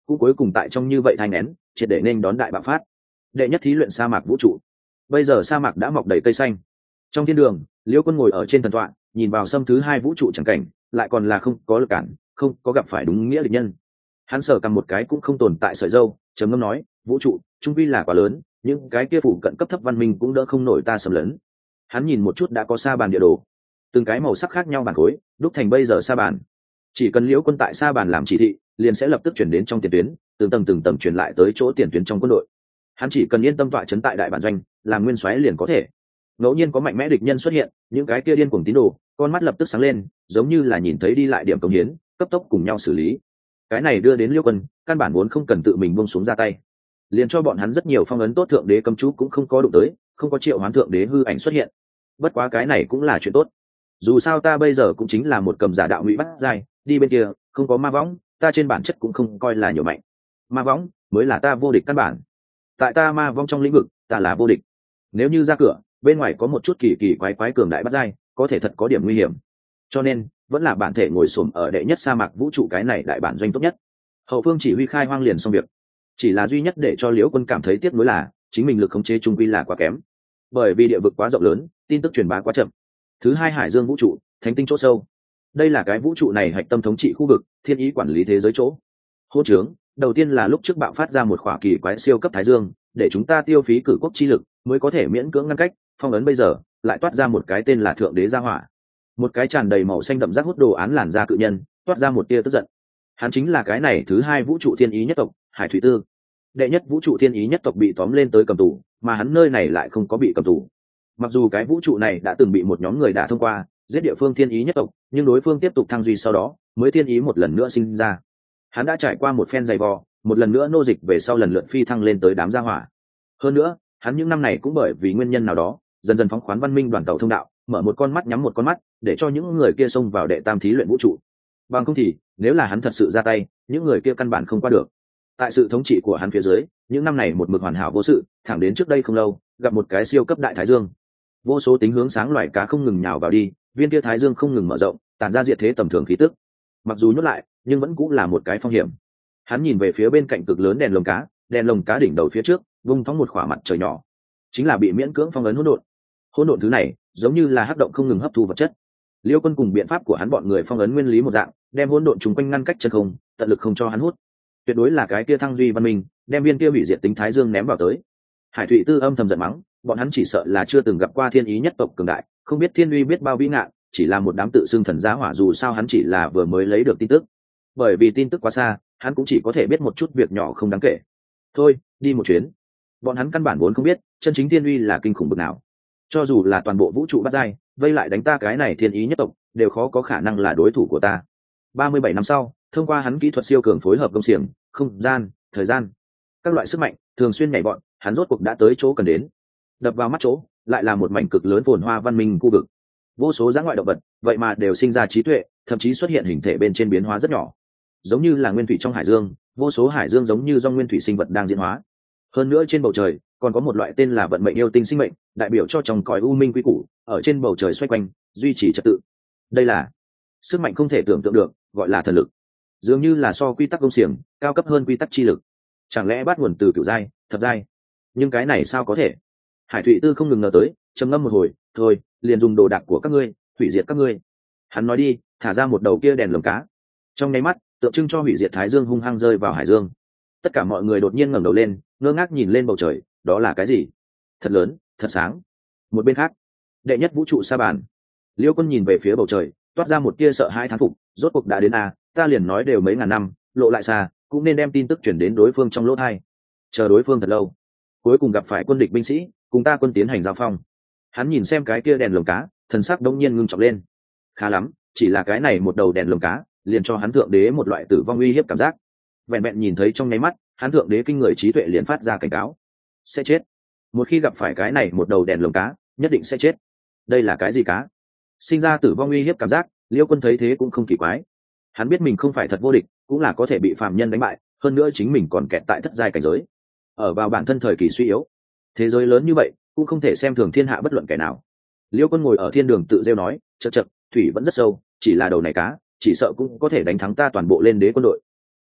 cũng cuối cùng tại trong như vậy thai nén triệt để nên đón đại bạo phát. Đệ nhất thí luyện sa mạc vũ trụ. Bây giờ sa mạc đã mọc đầy cây xanh. Trong thiên đường, Liễu Quân ngồi ở trên thần tọa, nhìn vào xâm thứ hai vũ trụ chẳng cảnh, lại còn là không có lực cản, không có gặp phải đúng nghĩa địch nhân. Hắn sờ cầm một cái cũng không tồn tại sợi dâu, trầm ngâm nói, vũ trụ trung quy là quá lớn, những cái kia phủ cận cấp thấp văn minh cũng đỡ không nổi ta xâm lấn. Hắn nhìn một chút đã có sa bàn địa đồ, từng cái màu sắc khác nhau bản khối đúc thành bây giờ sa bàn. Chỉ cần Liễu Quân tại sa bàn làm chỉ thị, liền sẽ lập tức chuyển đến trong tiền tuyến, từng tầng truyền lại tới chỗ tiền tuyến trong quân đội. Hắn chỉ cần yên tâm tọa trấn tại đại bản doanh, làm nguyên soái liền có thể. Ngẫu nhiên có mạnh mẽ địch nhân xuất hiện, những cái kia điên cuồng tín đồ, con mắt lập tức sáng lên, giống như là nhìn thấy đi lại điểm công hiến, cấp tốc cùng nhau xử lý. Cái này đưa đến Liễu Quân, căn bản vốn không cần tự mình buông xuống ra tay, liền cho bọn hắn rất nhiều phong ấn tốt thượng đế cấm chú cũng không có đụng tới, không có triệu hoán thượng đế hư ảnh xuất hiện. Bất quá cái này cũng là chuyện tốt, dù sao ta bây giờ cũng chính là một cầm giả đạo ngụy bắt giai, đi bên kia không có ma võng, ta trên bản chất cũng không coi là nhiều mạnh. Ma võng mới là ta vô địch căn bản, tại ta ma vong trong lĩnh vực ta là vô địch. Nếu như ra cửa bên ngoài có một chút kỳ quái cường đại bắt giai, có thể thật có điểm nguy hiểm, cho nên vẫn là bản thể ngồi xổm ở đệ nhất sa mạc vũ trụ cái này đại bản doanh tốt nhất. Hậu phương chỉ huy khai hoang liền xong việc, chỉ là duy nhất để cho Liễu Quân cảm thấy tiếc nuối là chính mình lực khống chế trung quy là quá kém, bởi vì địa vực quá rộng lớn, tin tức truyền bá quá chậm. Thứ hai hải dương vũ trụ, thánh tinh chỗ sâu, đây là cái vũ trụ này hạch tâm thống trị khu vực, thiên ý quản lý thế giới chỗ. Hô trướng đầu tiên là lúc trước bạo phát ra một khỏa kỳ quái siêu cấp thái dương, để chúng ta tiêu phí cử quốc chi lực mới có thể miễn cưỡng ngăn cách phong ấn. Bây giờ lại toát ra một cái tên là thượng đế gia hỏa, một cái tràn đầy màu xanh đậm rác hút đồ án làn da cự nhân, toát ra một tia tức giận. Hắn chính là cái này thứ hai vũ trụ thiên ý nhất tộc Hải Thủy Tư. Đệ nhất vũ trụ thiên ý nhất tộc bị tóm lên tới cầm tù, mà hắn nơi này lại không có bị cầm tù. Mặc dù cái vũ trụ này đã từng bị một nhóm người đả thông qua, giết địa phương thiên ý nhất tộc, nhưng đối phương tiếp tục thăng duy, sau đó mới thiên ý một lần nữa sinh ra. Hắn đã trải qua một phen dày vò, một lần nữa nô dịch về sau lần lượt phi thăng lên tới đám gia hỏa. Hơn nữa hắn những năm này cũng bởi vì nguyên nhân nào đó dần dần phóng khoán văn minh đoàn tàu thông đạo, mở một con mắt nhắm một con mắt, để cho những người kia xông vào đệ tam thí luyện vũ trụ. Bằng không thì nếu là hắn thật sự ra tay, những người kia căn bản không qua được. Tại sự thống trị của hắn phía dưới, những năm này một mực hoàn hảo vô sự, thẳng đến trước đây không lâu gặp một cái siêu cấp đại thái dương, vô số tính hướng sáng loài cá không ngừng nhào vào đi, viên kia thái dương không ngừng mở rộng, tàn ra diệt thế tầm thường khí tức. Mặc dù nhốt lại nhưng vẫn cũng là một cái phong hiểm. Hắn nhìn về phía bên cạnh cực lớn đèn lồng cá đỉnh đầu phía trước vung thóng một khỏa mặt trời nhỏ, chính là bị miễn cưỡng phong ấn hỗn độn thứ này giống như là hắc động không ngừng hấp thu vật chất. Liêu Quân cùng biện pháp của hắn bọn người phong ấn nguyên lý một dạng, đem hỗn độn chung quanh ngăn cách chân không, tận lực không cho hắn hút. Tuyệt đối là cái kia thăng duy văn minh đem viên kia hủy diệt tính thái dương ném vào tới. Hải Thụy Tư âm thầm giận mắng, bọn hắn chỉ sợ là chưa từng gặp qua thiên ý nhất tộc cường đại, không biết thiên uy biết bao vĩ ngạn, chỉ là một đám tự xưng thần giá hỏa. Dù sao hắn chỉ là vừa mới lấy được tin tức, bởi vì tin tức quá xa, hắn cũng chỉ có thể biết một chút việc nhỏ không đáng kể. Thôi đi một chuyến. Bọn hắn căn bản vốn không biết chân chính thiên uy là kinh khủng bực nào. Cho dù là toàn bộ vũ trụ bắt dai vây lại đánh ta cái này thiên ý nhất tộc, đều khó có khả năng là đối thủ của ta. 37 năm sau, thông qua hắn kỹ thuật siêu cường phối hợp công xiềng, không gian, thời gian, các loại sức mạnh thường xuyên nhảy bọn, hắn rốt cuộc đã tới chỗ cần đến. Đập vào mắt chỗ lại là một mảnh cực lớn phồn hoa văn minh khu vực, vô số dã ngoại động vật vậy mà đều sinh ra trí tuệ, thậm chí xuất hiện hình thể bên trên biến hóa rất nhỏ, giống như là nguyên thủy trong hải dương, vô số hải dương giống như do nguyên thủy sinh vật đang diễn hóa. Hơn nữa trên bầu trời còn có một loại tên là vận mệnh yêu tinh sinh mệnh, đại biểu cho trong cõi u minh quy củ, ở trên bầu trời xoay quanh duy trì trật tự. Đây là sức mạnh không thể tưởng tượng được, gọi là thần lực, dường như là so quy tắc công xiềng cao cấp hơn quy tắc chi lực. Chẳng lẽ bắt nguồn từ cửu giai, thập giai? Nhưng cái này sao có thể? Hải Thụy Tư không ngừng ngờ tới, trầm ngâm một hồi, thôi liền dùng đồ đạc của các ngươi hủy diệt các ngươi. Hắn nói đi, thả ra một đầu kia đèn lồng cá, trong nháy mắt tượng trưng cho hủy diệt thái dương hung hăng rơi vào hải dương. Tất cả mọi người đột nhiên ngẩng đầu lên, ngơ ngác nhìn lên bầu trời. Đó là cái gì? Thật lớn, thật sáng. Một bên khác, đệ nhất vũ trụ sa bàn, Liêu Quân nhìn về phía bầu trời, toát ra một tia sợ hãi thán phục. Rốt cuộc đã đến à, ta liền nói đều mấy ngàn năm, lộ lại xa, cũng nên đem tin tức chuyển đến đối phương trong lỗ tai. Chờ đối phương thật lâu, cuối cùng gặp phải quân địch binh sĩ, cùng ta quân tiến hành giao phong. Hắn nhìn xem cái kia đèn lồng cá, thần sắc đống nhiên ngưng trọng lên. Khá lắm, chỉ là cái này một đầu đèn lồng cá liền cho hắn thượng đế một loại tử vong uy hiếp cảm giác. Vẹn vẹn nhìn thấy trong nháy mắt, hắn thượng đế kinh người trí tuệ liền phát ra cảnh cáo: sẽ chết. Một khi gặp phải cái này một đầu đèn lồng cá, nhất định sẽ chết. Đây là cái gì cá? Sinh ra tử vong uy hiếp cảm giác, Liêu Quân thấy thế cũng không kỳ quái. Hắn biết mình không phải thật vô địch, cũng là có thể bị phàm nhân đánh bại, hơn nữa chính mình còn kẹt tại thất giai cảnh giới, ở vào bản thân thời kỳ suy yếu. Thế giới lớn như vậy, cũng không thể xem thường thiên hạ bất luận kẻ nào. Liêu Quân ngồi ở thiên đường tự rêu nói, chậc chậc, thủy vẫn rất sâu, chỉ là đầu này cá, chỉ sợ cũng có thể đánh thắng ta toàn bộ lên đế quân đội.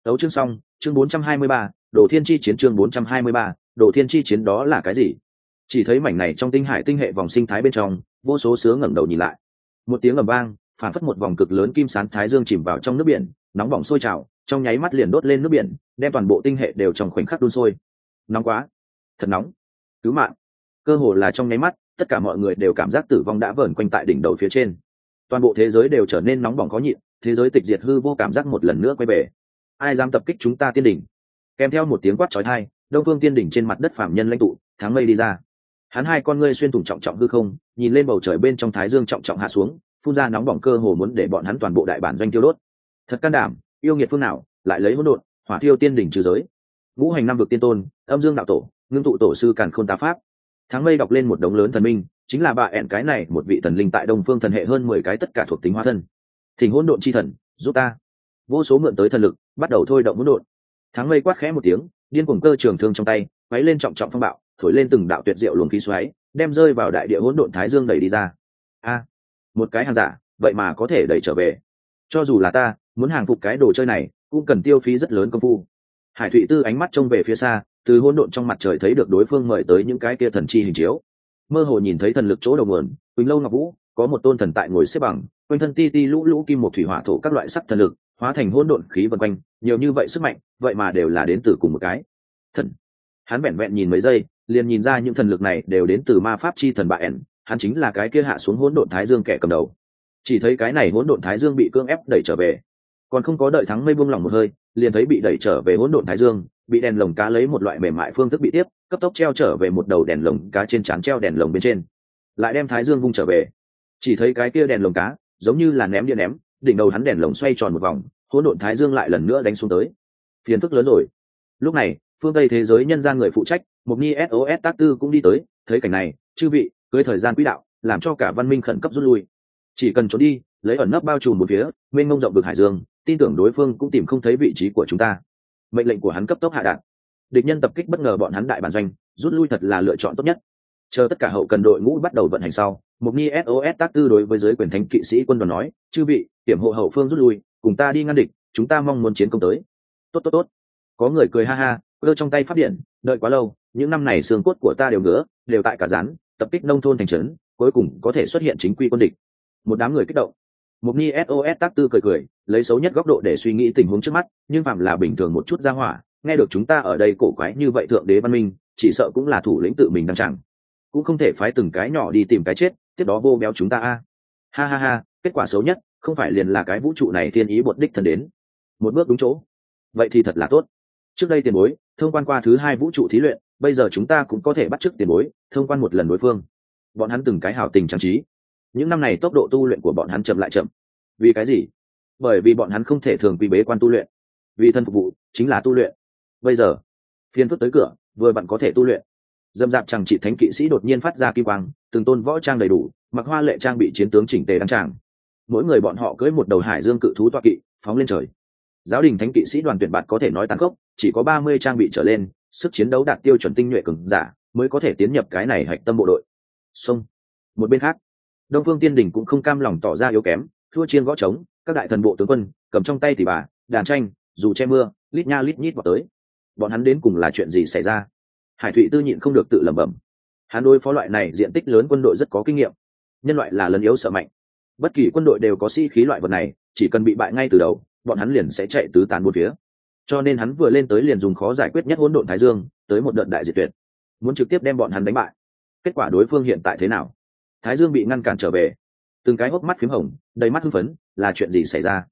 Đấu chương xong, chương 423, Đồ Thiên Chi chiến chương 423, Đồ Thiên Chi chiến đó là cái gì? Chỉ thấy mảnh này trong tinh hải tinh hệ vòng sinh thái bên trong, vô số sứa ngẩng đầu nhìn lại. Một tiếng ầm vang, phản phất một vòng cực lớn kim sán thái dương chìm vào trong nước biển, nóng bỏng sôi trào, trong nháy mắt liền đốt lên nước biển, đem toàn bộ tinh hệ đều trong khoảnh khắc đun sôi. Nóng quá, thật nóng. Cứu mạng. Cơ hồ là trong nháy mắt, tất cả mọi người đều cảm giác tử vong đã vờn quanh tại đỉnh đầu phía trên. Toàn bộ thế giới đều trở nên nóng bỏng khó nhịn, thế giới tịch diệt hư vô cảm giác một lần nữa quay về. Ai dám tập kích chúng ta tiên đỉnh? Kèm theo một tiếng quát chói tai, Đông Phương Tiên đỉnh trên mặt đất phàm nhân lãnh tụ, Tháng Mây đi ra. Hắn hai con ngươi xuyên thủng trọng trọng hư không, nhìn lên bầu trời bên trong thái dương trọng trọng hạ xuống, phun ra nóng bỏng cơ hồ muốn để bọn hắn toàn bộ đại bản doanh tiêu đốt. Thật can đảm, yêu nghiệt phương nào, lại lấy hỗn độn, hỏa thiêu tiên đỉnh trừ giới. Ngũ hành năm vực tiên tôn, âm dương đạo tổ, ngưng tụ tổ sư càn khôn tá pháp. Tháng Mây đọc lên một đống lớn thần minh, chính là bà ẹn cái này một vị thần linh tại Đông Phương thần hệ hơn 10 cái tất cả thuộc tính hóa thân. Thỉnh hỗn độn chi thần, giúp ta. Vô số mượn tới thần lực, bắt đầu thôi động hỗn độn. Tháng Mây quát khẽ một tiếng, điên cuồng cơ trường thương trong tay, quấy lên trọng trọng phong bạo, thổi lên từng đạo tuyệt diệu luồng khí xoáy, đem rơi vào đại địa hỗn độn thái dương đẩy đi ra. A, một cái hàng giả, vậy mà có thể đẩy trở về. Cho dù là ta, muốn hàng phục cái đồ chơi này, cũng cần tiêu phí rất lớn công phu. Hải Thụy Tư ánh mắt trông về phía xa, từ hỗn độn trong mặt trời thấy được đối phương mời tới những cái kia thần chi hình chiếu. Mơ hồ nhìn thấy thần lực chỗ đầu nguồn, Quỳnh Lâu Ngọc Vũ, có một tôn thần tại ngồi xếp bằng, quanh thân ti ti lũ lũ kim một thủy hỏa thổ các loại sắc thần lực, hóa thành hỗn độn khí vần quanh, nhiều như vậy sức mạnh, vậy mà đều là đến từ cùng một cái thần. Hắn vẹn vẹn nhìn mấy giây, liền nhìn ra những thần lực này đều đến từ ma pháp chi thần bạ ẻn, hắn chính là cái kia hạ xuống hỗn độn thái dương kẻ cầm đầu. Chỉ thấy cái này hỗn độn thái dương bị cưỡng ép đẩy trở về, còn không có đợi Thắng Mây buông lòng một hơi, liền thấy bị đẩy trở về hỗn độn thái dương, bị đèn lồng cá lấy một loại mềm mại phương thức bị tiếp, cấp tốc treo trở về một đầu đèn lồng cá trên trán treo đèn lồng bên trên, lại đem thái dương vung trở về. Chỉ thấy cái kia đèn lồng cá giống như là ném điện ném, đỉnh đầu hắn đèn lồng xoay tròn một vòng, hỗn độn thái dương lại lần nữa đánh xuống tới. Phiền phức lớn rồi. Lúc này, phương Tây thế giới nhân gian người phụ trách, Mộc Nhi SOS Tác Tư cũng đi tới, thấy cảnh này, chư vị, cưới thời gian quỹ đạo, làm cho cả văn minh khẩn cấp rút lui. Chỉ cần trốn đi, lấy ẩn nấp bao trùm một phía, mênh mông rộng vực hải dương, tin tưởng đối phương cũng tìm không thấy vị trí của chúng ta. Mệnh lệnh của hắn cấp tốc hạ đạt. Địch nhân tập kích bất ngờ bọn hắn đại bản doanh, rút lui thật là lựa chọn tốt nhất. Chờ tất cả hậu cần đội ngũ bắt đầu vận hành sau, Mộc Nhi SOS Tác Tư đối với giới quyền thánh kỵ sĩ quân đoàn nói, chư vị, hiểm hộ hậu phương rút lui, cùng ta đi ngăn địch, chúng ta mong muốn chiến công tới. Tốt tốt tốt. Có người cười ha ha, giơ trong tay phát điện, đợi quá lâu, những năm này xương cốt của ta đều ngứa, đều tại cả rán, tập kích nông thôn thành trấn, cuối cùng có thể xuất hiện chính quy quân địch. Một đám người kích động. Mộc Nhi SOS Tác Tư cười cười, lấy xấu nhất góc độ để suy nghĩ tình huống trước mắt, nhưng phạm là bình thường một chút ra hỏa, nghe được chúng ta ở đây cổ quái như vậy thượng đế văn minh, chỉ sợ cũng là thủ lĩnh tự mình đăng chẳng, cũng không thể phái từng cái nhỏ đi tìm cái chết, tiếp đó vô béo chúng ta a. Ha ha ha, kết quả xấu nhất, không phải liền là cái vũ trụ này thiên ý bột đích thần đến. Một bước đúng chỗ. Vậy thì thật là tốt. Trước đây tiền bối, thông quan qua thứ 2 vũ trụ thí luyện, bây giờ chúng ta cũng có thể bắt chước tiền bối, thông quan một lần đối phương. Bọn hắn từng cái hảo tình trang trí. Những năm này tốc độ tu luyện của bọn hắn chậm lại chậm. Vì cái gì? Bởi vì bọn hắn không thể thường quy bế quan tu luyện. Vì thân phục vụ chính là tu luyện. Bây giờ, phiên phức tới cửa, vừa bạn có thể tu luyện. Dâm dạp chẳng chỉ thánh kỵ sĩ đột nhiên phát ra kim quang, từng tôn võ trang đầy đủ, mặc hoa lệ trang bị chiến tướng chỉnh tề đăng tràng. Mỗi người bọn họ cưỡi một đầu hải dương cự thú toa kỵ, phóng lên trời. Giáo đình thánh kỵ sĩ đoàn tuyển bạt có thể nói tàn khốc, chỉ có 30 trang bị trở lên, sức chiến đấu đạt tiêu chuẩn tinh nhuệ cường giả mới có thể tiến nhập cái này hạch tâm bộ đội. Xông. Một bên khác, Đông Phương Tiên Đình cũng không cam lòng tỏ ra yếu kém, thua chiên gõ trống, các đại thần bộ tướng quân cầm trong tay thì bà, đàn tranh, dù che mưa, lít nha lít nhít vào tới. Bọn hắn đến cùng là chuyện gì xảy ra? Hải Thụy Tư nhịn không được tự lẩm bẩm. Hắn đối phó loại này diện tích lớn quân đội rất có kinh nghiệm. Nhân loại là lớn yếu sợ mạnh. Bất kỳ quân đội đều có sĩ khí loại vật này, chỉ cần bị bại ngay từ đầu, bọn hắn liền sẽ chạy tứ tán bốn phía. Cho nên hắn vừa lên tới liền dùng khó giải quyết nhất hỗn độn thái dương, tới một đợt đại diệt tuyệt, muốn trực tiếp đem bọn hắn đánh bại. Kết quả đối phương hiện tại thế nào? Thái dương bị ngăn cản trở về, từng cái hốc mắt phím hồng, đầy mắt hưng phấn, là chuyện gì xảy ra?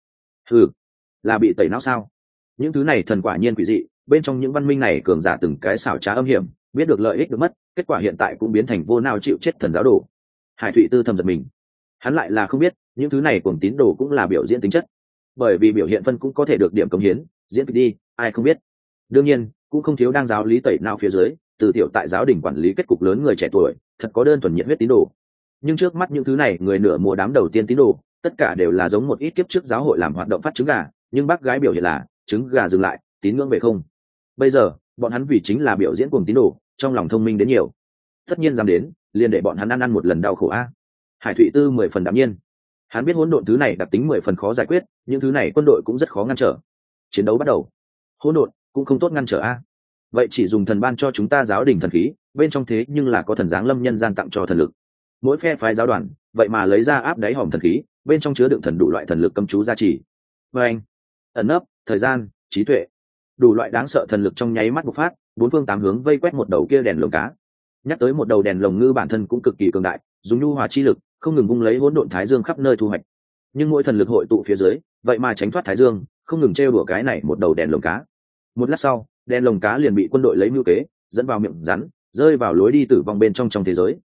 Là bị tẩy não sao? Những thứ này thần quả nhiên quỷ dị, bên trong những văn minh này cường giả từng cái xảo trá âm hiểm, biết được lợi ích được mất, kết quả hiện tại cũng biến thành vô nào chịu chết thần giáo đồ. Hải Thụy Tư thầm giật mình, hắn lại là không biết những thứ này cùng tín đồ cũng là biểu diễn tính chất, bởi vì biểu hiện phân cũng có thể được điểm cống hiến, diễn kịch đi, ai không biết. Đương nhiên cũng không thiếu đang giáo lý tẩy não phía dưới, từ tiểu tại giáo đình quản lý kết cục lớn người trẻ tuổi, thật có đơn thuần nhiệt huyết tín đồ. Nhưng trước mắt những thứ này người nửa mùa đám đầu tiên tín đồ, tất cả đều là giống một ít kiếp trước giáo hội làm hoạt động phát trứng gà, nhưng bác gái biểu hiện là trứng gà dừng lại, tín ngưỡng về không. Bây giờ bọn hắn vì chính là biểu diễn cùng tín đồ, trong lòng thông minh đến nhiều, tất nhiên dám đến, liền để bọn hắn ăn một lần đau khổ a. Hải Thụy Tư 10 phần đạm nhiên, hắn biết hỗn độn thứ này đặc tính 10 phần khó giải quyết, những thứ này quân đội cũng rất khó ngăn trở. Chiến đấu bắt đầu. hỗn độn cũng không tốt ngăn trở a. Vậy chỉ dùng thần ban cho chúng ta giáo đình thần khí, bên trong thế nhưng là có thần giáng lâm nhân gian tặng cho thần lực. Mỗi phe phái giáo đoàn vậy mà lấy ra áp đáy hòm thần khí, bên trong chứa đựng thần đủ loại thần lực cấm chú gia trì. Và anh, ẩn nấp, thời gian, trí tuệ, đủ loại đáng sợ thần lực trong nháy mắt bộc phát, bốn phương tám hướng vây quét một đầu kia đèn lồng cá. Nhắc tới một đầu đèn lồng ngư bản thân cũng cực kỳ cường đại, dùng nhu hòa chi lực không ngừng vung lấy hỗn độn thái dương khắp nơi thu hoạch. Nhưng mỗi thần lực hội tụ phía dưới vậy mà tránh thoát thái dương, không ngừng trêu đùa cái này một đầu đèn lồng cá. Một lát sau, đèn lồng cá liền bị quân đội lấy mưu kế dẫn vào miệng rắn, rơi vào lối đi tử vong bên trong thế giới.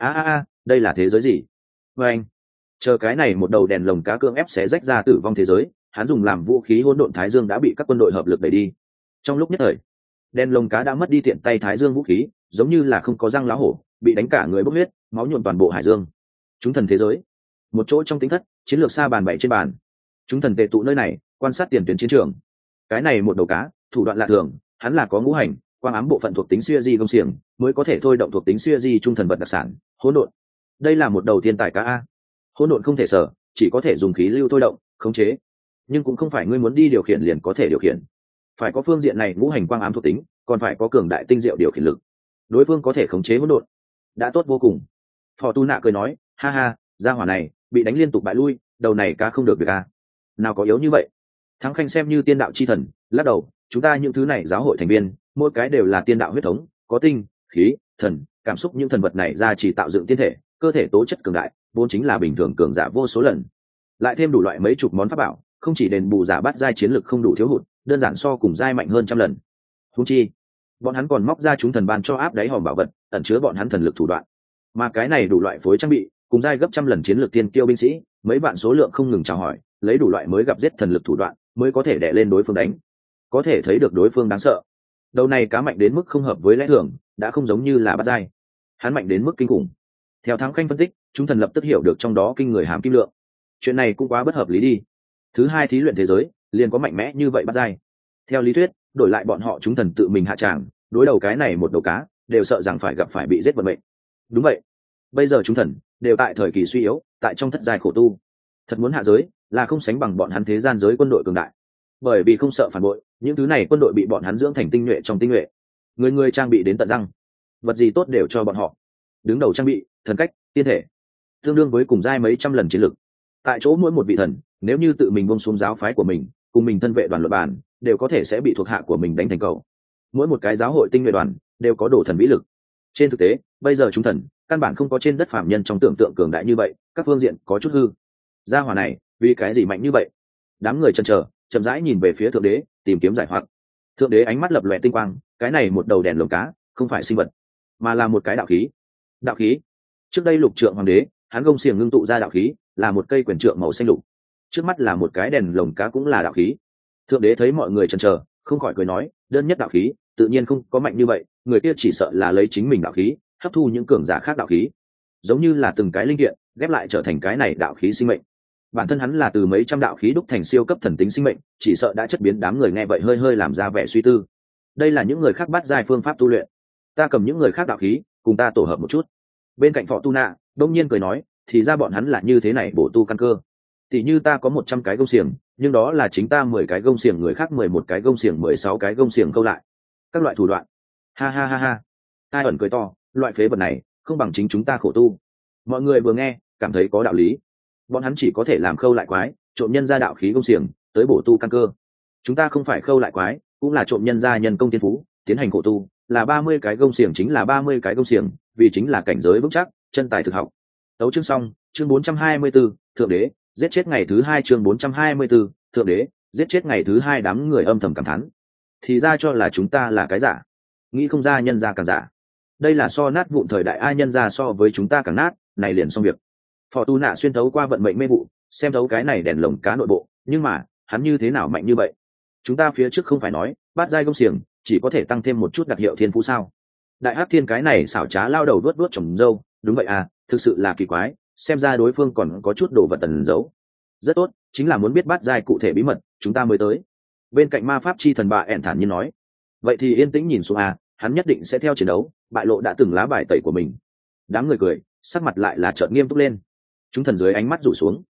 Đây là thế giới gì? Và anh, chờ cái này một đầu đèn lồng cá cưỡng ép xé rách ra tử vong thế giới, hắn dùng làm vũ khí hỗn độn thái dương đã bị các quân đội hợp lực đẩy đi. Trong lúc nhất thời, đèn lồng cá đã mất đi tiện tay thái dương vũ khí, giống như là không có răng lá hổ, bị đánh cả người bốc huyết, máu nhuộm toàn bộ hải dương. Chúng thần thế giới, một chỗ trong tính thất, chiến lược xa bàn bày trên bàn. Chúng thần tề tụ nơi này, quan sát tiền tuyến chiến trường. Cái này một đầu cá, thủ đoạn lạ thường, hắn là có ngũ hành, quang ám bộ phận thuộc tính siêu di công xiềng, mới có thể thôi động thuộc tính siêu di trung thần vật đặc sản, hỗn độn. Đây là một đầu thiên tài cá a. Hỗn độn không thể sở, chỉ có thể dùng khí lưu thôi động, khống chế. Nhưng cũng không phải ngươi muốn đi điều khiển liền có thể điều khiển. Phải có phương diện này ngũ hành quang ám thuộc tính, còn phải có cường đại tinh diệu điều khiển lực. Đối phương có thể khống chế hỗn độn, đã tốt vô cùng. Phò Tu Nạ cười nói, ha ha, gia hỏa này bị đánh liên tục bại lui, đầu này cá không được việc a. Nào có yếu như vậy. Thắng Khanh xem như tiên đạo chi thần, lắc đầu, chúng ta những thứ này giáo hội thành viên, mỗi cái đều là tiên đạo huyết thống, có tinh, khí, thần, cảm xúc, những thần vật này ra chỉ tạo dựng tiên thể, cơ thể tố chất cường đại, vốn chính là bình thường cường giả vô số lần. Lại thêm đủ loại mấy chục món pháp bảo, không chỉ đền bù giả bắt giai chiến lực không đủ thiếu hụt, đơn giản so cùng giai mạnh hơn trăm lần. Huống chi, bọn hắn còn móc ra chúng thần ban cho áp đáy hòm bảo vật, ẩn chứa bọn hắn thần lực thủ đoạn. Mà cái này đủ loại phối trang bị, cùng giai gấp trăm lần chiến lược tiên kiêu binh sĩ, mấy bạn số lượng không ngừng chào hỏi, lấy đủ loại mới gặp giết thần lực thủ đoạn, mới có thể đè lên đối phương đánh. Có thể thấy được đối phương đáng sợ. Đầu này cá mạnh đến mức không hợp với lẽ thường, đã không giống như là bắt giai. Hắn mạnh đến mức kinh khủng. Theo Thắng Khanh phân tích, chúng thần lập tức hiểu được trong đó kinh người hàm kim lượng. Chuyện này cũng quá bất hợp lý đi. Thứ hai thí luyện thế giới, liền có mạnh mẽ như vậy bắt giai. Theo lý thuyết, đổi lại bọn họ chúng thần tự mình hạ tràng, đối đầu cái này một đầu cá, đều sợ rằng phải gặp phải bị giết vận mệnh. Đúng vậy. Bây giờ chúng thần đều tại thời kỳ suy yếu, tại trong thất giai khổ tu. Thật muốn hạ giới, là không sánh bằng bọn hắn thế gian giới quân đội cường đại. Bởi vì không sợ phản bội, những thứ này quân đội bị bọn hắn dưỡng thành tinh nhuệ trong tinh nhuệ. Người người trang bị đến tận răng, vật gì tốt đều cho bọn họ. Đứng đầu trang bị, thần cách, tiên thể, tương đương với cùng giai mấy trăm lần chiến lực. Tại chỗ mỗi một vị thần, nếu như tự mình buông xuống giáo phái của mình, cùng mình thân vệ đoàn luận bàn, đều có thể sẽ bị thuộc hạ của mình đánh thành cầu. Mỗi một cái giáo hội tinh nhuệ đoàn đều có đồ thần vĩ lực. Trên thực tế, bây giờ chúng thần căn bản không có trên đất phàm nhân trong tưởng tượng cường đại như vậy, các phương diện có chút hư. Gia hỏa này, vì cái gì mạnh như vậy? Đám người chần chờ, chậm rãi nhìn về phía thượng đế, tìm kiếm giải hoặc. Thượng đế ánh mắt lập lòe tinh quang, cái này một đầu đèn lồng cá, không phải sinh vật, mà là một cái đạo khí. Đạo khí. Trước đây Lục Trượng hoàng đế, hắn gông xiềng ngưng tụ ra đạo khí, là một cây quyền trượng màu xanh lục. Trước mắt là một cái đèn lồng cá cũng là đạo khí. Thượng đế thấy mọi người chần chờ, không khỏi cười nói, đơn nhất đạo khí, tự nhiên không có mạnh như vậy, người kia chỉ sợ là lấy chính mình đạo khí, hấp thu những cường giả khác đạo khí, giống như là từng cái linh kiện ghép lại trở thành cái này đạo khí sinh mệnh. Bản thân hắn là từ mấy trăm đạo khí đúc thành siêu cấp thần tính sinh mệnh, chỉ sợ đã chất biến. Đám người nghe vậy hơi hơi làm ra vẻ suy tư. Đây là những người khác bắt giai phương pháp tu luyện, ta cầm những người khác đạo khí, cùng ta tổ hợp một chút. Bên cạnh Phò Tu Nạ đông nhiên cười nói, thì ra bọn hắn là như thế này bổ tu căn cơ. Tỷ như ta có 100 cái gông xiềng, nhưng đó là chính ta 10 cái gông xiềng, người khác 11 cái gông xiềng, 16 cái gông xiềng câu lại. Các loại thủ đoạn. Ha ha ha ha. Tai ẩn cười to, loại phế vật này không bằng chính chúng ta khổ tu. Mọi người vừa nghe cảm thấy có đạo lý. Bọn hắn chỉ có thể làm khâu lại quái, trộm nhân ra đạo khí gông xiềng tới bổ tu căn cơ. Chúng ta không phải khâu lại quái, cũng là trộm nhân ra nhân công tiên phú tiến hành khổ tu, là 30 cái gông xiềng chính là 30 cái gông xiềng, vì chính là cảnh giới vững chắc, chân tài thực học. Tấu chương xong, chương 424, thượng đế giết chết ngày thứ 2, chương 424, thượng đế giết chết ngày thứ 2. Đám người âm thầm cảm thán, thì ra cho là chúng ta là cái giả, nghĩ không ra nhân ra càng giả. Đây là so nát vụn thời đại, ai nhân ra so với chúng ta càng nát, này liền xong việc. Phò Tu Nạ xuyên thấu qua vận mệnh mê vụ, xem thấu cái này đèn lồng cá nội bộ, nhưng mà hắn như thế nào mạnh như vậy? Chúng ta phía trước không phải nói bát giai công xiềng chỉ có thể tăng thêm một chút đặc hiệu thiên phú sao? Đại Hắc Thiên cái này xảo trá lao đầu vuốt vuốt trồng râu, đúng vậy à, thực sự là kỳ quái, xem ra đối phương còn có chút đồ vật tần giấu. Rất tốt, chính là muốn biết bát giai cụ thể bí mật, chúng ta mới tới. Bên cạnh ma pháp chi thần bà ẻn thản nhiên nói, vậy thì yên tĩnh nhìn xuống à, hắn nhất định sẽ theo chiến đấu, bại lộ đã từng lá bài tẩy của mình. Đám người cười, sắc mặt lại là chợt nghiêm túc lên. Chúng thần dưới ánh mắt rủ xuống.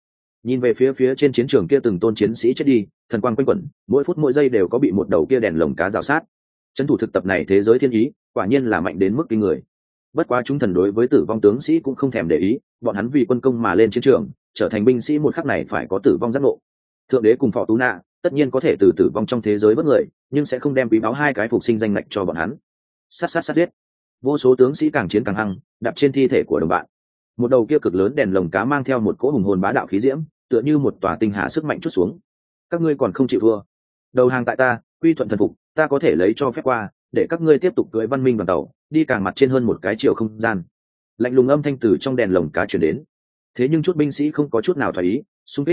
Nhìn về phía trên chiến trường kia từng tôn chiến sĩ chết đi, thần quang quanh quẩn, mỗi phút mỗi giây đều có bị một đầu kia đèn lồng cá rào sát. Trấn thủ thực tập này thế giới thiên ý, quả nhiên là mạnh đến mức kinh người. Bất quá chúng thần đối với tử vong tướng sĩ cũng không thèm để ý, bọn hắn vì quân công mà lên chiến trường, trở thành binh sĩ một khắc này phải có tử vong giác ngộ. Thượng đế cùng Phò Tú Nạ tất nhiên có thể từ tử vong trong thế giới bất người, nhưng sẽ không đem quý báu hai cái phục sinh danh lệch cho bọn hắn. Sát giết. Vô số tướng sĩ càng chiến càng hăng, đạp trên thi thể của đồng bạn. Một đầu kia cực lớn đèn lồng cá mang theo một cỗ hùng hồn bá đạo khí diễm, tựa như một tòa tinh hà sức mạnh chút xuống. Các ngươi còn không chịu thua, đầu hàng tại ta, quy thuận thần phục, ta có thể lấy cho phép qua, để các ngươi tiếp tục cưỡi văn minh đoàn tàu, đi càng mặt trên hơn một cái chiều không gian. Lạnh lùng âm thanh từ trong đèn lồng cá truyền đến. Thế nhưng chút binh sĩ không có chút nào thoái ý, xung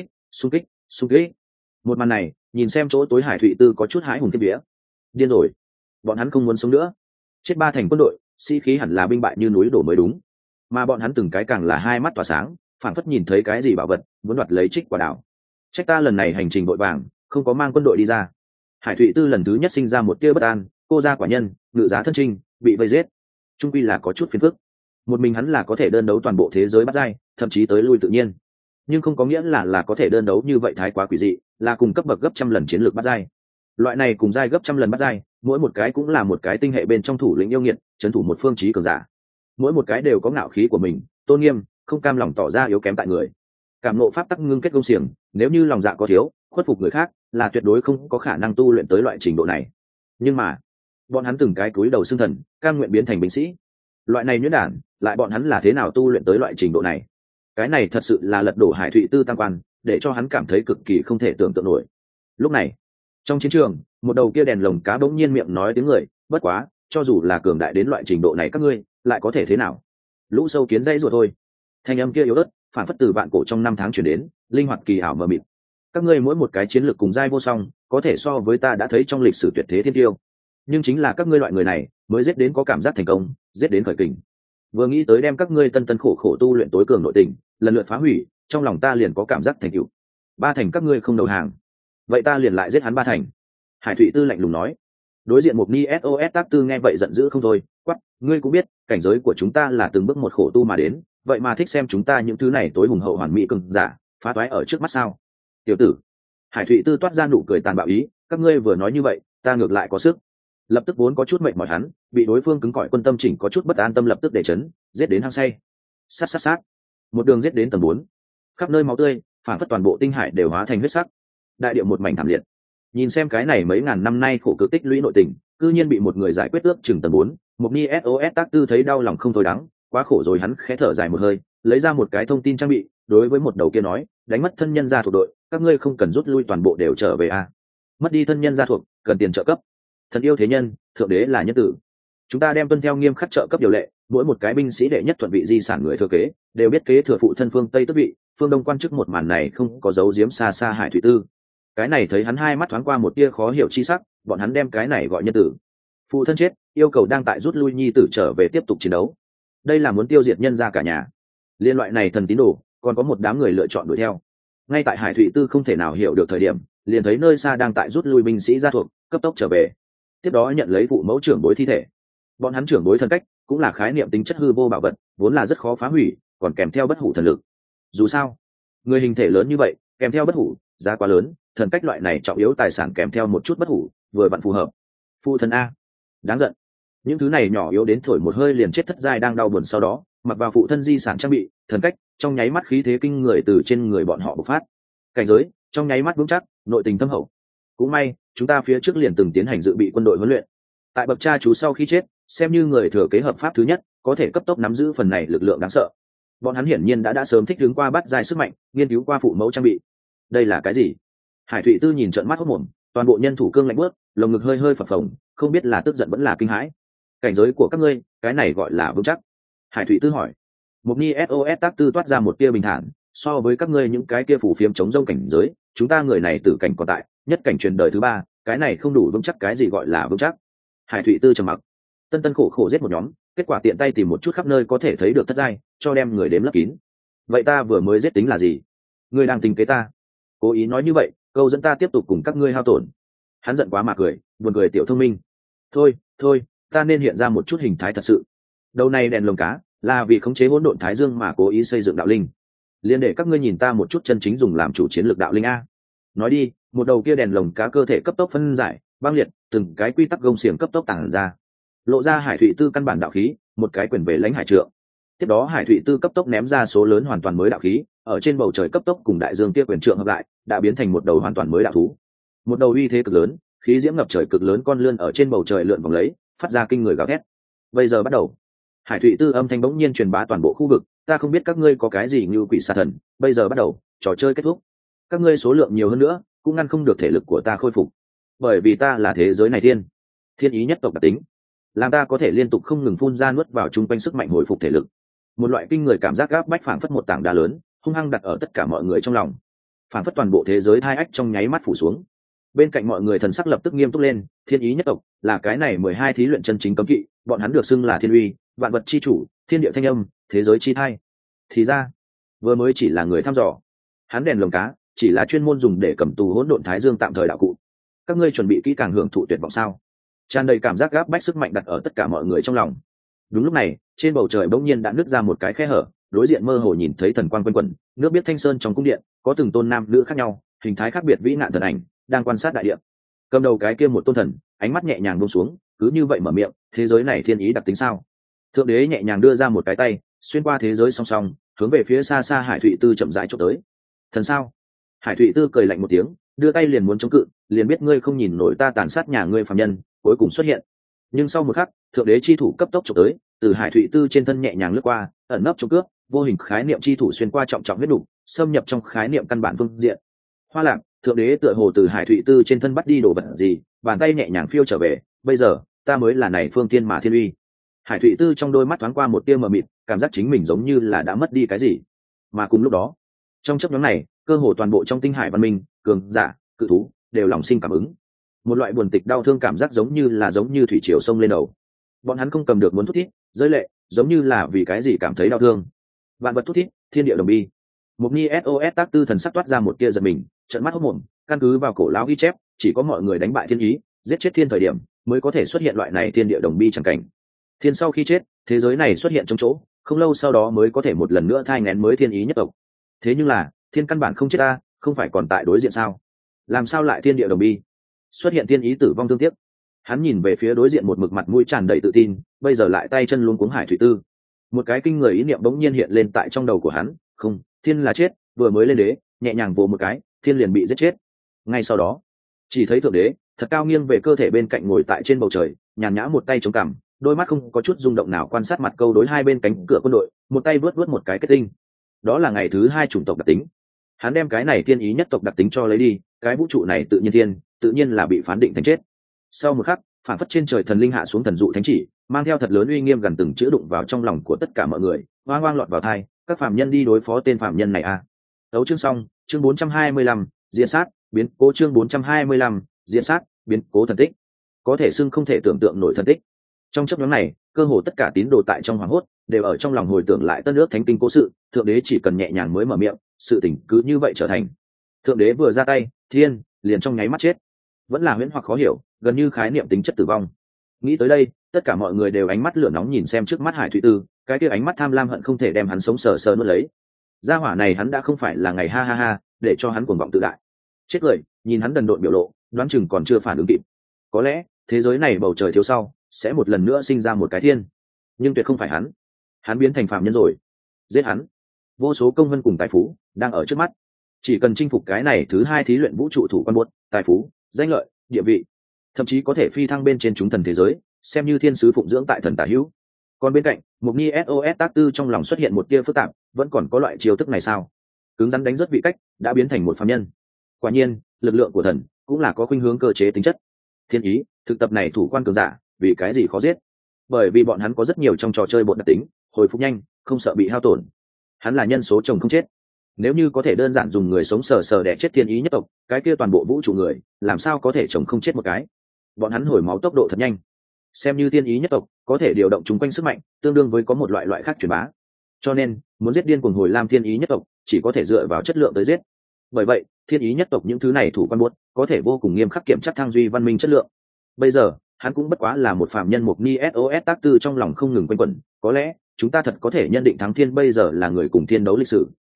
kích. Một màn này, nhìn xem chỗ tối Hải Thụy Tư có chút hãi hùng kiếp vía. Điên rồi, bọn hắn không muốn sống nữa. Chết ba thành quân đội, sĩ khí hẳn là binh bại như núi đổ mới đúng, mà bọn hắn từng cái càng là hai mắt tỏa sáng, phảng phất nhìn thấy cái gì bảo vật, muốn đoạt lấy Trích Quả Đảo. Trách ta lần này hành trình vội vàng, không có mang quân đội đi ra. Hải Thụy Tư lần thứ nhất sinh ra một tia bất an, cô gia quả nhân, ngự giá thân trinh, bị vây giết, trung quy là có chút phiền phức. Một mình hắn là có thể đơn đấu toàn bộ thế giới bắt giai, thậm chí tới lui tự nhiên, nhưng không có nghĩa là có thể đơn đấu như vậy thái quá quỷ dị, là cùng cấp bậc gấp trăm lần chiến lược bắt giai. Loại này cùng giai gấp trăm lần bắt giai, mỗi một cái cũng là một cái tinh hệ bên trong thủ lĩnh yêu nghiệt, trấn thủ một phương chí cường giả. Mỗi một cái đều có ngạo khí của mình, tôn nghiêm, không cam lòng tỏ ra yếu kém tại người. Cảm ngộ pháp tắc ngưng kết công xiềng, nếu như lòng dạ có thiếu, khuất phục người khác, là tuyệt đối không có khả năng tu luyện tới loại trình độ này. Nhưng mà, bọn hắn từng cái cúi đầu xưng thần, cam nguyện biến thành binh sĩ. Loại này nhuyễn đản, lại bọn hắn là thế nào tu luyện tới loại trình độ này? Cái này thật sự là lật đổ Hải Thụy Tư tam quan, để cho hắn cảm thấy cực kỳ không thể tưởng tượng nổi. Lúc này, trong chiến trường, một đầu kia đèn lồng cá bỗng nhiên miệng nói tiếng người, bất quá, cho dù là cường đại đến loại trình độ này các ngươi, lại có thể thế nào? Lũ sâu kiến dây ruột thôi. Thanh âm kia yếu ớt, phản phất từ vạn cổ trong năm tháng chuyển đến, linh hoạt kỳ ảo mờ mịt. Các ngươi mỗi một cái chiến lược cùng giai vô song, có thể so với ta đã thấy trong lịch sử tuyệt thế thiên tiêu. Nhưng chính là các ngươi loại người này, mới giết đến có cảm giác thành công, giết đến khởi kình. Vừa nghĩ tới đem các ngươi tân tân khổ khổ tu luyện tối cường nội tình, lần lượt phá hủy, trong lòng ta liền có cảm giác thành tựu. Ba thành các ngươi không đầu hàng, vậy ta liền lại giết hắn ba thành. Hải Thụy Tư lạnh lùng nói. Đối diện Mục Ni SOS Tác Tư nghe vậy giận dữ không thôi, quắc, ngươi cũng biết, cảnh giới của chúng ta là từng bước một khổ tu mà đến, vậy mà thích xem chúng ta những thứ này tối hùng hậu hoàn mỹ cường giả, phá toái ở trước mắt sao? Tiểu tử. Hải Thụy Tư toát ra nụ cười tàn bạo ý, các ngươi vừa nói như vậy, ta ngược lại có sức. Lập tức vốn có chút mệt mỏi hắn, bị đối phương cứng cỏi quân tâm chỉnh có chút bất an tâm lập tức để chấn, giết đến hăng say. Sát. Một đường giết đến tầng 4. Khắp nơi máu tươi, phản phất toàn bộ tinh hải đều hóa thành huyết sắc. Đại địa một mảnh thảm liệt. Nhìn xem cái này mấy ngàn năm nay khổ cực tích lũy nội tình, cư nhiên bị một người giải quyết ước chừng tầng 4, Mục Ni SOS Tác Tư thấy đau lòng không thôi đắng, quá khổ rồi hắn khẽ thở dài một hơi, lấy ra một cái thông tin trang bị, đối với một đầu kia nói, đánh mất thân nhân gia thuộc đội, các ngươi không cần rút lui toàn bộ đều trở về a. Mất đi thân nhân gia thuộc, cần tiền trợ cấp. Thần yêu thế nhân, thượng đế là nhân tử. Chúng ta đem tuân theo nghiêm khắc trợ cấp điều lệ, mỗi một cái binh sĩ đệ nhất thuận vị di sản người thừa kế, đều biết kế thừa phụ thân phương Tây tước vị, phương Đông quan chức một màn này không có dấu giếm xa xa Hải Thụy Tư. Cái này thấy hắn hai mắt thoáng qua một tia khó hiểu chi sắc, bọn hắn đem cái này gọi nhân tử. Phụ thân chết, yêu cầu đang tại rút lui nhi tử trở về tiếp tục chiến đấu. Đây là muốn tiêu diệt nhân gia cả nhà. Liên loại này thần tín đồ, còn có một đám người lựa chọn đuổi theo. Ngay tại Hải Thụy Tư không thể nào hiểu được thời điểm, liền thấy nơi xa đang tại rút lui binh sĩ gia thuộc, cấp tốc trở về. Tiếp đó nhận lấy phụ mẫu trưởng bối thi thể. Bọn hắn trưởng bối thần cách, cũng là khái niệm tính chất hư vô bảo vật, vốn là rất khó phá hủy, còn kèm theo bất hủ thần lực. Dù sao, người hình thể lớn như vậy, kèm theo bất hủ, giá quá lớn, thần cách loại này trọng yếu tài sản kèm theo một chút bất hủ, vừa vặn phù hợp. Phụ thần a, đáng giận. Những thứ này nhỏ yếu đến thổi một hơi liền chết thất giai đang đau buồn, sau đó mặc vào phụ thân di sản trang bị thần cách, trong nháy mắt khí thế kinh người từ trên người bọn họ bộc phát. Cảnh giới trong nháy mắt vững chắc, nội tình thâm hậu. Cũng may chúng ta phía trước liền từng tiến hành dự bị quân đội huấn luyện, tại bậc cha chú sau khi chết, xem như người thừa kế hợp pháp thứ nhất, có thể cấp tốc nắm giữ phần này lực lượng đáng sợ. Bọn hắn hiển nhiên đã sớm thích ứng qua bắt giai sức mạnh, nghiên cứu qua phụ mẫu trang bị. Đây là cái gì? Hải Thụy Tư nhìn trợn mắt hốt mồm, toàn bộ nhân thủ cương lạnh bước, lồng ngực hơi hơi phập phồng, không biết là tức giận vẫn là kinh hãi. Cảnh giới của các ngươi, cái này gọi là vững chắc? Hải Thụy Tư hỏi. Mục Ni SOS Tác Tư toát ra một tia bình thản, so với các ngươi những cái kia phủ phiếm chống rông cảnh giới, chúng ta người này tử cảnh còn tại, nhất cảnh truyền đời thứ 3, cái này không đủ vững chắc. Cái gì gọi là vững chắc? Hải Thụy Tư trầm mặc. Tân khổ khổ giết một nhóm, kết quả tiện tay tìm một chút khắp nơi có thể thấy được thất giai, cho đem người đếm lấp kín. Vậy ta vừa mới giết tính là gì? Ngươi đang tính kế ta? Cố ý nói như vậy, câu dẫn ta tiếp tục cùng các ngươi hao tổn. Hắn giận quá mà cười, buồn cười tiểu thông minh. Thôi, ta nên hiện ra một chút hình thái thật sự. Đầu này đèn lồng cá, là vì khống chế hỗn độn thái dương mà cố ý xây dựng đạo linh. liền để các ngươi nhìn ta một chút chân chính dùng làm chủ chiến lược đạo linh a. Nói đi, một đầu kia đèn lồng cá cơ thể cấp tốc phân giải băng liệt, từng cái quy tắc gông xiềng cấp tốc tản ra, lộ ra Hải Thụy Tư căn bản đạo khí, một cái quyền về lãnh hải trượng. Tiếp đó Hải Thụy Tư cấp tốc ném ra số lớn hoàn toàn mới đạo khí, ở trên bầu trời cấp tốc cùng đại dương kia quyền trượng hợp lại, đã biến thành một đầu hoàn toàn mới đạo thú. Một đầu uy thế cực lớn, khí diễm ngập trời cực lớn con lươn ở trên bầu trời lượn vòng lấy, phát ra kinh người gào thét. Bây giờ bắt đầu. Hải Thụy Tư âm thanh bỗng nhiên truyền bá toàn bộ khu vực, ta không biết các ngươi có cái gì như quỷ xà thần, bây giờ bắt đầu, trò chơi kết thúc. Các ngươi số lượng nhiều hơn nữa, cũng ngăn không được thể lực của ta khôi phục. Bởi vì ta là thế giới này thiên ý nhất tộc đặc tính, làm ta có thể liên tục không ngừng phun ra nuốt vào chung quanh sức mạnh hồi phục thể lực. Một loại kinh người cảm giác gáp bách phảng phất một tảng đá lớn, hung hăng đặt ở tất cả mọi người trong lòng. Phảng phất toàn bộ thế giới hai ách trong nháy mắt phủ xuống. Bên cạnh mọi người thần sắc lập tức nghiêm túc lên, thiên ý nhất tộc là cái này 12 thí luyện chân chính cấm kỵ, bọn hắn được xưng là thiên uy, vạn vật chi chủ, thiên địa thanh âm, thế giới chi thai. Thì ra, vừa mới chỉ là người thăm dò. Hắn đèn lồng cá chỉ là chuyên môn dùng để cầm tù hỗn độn thái dương tạm thời đạo cụ. Các ngươi chuẩn bị kỹ càng hưởng thụ tuyệt vọng sao? Tràn đầy cảm giác gáp bách sức mạnh đặt ở tất cả mọi người trong lòng. Đúng lúc này, trên bầu trời bỗng nhiên đã nứt ra một cái khe hở, đối diện mơ hồ nhìn thấy thần quang quanh quẩn, nước biết thanh sơn trong cung điện, có từng tôn nam nữ khác nhau, hình thái khác biệt vĩ nạn thần ảnh, đang quan sát đại địa. Cầm đầu cái kia một tôn thần, ánh mắt nhẹ nhàng buông xuống, cứ như vậy mở miệng, thế giới này thiên ý đặc tính sao? Thượng đế nhẹ nhàng đưa ra một cái tay, xuyên qua thế giới song song, hướng về phía xa xa Hải Thụy Tư chậm rãi chụp tới. Thần sao? Hải Thụy Tư cười lạnh một tiếng, đưa tay liền muốn chống cự, liền biết ngươi không nhìn nổi ta tàn sát nhà ngươi phàm nhân, cuối cùng xuất hiện. Nhưng sau một khắc, thượng đế chi thủ cấp tốc chụp tới, từ Hải Thụy Tư trên thân nhẹ nhàng lướt qua, ẩn nấp trong cướp, vô hình khái niệm chi thủ xuyên qua trọng trọng huyết đủ, xâm nhập trong khái niệm căn bản phương diện. Hoa lạc, thượng đế tựa hồ từ Hải Thụy Tư trên thân bắt đi đồ vật gì, bàn tay nhẹ nhàng phiêu trở về, bây giờ, ta mới là này phương tiên mà thiên uy. Hải Thụy Tư trong đôi mắt thoáng qua một tia mờ mịt, cảm giác chính mình giống như là đã mất đi cái gì. Mà cùng lúc đó, trong chớp nhoáng này, cơ hồ toàn bộ trong tinh hải văn minh, cường giả, cự thú đều lòng sinh cảm ứng. Một loại buồn tịch đau thương cảm giác giống như thủy triều sông lên đầu. Bọn hắn không cầm được muốn thút thít, rơi lệ, giống như là vì cái gì cảm thấy đau thương. Vạn vật thút thít, thiên địa đồng bi. Mục Ni SOS tác tư thần sắc toát ra một tia giật mình, trợn mắt hốt mồm, căn cứ vào cổ lão ghi chép, chỉ có mọi người đánh bại thiên ý, giết chết thiên thời điểm, mới có thể xuất hiện loại này thiên địa đồng bi chẳng cảnh. Thiên sau khi chết, thế giới này xuất hiện trong chỗ, không lâu sau đó mới có thể một lần nữa thai nghén mới thiên ý nhất tộc. Thế nhưng là, thiên căn bản không chết ta, không phải còn tại đối diện sao? Làm sao lại thiên địa đồng bi? Xuất hiện thiên ý tử vong thương tiếc. Hắn nhìn về phía đối diện một mực mặt mũi tràn đầy tự tin, bây giờ lại tay chân luống cuống Hải Thụy Tư. Một cái kinh người ý niệm bỗng nhiên hiện lên tại trong đầu của hắn, không, thiên là chết, vừa mới lên đế, nhẹ nhàng vồ một cái, thiên liền bị giết chết. Ngay sau đó, chỉ thấy thượng đế thật cao nghiêng về cơ thể bên cạnh ngồi tại trên bầu trời, nhàn nhã một tay chống cằm, đôi mắt không có chút rung động nào quan sát mặt câu đối hai bên cánh cửa quân đội, một tay vớt vớt một cái kết tinh. Đó là ngày thứ 2 chủng tộc đặc tính. Hắn đem cái này thiên ý nhất tộc đặc tính cho lấy đi, cái vũ trụ này tự nhiên là bị phán định thành chết. Sau một khắc, phản phất trên trời thần linh hạ xuống thần dụ thánh chỉ, mang theo thật lớn uy nghiêm gần từng chữ đụng vào trong lòng của tất cả mọi người, oang oang lọt vào tai, các phàm nhân đi đối phó tên phàm nhân này a. Đấu chương xong, chương 425, diễn sát, biến cố chương 425, diễn sát, biến cố thần tích. Có thể xưng không thể tưởng tượng nổi thần tích. Trong chốc ngắn này, cơ hồ tất cả tín đồ tại trong hoàng hốt đều ở trong lòng hồi tưởng lại tân ước thánh kinh cố sự, thượng đế chỉ cần nhẹ nhàng mới mở miệng, sự tình cứ như vậy trở thành. Thượng đế vừa ra tay, thiên liền trong nháy mắt chết. Vẫn là huyễn hoặc khó hiểu, gần như khái niệm tính chất tử vong. Nghĩ tới đây, tất cả mọi người đều ánh mắt lửa nóng nhìn xem trước mắt Hải Thụy Tư, cái kia ánh mắt tham lam hận không thể đem hắn sống sờ sờ nuốt lấy. Gia hỏa này hắn đã không phải là ngày ha ha ha, để cho hắn cuồng vọng tự đại. Chết cười, nhìn hắn đần độn biểu lộ, đoán chừng còn chưa phản ứng kịp. Có lẽ, thế giới này bầu trời thiếu sau, sẽ một lần nữa sinh ra một cái thiên. Nhưng tuyệt không phải hắn. Hắn biến thành phàm nhân rồi. Giết hắn. Vô số công vân cùng tài phú đang ở trước mắt. Chỉ cần chinh phục cái này thứ 2 thí luyện vũ trụ thủ quan buốt, tài phú, danh lợi, địa vị, thậm chí có thể phi thăng bên trên chúng thần thế giới, xem như thiên sứ phụng dưỡng tại thần tả hữu. Còn bên cạnh, Mục Ni SOS tác tư trong lòng xuất hiện một tia phức tạp, vẫn còn có loại chiêu thức này sao? Cứng rắn đánh rất vị cách, đã biến thành một phàm nhân. Quả nhiên, lực lượng của thần cũng là có khuynh hướng cơ chế tính chất. Thiên ý, thực tập này thủ quan cường giả, vì cái gì khó giết? Bởi vì bọn hắn có rất nhiều trong trò chơi bột đặc tính, hồi phục nhanh, không sợ bị hao tổn. Hắn là nhân số chồng không chết. Nếu như có thể đơn giản dùng người sống sờ sờ để chết thiên ý nhất tộc, cái kia toàn bộ vũ trụ người, làm sao có thể chồng không chết một cái? Bọn hắn hồi máu tốc độ thật nhanh. Xem như thiên ý nhất tộc, có thể điều động chúng quanh sức mạnh, tương đương với có một loại khác truyền bá. Cho nên, muốn giết điên cuồng hồi lam thiên ý nhất tộc, chỉ có thể dựa vào chất lượng tới giết. Bởi vậy, thiên ý nhất tộc những thứ này thủ quan buốt, có thể vô cùng nghiêm khắc kiểm chắc thăng duy văn minh chất lượng. Bây giờ, hắn cũng bất quá là một phàm nhân. Mục Ni SOS tác tư trong lòng không ngừng quanh quẩn, có lẽ chúng ta thật có thể nhận định thắng thiên bây giờ là người cùng thiên đấu lịch sử,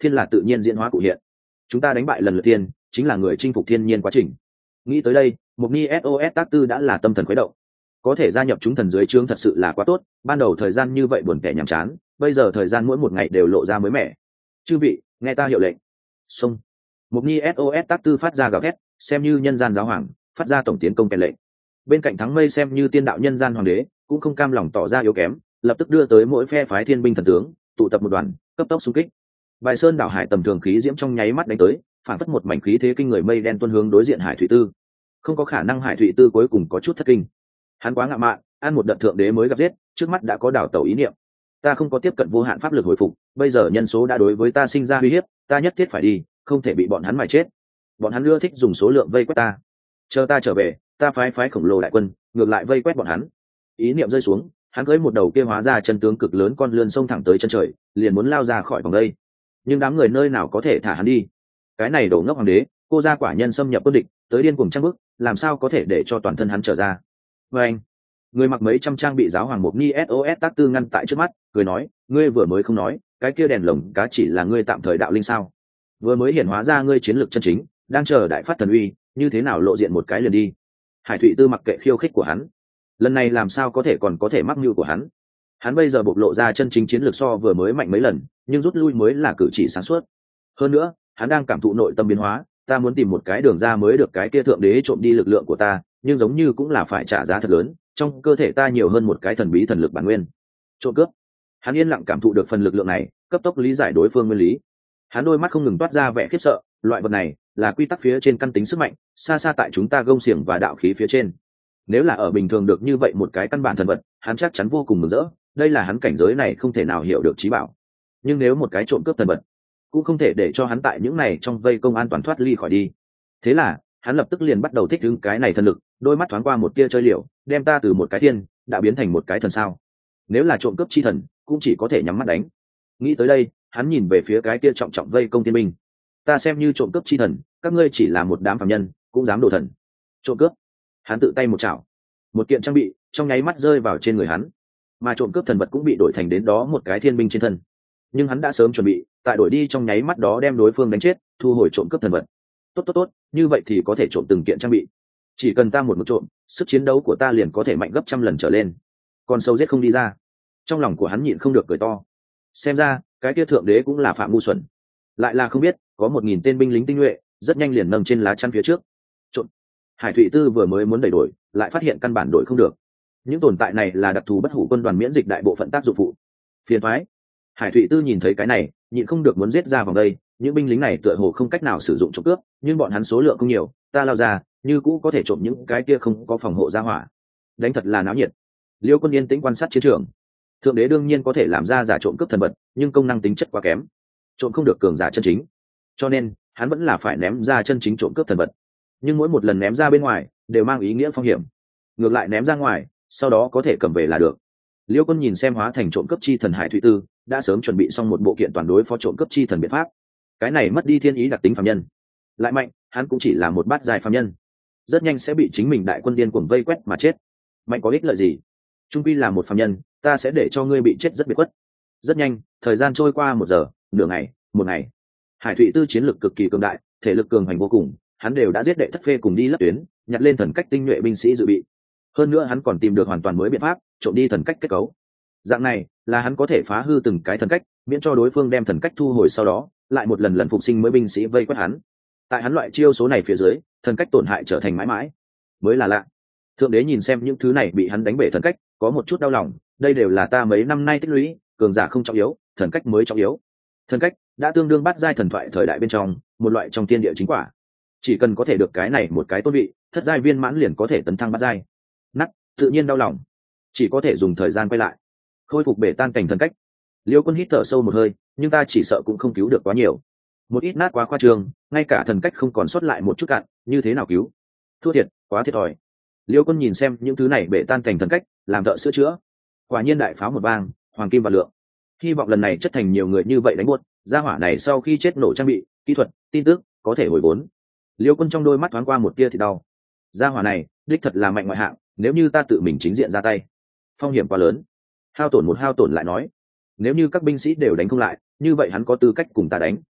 thiên là tự nhiên diễn hóa cụ hiện. Chúng ta đánh bại lần lượt thiên chính là người chinh phục thiên nhiên quá trình. Nghĩ tới đây, Mục Ni SOS tác tư đã là tâm thần khuấy động. Có thể gia nhập chúng thần dưới trướng thật sự là quá tốt, ban đầu thời gian như vậy buồn tẻ nhàm chán, bây giờ thời gian mỗi một ngày đều lộ ra mới mẻ. Chư vị, nghe ta hiệu lệnh. Xông. Mục Ni SOS tác tư phát ra gào thét, xem như nhân gian giáo hoàng, phát ra tổng tiến công kèn lệnh. Bên cạnh Thắng Mây xem như tiên đạo nhân gian hoàng đế, cũng không cam lòng tỏ ra yếu kém, lập tức đưa tới mỗi phe phái thiên binh thần tướng, tụ tập một đoàn, cấp tốc xung kích. Bài Sơn đảo hải tầm thường khí diễm trong nháy mắt đánh tới, phản phất một mảnh khí thế kinh người mây đen tuôn hướng đối diện Hải Thủy Tư. Không có khả năng Hải Thủy Tư cuối cùng có chút thất kinh. Hắn quá ngạo mạn, ăn một đợt thượng đế mới gặp giết, trước mắt đã có đảo tàu ý niệm. Ta không có tiếp cận vô hạn pháp lực hồi phục, bây giờ nhân số đã đối với ta sinh ra uy hiếp, ta nhất thiết phải đi, không thể bị bọn hắn mài chết. Bọn hắn ưa thích dùng số lượng vây quét ta. Chờ ta trở về, ta phái khổng lồ đại quân, ngược lại vây quét bọn hắn. Ý niệm rơi xuống, hắn cưỡi một đầu kia hóa ra chân tướng cực lớn con lươn xông thẳng tới chân trời, liền muốn lao ra khỏi vòng đây. Nhưng đám người nơi nào có thể thả hắn đi? Cái này đổ ngốc hoàng đế, cô gia quả nhân xâm nhập quân địch, tới điên cuồng trang bức, làm sao có thể để cho toàn thân hắn trở ra? Và anh, người mặc mấy trăm trang bị giáo hoàng Mục Ni SOS tác tư ngăn tại trước mắt, cười nói, ngươi vừa mới không nói, cái kia đèn lồng cá chỉ là ngươi tạm thời đạo linh sao? Vừa mới hiển hóa ra ngươi chiến lược chân chính, đang chờ đại phát thần uy, như thế nào lộ diện một cái liền đi? Hải Thụy Tư mặc kệ khiêu khích của hắn, lần này làm sao có thể còn có thể mắc mưu của hắn? Hắn bây giờ bộc lộ ra chân chính chiến lược so vừa mới mạnh mấy lần, nhưng rút lui mới là cử chỉ sáng suốt. Hơn nữa, hắn đang cảm thụ nội tâm biến hóa, ta muốn tìm một cái đường ra mới được, cái kia thượng đế trộm đi lực lượng của ta, nhưng giống như cũng là phải trả giá thật lớn, trong cơ thể ta nhiều hơn một cái thần bí thần lực bản nguyên. Trộm cướp. Hắn yên lặng cảm thụ được phần lực lượng này, cấp tốc lý giải đối phương nguyên lý. Hắn đôi mắt không ngừng toát ra vẻ khiếp sợ, loại vật này là quy tắc phía trên căn tính sức mạnh, xa xa tại chúng ta gông xiềng và đạo khí phía trên. Nếu là ở bình thường được như vậy một cái căn bản thần vật, hắn chắc chắn vô cùng mừng rỡ, đây là hắn cảnh giới này không thể nào hiểu được trí bảo. Nhưng nếu một cái trộm cướp thần vật, cũng không thể để cho hắn tại những này trong vây công an toàn thoát ly khỏi đi. Thế là hắn lập tức liền bắt đầu thích ứng cái này thần lực, đôi mắt thoáng qua một tia chơi liều, đem ta từ một cái thiên đã biến thành một cái thần sao. Nếu là trộm cướp chi thần, cũng chỉ có thể nhắm mắt đánh. Nghĩ tới đây, hắn nhìn về phía cái kia trọng trọng vây công thiên binh. Ta xem như trộm cướp chi thần, các ngươi chỉ là một đám phàm nhân, cũng dám đổ thần. Trộm cướp. Hắn tự tay một chảo, một kiện trang bị trong nháy mắt rơi vào trên người hắn, mà trộm cướp thần vật cũng bị đổi thành đến đó một cái thiên binh trên thân. Nhưng hắn đã sớm chuẩn bị, tại đổi đi trong nháy mắt đó đem đối phương đánh chết, thu hồi trộm cướp thần vật. Tốt, như vậy thì có thể trộm từng kiện trang bị. Chỉ cần ta một trộm, sức chiến đấu của ta liền có thể mạnh gấp trăm lần trở lên. Còn sâu giết không đi ra. Trong lòng của hắn nhịn không được cười to. Xem ra cái kia thượng đế cũng là phạm ngu xuẩn, lại là không biết có 1000 tên binh lính tinh nhuệ rất nhanh liền nâng trên lá chắn phía trước. Trộm. Hải Thụy Tư vừa mới muốn đẩy đổi, lại phát hiện căn bản đổi không được. Những tồn tại này là đặc thù bất hủ quân đoàn miễn dịch đại bộ phận tác dụng phụ. Phiền thoái. Hải Thụy Tư nhìn thấy cái này, nhịn không được muốn giết ra vòng đây. Những binh lính này tựa hồ không cách nào sử dụng trộm cướp, nhưng bọn hắn số lượng không nhiều, ta lao ra như cũ có thể trộm những cái kia không có phòng hộ ra hỏa. Đánh thật là náo nhiệt. Liêu Quân yên tĩnh quan sát chiến trường. Thượng đế đương nhiên có thể làm ra giả trộm cướp thần vật, nhưng công năng tính chất quá kém, trộm không được cường giả chân chính, cho nên hắn vẫn là phải ném ra chân chính trộm cướp thần vật. Nhưng mỗi một lần ném ra bên ngoài đều mang ý nghĩa phong hiểm, ngược lại ném ra ngoài sau đó có thể cầm về là được. Liêu Quân nhìn xem hóa thành trộm cướp chi thần Hải Thụy Tư, đã sớm chuẩn bị xong một bộ kiện toàn đối phó trộm cướp chi thần biện pháp. Cái này mất đi thiên ý đặc tính phàm nhân, lại mạnh, hắn cũng chỉ là một bát dài phàm nhân, rất nhanh sẽ bị chính mình đại quân điên cuồng vây quét mà chết. Mạnh có ích lợi gì? Trung quy là một phàm nhân, ta sẽ để cho ngươi bị chết rất biệt khuất. Rất nhanh, thời gian trôi qua 1 giờ, nửa ngày, 1 ngày. Hải Thụy Tư chiến lực cực kỳ cường đại, thể lực cường hành vô cùng, hắn đều đã giết đệ thất phê cùng đi lấp tuyến, nhặt lên thần cách tinh nhuệ binh sĩ dự bị. Hơn nữa hắn còn tìm được hoàn toàn mới biện pháp, trộm đi thần cách kết cấu. Dạng này là hắn có thể phá hư từng cái thần cách, miễn cho đối phương đem thần cách thu hồi, sau đó lại một lần lần phục sinh mới binh sĩ vây quét hắn. Tại hắn loại chiêu số này phía dưới, thần cách tổn hại trở thành mãi mãi. Mới là lạ. Thượng đế nhìn xem những thứ này bị hắn đánh bể thần cách, có một chút đau lòng, đây đều là ta mấy năm nay tích lũy, cường giả không trọng yếu, thần cách mới trọng yếu. Thần cách đã tương đương bát giai thần thoại thời đại bên trong, một loại trong tiên địa chính quả. Chỉ cần có thể được cái này một cái tôn vị, thất giai viên mãn liền có thể tấn thăng bát giai. Nát, tự nhiên đau lòng, chỉ có thể dùng thời gian quay lại, khôi phục bể tan cảnh thần cách. Liêu Quân hít thở sâu một hơi, nhưng ta chỉ sợ cũng không cứu được quá nhiều. Một ít nát quá khoa trương, ngay cả thần cách không còn sót lại một chút cạn, như thế nào cứu? Thua thiệt, quá thiệt thòi. Liêu Quân nhìn xem những thứ này bể tan cảnh thần cách, làm thợ sửa chữa. Quả nhiên đại pháo một vang, hoàng kim và lượng. Hy vọng lần này chất thành nhiều người như vậy đánh buốt, gia hỏa này sau khi chết nổ trang bị, kỹ thuật, tin tức, có thể hồi vốn. Liêu Quân trong đôi mắt thoáng qua một tia thì đau. Gia hỏa này, đích thật là mạnh ngoại hạng, nếu như ta tự mình chính diện ra tay, phong hiểm quá lớn. Hao tổn lại nói, nếu như các binh sĩ đều đánh không lại, như vậy hắn có tư cách cùng ta đánh.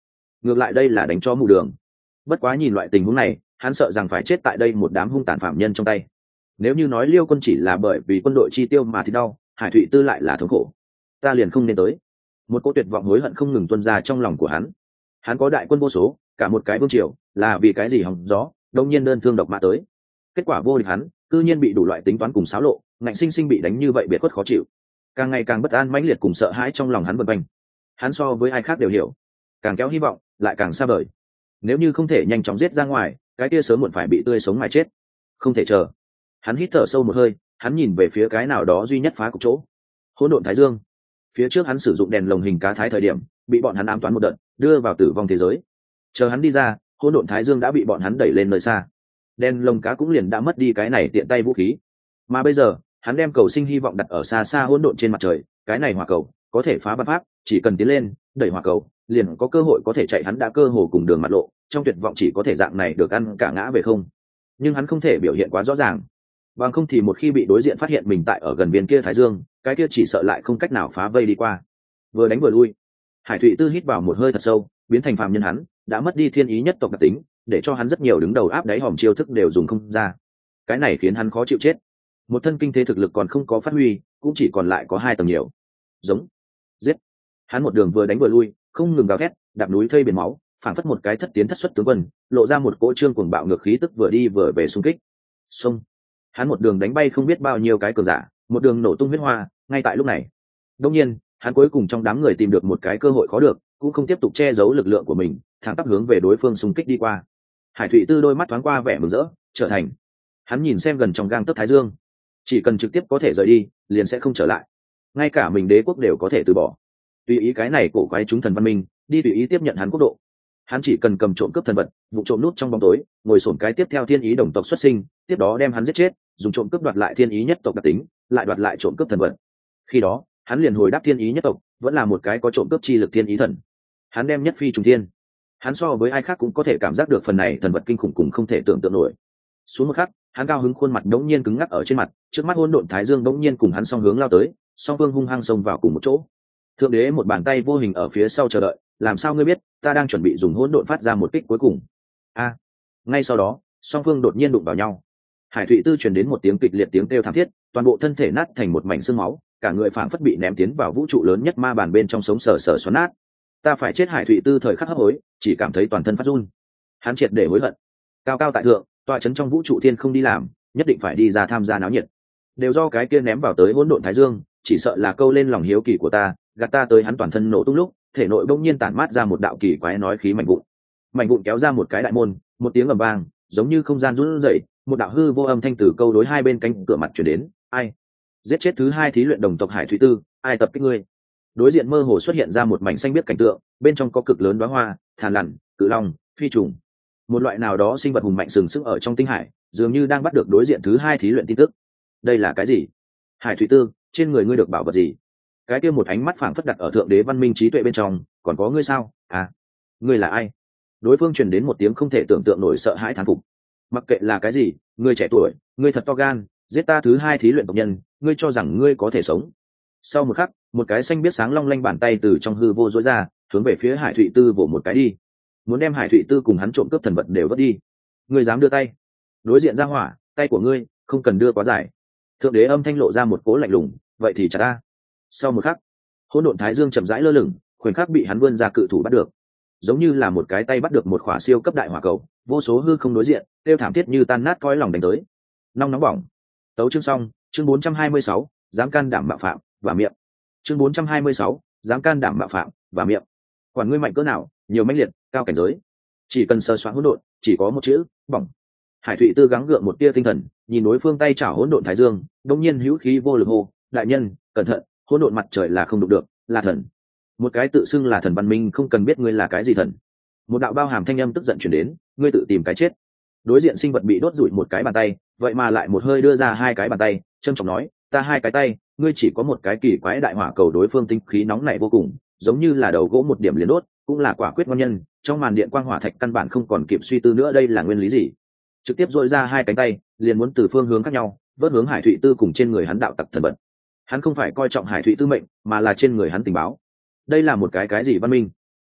ngược lại đây là đánh cho mù đường. Bất quá nhìn loại tình huống này, hắn sợ rằng phải chết tại đây một đám hung tàn phạm nhân trong tay. Nếu như nói Liêu Quân chỉ là bởi vì quân đội chi tiêu mà thì đau, Hải Thụy Tư lại là thống khổ. Ta liền không nên tới. Một cỗ tuyệt vọng hối hận không ngừng tuôn ra trong lòng của hắn. Hắn có đại quân vô số, cả một cái vương triều, là vì cái gì hỏng gió, đông nhiên đơn thương độc mã tới. Kết quả vô địch hắn, cư nhiên bị đủ loại tính toán cùng xáo lộ, ngạnh sinh sinh bị đánh như vậy biệt khuất khó chịu. Càng ngày càng bất an mãnh liệt cùng sợ hãi trong lòng hắn bần bành. Hắn so với ai khác đều hiểu, càng kéo hy vọng, lại càng xa vời. Nếu như không thể nhanh chóng giết ra ngoài, cái kia sớm muộn phải bị tươi sống mà chết. Không thể chờ. Hắn hít thở sâu một hơi, hắn nhìn về phía cái nào đó duy nhất phá cục chỗ. Hỗn độn thái dương. Phía trước hắn sử dụng đèn lồng hình cá thái thời điểm, bị bọn hắn ám toán một đợt, đưa vào tử vong thế giới. Chờ hắn đi ra, hỗn độn thái dương đã bị bọn hắn đẩy lên nơi xa. Đèn lồng cá cũng liền đã mất đi cái này tiện tay vũ khí. Mà bây giờ, hắn đem cầu sinh hy vọng đặt ở xa xa hỗn độn trên mặt trời, cái này hỏa cầu có thể phá văn pháp, chỉ cần tiến lên, đẩy hỏa cầu, liền có cơ hội có thể chạy. Hắn đã cơ hồ cùng đường mặt lộ, trong tuyệt vọng chỉ có thể dạng này được ăn cả ngã về không. Nhưng hắn không thể biểu hiện quá rõ ràng, bằng không thì một khi bị đối diện phát hiện mình tại ở gần viên kia thái dương, cái kia chỉ sợ lại không cách nào phá vây đi qua. Vừa đánh vừa lui, Hải Thụy Tư hít vào một hơi thật sâu, biến thành phàm nhân hắn đã mất đi thiên ý nhất tộc đặc tính, để cho hắn rất nhiều đứng đầu áp đáy hòm chiêu thức đều dùng không ra. Cái này khiến hắn khó chịu chết. Một thân kinh thế thực lực còn không có phát huy, cũng chỉ còn lại có 2 tầng nhiều. Giống, giết. Hắn một đường vừa đánh vừa lui, không ngừng gào thét, đạp núi thây biển máu, phảng phất một cái thất tiến thất xuất tướng quân, lộ ra một cỗ trương cuồng bạo ngược khí tức vừa đi vừa về xung kích. Xông. Hắn một đường đánh bay không biết bao nhiêu cái cường giả, một đường nổ tung huyết hoa. Ngay tại lúc này, đương nhiên, hắn cuối cùng trong đám người tìm được một cái cơ hội khó được, cũng không tiếp tục che giấu lực lượng của mình, thẳng tắp hướng về đối phương xung kích đi qua. Hải Thụy Tư đôi mắt thoáng qua vẻ mừng rỡ, trở thành. Hắn nhìn xem gần trong gang tấc thái dương, chỉ cần trực tiếp có thể rời đi, liền sẽ không trở lại. Ngay cả mình đế quốc đều có thể từ bỏ. Tùy ý cái này cổ quái chúng thần văn minh, đi tùy ý tiếp nhận hắn quốc độ. Hắn chỉ cần cầm trộm cướp thần vật, vụ trộm nút trong bóng tối, ngồi xổm cái tiếp theo thiên ý đồng tộc xuất sinh, tiếp đó đem hắn giết chết, dùng trộm cướp đoạt lại thiên ý nhất tộc đặc tính, lại đoạt lại trộm cướp thần vật. Khi đó, hắn liền hồi đáp thiên ý nhất tộc, vẫn là một cái có trộm cướp chi lực thiên ý thần. Hắn đem nhất phi trùng thiên. Hắn so với ai khác cũng có thể cảm giác được phần này thần vật kinh khủng cùng không thể tưởng tượng nổi. Xuống một khắc, hắn cao hứng khuôn mặt đống nhiên cứng ngắc ở trên mặt, trước mắt hỗn độn thái dương đống nhiên cùng hắn song hướng lao tới, song phương hung hăng xông vào cùng một chỗ. Thượng đế một bàn tay vô hình ở phía sau chờ đợi, làm sao ngươi biết ta đang chuẩn bị dùng hỗn độn phát ra một kích cuối cùng? A. Ngay sau đó, song phương đột nhiên đụng vào nhau. Hải Thụy Tư truyền đến một tiếng kịch liệt tiếng kêu thảm thiết, toàn bộ thân thể nát thành một mảnh xương máu, cả người phảng phất bị ném tiến vào vũ trụ lớn nhất ma bàn bên trong sống sờ sờ xoắn nát. Ta phải chết. Hải Thụy Tư thời khắc hấp hối, chỉ cảm thấy toàn thân phát run. Hắn triệt để hối hận. Cao cao tại thượng, tọa chấn trong vũ trụ thiên không đi làm, nhất định phải đi ra tham gia náo nhiệt. Đều do cái kia ném vào tới hỗn độn thái dương, chỉ sợ là câu lên lòng hiếu kỳ của ta, gạt ta tới hắn toàn thân nổ tung lúc, thể nội bỗng nhiên tản mát ra một đạo kỳ quái nói khí mảnh vụn. Mảnh vụn kéo ra một cái đại môn, một tiếng ầm vang, giống như không gian rung rẩy, một đạo hư vô âm thanh từ câu đối hai bên cánh cửa mặt truyền đến, ai giết chết thứ 2 thí luyện đồng tộc Hải Thụy Tư, ai tập kích ngươi? Đối diện mơ hồ xuất hiện ra một mảnh xanh biếc cảnh tượng, bên trong có cực lớn đóa hoa, thàn lằn, cự long, phi trùng, một loại nào đó sinh vật hùng mạnh sừng sững ở trong tinh hải, dường như đang bắt được đối diện thứ 2 thí luyện tin tức. Đây là cái gì? Hải Thụy Tư, trên người ngươi được bảo vật gì? Cái kia một ánh mắt phảng phất đặt ở thượng đế văn minh trí tuệ bên trong, còn có ngươi sao? À, ngươi là ai? Đối phương truyền đến một tiếng không thể tưởng tượng nổi sợ hãi thán phục. Mặc kệ là cái gì, ngươi trẻ tuổi, ngươi thật to gan, giết ta thứ 2 thí luyện tộc nhân, ngươi cho rằng ngươi có thể sống? Sau một khắc, một cái xanh biết sáng long lanh bàn tay từ trong hư vô rối ra, hướng về phía Hải Thụy Tư vỗ một cái đi, muốn đem Hải Thụy Tư cùng hắn trộm cướp thần vật đều vứt đi. Ngươi dám đưa tay? Đối diện ra hỏa, tay của ngươi không cần đưa quá dài. Thượng đế âm thanh lộ ra một cố lạnh lùng, vậy thì chả ta. Sau một khắc, hỗn độn thái dương chậm rãi lơ lửng, khoảnh khắc bị hắn vươn ra cự thủ bắt được, giống như là một cái tay bắt được một khỏa siêu cấp đại hỏa cầu, vô số hư không đối diện, tiêu thảm thiết như tan nát cõi lòng đánh tới. Nóng nóng bỏng. Tấu chương xong, chương 426, dám can đảm mạo phạm và miệng. Chương 426, dám can đảm mạo phạm và miệng. Quản ngươi mạnh cỡ nào, nhiều mãnh liệt, cao cảnh giới, chỉ cần sờ soạn hỗn độn, chỉ có một chữ, bỏng. Hải Thụy Tư gắng gượng một tia tinh thần, nhìn đối phương tay chảo hỗn độn thái dương, đột nhiên hữu khí vô lực hô, đại nhân, cẩn thận, hỗn độn mặt trời là không đụng được, là thần. Một cái tự xưng là thần văn minh không cần biết ngươi là cái gì thần. Một đạo bao hàm thanh âm tức giận truyền đến, ngươi tự tìm cái chết. Đối diện sinh vật bị đốt rủi một cái bàn tay, vậy mà lại một hơi đưa ra 2 cái bàn tay, trâm trọng nói, ta 2 cái tay, ngươi chỉ có một cái kỳ quái đại hỏa cầu. Đối phương tinh khí nóng nảy vô cùng, giống như là đầu gỗ một điểm liền đốt, cũng là quả quyết ngon nhân, trong màn điện quang hỏa thạch căn bản không còn kịp suy tư nữa đây là nguyên lý gì. Trực tiếp dội ra 2 cánh tay, liền muốn từ phương hướng khác nhau vớt hướng Hải Thụy Tư cùng trên người hắn đạo tặc thần vật. Hắn không phải coi trọng Hải Thụy Tư mệnh, mà là trên người hắn tình báo. Đây là một cái gì văn minh?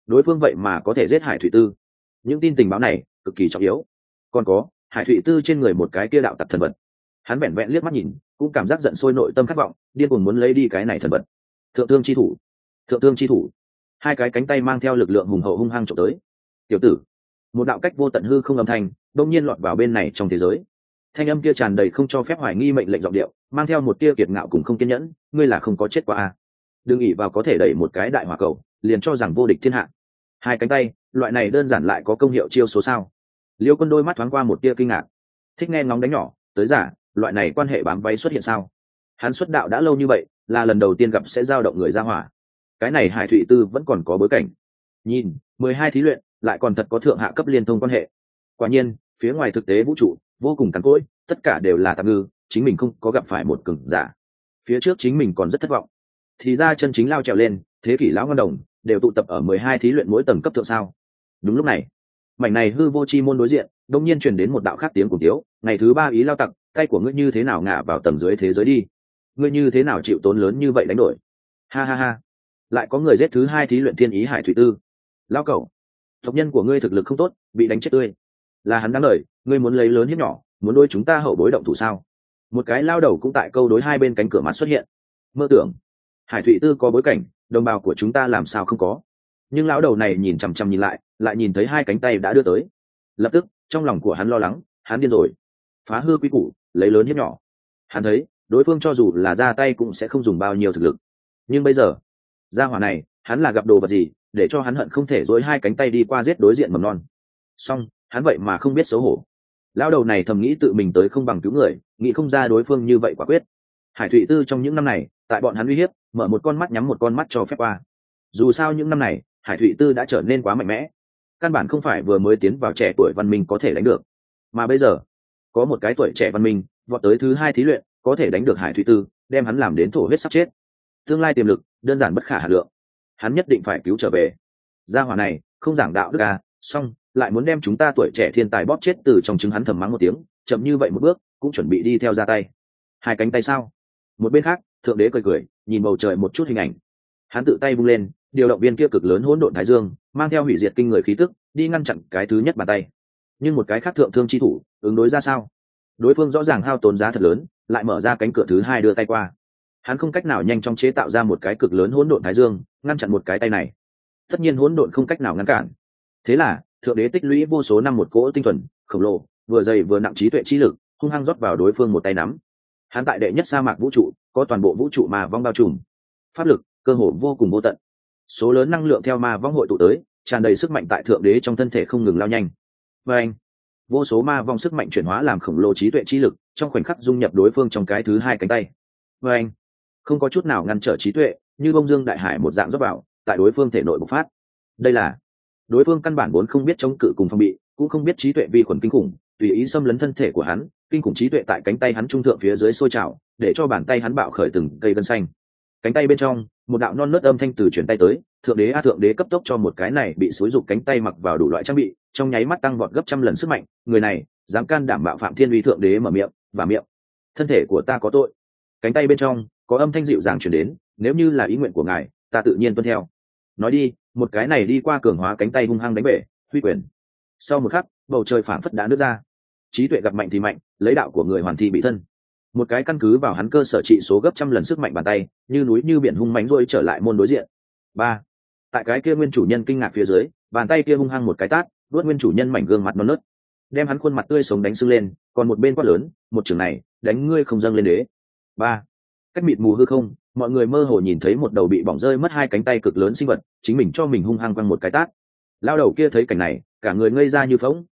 đối phương vậy mà có thể giết Hải Thụy Tư. Những tin tình báo này cực kỳ trọng yếu. Còn có Hải Thụy Tư trên người một cái kia đạo tặc thần vật, hắn vẹn vẹn liếc mắt nhìn cũng cảm giác giận sôi nội tâm khát vọng, điên cuồng muốn lấy đi cái này thần vật. Thượng thương chi thủ, thượng thương chi thủ. Hai cái cánh tay mang theo lực lượng hùng hậu hung hăng trộm tới. Tiểu tử, một đạo cách vô tận hư không âm thanh đông nhiên lọt vào bên này trong thế giới. Thanh âm kia tràn đầy không cho phép hoài nghi mệnh lệnh giọng điệu, mang theo một tia kiệt ngạo cùng không kiên nhẫn. Ngươi là không có chết qua à? Đừng ỷ vào có thể đẩy một cái đại hỏa cầu liền cho rằng vô địch thiên hạ. Hai cánh tay, loại này đơn giản lại có công hiệu chiêu số sao? Liêu Quân đôi mắt thoáng qua một tia kinh ngạc. Thích nghe ngóng đánh nhỏ tới giả, loại này quan hệ bám váy xuất hiện sao? Hắn xuất đạo đã lâu như vậy, là lần đầu tiên gặp sẽ dao động người ra hỏa. Cái này Hải Thụy Tư vẫn còn có bối cảnh. Nhìn 12 thí luyện lại còn thật có thượng hạ cấp liên thông quan hệ. Quả nhiên phía ngoài thực tế vũ trụ vô cùng cằn cỗi, tất cả đều là tạm ngư, chính mình không có gặp phải một cường giả. Phía trước chính mình còn rất thất vọng, thì ra chân chính lao trèo lên thế kỷ lão ngân đồng đều tụ tập ở 12 thí luyện mỗi tầng cấp thượng sao. Đúng lúc này, mảnh này hư vô chi môn đối diện đông nhiên truyền đến một đạo khác tiếng cùng tiếu. Ngày thứ 3 ý lao tặc, tay của ngươi như thế nào ngả vào tầng dưới thế giới đi? Ngươi như thế nào chịu tốn lớn như vậy đánh đổi? Ha ha ha, lại có người giết thứ 2 thí luyện thiên ý Hải Thụy Tư. Lao cẩu, tộc nhân của ngươi thực lực không tốt, bị đánh chết tươi. Là hắn đáng lời, ngươi muốn lấy lớn hiếp nhỏ, muốn đôi chúng ta hậu bối động thủ sao? Một cái lao đầu cũng tại câu đối hai bên cánh cửa mắt xuất hiện. Mơ tưởng Hải Thụy Tư có bối cảnh, đồng bào của chúng ta làm sao không có? Nhưng lão đầu này nhìn chằm chằm nhìn lại nhìn thấy hai cánh tay đã đưa tới. Lập tức trong lòng của hắn lo lắng, hắn điên rồi, phá hư quy củ, lấy lớn hiếp nhỏ. Hắn thấy đối phương cho dù là ra tay cũng sẽ không dùng bao nhiêu thực lực, nhưng bây giờ gia hỏa này hắn là gặp đồ vật gì để cho hắn hận không thể dối hai cánh tay đi qua giết đối diện mầm non. Song hắn vậy mà không biết xấu hổ. Lão đầu này thầm nghĩ tự mình tới không bằng cứu người, nghĩ không ra đối phương như vậy quả quyết. Hải Thụy Tư trong những năm này tại bọn hắn uy hiếp, mở một con mắt nhắm một con mắt cho phép qua. Dù sao những năm này Hải Thụy Tư đã trở nên quá mạnh mẽ, căn bản không phải vừa mới tiến vào trẻ tuổi văn minh có thể đánh được. Mà bây giờ có một cái tuổi trẻ văn minh vọt tới thứ 2 thí luyện, có thể đánh được Hải Thụy Tư, đem hắn làm đến thổ huyết sắp chết. Tương lai tiềm lực đơn giản bất khả hà lượng, hắn nhất định phải cứu trở về. Gia hỏa này không giảng đạo đức à, xong lại muốn đem chúng ta tuổi trẻ thiên tài bóp chết từ trong trứng. Hắn thầm mắng một tiếng, chậm như vậy một bước cũng chuẩn bị đi theo ra tay. Hai cánh tay sao? Một bên khác thượng đế cười cười nhìn bầu trời một chút hình ảnh, hắn tự tay vung lên, điều động viên kia cực lớn hỗn độn thái dương, mang theo hủy diệt kinh người khí tức đi ngăn chặn cái thứ nhất bàn tay. Nhưng một cái khác thượng thương chi thủ ứng đối ra sao? Đối phương rõ ràng hao tốn giá thật lớn lại mở ra cánh cửa thứ 2 đưa tay qua. Hắn không cách nào nhanh chóng chế tạo ra một cái cực lớn hỗn độn thái dương ngăn chặn một cái tay này, tất nhiên hỗn độn không cách nào ngăn cản. Thế là thượng đế tích lũy vô số năm một cỗ tinh thuần khổng lồ vừa dày vừa nặng trí tuệ trí lực hung hăng rót vào đối phương một tay nắm. Hắn tại đệ nhất sa mạc vũ trụ có toàn bộ vũ trụ ma vong bao trùm, pháp lực cơ hồ vô cùng vô tận, số lớn năng lượng theo ma vong hội tụ tới, tràn đầy sức mạnh tại thượng đế trong thân thể không ngừng lao nhanh. Và anh, vô số ma vong sức mạnh chuyển hóa làm khổng lồ trí tuệ trí lực trong khoảnh khắc dung nhập đối phương trong cái thứ 2 cánh tay. Và anh, không có chút nào ngăn trở trí tuệ, như bông dương đại hải một dạng rót vào tại đối phương thể nội bộc phát. Đây là đối phương căn bản vốn không biết chống cự cùng phòng bị, cũng không biết trí tuệ vi khuẩn kinh khủng tùy ý xâm lấn thân thể của hắn. Kinh khủng trí tuệ tại cánh tay hắn trung thượng phía dưới sôi trào, để cho bàn tay hắn bạo khởi từng cây gân xanh. Cánh tay bên trong một đạo non nớt âm thanh từ chuyển tay tới. Thượng đế thượng đế cấp tốc cho một cái này bị xúi dục cánh tay mặc vào đủ loại trang bị, trong nháy mắt tăng vọt gấp trăm lần sức mạnh. Người này dám can đảm bạo phạm thiên uy. Thượng đế mở miệng và miệng, thân thể của ta có tội. Cánh tay bên trong có âm thanh dịu dàng chuyển đến, nếu như là ý nguyện của ngài ta tự nhiên tuân theo. Nói đi, một cái này đi qua cường hóa cánh tay hung hăng đánh bể huy quyền. Sau một khắc bầu trời phảng phất đã nứt ra, trí tuệ gặp mạnh thì mạnh, lấy đạo của người hoàn thị bị thân. Một cái căn cứ vào hắn cơ sở trị số gấp trăm lần sức mạnh bàn tay như núi như biển hung mãnh rôi trở lại môn đối diện. Ba, tại cái kia nguyên chủ nhân kinh ngạc phía dưới, bàn tay kia hung hăng một cái tát đuốt nguyên chủ nhân mảnh gương mặt non nớt, đem hắn khuôn mặt tươi sống đánh sưng lên. Còn một bên quát lớn, một trường này đánh ngươi không dâng lên đế. Ba, cách mịt mù hư không, mọi người mơ hồ nhìn thấy một đầu bị bỏng rơi mất 2 cánh tay cực lớn sinh vật chính mình cho mình hung hăng quăng một cái tát. Lao đầu kia thấy cảnh này cả người ngây ra như phỗng,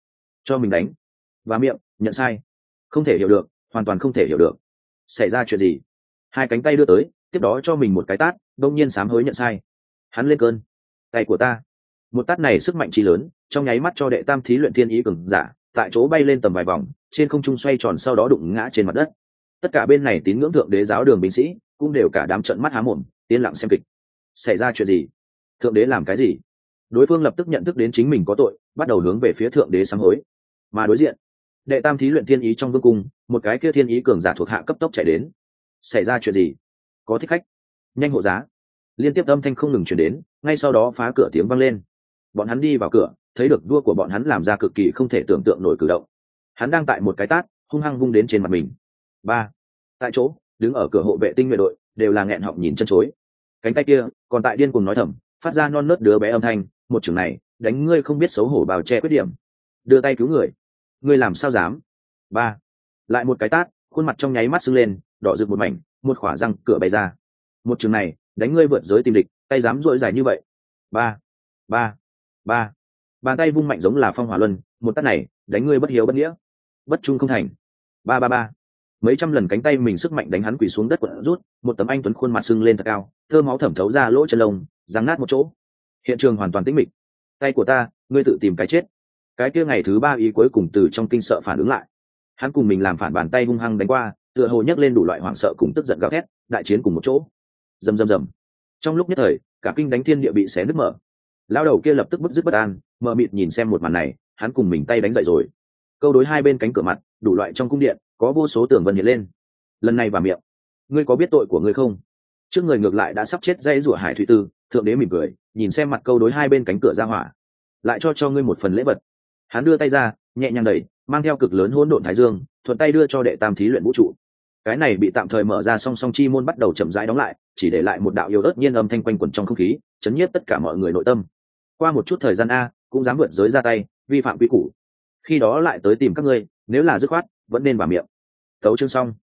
cho mình đánh và miệng nhận sai. Không thể hiểu được, hoàn toàn không thể hiểu được xảy ra chuyện gì. 2 cánh tay đưa tới, tiếp đó cho mình một cái tát, đông nhiên sám hối nhận sai. Hắn lên cơn, tay của ta. Một tát này sức mạnh trí lớn, trong nháy mắt cho đệ tam thí luyện thiên ý cường giả tại chỗ bay lên tầm vài vòng, trên không trung xoay tròn sau đó đụng ngã trên mặt đất. Tất cả bên này tín ngưỡng thượng đế giáo đường binh sĩ cũng đều cả đám trợn mắt há mồm, yên lặng xem kịch. Xảy ra chuyện gì? Thượng đế làm cái gì? Đối phương lập tức nhận thức đến chính mình có tội, bắt đầu hướng về phía thượng đế sám hối. Mà đối diện đệ tam thí luyện thiên ý trong vương cung, một cái kia thiên ý cường giả thuộc hạ cấp tốc chạy đến. Xảy ra chuyện gì? Có thích khách, nhanh hộ giá. Liên tiếp âm thanh không ngừng truyền đến, ngay sau đó phá cửa tiếng vang lên. Bọn hắn đi vào cửa, thấy được vua của bọn hắn làm ra cực kỳ không thể tưởng tượng nổi cử động. Hắn đang tại một cái tát hung hăng vung đến trên mặt mình. Ba, tại chỗ đứng ở cửa hộ vệ tinh nhuệ đội đều là nghẹn họng nhìn chân chối. Cánh tay kia còn tại điên cuồng nói thầm, phát ra non nớt đứa bé âm thanh, một trường này đánh ngươi không biết xấu hổ bào che khuyết điểm, đưa tay cứu người, ngươi làm sao dám. Ba, lại một cái tát, khuôn mặt trong nháy mắt sưng lên, đỏ rực một mảnh, một khỏa răng cửa bay ra. Một trường này đánh ngươi vượt giới tìm địch, tay dám dội dài như vậy. Ba, ba, ba, bàn tay vung mạnh giống là phong hỏa luân, một tát này đánh ngươi bất hiếu bất nghĩa, bất trung không thành. Ba ba ba, mấy trăm lần cánh tay mình sức mạnh đánh hắn quỳ xuống đất quật rút, một tấm anh tuấn khuôn mặt sưng lên thật cao, thơ máu thẩm thấu ra lỗ chân lông, răng nát một chỗ. Hiện trường hoàn toàn tĩnh mịch. Tay của ta, ngươi tự tìm cái chết. Cái kia ngày thứ ba ý cuối cùng từ trong kinh sợ phản ứng lại. Hắn cùng mình làm phản bàn tay hung hăng đánh qua, tựa hồ nhấc lên đủ loại hoảng sợ cùng tức giận gào thét, đại chiến cùng một chỗ. Rầm rầm rầm. Trong lúc nhất thời, cả kinh đánh thiên địa bị xé nứt mở. Lão đầu kia lập tức bứt rứt bất an, mờ mịt nhìn xem một màn này, hắn cùng mình tay đánh dậy rồi. Câu đối hai bên cánh cửa mặt, đủ loại trong cung điện, có vô số tường vân hiện lên. Lần này vào miệng, ngươi có biết tội của ngươi không? Trước người ngược lại đã sắp chết dây rủa Hải Thụy Tư, thượng đế mỉm cười, nhìn xem mặt câu đối hai bên cánh cửa ra hỏa, lại cho ngươi một phần lễ vật. Hắn đưa tay ra, nhẹ nhàng đẩy, mang theo cực lớn hỗn độn thái dương, thuận tay đưa cho đệ tam thí luyện vũ trụ. Cái này bị tạm thời mở ra song song chi môn bắt đầu chậm rãi đóng lại, chỉ để lại một đạo yếu ớt nhiên âm thanh quanh quẩn trong không khí, chấn nhiếp tất cả mọi người nội tâm. Qua một chút thời gian a, cũng dám vượt giới ra tay, vi phạm quy củ. Khi đó lại tới tìm các ngươi, nếu là dứt khoát, vẫn nên vào miệng. Tấu chương xong.